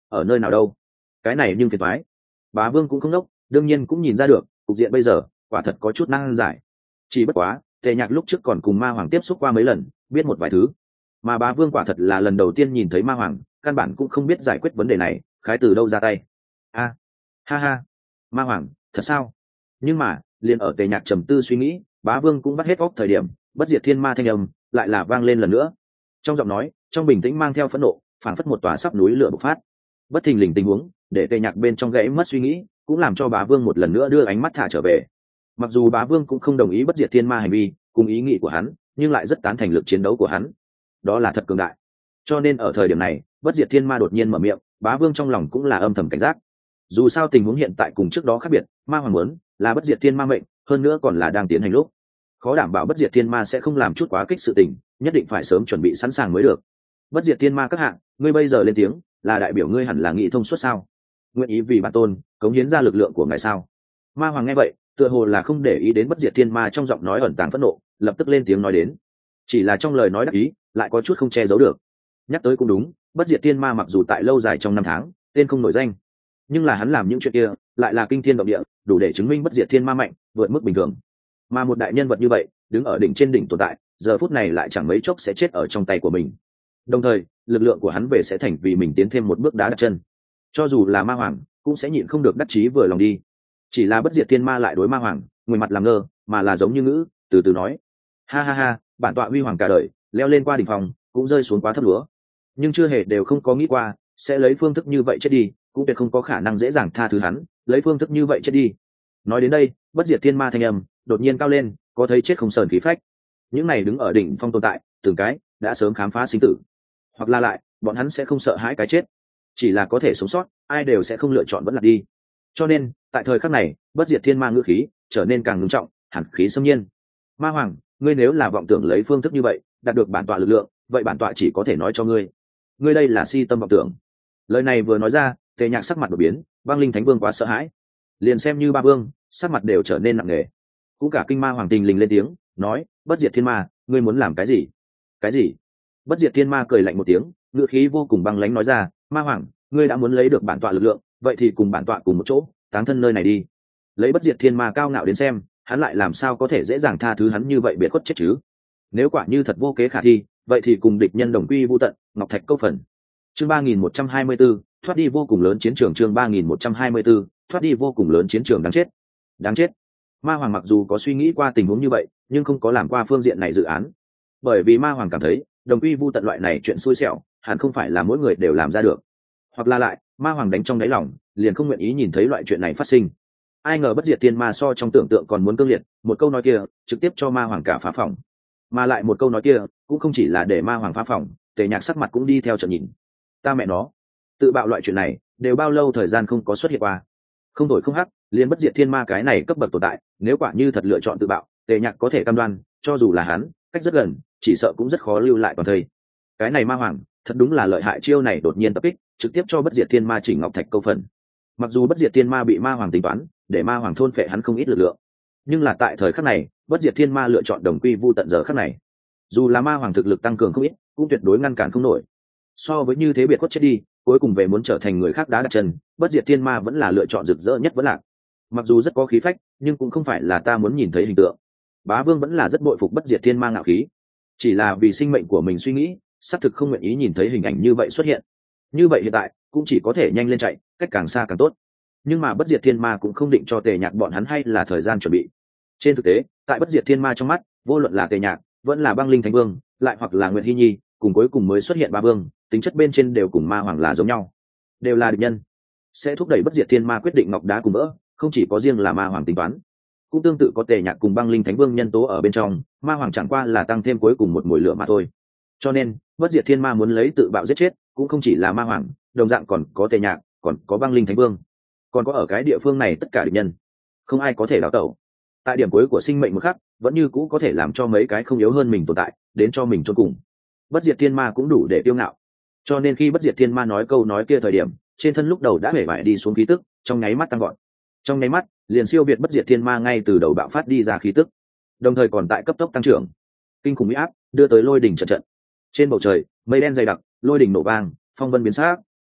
ở nơi nào đâu? Cái này nhưng phiền toái. Bá Vương cũng không đốc, đương nhiên cũng nhìn ra được cục diện bây giờ quả thật có chút năng giải. Chỉ bất quá Tề Nhạc lúc trước còn cùng Ma Hoàng tiếp xúc qua mấy lần, biết một vài thứ, mà Bá Vương quả thật là lần đầu tiên nhìn thấy Ma Hoàng, căn bản cũng không biết giải quyết vấn đề này khái từ đâu ra tay. A, ha ha, Ma Hoàng thật sao? Nhưng mà liền ở Tề Nhạc trầm tư suy nghĩ, Bá Vương cũng bắt hết óc thời điểm, bất diệt thiên ma thanh âm lại là vang lên lần nữa. Trong giọng nói trong bình tĩnh mang theo phẫn nộ, phảng phất một tòa sắp núi lửa bộc phát. Bất thình lình tình huống để Tề Nhạc bên trong gãy mất suy nghĩ, cũng làm cho Bá Vương một lần nữa đưa ánh mắt thả trở về. Mặc dù Bá Vương cũng không đồng ý bất diệt thiên ma hành vi cùng ý nghĩ của hắn, nhưng lại rất tán thành lực chiến đấu của hắn, đó là thật cường đại. Cho nên ở thời điểm này bất diệt thiên ma đột nhiên mở miệng, Bá Vương trong lòng cũng là âm thầm cảnh giác. Dù sao tình huống hiện tại cùng trước đó khác biệt, Ma Hoàng muốn là bất diệt thiên ma mệnh, hơn nữa còn là đang tiến hành lúc, khó đảm bảo bất diệt thiên ma sẽ không làm chút quá kích sự tình, nhất định phải sớm chuẩn bị sẵn sàng mới được. Bất diệt thiên ma các hạng, ngươi bây giờ lên tiếng là đại biểu ngươi hẳn là nghị thông suốt sao? Nguyện ý vì bản tôn cống hiến ra lực lượng của ngài sao? Ma Hoàng nghe vậy tựa hồ là không để ý đến bất diệt thiên ma trong giọng nói ẩn tàng phẫn nộ, lập tức lên tiếng nói đến. Chỉ là trong lời nói đắc ý lại có chút không che giấu được. Nhắc tới cũng đúng, bất diệt thiên ma mặc dù tại lâu dài trong năm tháng tên không nổi danh, nhưng là hắn làm những chuyện kia lại là kinh thiên động địa, đủ để chứng minh bất diệt thiên ma mạnh vượt mức bình thường. Mà một đại nhân vật như vậy đứng ở đỉnh trên đỉnh tồn tại, giờ phút này lại chẳng mấy chốc sẽ chết ở trong tay của mình. Đồng thời lực lượng của hắn về sẽ thành vì mình tiến thêm một bước đá đặt chân. Cho dù là Ma Hoàng cũng sẽ nhịn không được đắc chí vừa lòng đi. Chỉ là bất diệt thiên ma lại đối Ma Hoàng ngồi mặt làm ngơ, mà là giống như ngữ từ từ nói: ha ha ha, bản tọa huy hoàng cả đời leo lên qua đỉnh phòng cũng rơi xuống quá thấp lúa, nhưng chưa hề đều không có nghĩ qua sẽ lấy phương thức như vậy chết đi, cũng tuyệt không có khả năng dễ dàng tha thứ hắn lấy phương thức như vậy chết đi. Nói đến đây bất diệt thiên ma thanh âm đột nhiên cao lên, có thấy chết không sờn khí phách. Những này đứng ở đỉnh phong tồn tại từng cái đã sớm khám phá sinh tử, hoặc là lại bọn hắn sẽ không sợ hãi cái chết, chỉ là có thể sống sót, ai đều sẽ không lựa chọn vẫn lạc đi. Cho nên tại thời khắc này bất diệt thiên ma ngữ khí trở nên càng ngưng trọng, hẳn khí xâm nhiên. Ma Hoàng, ngươi nếu là vọng tưởng lấy phương thức như vậy đạt được bản tọa lực lượng, vậy bản tọa chỉ có thể nói cho ngươi, ngươi đây là si tâm vọng tưởng. Lời này vừa nói ra, Tề Nhạc sắc mặt đột biến, Băng Linh Thánh Vương quá sợ hãi, liền xem như ba vương sắc mặt đều trở nên nặng nề. Cũng cả kinh Ma Hoàng tình lình lên tiếng nói: bất diệt thiên ma, ngươi muốn làm cái gì? Cái gì? Bất diệt thiên ma cười lạnh một tiếng, ngữ khí vô cùng băng lãnh nói ra: Ma Hoàng, ngươi đã muốn lấy được bản tọa lực lượng, vậy thì cùng bản tọa cùng một chỗ táng thân nơi này đi. Lấy bất diệt thiên ma cao ngạo đến xem, hắn lại làm sao có thể dễ dàng tha thứ hắn như vậy biệt khuất chết chứ? Nếu quả như thật vô kế khả thi, vậy thì cùng địch nhân đồng quy vu tận, ngọc thạch câu phần. Chương ba nghìn một trăm hai mươi 124, thoát đi vô cùng lớn chiến trường. Chương ba nghìn một trăm hai mươi 124, thoát đi vô cùng lớn chiến trường. Đáng chết, đáng chết. Ma Hoàng mặc dù có suy nghĩ qua tình huống như vậy, nhưng không có làm qua phương diện này dự án, bởi vì Ma Hoàng cảm thấy đồng quy vu tận loại này chuyện xui xẻo hẳn không phải là mỗi người đều làm ra được, hoặc là lại Ma Hoàng đánh trong đáy lòng liền không nguyện ý nhìn thấy loại chuyện này phát sinh. Ai ngờ bất diệt thiên ma so trong tưởng tượng còn muốn cương liệt, một câu nói kia trực tiếp cho Ma Hoàng cả phá phòng, mà lại một câu nói kia cũng không chỉ là để Ma Hoàng phá phòng, Tề Nhạc sắc mặt cũng đi theo trận nhìn. Ta mẹ nó, tự bạo loại chuyện này đều bao lâu thời gian không có xuất hiện qua, không đổi không hắc, liền bất diệt thiên ma cái này cấp bậc tồn tại, nếu quả như thật lựa chọn tự bạo, Tề Nhạc có thể cam đoan cho dù là hắn cách rất gần, chỉ sợ cũng rất khó lưu lại toàn thây. Cái này Ma Hoàng thật đúng là lợi hại, chiêu này đột nhiên tập kích trực tiếp cho bất diệt thiên ma chỉnh ngọc thạch câu phần. Mặc dù bất diệt thiên ma bị Ma Hoàng tính toán để Ma Hoàng thôn phệ hắn không ít lực lượng, nhưng là tại thời khắc này bất diệt thiên ma lựa chọn đồng quy vu tận giờ khắc này, dù là Ma Hoàng thực lực tăng cường không ít cũng tuyệt đối ngăn cản không nổi. So với như thế biệt khuất chết đi, cuối cùng về muốn trở thành người khác đá đặt chân, bất diệt thiên ma vẫn là lựa chọn rực rỡ nhất vẫn lạc. Mặc dù rất có khí phách, nhưng cũng không phải là ta muốn nhìn thấy hình tượng. Bá Vương vẫn là rất bội phục bất diệt thiên ma ngạo khí, chỉ là vì sinh mệnh của mình suy nghĩ, xác thực không nguyện ý nhìn thấy hình ảnh như vậy xuất hiện. Như vậy hiện tại cũng chỉ có thể nhanh lên chạy, cách càng xa càng tốt. Nhưng mà bất diệt thiên ma cũng không định cho Tề Nhạc bọn hắn hay là thời gian chuẩn bị. Trên thực tế tại bất diệt thiên ma trong mắt, vô luận là Tề Nhạc vẫn là Băng Linh Thánh Vương, lại hoặc là Nguyệt Hi Nhi cùng cuối cùng mới xuất hiện Ba Vương, tính chất bên trên đều cùng Ma Hoàng là giống nhau, đều là địch nhân, sẽ thúc đẩy bất diệt thiên ma quyết định ngọc đá cùng vỡ. Không chỉ có riêng là Ma Hoàng tính toán, cũng tương tự có Tề Nhạc cùng Băng Linh Thánh Vương nhân tố ở bên trong. Ma Hoàng chẳng qua là tăng thêm cuối cùng một mùi lửa mà thôi. Cho nên bất diệt thiên ma muốn lấy tự bạo giết chết cũng không chỉ là Ma Hoàng, đồng dạng còn có Tề Nhạc, còn có Băng Linh Thánh Vương, còn có ở cái địa phương này tất cả địch nhân, không ai có thể đào tẩu. Tại điểm cuối của sinh mệnh một khắc, vẫn như cũ có thể làm cho mấy cái không yếu hơn mình tồn tại đến cho mình chôn cùng. Bất diệt thiên ma cũng đủ để tiêu ngạo, cho nên khi bất diệt thiên ma nói câu nói kia thời điểm, trên thân lúc đầu đã hể vải đi xuống khí tức trong nháy mắt tăng gọn, trong nháy mắt liền siêu việt bất diệt thiên ma ngay từ đầu bạo phát đi ra khí tức, đồng thời còn tại cấp tốc tăng trưởng. Kinh khủng uy áp đưa tới lôi đỉnh trận trận, trên bầu trời mây đen dày đặc, lôi đỉnh nổ vang, phong vân biến sắc.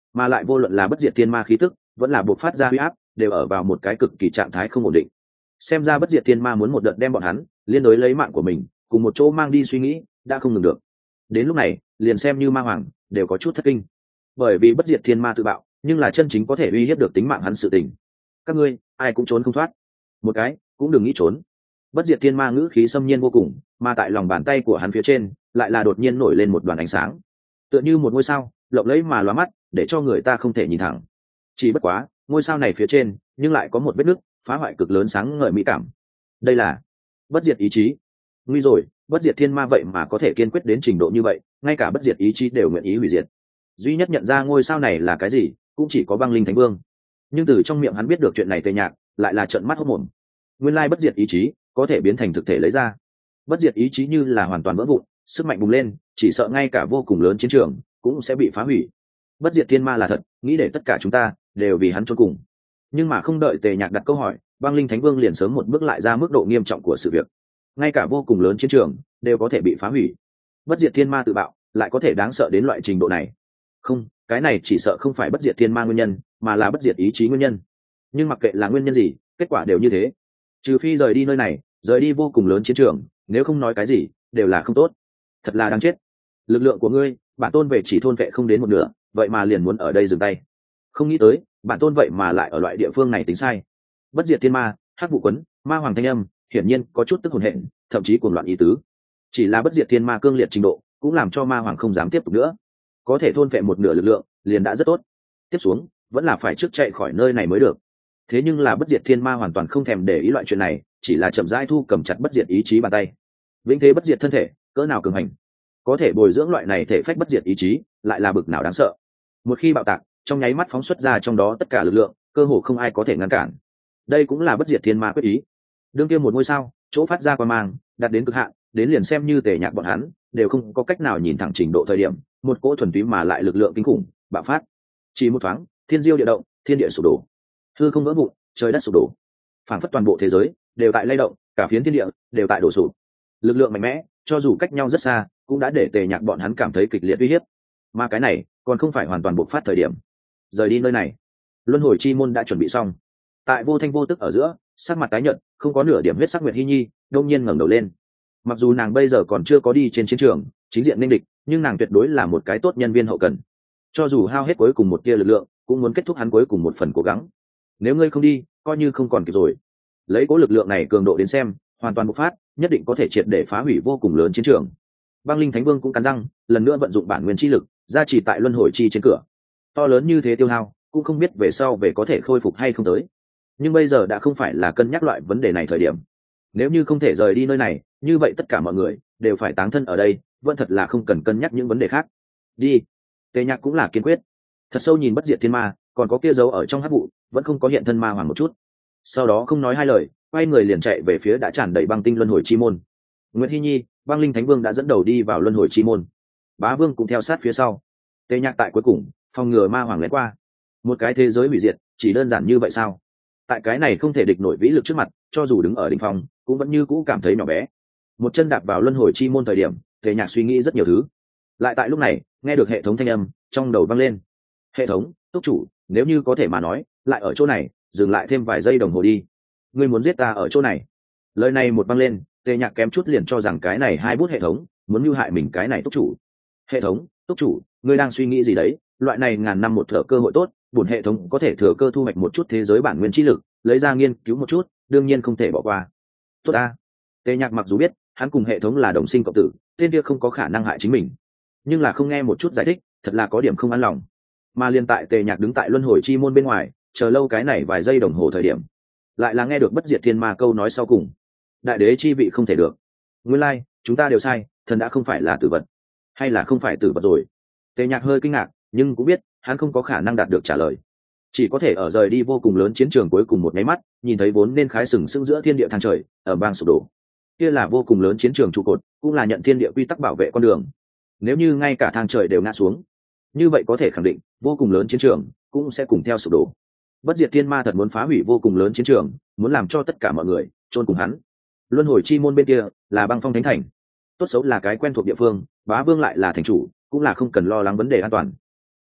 mà lại vô luận là bất diệt thiên ma khí tức vẫn là buộc phát ra huy áp đều ở vào một cái cực kỳ trạng thái không ổn định. Xem ra bất diệt thiên ma muốn một đợt đem bọn hắn liên đối lấy mạng của mình cùng một chỗ mang đi suy nghĩ đã không ngừng được. Đến lúc này liền xem như ma hoàng đều có chút thất kinh, bởi vì bất diệt thiên ma tự bạo nhưng là chân chính có thể uy hiếp được tính mạng hắn sự tình. Các ngươi ai cũng trốn không thoát, một cái cũng đừng nghĩ trốn. Bất diệt thiên ma ngữ khí xâm nhiên vô cùng, mà tại lòng bàn tay của hắn phía trên lại là đột nhiên nổi lên một đoàn ánh sáng, tựa như một ngôi sao lộng lẫy mà lóa mắt, để cho người ta không thể nhìn thẳng. Chỉ bất quá ngôi sao này phía trên nhưng lại có một vết nứt phá hoại cực lớn sáng ngời mỹ cảm. Đây là bất diệt ý chí. Nguy rồi, bất diệt thiên ma vậy mà có thể kiên quyết đến trình độ như vậy, ngay cả bất diệt ý chí đều nguyện ý hủy diệt. Duy nhất nhận ra ngôi sao này là cái gì cũng chỉ có băng linh thánh vương, nhưng từ trong miệng hắn biết được chuyện này Tề Nhạc lại là trợn mắt hốt mồm. Nguyên lai bất diệt ý chí có thể biến thành thực thể lấy ra. Bất diệt ý chí như là hoàn toàn vỡ vụn, sức mạnh bùng lên, chỉ sợ ngay cả vô cùng lớn chiến trường cũng sẽ bị phá hủy. Bất diệt thiên ma là thật, nghĩ để tất cả chúng ta đều vì hắn chôn cùng. Nhưng mà không đợi Tề Nhạc đặt câu hỏi, băng linh thánh vương liền sớm một bước lại ra mức độ nghiêm trọng của sự việc. Ngay cả vô cùng lớn chiến trường đều có thể bị phá hủy, bất diệt thiên ma tự bạo lại có thể đáng sợ đến loại trình độ này. Không, cái này chỉ sợ không phải bất diệt thiên ma nguyên nhân, mà là bất diệt ý chí nguyên nhân. Nhưng mặc kệ là nguyên nhân gì, kết quả đều như thế. Trừ phi rời đi nơi này, rời đi vô cùng lớn chiến trường, nếu không nói cái gì đều là không tốt. Thật là đáng chết. Lực lượng của ngươi, bản tôn về chỉ thôn vệ không đến một nửa, vậy mà liền muốn ở đây dừng tay. Không nghĩ tới, bản tôn vậy mà lại ở loại địa phương này tính sai. Bất diệt thiên ma, hắc vụ quấn, ma hoàng thanh âm, hiển nhiên có chút tức hồn hện, thậm chí cuồng loạn ý tứ. Chỉ là bất diệt thiên ma cương liệt trình độ, cũng làm cho ma hoàng không dám tiếp tục nữa. Có thể thôn vệ một nửa lực lượng, liền đã rất tốt. Tiếp xuống, vẫn là phải trước chạy khỏi nơi này mới được. Thế nhưng là bất diệt thiên ma hoàn toàn không thèm để ý loại chuyện này, chỉ là chậm rãi thu cầm chặt bất diệt ý chí bàn tay. Vĩnh thế bất diệt thân thể, cỡ nào cường hành, có thể bồi dưỡng loại này thể phách bất diệt ý chí, lại là bực nào đáng sợ. Một khi bạo tạc, trong nháy mắt phóng xuất ra trong đó tất cả lực lượng, cơ hồ không ai có thể ngăn cản. Đây cũng là bất diệt thiên ma quyết ý. Đương kia một ngôi sao, chỗ phát ra quang mang, đạt đến cực hạn, đến liền xem như Tề Nhạc bọn hắn đều không có cách nào nhìn thẳng trình độ thời điểm, một cỗ thuần túy mà lại lực lượng kinh khủng bạo phát. Chỉ một thoáng, thiên diêu địa động, thiên địa sụp đổ, hư không vỡ vụn, trời đất sụp đổ, phản phất toàn bộ thế giới đều tại lay động, cả phiến thiên địa đều tại đổ sụp. Lực lượng mạnh mẽ, cho dù cách nhau rất xa, cũng đã để Tề Nhạc bọn hắn cảm thấy kịch liệt uy hiếp. Mà cái này còn không phải hoàn toàn bộc phát thời điểm. Rời đi nơi này, luân hồi chi môn đã chuẩn bị xong. Tại vô thanh vô tức ở giữa, sắc mặt tái nhợt, không có nửa điểm huyết sắc Nguyệt Hi Nhi đông nhiên ngẩng đầu lên. Mặc dù nàng bây giờ còn chưa có đi trên chiến trường chính diện nên địch, nhưng nàng tuyệt đối là một cái tốt nhân viên hậu cần. Cho dù hao hết cuối cùng một tia lực lượng, cũng muốn kết thúc hắn cuối cùng một phần cố gắng. Nếu ngươi không đi, coi như không còn kịp rồi. Lấy cố lực lượng này cường độ đến xem, hoàn toàn bộc phát, nhất định có thể triệt để phá hủy vô cùng lớn chiến trường. Băng linh thánh vương cũng cắn răng, lần nữa vận dụng bản nguyên chi lực, gia trì tại luân hồi chi trên cửa. To lớn như thế tiêu hao, cũng không biết về sau về có thể khôi phục hay không tới. Nhưng bây giờ đã không phải là cân nhắc loại vấn đề này thời điểm. Nếu như không thể rời đi nơi này, như vậy tất cả mọi người đều phải táng thân ở đây, vẫn thật là không cần cân nhắc những vấn đề khác. Đi. Tề Nhạc cũng là kiên quyết. Thật sâu nhìn bất diệt thiên ma, còn có kia dấu ở trong hắc vụ, vẫn không có hiện thân ma hoàng một chút. Sau đó không nói hai lời, quay người liền chạy về phía đã tràn đầy băng tinh luân hồi chi môn. Nguyệt Hi Nhi, băng linh thánh vương đã dẫn đầu đi vào luân hồi chi môn, Bá Vương cũng theo sát phía sau. Tề Nhạc tại cuối cùng phòng ngừa ma hoàng lén qua. Một cái thế giới hủy diệt chỉ đơn giản như vậy sao? Tại cái này không thể địch nổi vĩ lực trước mặt, cho dù đứng ở đỉnh phong cũng vẫn như cũ cảm thấy nhỏ bé. Một chân đạp vào luân hồi chi môn thời điểm, Tề Nhạc suy nghĩ rất nhiều thứ. Lại tại lúc này nghe được hệ thống thanh âm trong đầu vang lên. Hệ thống, túc chủ, nếu như có thể mà nói, lại ở chỗ này dừng lại thêm vài giây đồng hồ đi. Ngươi muốn giết ta ở chỗ này? Lời này một vang lên, Tề Nhạc kém chút liền cho rằng cái này hai bút hệ thống muốn mưu hại mình cái này túc chủ. Hệ thống, túc chủ, ngươi đang suy nghĩ gì đấy? Loại này ngàn năm một thở cơ hội tốt, bổn hệ thống có thể thừa cơ thu hoạch một chút thế giới bản nguyên chi lực, lấy ra nghiên cứu một chút, đương nhiên không thể bỏ qua. Tốt a. Tề Nhạc mặc dù biết hắn cùng hệ thống là đồng sinh cộng tử, tên kia không có khả năng hại chính mình, nhưng là không nghe một chút giải thích, thật là có điểm không an lòng. Mà liên tại Tề Nhạc đứng tại luân hồi chi môn bên ngoài, chờ lâu cái này vài giây đồng hồ thời điểm, lại là nghe được bất diệt thiên ma câu nói sau cùng: đại đế chi vị không thể được. Nguyên lai, like, chúng ta đều sai, thần đã không phải là tử vật, hay là không phải tử vật rồi? Tề Nhạc hơi kinh ngạc, nhưng cũng biết hắn không có khả năng đạt được trả lời, chỉ có thể ở rời đi vô cùng lớn chiến trường cuối cùng một máy mắt, nhìn thấy vốn nên khái sừng sững giữa thiên địa thang trời ở bang sụp đổ. Kia là vô cùng lớn chiến trường trụ cột, cũng là nhận thiên địa quy tắc bảo vệ con đường. Nếu như ngay cả thang trời đều ngã xuống, như vậy có thể khẳng định vô cùng lớn chiến trường cũng sẽ cùng theo sụp đổ. Bất diệt thiên ma thật muốn phá hủy vô cùng lớn chiến trường, muốn làm cho tất cả mọi người chôn cùng hắn. Luân hồi chi môn bên kia là băng phong thánh thành, tốt xấu là cái quen thuộc địa phương, Bá Vương lại là thành chủ, cũng là không cần lo lắng vấn đề an toàn.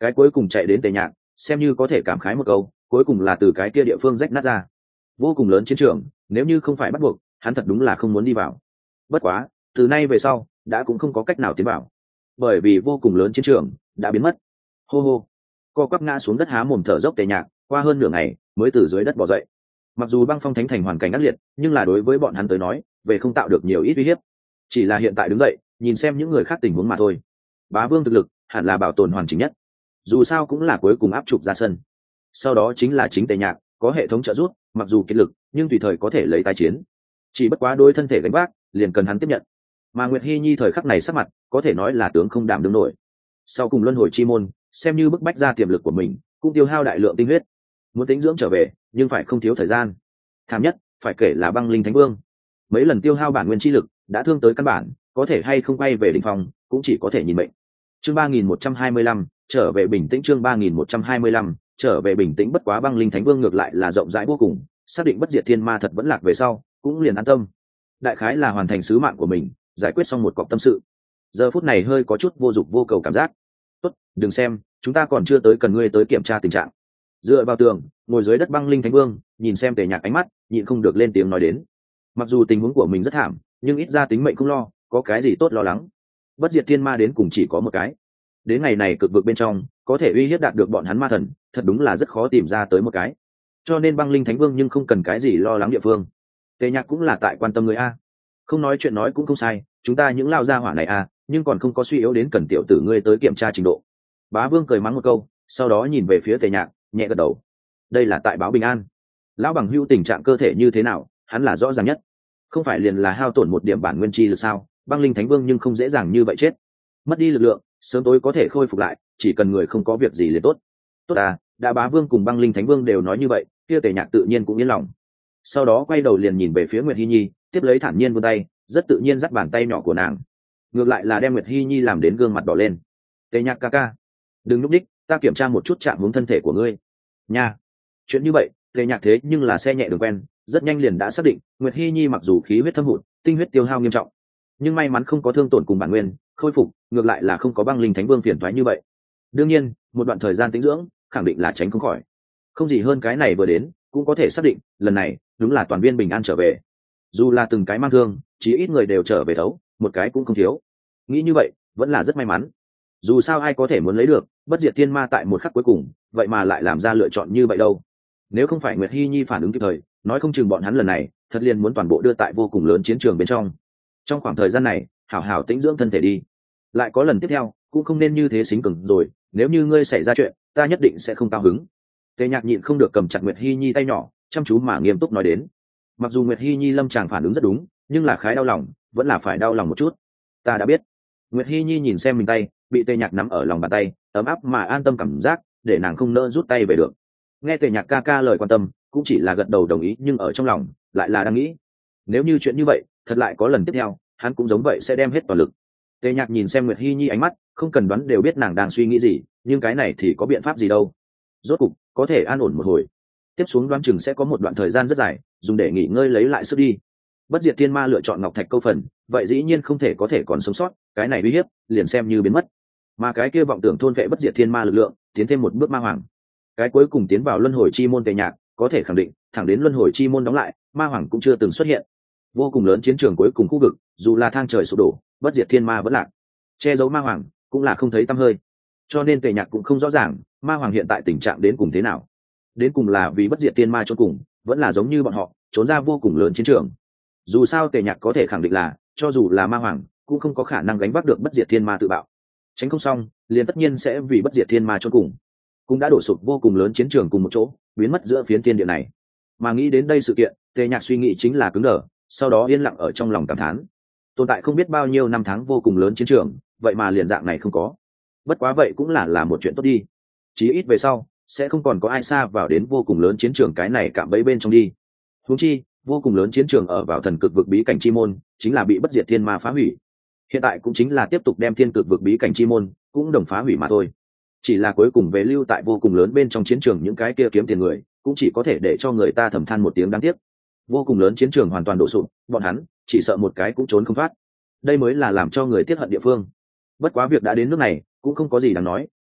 cái cuối cùng chạy đến tề nhạc xem như có thể cảm khái một câu, cuối cùng là từ cái kia địa phương rách nát ra. Vô cùng lớn chiến trường, nếu như không phải bắt buộc, hắn thật đúng là không muốn đi vào. Bất quá từ nay về sau đã cũng không có cách nào tiến vào, bởi vì vô cùng lớn chiến trường đã biến mất. Hô hô, co quắp ngã xuống đất há mồm thở dốc tề nhạc, qua hơn nửa ngày mới từ dưới đất bò dậy. Mặc dù băng phong thánh thành hoàn cảnh ác liệt, nhưng là đối với bọn hắn tới nói về không tạo được nhiều ít uy hiếp, chỉ là hiện tại đứng dậy nhìn xem những người khác tình huống mà thôi. Bá vương thực lực hẳn là bảo tồn hoàn chỉnh nhất, dù sao cũng là cuối cùng áp trục ra sân. Sau đó chính là chính tề nhạc, có hệ thống trợ giúp, mặc dù kiệt lực nhưng tùy thời có thể lấy tái chiến, chỉ bất quá đôi thân thể gánh vác liền cần hắn tiếp nhận. Mà Nguyệt Hi Nhi thời khắc này sắc mặt có thể nói là tướng không đảm đương nổi. Sau cùng luân hồi chi môn xem như bức bách ra tiềm lực của mình, cũng tiêu hao đại lượng tinh huyết, muốn tính dưỡng trở về nhưng phải không thiếu thời gian. Thảm nhất phải kể là băng linh thánh vương, mấy lần tiêu hao bản nguyên chi lực đã thương tới căn bản, có thể hay không quay về đỉnh phong cũng chỉ có thể nhìn mệnh. Chương ba nghìn một trăm hai mươi lăm trở về bình tĩnh. Chương ba nghìn một trăm hai mươi lăm trở về bình tĩnh. Bất quá băng linh thánh vương ngược lại là rộng rãi vô cùng, xác định bất diệt thiên ma thật vẫn lạc về sau cũng liền an tâm, đại khái là hoàn thành sứ mạng của mình, giải quyết xong một cọc tâm sự. Giờ phút này hơi có chút vô dục vô cầu cảm giác. Tốt, đừng xem, chúng ta còn chưa tới cần ngươi tới kiểm tra tình trạng. Dựa vào tường ngồi dưới đất băng linh thánh vương nhìn xem tề nhạc ánh mắt nhịn không được lên tiếng nói đến. Mặc dù tình huống của mình rất thảm, nhưng ít ra tính mệnh không lo, có cái gì tốt lo lắng. Bất diệt thiên ma đến cùng chỉ có một cái, đến ngày này cực vực bên trong có thể uy hiếp đạt được bọn hắn ma thần thật đúng là rất khó tìm ra tới một cái, cho nên băng linh thánh vương nhưng không cần cái gì lo lắng địa phương. Tề nhạc cũng là tại quan tâm người a, không nói chuyện nói cũng không sai, chúng ta những lao gia hỏa này a, nhưng còn không có suy yếu đến cần tiểu tử ngươi tới kiểm tra trình độ. Bá vương cười mắng một câu, sau đó nhìn về phía tề nhạc nhẹ gật đầu. Đây là tại báo bình an, lão bằng hữu tình trạng cơ thể như thế nào hắn là rõ ràng nhất, không phải liền là hao tổn một điểm bản nguyên chi lực sao? Băng linh thánh vương nhưng không dễ dàng như vậy chết, mất đi lực lượng sớm tối có thể khôi phục lại, chỉ cần người không có việc gì liền tốt. Tốt à, đã bá vương cùng băng linh thánh vương đều nói như vậy, kia tề nhạc tự nhiên cũng yên lòng. Sau đó quay đầu liền nhìn về phía Nguyệt Hi Nhi, tiếp lấy thản nhiên vươn tay, rất tự nhiên dắt bàn tay nhỏ của nàng, ngược lại là đem Nguyệt Hi Nhi làm đến gương mặt đỏ lên. Tề nhạc ca ca, đừng núp đích, ta kiểm tra một chút trạng huống thân thể của ngươi nha. Chuyện như vậy tề nhạc thế nhưng là xe nhẹ đường quen, rất nhanh liền đã xác định Nguyệt Hi Nhi mặc dù khí huyết thâm hụt, tinh huyết tiêu hao nghiêm trọng, nhưng may mắn không có thương tổn cùng bản nguyên khôi phục, ngược lại là không có băng linh thánh vương phiền toái như vậy. Đương nhiên một đoạn thời gian tĩnh dưỡng khẳng định là tránh không khỏi, không gì hơn cái này vừa đến cũng có thể xác định lần này đúng là toàn viên bình an trở về. Dù là từng cái mang thương, chí ít người đều trở về thấu, một cái cũng không thiếu. Nghĩ như vậy vẫn là rất may mắn, dù sao ai có thể muốn lấy được bất diệt thiên ma tại một khắc cuối cùng vậy mà lại làm ra lựa chọn như vậy đâu. Nếu không phải Nguyệt Hi Nhi phản ứng kịp thời, nói không chừng bọn hắn lần này thật liền muốn toàn bộ đưa tại vô cùng lớn chiến trường bên trong. Trong khoảng thời gian này hảo hảo tĩnh dưỡng thân thể đi, lại có lần tiếp theo cũng không nên như thế xính cứng rồi, nếu như ngươi xảy ra chuyện ta nhất định sẽ không cao hứng. Tề nhạc nhịn không được cầm chặt Nguyệt Hi Nhi tay nhỏ, chăm chú mà nghiêm túc nói đến. Mặc dù Nguyệt Hi Nhi lâm tràng phản ứng rất đúng, nhưng là khái đau lòng, vẫn là phải đau lòng một chút. Ta đã biết. Nguyệt Hi Nhi nhìn xem mình tay bị tề nhạc nắm ở lòng bàn tay, ấm áp mà an tâm cảm giác để nàng không nỡ rút tay về được. Nghe tề nhạc ca ca lời quan tâm cũng chỉ là gật đầu đồng ý, nhưng ở trong lòng lại là đang nghĩ, nếu như chuyện như vậy thật lại có lần tiếp theo, hắn cũng giống vậy sẽ đem hết toàn lực. Tề nhạc nhìn xem Nguyệt Hi Nhi ánh mắt, không cần đoán đều biết nàng đang suy nghĩ gì, nhưng cái này thì có biện pháp gì đâu. Rốt cục có thể an ổn một hồi, tiếp xuống đoán chừng sẽ có một đoạn thời gian rất dài dùng để nghỉ ngơi lấy lại sức đi. Bất diệt thiên ma lựa chọn ngọc thạch câu phần, vậy dĩ nhiên không thể có thể còn sống sót, cái này uy hiếp liền xem như biến mất. Mà cái kia vọng tưởng thôn vệ bất diệt thiên ma lực lượng tiến thêm một bước ma hoàng, cái cuối cùng tiến vào luân hồi chi môn tề nhạc có thể khẳng định thẳng đến luân hồi chi môn đóng lại ma hoàng cũng chưa từng xuất hiện. Vô cùng lớn chiến trường cuối cùng khu vực, dù là thang trời sụp đổ bất diệt thiên ma vẫn lạc, che giấu ma hoàng cũng là không thấy tăm hơi, cho nên tề nhạc cũng không rõ ràng ma hoàng hiện tại tình trạng đến cùng thế nào, đến cùng là vì bất diệt thiên ma chôn cùng, vẫn là giống như bọn họ trốn ra vô cùng lớn chiến trường. Dù sao tề nhạc có thể khẳng định là cho dù là ma hoàng cũng không có khả năng gánh vác được bất diệt thiên ma tự bạo, tránh không xong liền tất nhiên sẽ vì bất diệt thiên ma chôn cùng, cũng đã đổ sụp vô cùng lớn chiến trường cùng một chỗ, biến mất giữa phiến thiên địa này. Mà nghĩ đến đây sự kiện, tề nhạc suy nghĩ chính là cứng đờ, sau đó yên lặng ở trong lòng cảm thán, tồn tại không biết bao nhiêu năm tháng vô cùng lớn chiến trường, vậy mà liền dạng này không có. Bất quá vậy cũng là là một chuyện tốt đi, chí ít về sau sẽ không còn có ai xa vào đến vô cùng lớn chiến trường cái này cạm bẫy bên trong đi. Huống chi vô cùng lớn chiến trường ở vào thần cực vực bí cảnh chi môn chính là bị bất diệt thiên ma phá hủy, hiện tại cũng chính là tiếp tục đem thiên cực vực bí cảnh chi môn cũng đồng phá hủy mà thôi. Chỉ là cuối cùng về lưu tại vô cùng lớn bên trong chiến trường những cái kia kiếm tiền người, cũng chỉ có thể để cho người ta thầm than một tiếng đáng tiếc. Vô cùng lớn chiến trường hoàn toàn đổ sụp, bọn hắn chỉ sợ một cái cũng trốn không thoát, đây mới là làm cho người tiếc hận địa phương. Bất quá việc đã đến nước này cũng không có gì đáng nói,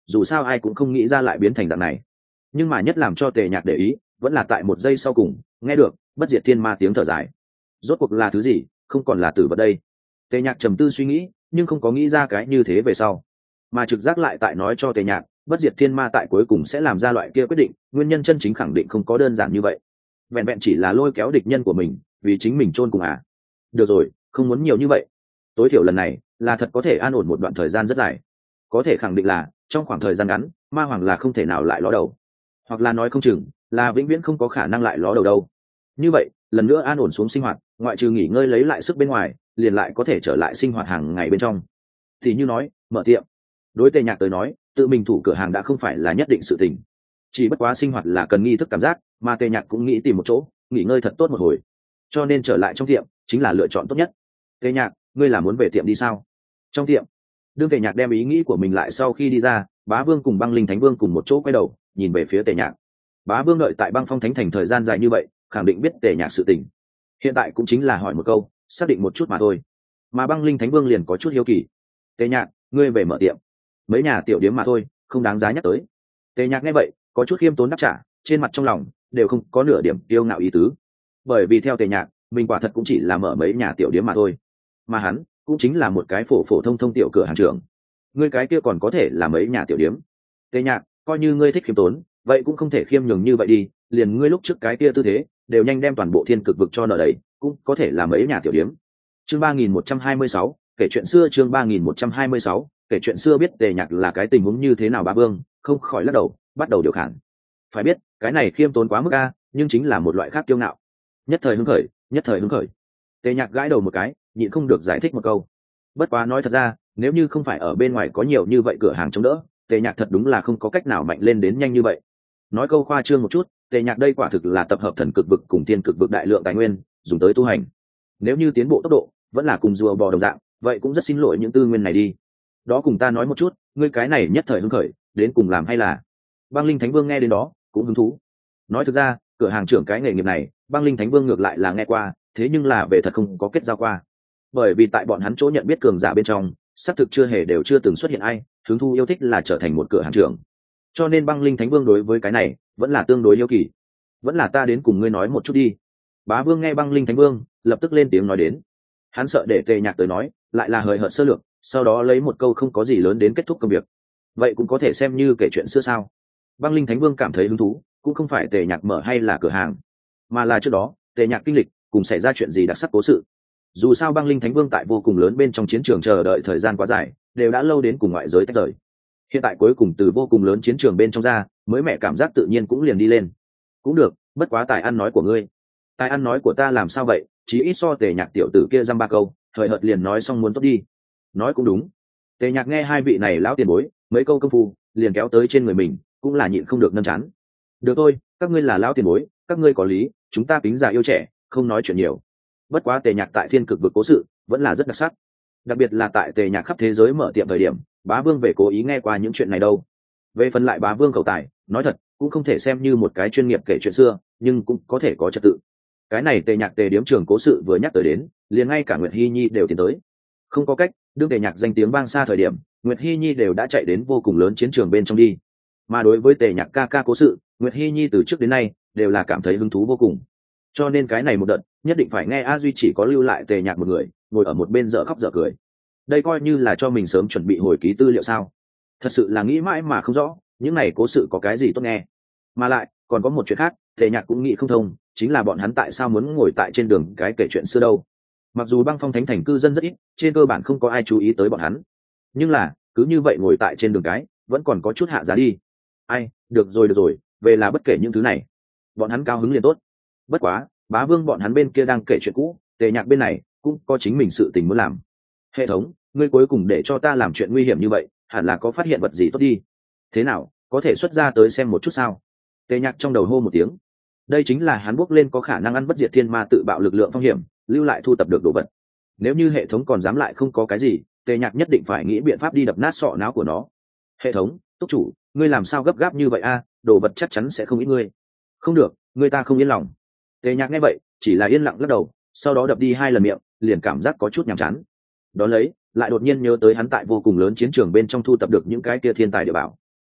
dù sao ai cũng không nghĩ ra lại biến thành dạng này. Nhưng mà nhất làm cho tề nhạc để ý vẫn là tại một giây sau cùng nghe được bất diệt thiên ma tiếng thở dài. Rốt cuộc là thứ gì, không còn là tử vật đây. Tề nhạc trầm tư suy nghĩ, nhưng không có nghĩ ra cái như thế về sau, mà trực giác lại tại nói cho tề nhạc bất diệt thiên ma tại cuối cùng sẽ làm ra loại kia quyết định. Nguyên nhân chân chính khẳng định không có đơn giản như vậy, vẹn vẹn chỉ là lôi kéo địch nhân của mình vì chính mình chôn cùng à. Được rồi, không muốn nhiều như vậy, tối thiểu lần này là thật có thể an ổn một đoạn thời gian rất dài. Có thể khẳng định là trong khoảng thời gian ngắn ma hoàng là không thể nào lại ló đầu, hoặc là nói không chừng là vĩnh viễn không có khả năng lại ló đầu đâu. Như vậy lần nữa an ổn xuống sinh hoạt, ngoại trừ nghỉ ngơi lấy lại sức bên ngoài, liền lại có thể trở lại sinh hoạt hàng ngày bên trong. Thì như nói mở tiệm, đối tề nhạc tới nói tự mình thủ cửa hàng đã không phải là nhất định sự tình, chỉ bất quá sinh hoạt là cần nghi thức cảm giác, mà tề nhạc cũng nghĩ tìm một chỗ nghỉ ngơi thật tốt một hồi, cho nên trở lại trong tiệm chính là lựa chọn tốt nhất. Tề nhạc, ngươi là muốn về tiệm đi sao? Trong tiệm, đương tề nhạc đem ý nghĩ của mình lại sau khi đi ra, Bá Vương cùng Băng Linh Thánh Vương cùng một chỗ quay đầu nhìn về phía tề nhạc. Bá Vương đợi tại Băng Phong Thánh Thành thời gian dài như vậy, khẳng định biết tề nhạc sự tình, hiện tại cũng chính là hỏi một câu xác định một chút mà thôi. Mà Băng Linh Thánh Vương liền có chút hiếu kỳ, tề nhạc, ngươi về mở tiệm, mấy nhà tiểu điếm mà thôi, không đáng giá nhắc tới. Tề nhạc nghe vậy có chút khiêm tốn đáp trả, trên mặt trong lòng đều không có nửa điểm kiêu ngạo ý tứ, bởi vì theo tề nhạc mình quả thật cũng chỉ là mở mấy nhà tiểu điếm mà thôi, mà hắn cũng chính là một cái phổ phổ thông thông tiểu cửa hàng trưởng. Ngươi cái kia còn có thể là mấy nhà tiểu điếm. Tề nhạc, coi như ngươi thích khiêm tốn, vậy cũng không thể khiêm nhường như vậy đi, liền ngươi lúc trước cái kia tư thế đều nhanh đem toàn bộ thiên cực vực cho nợ đầy, cũng có thể là mấy nhà tiểu điếm. Chương ba nghìn một trăm hai mươi sáu, kể chuyện xưa. Chương ba nghìn một trăm hai mươi sáu, kể chuyện xưa. Biết tề nhạc là cái tình huống như thế nào, Bá Vương không khỏi lắc đầu, bắt đầu điều khản. Phải biết cái này khiêm tốn quá mức a, nhưng chính là một loại khác kiêu ngạo. Nhất thời hứng khởi, nhất thời hứng khởi. Tề nhạc gãi đầu một cái, nhịn không được giải thích một câu. Bất quá nói thật ra, nếu như không phải ở bên ngoài có nhiều như vậy cửa hàng chống đỡ, tề nhạc thật đúng là không có cách nào mạnh lên đến nhanh như vậy. Nói câu khoa trương một chút, tề nhạc đây quả thực là tập hợp thần cực vực cùng thiên cực vực đại lượng tài nguyên dùng tới tu hành. Nếu như tiến bộ tốc độ vẫn là cùng rùa bò đồng dạng, vậy cũng rất xin lỗi những tư nguyên này đi. Đó cùng ta nói một chút, ngươi cái này nhất thời hứng khởi đến cùng làm hay là? Băng Linh Thánh Vương nghe đến đó cũng hứng thú. Nói thực ra cửa hàng trưởng cái nghề nghiệp này Băng Linh Thánh Vương ngược lại là nghe qua, thế nhưng là về thật không có kết giao qua, bởi vì tại bọn hắn chỗ nhận biết cường giả bên trong xác thực chưa hề đều chưa từng xuất hiện ai hứng thu yêu thích là trở thành một cửa hàng trưởng, cho nên Băng Linh Thánh Vương đối với cái này vẫn là tương đối yêu kỳ. Vẫn là ta đến cùng ngươi nói một chút đi. Bá Vương nghe Băng Linh Thánh Vương lập tức lên tiếng nói đến, hắn sợ để tề nhạc tới nói lại là hời hợt sơ lược, sau đó lấy một câu không có gì lớn đến kết thúc công việc. Vậy cũng có thể xem như kể chuyện xưa sao? Băng Linh Thánh Vương cảm thấy hứng thú, cũng không phải tề nhạc mở hay là cửa hàng, mà là trước đó tề nhạc kinh lịch cùng xảy ra chuyện gì đặc sắc cố sự. Dù sao Băng Linh Thánh Vương tại vô cùng lớn bên trong chiến trường chờ đợi thời gian quá dài, đều đã lâu đến cùng ngoại giới tách rời. Hiện tại cuối cùng từ vô cùng lớn chiến trường bên trong ra, mới mẹ cảm giác tự nhiên cũng liền đi lên. Cũng được, bất quá tài ăn nói của ngươi. Tài ăn nói của ta làm sao vậy? Chí ít so tề nhạc tiểu tử kia dăm ba câu, thời hợt liền nói xong muốn tốt đi. Nói cũng đúng. Tề nhạc nghe hai vị này lão tiền bối mấy câu công phu liền kéo tới trên người mình, cũng là nhịn không được nâm chán. Được thôi, các ngươi là lão tiền bối, các ngươi có lý, chúng ta kính già yêu trẻ, không nói chuyện nhiều. Bất quá tề nhạc tại thiên cực vực cố sự vẫn là rất đặc sắc, đặc biệt là tại tề nhạc khắp thế giới mở tiệm thời điểm, Bá Vương về cố ý nghe qua những chuyện này đâu. Về phần lại Bá Vương khẩu tài, nói thật cũng không thể xem như một cái chuyên nghiệp kể chuyện xưa, nhưng cũng có thể có trật tự. Cái này tề nhạc tề điếm trường cố sự vừa nhắc tới đến, liền ngay cả Nguyệt Hi Nhi đều tiến tới. Không có cách, đương tề nhạc danh tiếng vang xa thời điểm, Nguyệt Hi Nhi đều đã chạy đến vô cùng lớn chiến trường bên trong đi. Mà đối với tề nhạc ca ca cố sự, Nguyệt Hi Nhi từ trước đến nay đều là cảm thấy hứng thú vô cùng. Cho nên cái này một đợt nhất định phải nghe A Duy chỉ có lưu lại tề nhạc một người ngồi ở một bên dở khóc dở cười. Đây coi như là cho mình sớm chuẩn bị hồi ký tư liệu sao? Thật sự là nghĩ mãi mà không rõ những này cố sự có cái gì tốt nghe. Mà lại còn có một chuyện khác tề nhạc cũng nghĩ không thông, chính là bọn hắn tại sao muốn ngồi tại trên đường cái kể chuyện xưa đâu. Mặc dù Băng Phong Thánh Thành cư dân rất ít, trên cơ bản không có ai chú ý tới bọn hắn, nhưng là cứ như vậy ngồi tại trên đường cái vẫn còn có chút hạ giá đi. Ai, được rồi được rồi, về là bất kể những thứ này, bọn hắn cao hứng liền tốt. Bất quá Bá Vương bọn hắn bên kia đang kể chuyện cũ, tề nhạc bên này cũng có chính mình sự tình muốn làm. Hệ thống, ngươi cuối cùng để cho ta làm chuyện nguy hiểm như vậy, hẳn là có phát hiện vật gì tốt đi. Thế nào, có thể xuất ra tới xem một chút sao? Tề nhạc trong đầu hô một tiếng. Đây chính là hắn bước lên có khả năng ăn bất diệt thiên ma tự bạo lực lượng phong hiểm, lưu lại thu tập được đồ vật. Nếu như hệ thống còn dám lại không có cái gì, tề nhạc nhất định phải nghĩ biện pháp đi đập nát sọ não của nó. Hệ thống, túc chủ, ngươi làm sao gấp gáp như vậy a? Đồ vật chắc chắn sẽ không ít ngươi. Không được, ngươi ta không yên lòng. Tề nhạc nghe vậy chỉ là yên lặng lắc đầu, sau đó đập đi hai lần miệng, liền cảm giác có chút nhàm chán. Đó lấy lại đột nhiên nhớ tới hắn tại vô cùng lớn chiến trường bên trong thu tập được những cái kia thiên tài địa bảo.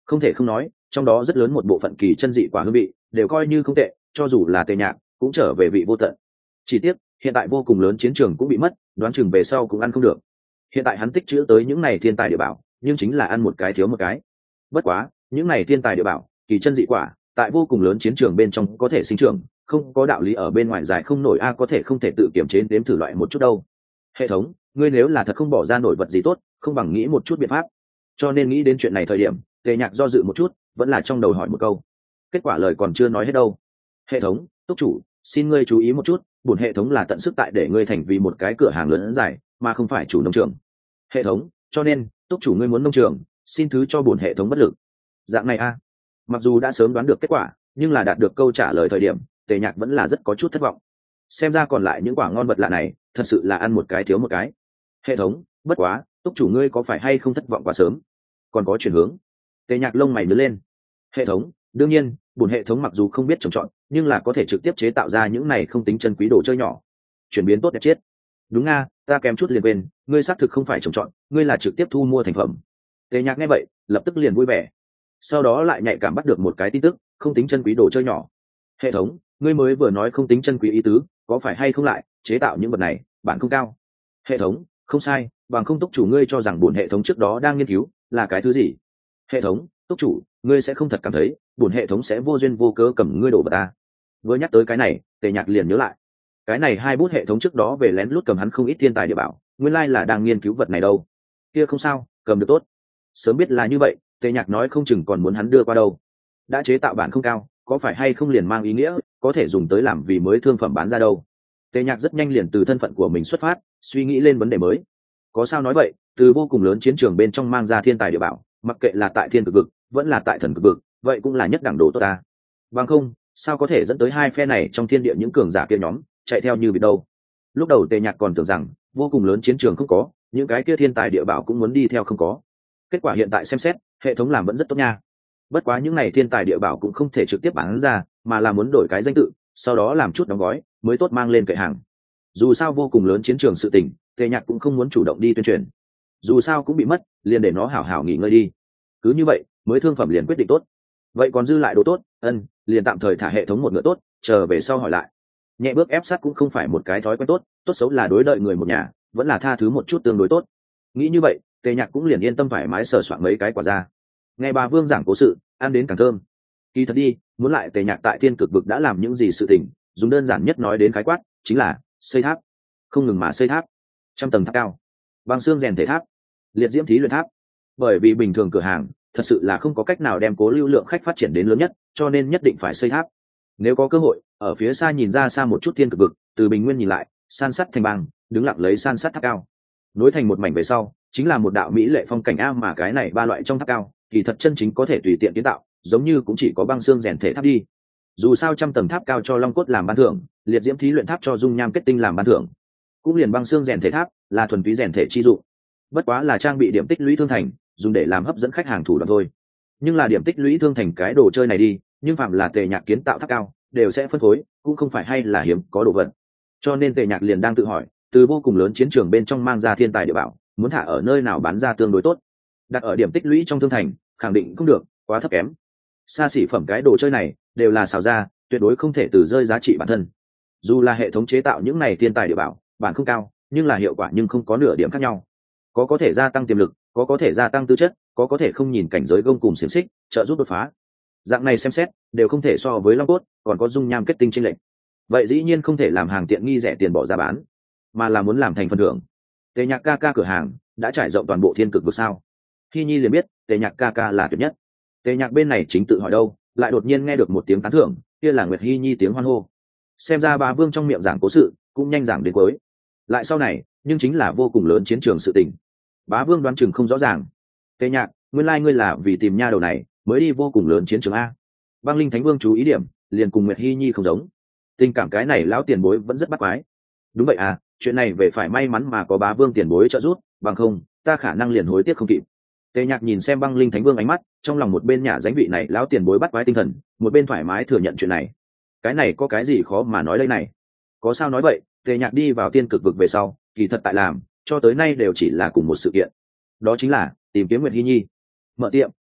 không thể không nói trong đó rất lớn một bộ phận kỳ chân dị quả hương vị đều coi như không tệ, cho dù là tề nhạc cũng trở về vị vô tận. Chỉ tiếc hiện tại vô cùng lớn chiến trường cũng bị mất, đoán chừng về sau cũng ăn không được. Hiện tại hắn tích chữ tới những này thiên tài địa bảo, nhưng chính là ăn một cái thiếu một cái. Bất quá những này thiên tài địa bảo kỳ chân dị quả tại vô cùng lớn chiến trường bên trong có thể sinh trưởng, không có đạo lý ở bên ngoài dài không nổi a, có thể không thể tự kiểm chế đếm thử loại một chút đâu. Hệ thống, ngươi nếu là thật không bỏ ra nổi vật gì tốt, không bằng nghĩ một chút biện pháp. Cho nên nghĩ đến chuyện này thời điểm, tề nhạc do dự một chút, vẫn là trong đầu hỏi một câu. Kết quả lời còn chưa nói hết đâu. Hệ thống, túc chủ, xin ngươi chú ý một chút, bổn hệ thống là tận sức tại để ngươi thành vì một cái cửa hàng lớn dài, mà không phải chủ nông trường. Hệ thống, cho nên túc chủ ngươi muốn nông trường, xin thứ cho bổn hệ thống bất lực. Dạng này a. Mặc dù đã sớm đoán được kết quả, nhưng là đạt được câu trả lời thời điểm, tề nhạc vẫn là rất có chút thất vọng. Xem ra còn lại những quả ngon vật lạ này thật sự là ăn một cái thiếu một cái. Hệ thống, bất quá túc chủ ngươi có phải hay không thất vọng quá sớm, còn có chuyển hướng? Tề nhạc lông mày nhớ lên. Hệ thống, đương nhiên bổn hệ thống mặc dù không biết trồng trọt, nhưng là có thể trực tiếp chế tạo ra những này không tính chân quý đồ chơi nhỏ, chuyển biến tốt đẹp chết. Đúng nga, ta kém chút liền quên, ngươi xác thực không phải trồng trọt, ngươi là trực tiếp thu mua thành phẩm. Tề nhạc nghe vậy lập tức liền vui vẻ, sau đó lại nhạy cảm bắt được một cái tin tức, không tính chân quý đồ chơi nhỏ. Hệ thống, ngươi mới vừa nói không tính chân quý ý tứ, có phải hay không lại chế tạo những vật này bản không cao? Hệ thống, không sai, bằng không túc chủ ngươi cho rằng bổn hệ thống trước đó đang nghiên cứu là cái thứ gì? Hệ thống, túc chủ ngươi sẽ không thật cảm thấy bổn hệ thống sẽ vô duyên vô cớ cầm ngươi đổ vật ta? Vừa nhắc tới cái này, tề nhạc liền nhớ lại, cái này hai bút hệ thống trước đó về lén lút cầm hắn không ít thiên tài địa bảo, nguyên lai là đang nghiên cứu vật này đâu. Kia không sao, cầm được tốt. Sớm biết là như vậy, tề nhạc nói không chừng còn muốn hắn đưa qua đâu. Đã chế tạo bản không cao, có phải hay không liền mang ý nghĩa có thể dùng tới làm vì mới thương phẩm bán ra đâu? Tề nhạc rất nhanh liền từ thân phận của mình xuất phát, suy nghĩ lên vấn đề mới. Có sao nói vậy, từ vô cùng lớn chiến trường bên trong mang ra thiên tài địa bảo, mặc kệ là tại thiên cực vực vẫn là tại thần cực vực, vậy cũng là nhất đẳng đồ tốt ta. Bằng không sao có thể dẫn tới hai phe này trong thiên địa những cường giả kia nhóm chạy theo như bị đâu. Lúc đầu tề nhạc còn tưởng rằng vô cùng lớn chiến trường không có, những cái kia thiên tài địa bảo cũng muốn đi theo không có. Kết quả hiện tại xem xét, hệ thống làm vẫn rất tốt nha. Bất quá những này thiên tài địa bảo cũng không thể trực tiếp bán ra, mà là muốn đổi cái danh tự, sau đó làm chút đóng gói mới tốt mang lên kệ hàng. Dù sao vô cùng lớn chiến trường sự tình, tề nhạc cũng không muốn chủ động đi tuyên truyền, dù sao cũng bị mất, liền để nó hảo hảo nghỉ ngơi đi. Cứ như vậy mới thương phẩm liền quyết định tốt. Vậy còn dư lại đồ tốt, ân liền tạm thời thả hệ thống một ngựa tốt, chờ về sau hỏi lại. Nhẹ bước ép sát cũng không phải một cái thói quen tốt, tốt xấu là đối đợi người một nhà, vẫn là tha thứ một chút tương đối tốt. Nghĩ như vậy, tề nhạc cũng liền yên tâm thoải mái sờ soạn mấy cái quả ra. Nghe bà Vương giảng cố sự, ăn đến càng thơm. Kỳ thật đi, muốn lại tề nhạc tại thiên cực vực đã làm những gì sự tình, dùng đơn giản nhất nói đến khái quát, chính là xây tháp. Không ngừng mà xây tháp, trăm tầng tháp cao, băng xương rèn thể tháp, liệt diễm thí luyện tháp. Bởi vì bình thường cửa hàng thật sự là không có cách nào đem cố lưu lượng khách phát triển đến lớn nhất, cho nên nhất định phải xây tháp. Nếu có cơ hội ở phía xa nhìn ra xa một chút thiên cực vực, từ bình nguyên nhìn lại, san sắt thành băng, đứng lặng lấy san sắt tháp cao, nối thành một mảnh về sau chính là một đạo mỹ lệ phong cảnh a. Mà cái này ba loại trong tháp cao kỳ thật chân chính có thể tùy tiện kiến tạo, giống như cũng chỉ có băng xương rèn thể tháp đi. Dù sao trăm tầng tháp cao cho long cốt làm ban thưởng, liệt diễm thí luyện tháp cho dung nham kết tinh làm ban thưởng, cũng liền băng xương rèn thể tháp là thuần túy rèn thể chi dụng, bất quá là trang bị điểm tích lũy thương thành, dùng để làm hấp dẫn khách hàng thủ đoạn thôi. Nhưng là điểm tích lũy thương thành cái đồ chơi này đi, nhưng phạm là tề nhạc kiến tạo tháp cao đều sẽ phân phối, cũng không phải hay là hiếm có đồ vật. Cho nên tề nhạc liền đang tự hỏi, từ vô cùng lớn chiến trường bên trong mang ra thiên tài địa bảo, muốn thả ở nơi nào bán ra tương đối tốt. Đặt ở điểm tích lũy trong thương thành khẳng định không được, quá thấp kém. Xa xỉ phẩm cái đồ chơi này đều là xào ra, tuyệt đối không thể từ rơi giá trị bản thân. Dù là hệ thống chế tạo những này thiên tài địa bảo bản không cao, nhưng là hiệu quả nhưng không có nửa điểm khác nhau. Có có thể gia tăng tiềm lực, có có thể gia tăng tư chất, có có thể không nhìn cảnh giới gông cùng xiềng xích trợ giúp đột phá. Dạng này xem xét đều không thể so với long cốt còn có dung nham kết tinh trên lệnh. Vậy dĩ nhiên không thể làm hàng tiện nghi rẻ tiền bỏ ra bán, mà là muốn làm thành phần thưởng. Tề nhạc ca ca cửa hàng đã trải rộng toàn bộ thiên cực vực sao? Hy nhi liền biết tề nhạc ca ca là tuyệt nhất. Tề nhạc bên này chính tự hỏi đâu, lại đột nhiên nghe được một tiếng tán thưởng, kia là Nguyệt Hy nhi tiếng hoan hô. Xem ra Bá Vương trong miệng giảng cố sự cũng nhanh giảng đến cuối. Lại sau này nhưng chính là vô cùng lớn chiến trường sự tình. Bá Vương đoán chừng không rõ ràng. Tề nhạc, nguyên lai ngươi là vì tìm nha đầu này mới đi vô cùng lớn chiến trường a? Băng Linh Thánh Vương chú ý điểm liền cùng Nguyệt Hy nhi không giống. Tình cảm cái này lão tiền bối vẫn rất bắt quái. Đúng vậy à, chuyện này về phải may mắn mà có Bá Vương tiền bối trợ giúp, bằng không ta khả năng liền hối tiếc không kịp. Tề nhạc nhìn xem Băng Linh Thánh Vương ánh mắt, trong lòng một bên nhả dánh vị này lão tiền bối bắt quái tinh thần, một bên thoải mái thừa nhận chuyện này. Cái này có cái gì khó mà nói đây này? Có sao nói vậy, Tề nhạc đi vào tiên cực vực về sau, kỳ thật tại làm cho tới nay đều chỉ là cùng một sự kiện, đó chính là tìm kiếm Nguyệt Hy nhi. Mở tiệm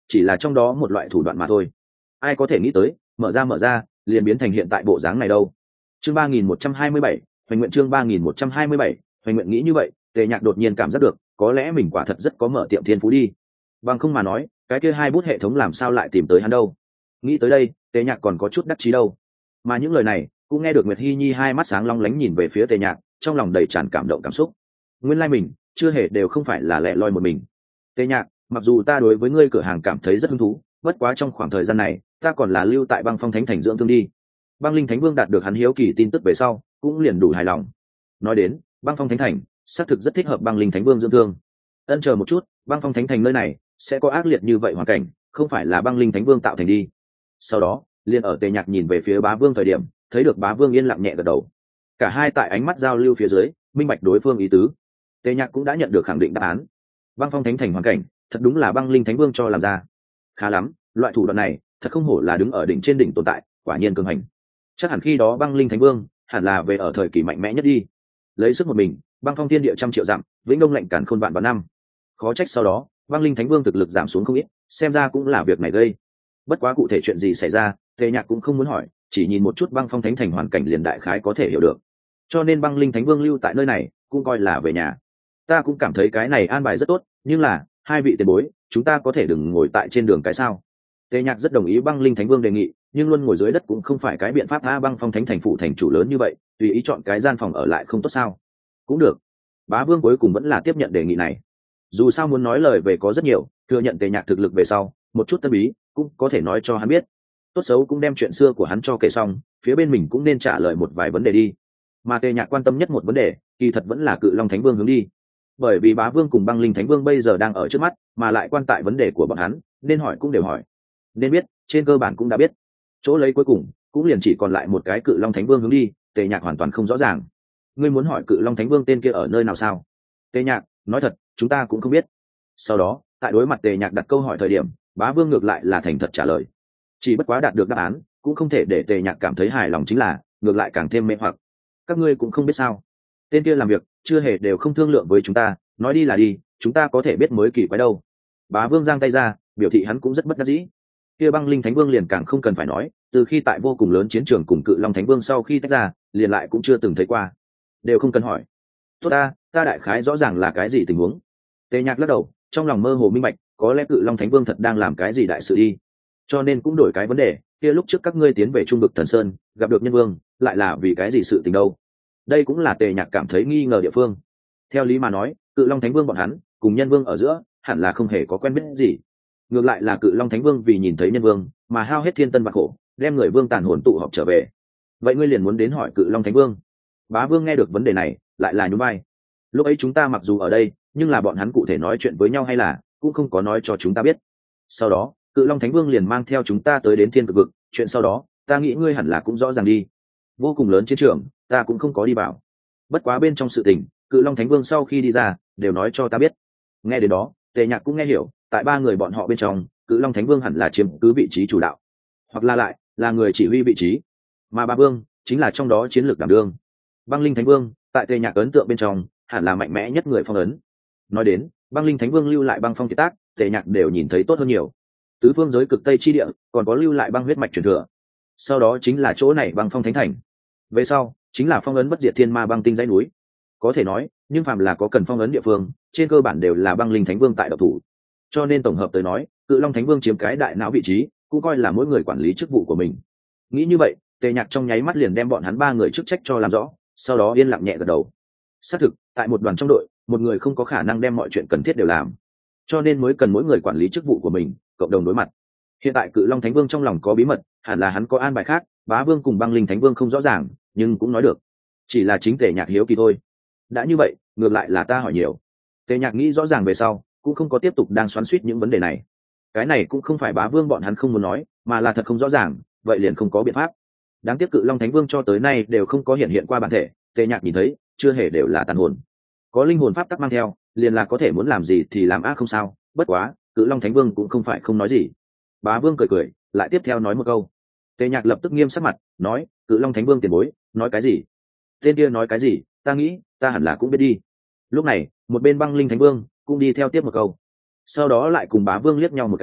chỉ là trong đó một loại thủ đoạn mà thôi. Ai có thể nghĩ tới mở ra mở ra liền biến thành hiện tại bộ dáng này đâu. Chương ba nghìn một trăm hai mươi bảy, hoành nguyện chương ba nghìn một trăm hai mươi bảy, hoành nguyện nghĩ như vậy, Tề Nhạc đột nhiên cảm giác được có lẽ mình quả thật rất có mở tiệm thiên phú đi. Bằng không mà nói cái kia hai bút hệ thống làm sao lại tìm tới hắn đâu. Nghĩ tới đây Tề Nhạc còn có chút đắc chí đâu. Mà những lời này cũng nghe được Nguyệt Hi Nhi hai mắt sáng long lánh nhìn về phía Tề Nhạc, trong lòng đầy tràn cảm động cảm xúc. Nguyên lai mình chưa hề đều không phải là lẻ loi một mình. Tề Nhạc, mặc dù ta đối với ngươi cửa hàng cảm thấy rất hứng thú, bất quá trong khoảng thời gian này ta còn là lưu tại Băng Phong Thánh Thành dưỡng thương đi. Băng Linh Thánh Vương đạt được hắn hiếu kỳ tin tức về sau cũng liền đủ hài lòng. Nói đến Băng Phong Thánh Thành xác thực rất thích hợp Băng Linh Thánh Vương dưỡng thương. Ân chờ một chút, Băng Phong Thánh Thành nơi này sẽ có ác liệt như vậy hoàn cảnh, không phải là Băng Linh Thánh Vương tạo thành đi. Sau đó liền ở Tề Nhạc nhìn về phía Bá Vương thời điểm thấy được Bá Vương yên lặng nhẹ gật đầu. Cả hai tại ánh mắt giao lưu phía dưới minh bạch đối phương ý tứ. Tề Nhạc cũng đã nhận được khẳng định đáp án. Băng Phong Thánh Thành hoàn cảnh thật đúng là Băng Linh Thánh Vương cho làm ra. Khá lắm, loại thủ đoạn này thật không hổ là đứng ở đỉnh trên đỉnh tồn tại, quả nhiên cường hành. Chắc hẳn khi đó Băng Linh Thánh Vương hẳn là về ở thời kỳ mạnh mẽ nhất đi. Lấy sức một mình băng phong thiên địa trăm triệu dặm, vĩnh đông lạnh cản khôn vạn vạn năm. Khó trách sau đó Băng Linh Thánh Vương thực lực giảm xuống không ít, xem ra cũng là việc này gây. Bất quá cụ thể chuyện gì xảy ra Tề Nhạc cũng không muốn hỏi, chỉ nhìn một chút Băng Phong Thánh Thành hoàn cảnh liền đại khái có thể hiểu được. Cho nên Băng Linh Thánh Vương lưu tại nơi này cũng coi là về nhà. Ta cũng cảm thấy cái này an bài rất tốt, nhưng là hai vị tiền bối chúng ta có thể đừng ngồi tại trên đường cái sao. Tề Nhạc rất đồng ý Băng Linh Thánh Vương đề nghị, nhưng luôn ngồi dưới đất cũng không phải cái biện pháp. A Băng Phong Thánh Thành phụ thành chủ lớn như vậy, tùy ý chọn cái gian phòng ở lại không tốt sao? Cũng được. Bá Vương cuối cùng vẫn là tiếp nhận đề nghị này. Dù sao muốn nói lời về có rất nhiều, thừa nhận Tề Nhạc thực lực về sau, một chút tân bí cũng có thể nói cho hắn biết. Tốt xấu cũng đem chuyện xưa của hắn cho kể xong, phía bên mình cũng nên trả lời một vài vấn đề đi. Mà Tề Nhạc quan tâm nhất một vấn đề, kỳ thật vẫn là Cự Long Thánh Vương hướng đi. Bởi vì Bá Vương cùng Băng Linh Thánh Vương bây giờ đang ở trước mắt, mà lại quan tại vấn đề của bọn hắn, nên hỏi cũng đều hỏi. Nên biết, trên cơ bản cũng đã biết. Chỗ lấy cuối cùng cũng liền chỉ còn lại một cái Cự Long Thánh Vương hướng đi, Tề Nhạc hoàn toàn không rõ ràng. Ngươi muốn hỏi Cự Long Thánh Vương tên kia ở nơi nào sao? Tề Nhạc nói thật, chúng ta cũng không biết. Sau đó tại đối mặt Tề Nhạc đặt câu hỏi thời điểm, Bá Vương ngược lại là thành thật trả lời. Chỉ bất quá đạt được đáp án cũng không thể để Tề Nhạc cảm thấy hài lòng, chính là ngược lại càng thêm mê hoặc. Các ngươi cũng không biết sao? Tên kia làm việc chưa hề đều không thương lượng với chúng ta, nói đi là đi, chúng ta có thể biết mới kỳ quái đâu. Bá Vương giang tay ra biểu thị hắn cũng rất bất đắc dĩ. Kia Băng Linh Thánh Vương liền càng không cần phải nói, từ khi tại vô cùng lớn chiến trường cùng Cự Long Thánh Vương sau khi tách ra liền lại cũng chưa từng thấy qua, đều không cần hỏi. Tốt ta, ta đại khái rõ ràng là cái gì tình huống. Tề Nhạc lắc đầu, trong lòng mơ hồ minh bạch, có lẽ Cự Long Thánh Vương thật đang làm cái gì đại sự đi. Cho nên cũng đổi cái vấn đề, kia lúc trước các ngươi tiến về Trung Vực Thần Sơn, gặp được Nhân Vương, lại là vì cái gì sự tình đâu? Đây cũng là Tề Nhạc cảm thấy nghi ngờ địa phương. Theo lý mà nói, Cự Long Thánh Vương bọn hắn cùng Nhân Vương ở giữa hẳn là không hề có quen biết gì. Ngược lại là Cự Long Thánh Vương vì nhìn thấy Nhân Vương mà hao hết thiên tân bạc khổ, đem người vương tàn hồn tụ họp trở về. Vậy ngươi liền muốn đến hỏi Cự Long Thánh Vương? Bá Vương nghe được vấn đề này lại là nhún vai. Lúc ấy chúng ta mặc dù ở đây, nhưng là bọn hắn cụ thể nói chuyện với nhau hay là cũng không có nói cho chúng ta biết. Sau đó Cự Long Thánh Vương liền mang theo chúng ta tới đến Thiên Cực Vực, chuyện sau đó ta nghĩ ngươi hẳn là cũng rõ ràng đi. Vô cùng lớn chiến trường ta cũng không có đi vào, bất quá bên trong sự tình Cự Long Thánh Vương sau khi đi ra đều nói cho ta biết. Nghe đến đó Tề Nhạc cũng nghe hiểu, tại ba người bọn họ bên trong Cự Long Thánh Vương hẳn là chiếm cứ vị trí chủ đạo, hoặc là lại là người chỉ huy vị trí, mà Bá Vương chính là trong đó chiến lược đảm đương. Băng Linh Thánh Vương tại Tề Nhạc ấn tượng bên trong hẳn là mạnh mẽ nhất người phong ấn. Nói đến Băng Linh Thánh Vương lưu lại băng phong kiệt tác, Tề Nhạc đều nhìn thấy tốt hơn nhiều. Tứ phương giới cực tây chi địa còn có lưu lại băng huyết mạch truyền thừa. Sau đó chính là chỗ này Băng Phong Thánh Thành, về sau chính là phong ấn bất diệt thiên ma băng tinh dãy núi. Có thể nói nhưng phàm là có cần phong ấn địa phương, trên cơ bản đều là Băng Linh Thánh Vương tại độc thủ. Cho nên tổng hợp tới nói, Cự Long Thánh Vương chiếm cái đại não vị trí, cũng coi là mỗi người quản lý chức vụ của mình. Nghĩ như vậy Tề Nhạc trong nháy mắt liền đem bọn hắn ba người chức trách cho làm rõ, sau đó yên lặng nhẹ gật đầu. Xác thực tại một đoàn trong đội, một người không có khả năng đem mọi chuyện cần thiết đều làm, cho nên mới cần mỗi người quản lý chức vụ của mình, cộng đồng đối mặt. Hiện tại Cự Long Thánh Vương trong lòng có bí mật, hẳn là hắn có an bài khác, Bá Vương cùng Băng Linh Thánh Vương không rõ ràng, nhưng cũng nói được. Chỉ là chính Tề Nhạc hiếu kỳ thôi. Đã như vậy ngược lại là ta hỏi nhiều. Tề Nhạc nghĩ rõ ràng về sau cũng không có tiếp tục đang xoắn xuýt những vấn đề này. Cái này cũng không phải Bá Vương bọn hắn không muốn nói, mà là thật không rõ ràng, vậy liền không có biện pháp. Đáng tiếc Cự Long Thánh Vương cho tới nay đều không có hiện hiện qua bản thể, Tề Nhạc nhìn thấy chưa hề đều là tàn hồn. Có linh hồn pháp tắc mang theo, liền là có thể muốn làm gì thì làm, ác không sao. Bất quá Cự Long Thánh Vương cũng không phải không nói gì. Bá Vương cười cười lại tiếp theo nói một câu. Tề Nhạc lập tức nghiêm sắc mặt nói, Cự Long Thánh Vương tiền bối nói cái gì? Tên kia nói cái gì? Ta nghĩ ta hẳn là cũng biết đi. Lúc này một bên Băng Linh Thánh Vương cũng đi theo tiếp một câu, sau đó lại cùng Bá Vương liếc nhau một cái,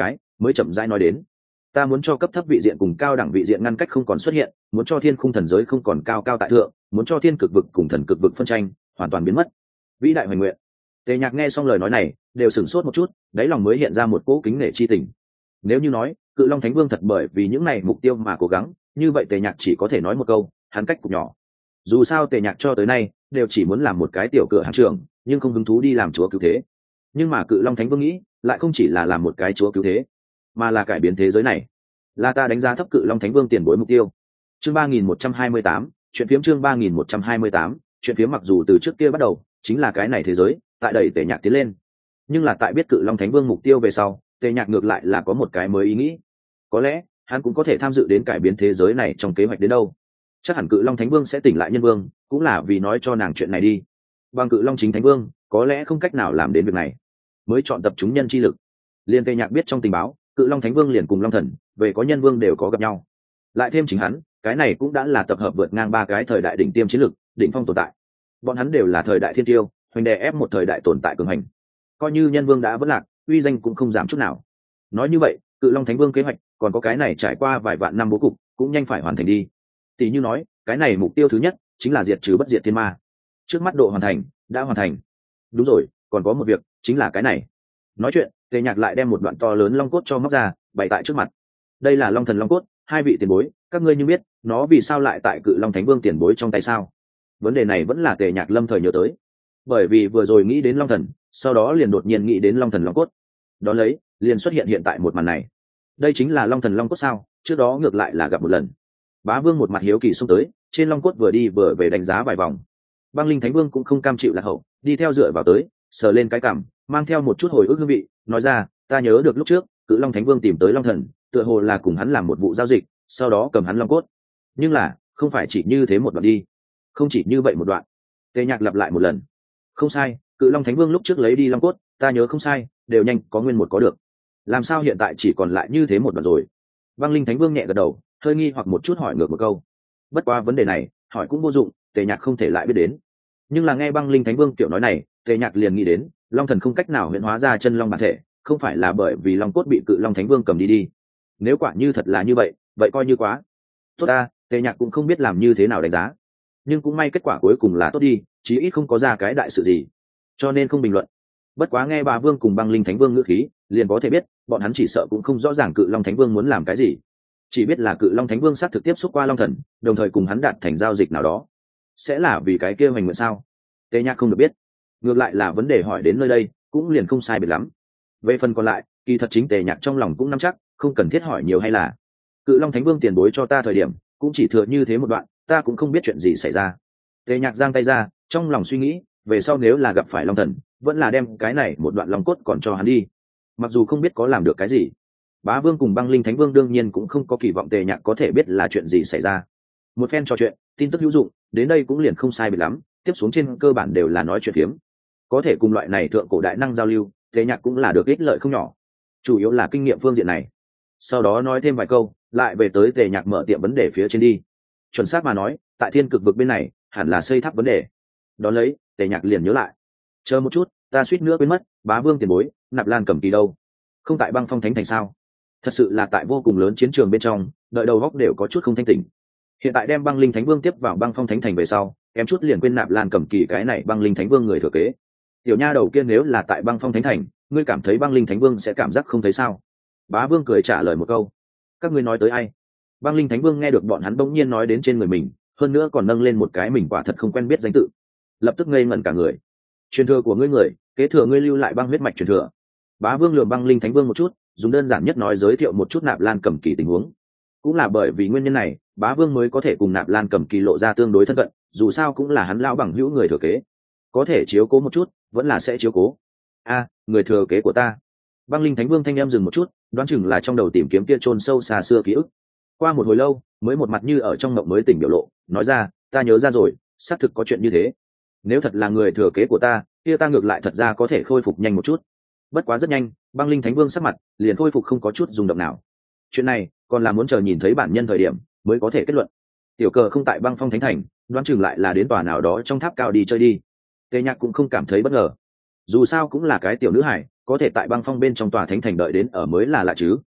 mới chậm rãi nói đến: ta muốn cho cấp thấp vị diện cùng cao đẳng vị diện ngăn cách không còn xuất hiện, muốn cho thiên khung thần giới không còn cao cao tại thượng, muốn cho thiên cực vực cùng thần cực vực phân tranh hoàn toàn biến mất. Vĩ đại hoành nguyện. Tề Nhạc nghe xong lời nói này đều sửng sốt một chút, đáy lòng mới hiện ra một cỗ kính nể chi tình. Nếu như nói Cự Long Thánh Vương thật bởi vì những này mục tiêu mà cố gắng, như vậy Tề Nhạc chỉ có thể nói một câu: hắn cách cục nhỏ. Dù sao Tề Nhạc cho tới nay đều chỉ muốn làm một cái tiểu cửa hàng trưởng, nhưng không hứng thú đi làm chúa cứu thế. Nhưng mà Cự Long Thánh Vương nghĩ lại không chỉ là làm một cái chúa cứu thế, mà là cải biến thế giới này. Là ta đánh giá thấp Cự Long Thánh Vương tiền bối mục tiêu. Chương ba nghìn một trăm hai mươi tám, chuyện phiếm chương ba nghìn một trăm hai mươi tám, chuyện phiếm mặc dù từ trước kia bắt đầu chính là cái này thế giới tại đẩy Tề Nhạc tiến lên, nhưng là tại biết Cự Long Thánh Vương mục tiêu về sau, Tề Nhạc ngược lại là có một cái mới ý nghĩ. Có lẽ hắn cũng có thể tham dự đến cải biến thế giới này trong kế hoạch đến đâu. Chắc hẳn Cự Long Thánh Vương sẽ tỉnh lại Nhân Vương, cũng là vì nói cho nàng chuyện này đi. Bằng Cự Long chính Thánh Vương có lẽ không cách nào làm đến việc này, mới chọn tập chúng nhân chi lực. Liên Tề Nhạc biết trong tình báo, Cự Long Thánh Vương liền cùng Long Thần về có Nhân Vương đều có gặp nhau. Lại thêm chính hắn, cái này cũng đã là tập hợp vượt ngang ba cái thời đại đỉnh tiêm chiến lực, đỉnh phong tồn tại. Bọn hắn đều là thời đại thiên tiêu, hoành đè ép một thời đại tồn tại cường hành. Coi như Nhân Vương đã vỡ lạc, uy danh cũng không giảm chút nào. Nói như vậy, Cự Long Thánh Vương kế hoạch còn có cái này trải qua vài vạn năm bố cục, cũng nhanh phải hoàn thành đi. Tỷ như nói, cái này mục tiêu thứ nhất chính là diệt trừ bất diệt thiên ma. Trước mắt độ hoàn thành đã hoàn thành. Đúng rồi, còn có một việc, chính là cái này. Nói chuyện, Tề Nhạc lại đem một đoạn to lớn long cốt cho móc ra, bày tại trước mặt. Đây là Long Thần Long cốt, hai vị tiền bối, các ngươi như biết, nó vì sao lại tại Cự Long Thánh Vương tiền bối trong tay sao? Vấn đề này vẫn là Tề Nhạc lâm thời nhớ tới. Bởi vì vừa rồi nghĩ đến Long Thần, sau đó liền đột nhiên nghĩ đến Long Thần Long cốt. Đó lấy, liền xuất hiện hiện tại một màn này. Đây chính là Long Thần Long cốt sao? Trước đó ngược lại là gặp một lần. Bá Vương một mặt hiếu kỳ xông tới, trên long cốt vừa đi vừa về đánh giá vài vòng. Băng Linh Thánh Vương cũng không cam chịu lạc hậu, đi theo dựa vào tới, sờ lên cái cằm, mang theo một chút hồi ức hương vị, nói ra: ta nhớ được lúc trước Cự Long Thánh Vương tìm tới Long Thần, tựa hồ là cùng hắn làm một vụ giao dịch, sau đó cầm hắn long cốt. Nhưng là không phải chỉ như thế một đoạn đi. Không chỉ như vậy một đoạn. Tề Nhạc lặp lại một lần. Không sai, Cự Long Thánh Vương lúc trước lấy đi long cốt, ta nhớ không sai, đều nhanh có nguyên một có được. Làm sao hiện tại chỉ còn lại như thế một đoạn rồi? Băng Linh Thánh Vương nhẹ gật đầu, hơi nghi hoặc một chút hỏi ngược một câu. Bất qua vấn đề này hỏi cũng vô dụng, Tề Nhạc không thể lại biết đến. Nhưng là nghe Băng Linh Thánh Vương kiểu nói này, Tề Nhạc liền nghĩ đến Long Thần không cách nào huyễn hóa ra chân long bản thể, không phải là bởi vì long cốt bị Cự Long Thánh Vương cầm đi đi. Nếu quả như thật là như vậy, vậy coi như quá tốt ta. Tề Nhạc cũng không biết làm như thế nào đánh giá, nhưng cũng may kết quả cuối cùng là tốt đi, chí ít không có ra cái đại sự gì, cho nên không bình luận. Bất quá nghe Bà Vương cùng Băng Linh Thánh Vương ngữ khí, liền có thể biết bọn hắn chỉ sợ cũng không rõ ràng Cự Long Thánh Vương muốn làm cái gì, chỉ biết là Cự Long Thánh Vương xác thực tiếp xúc qua Long Thần, đồng thời cùng hắn đạt thành giao dịch nào đó. Sẽ là vì cái kia hoành nguyện sao? Tề Nhạc không được biết. Ngược lại là vấn đề hỏi đến nơi đây cũng liền không sai biệt lắm. Về phần còn lại, kỳ thật chính Tề Nhạc trong lòng cũng nắm chắc, không cần thiết hỏi nhiều. Hay là Cự Long Thánh Vương tiền bối cho ta thời điểm cũng chỉ thừa như thế một đoạn, ta cũng không biết chuyện gì xảy ra. Tề Nhạc giang tay ra, trong lòng suy nghĩ, về sau nếu là gặp phải Long Thần, vẫn là đem cái này một đoạn long cốt còn cho hắn đi. Mặc dù không biết có làm được cái gì. Bá Vương cùng Băng Linh Thánh Vương đương nhiên cũng không có kỳ vọng Tề Nhạc có thể biết là chuyện gì xảy ra. Một phen trò chuyện, tin tức hữu dụng, đến đây cũng liền không sai biệt lắm, tiếp xuống trên cơ bản đều là nói chuyện phiếm. Có thể cùng loại này thượng cổ đại năng giao lưu, Tề Nhạc cũng là được ích lợi không nhỏ. Chủ yếu là kinh nghiệm phương diện này. Sau đó nói thêm vài câu, lại về tới Tề Nhạc mở tiệm vấn đề phía trên đi. Chuẩn xác mà nói, tại thiên cực vực bên này, hẳn là xây tháp vấn đề. Đó lấy, Tề Nhạc liền nhớ lại. Chờ một chút, ta suýt nữa quên mất, Bá Vương tiền bối, Nạp Lan Cẩm Kỳ đâu? Không tại Băng Phong Thánh Thành sao? Thật sự là tại vô cùng lớn chiến trường bên trong, đợi đầu góc đều có chút không thanh tỉnh. Hiện tại đem Băng Linh Thánh Vương tiếp vào Băng Phong Thánh Thành về sau, em chút liền quên Nạp Lan Cẩm Kỳ cái này Băng Linh Thánh Vương người thừa kế. Tiểu nha đầu kia nếu là tại Băng Phong Thánh Thành, ngươi cảm thấy Băng Linh Thánh Vương sẽ cảm giác không thấy sao? Bá Vương cười trả lời một câu. Các ngươi nói tới ai? Băng Linh Thánh Vương nghe được bọn hắn bỗng nhiên nói đến trên người mình, hơn nữa còn nâng lên một cái mình quả thật không quen biết danh tự, lập tức ngây ngẩn cả người. Truyền thừa của ngươi người, kế thừa ngươi lưu lại băng huyết mạch truyền thừa. Bá Vương lườm Băng Linh Thánh Vương một chút, dùng đơn giản nhất nói giới thiệu một chút Nạp Lan Cẩm Kỳ tình huống. Cũng là bởi vì nguyên nhân này, Bá Vương mới có thể cùng Nạp Lan Cẩm Kỳ lộ ra tương đối thân cận, dù sao cũng là hắn lão bằng hữu người thừa kế, có thể chiếu cố một chút, vẫn là sẽ chiếu cố. A, người thừa kế của ta. Băng Linh Thánh Vương thanh em dừng một chút, đoán chừng là trong đầu tìm kiếm kia chôn sâu xa xưa ký ức. Qua một hồi lâu, mới một mặt như ở trong mộng mới tỉnh biểu lộ, nói ra, ta nhớ ra rồi, xác thực có chuyện như thế. Nếu thật là người thừa kế của ta, kia ta ngược lại thật ra có thể khôi phục nhanh một chút. Bất quá rất nhanh, Băng Linh Thánh Vương sắc mặt liền khôi phục không có chút rung động nào. Chuyện này còn là muốn chờ nhìn thấy bản nhân thời điểm mới có thể kết luận. Tiểu Cờ không tại Băng Phong Thánh Thành, đoán chừng lại là đến tòa nào đó trong tháp cao đi chơi đi. Tề Nhạc cũng không cảm thấy bất ngờ. Dù sao cũng là cái tiểu nữ hải, có thể tại Băng Phong bên trong tòa thánh thành đợi đến ở mới là lạ chứ.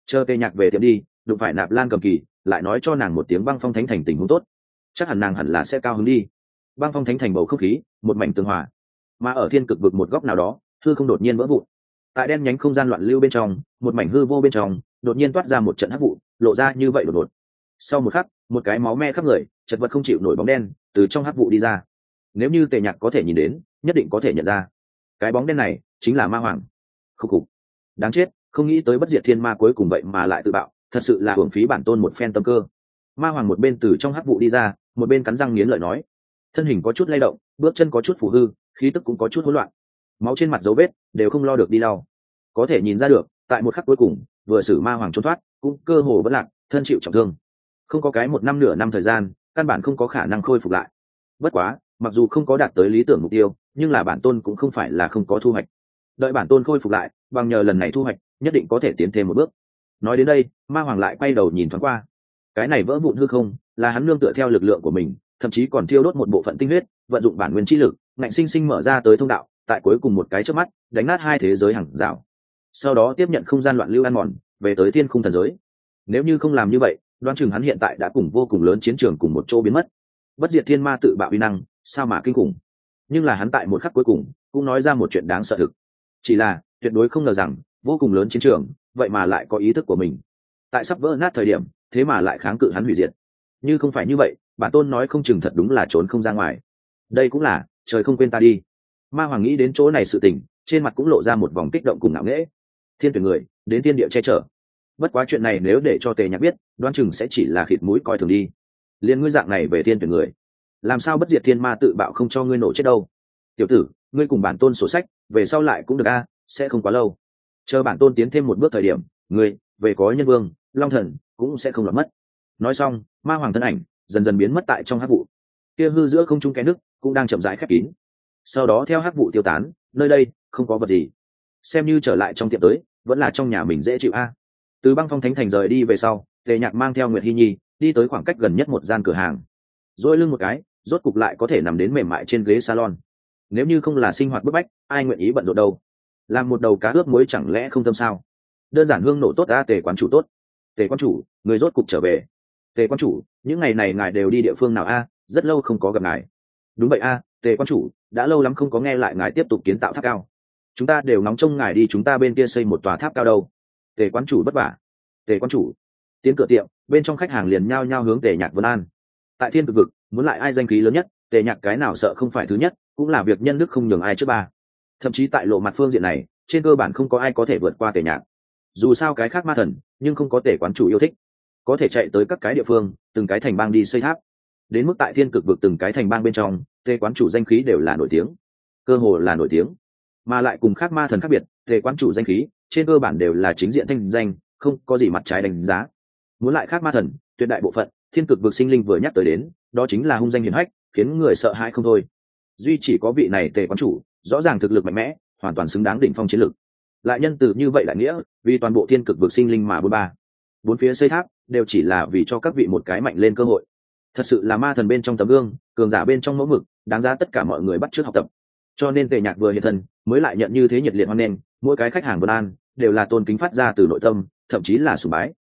chờ tề nhạc về tiệm đi, đụng phải Nạp Lan Cầm Kỳ, lại nói cho nàng một tiếng Băng Phong Thánh Thành tình huống tốt, chắc hẳn nàng hẳn là sẽ cao hứng đi. Băng Phong Thánh Thành bầu không khí một mảnh tương hòa, mà ở thiên cực vực một góc nào đó, hư không đột nhiên vỡ vụn. Tại đen nhánh không gian loạn lưu bên trong, một mảnh hư vô bên trong, đột nhiên toát ra một trận hắc vụ, lộ ra như vậy đột ngột. Sau một khắc, một cái máu me khắp người, chật vật không chịu nổi bóng đen từ trong hắc vụ đi ra. Nếu như Tề Nhạc có thể nhìn đến, nhất định có thể nhận ra, cái bóng đen này chính là Ma Hoàng. Khúc khục, đáng chết, không nghĩ tới bất diệt thiên ma cuối cùng vậy mà lại tự bạo, thật sự là hưởng phí bản tôn một phen tâm cơ. Ma Hoàng một bên từ trong hắc vụ đi ra, một bên cắn răng nghiến lợi nói, thân hình có chút lay động, bước chân có chút phù hư, khí tức cũng có chút hỗn loạn, máu trên mặt dấu vết đều không lo được đi lau. Có thể nhìn ra được, tại một khắc cuối cùng, vừa xử Ma Hoàng trốn thoát, cũng cơ hồ vẫn lạc, thân chịu trọng thương, không có cái một năm nửa năm thời gian, căn bản không có khả năng khôi phục lại. Bất quá, mặc dù không có đạt tới lý tưởng mục tiêu, nhưng là bản tôn cũng không phải là không có thu hoạch. Đợi bản tôn khôi phục lại, bằng nhờ lần này thu hoạch, nhất định có thể tiến thêm một bước. Nói đến đây, Ma Hoàng lại quay đầu nhìn thoáng qua. Cái này vỡ vụn hư không, là hắn nương tựa theo lực lượng của mình, thậm chí còn thiêu đốt một bộ phận tinh huyết, vận dụng bản nguyên chi lực, ngạnh sinh sinh mở ra tới thông đạo, tại cuối cùng một cái chớp mắt, đánh nát hai thế giới hàng rào. Sau đó tiếp nhận không gian loạn lưu ăn mòn, về tới thiên khung thần giới. Nếu như không làm như vậy, đoán chừng hắn hiện tại đã cùng vô cùng lớn chiến trường cùng một chỗ biến mất. Bất diệt thiên ma tự bạo uy năng, sao mà kinh khủng. Nhưng là hắn tại một khắc cuối cùng, cũng nói ra một chuyện đáng sợ thực. Chỉ là, tuyệt đối không ngờ rằng, vô cùng lớn chiến trường, vậy mà lại có ý thức của mình. Tại sắp vỡ nát thời điểm, thế mà lại kháng cự hắn hủy diệt. Như không phải như vậy, bản tôn nói không chừng thật đúng là trốn không ra ngoài. Đây cũng là, trời không quên ta đi. Ma Hoàng nghĩ đến chỗ này sự tình, trên mặt cũng lộ ra một vòng kích động cùng ngạo nghễ. Thiên tuyển người, đến thiên địa che chở. Bất quá chuyện này nếu để cho Tề Nhạc biết, đoán chừng sẽ chỉ là khịt mũi coi thường đi. Liên ngươi dạng này về thiên tuyển người, làm sao bất diệt thiên ma tự bạo không cho ngươi nổ chết đâu? Tiểu tử, ngươi cùng bản tôn sổ sách, về sau lại cũng được a, sẽ không quá lâu. Chờ bản tôn tiến thêm một bước thời điểm, ngươi về có nhân vương, long thần cũng sẽ không lọt mất. Nói xong, Ma Hoàng thân ảnh dần dần biến mất tại trong hắc vụ. Kia hư giữa không trung cái nước cũng đang chậm rãi khép kín. Sau đó theo hắc vụ tiêu tán, nơi đây không có vật gì. Xem như trở lại trong tiệm tới, vẫn là trong nhà mình dễ chịu a. Từ Băng Phong Thánh Thành rời đi về sau, Tề Nhạc mang theo Nguyệt Hi Nhi đi tới khoảng cách gần nhất một gian cửa hàng, rồi lưng một cái, rốt cục lại có thể nằm đến mềm mại trên ghế salon. Nếu như không là sinh hoạt bức bách, ai nguyện ý bận rộn đâu? Làm một đầu cá ướp muối chẳng lẽ không thơm sao? Đơn giản hương nổ tốt a. Tề quán chủ tốt. Tề quán chủ, người rốt cục trở về. Tề quán chủ, những ngày này ngài đều đi địa phương nào a? Rất lâu không có gặp ngài. Đúng vậy a, Tề quán chủ, đã lâu lắm không có nghe lại ngài tiếp tục kiến tạo tháp cao. Chúng ta đều ngóng trông ngài đi chúng ta bên kia xây một tòa tháp cao đâu. Tề quán chủ vất vả. Tề quán chủ. Tiến cửa tiệm, bên trong khách hàng liền nhao nhao hướng Tề Nhạc vân an. Tại thiên cực vực, muốn lại ai danh khí lớn nhất, Tề Nhạc cái nào sợ không phải thứ nhất, cũng là việc nhân đức không nhường ai trước ba. Thậm chí tại lộ mặt phương diện này, trên cơ bản không có ai có thể vượt qua Tề Nhạc. Dù sao cái khác ma thần, nhưng không có Tề quán chủ yêu thích, có thể chạy tới các cái địa phương, từng cái thành bang đi xây tháp. Đến mức tại thiên cực vực từng cái thành bang bên trong, Tề quán chủ danh khí đều là nổi tiếng, cơ hồ là nổi tiếng. Mà lại cùng khác ma thần khác biệt, Tề quán chủ danh khí trên cơ bản đều là chính diện thanh danh, không có gì mặt trái đánh giá. Muốn lại khác ma thần, tuyệt đại bộ phận thiên cực vực sinh linh vừa nhắc tới đến, đó chính là hung danh hiển hách, khiến người sợ hãi không thôi. Duy chỉ có vị này Tề quán chủ, rõ ràng thực lực mạnh mẽ, hoàn toàn xứng đáng đỉnh phong chiến lực. Lại nhân từ như vậy đại nghĩa, vì toàn bộ thiên cực vực sinh linh mà bốn ba bốn phía xây tháp, đều chỉ là vì cho các vị một cái mạnh lên cơ hội. Thật sự là ma thần bên trong tấm gương, cường giả bên trong mẫu mực, đáng giá tất cả mọi người bắt chước học tập. Cho nên Tề Nhạc vừa hiện thân, mới lại nhận như thế nhiệt liệt hoan nghênh, mỗi cái khách hàng vân an đều là tôn kính phát ra từ nội tâm, thậm chí là sùng bái.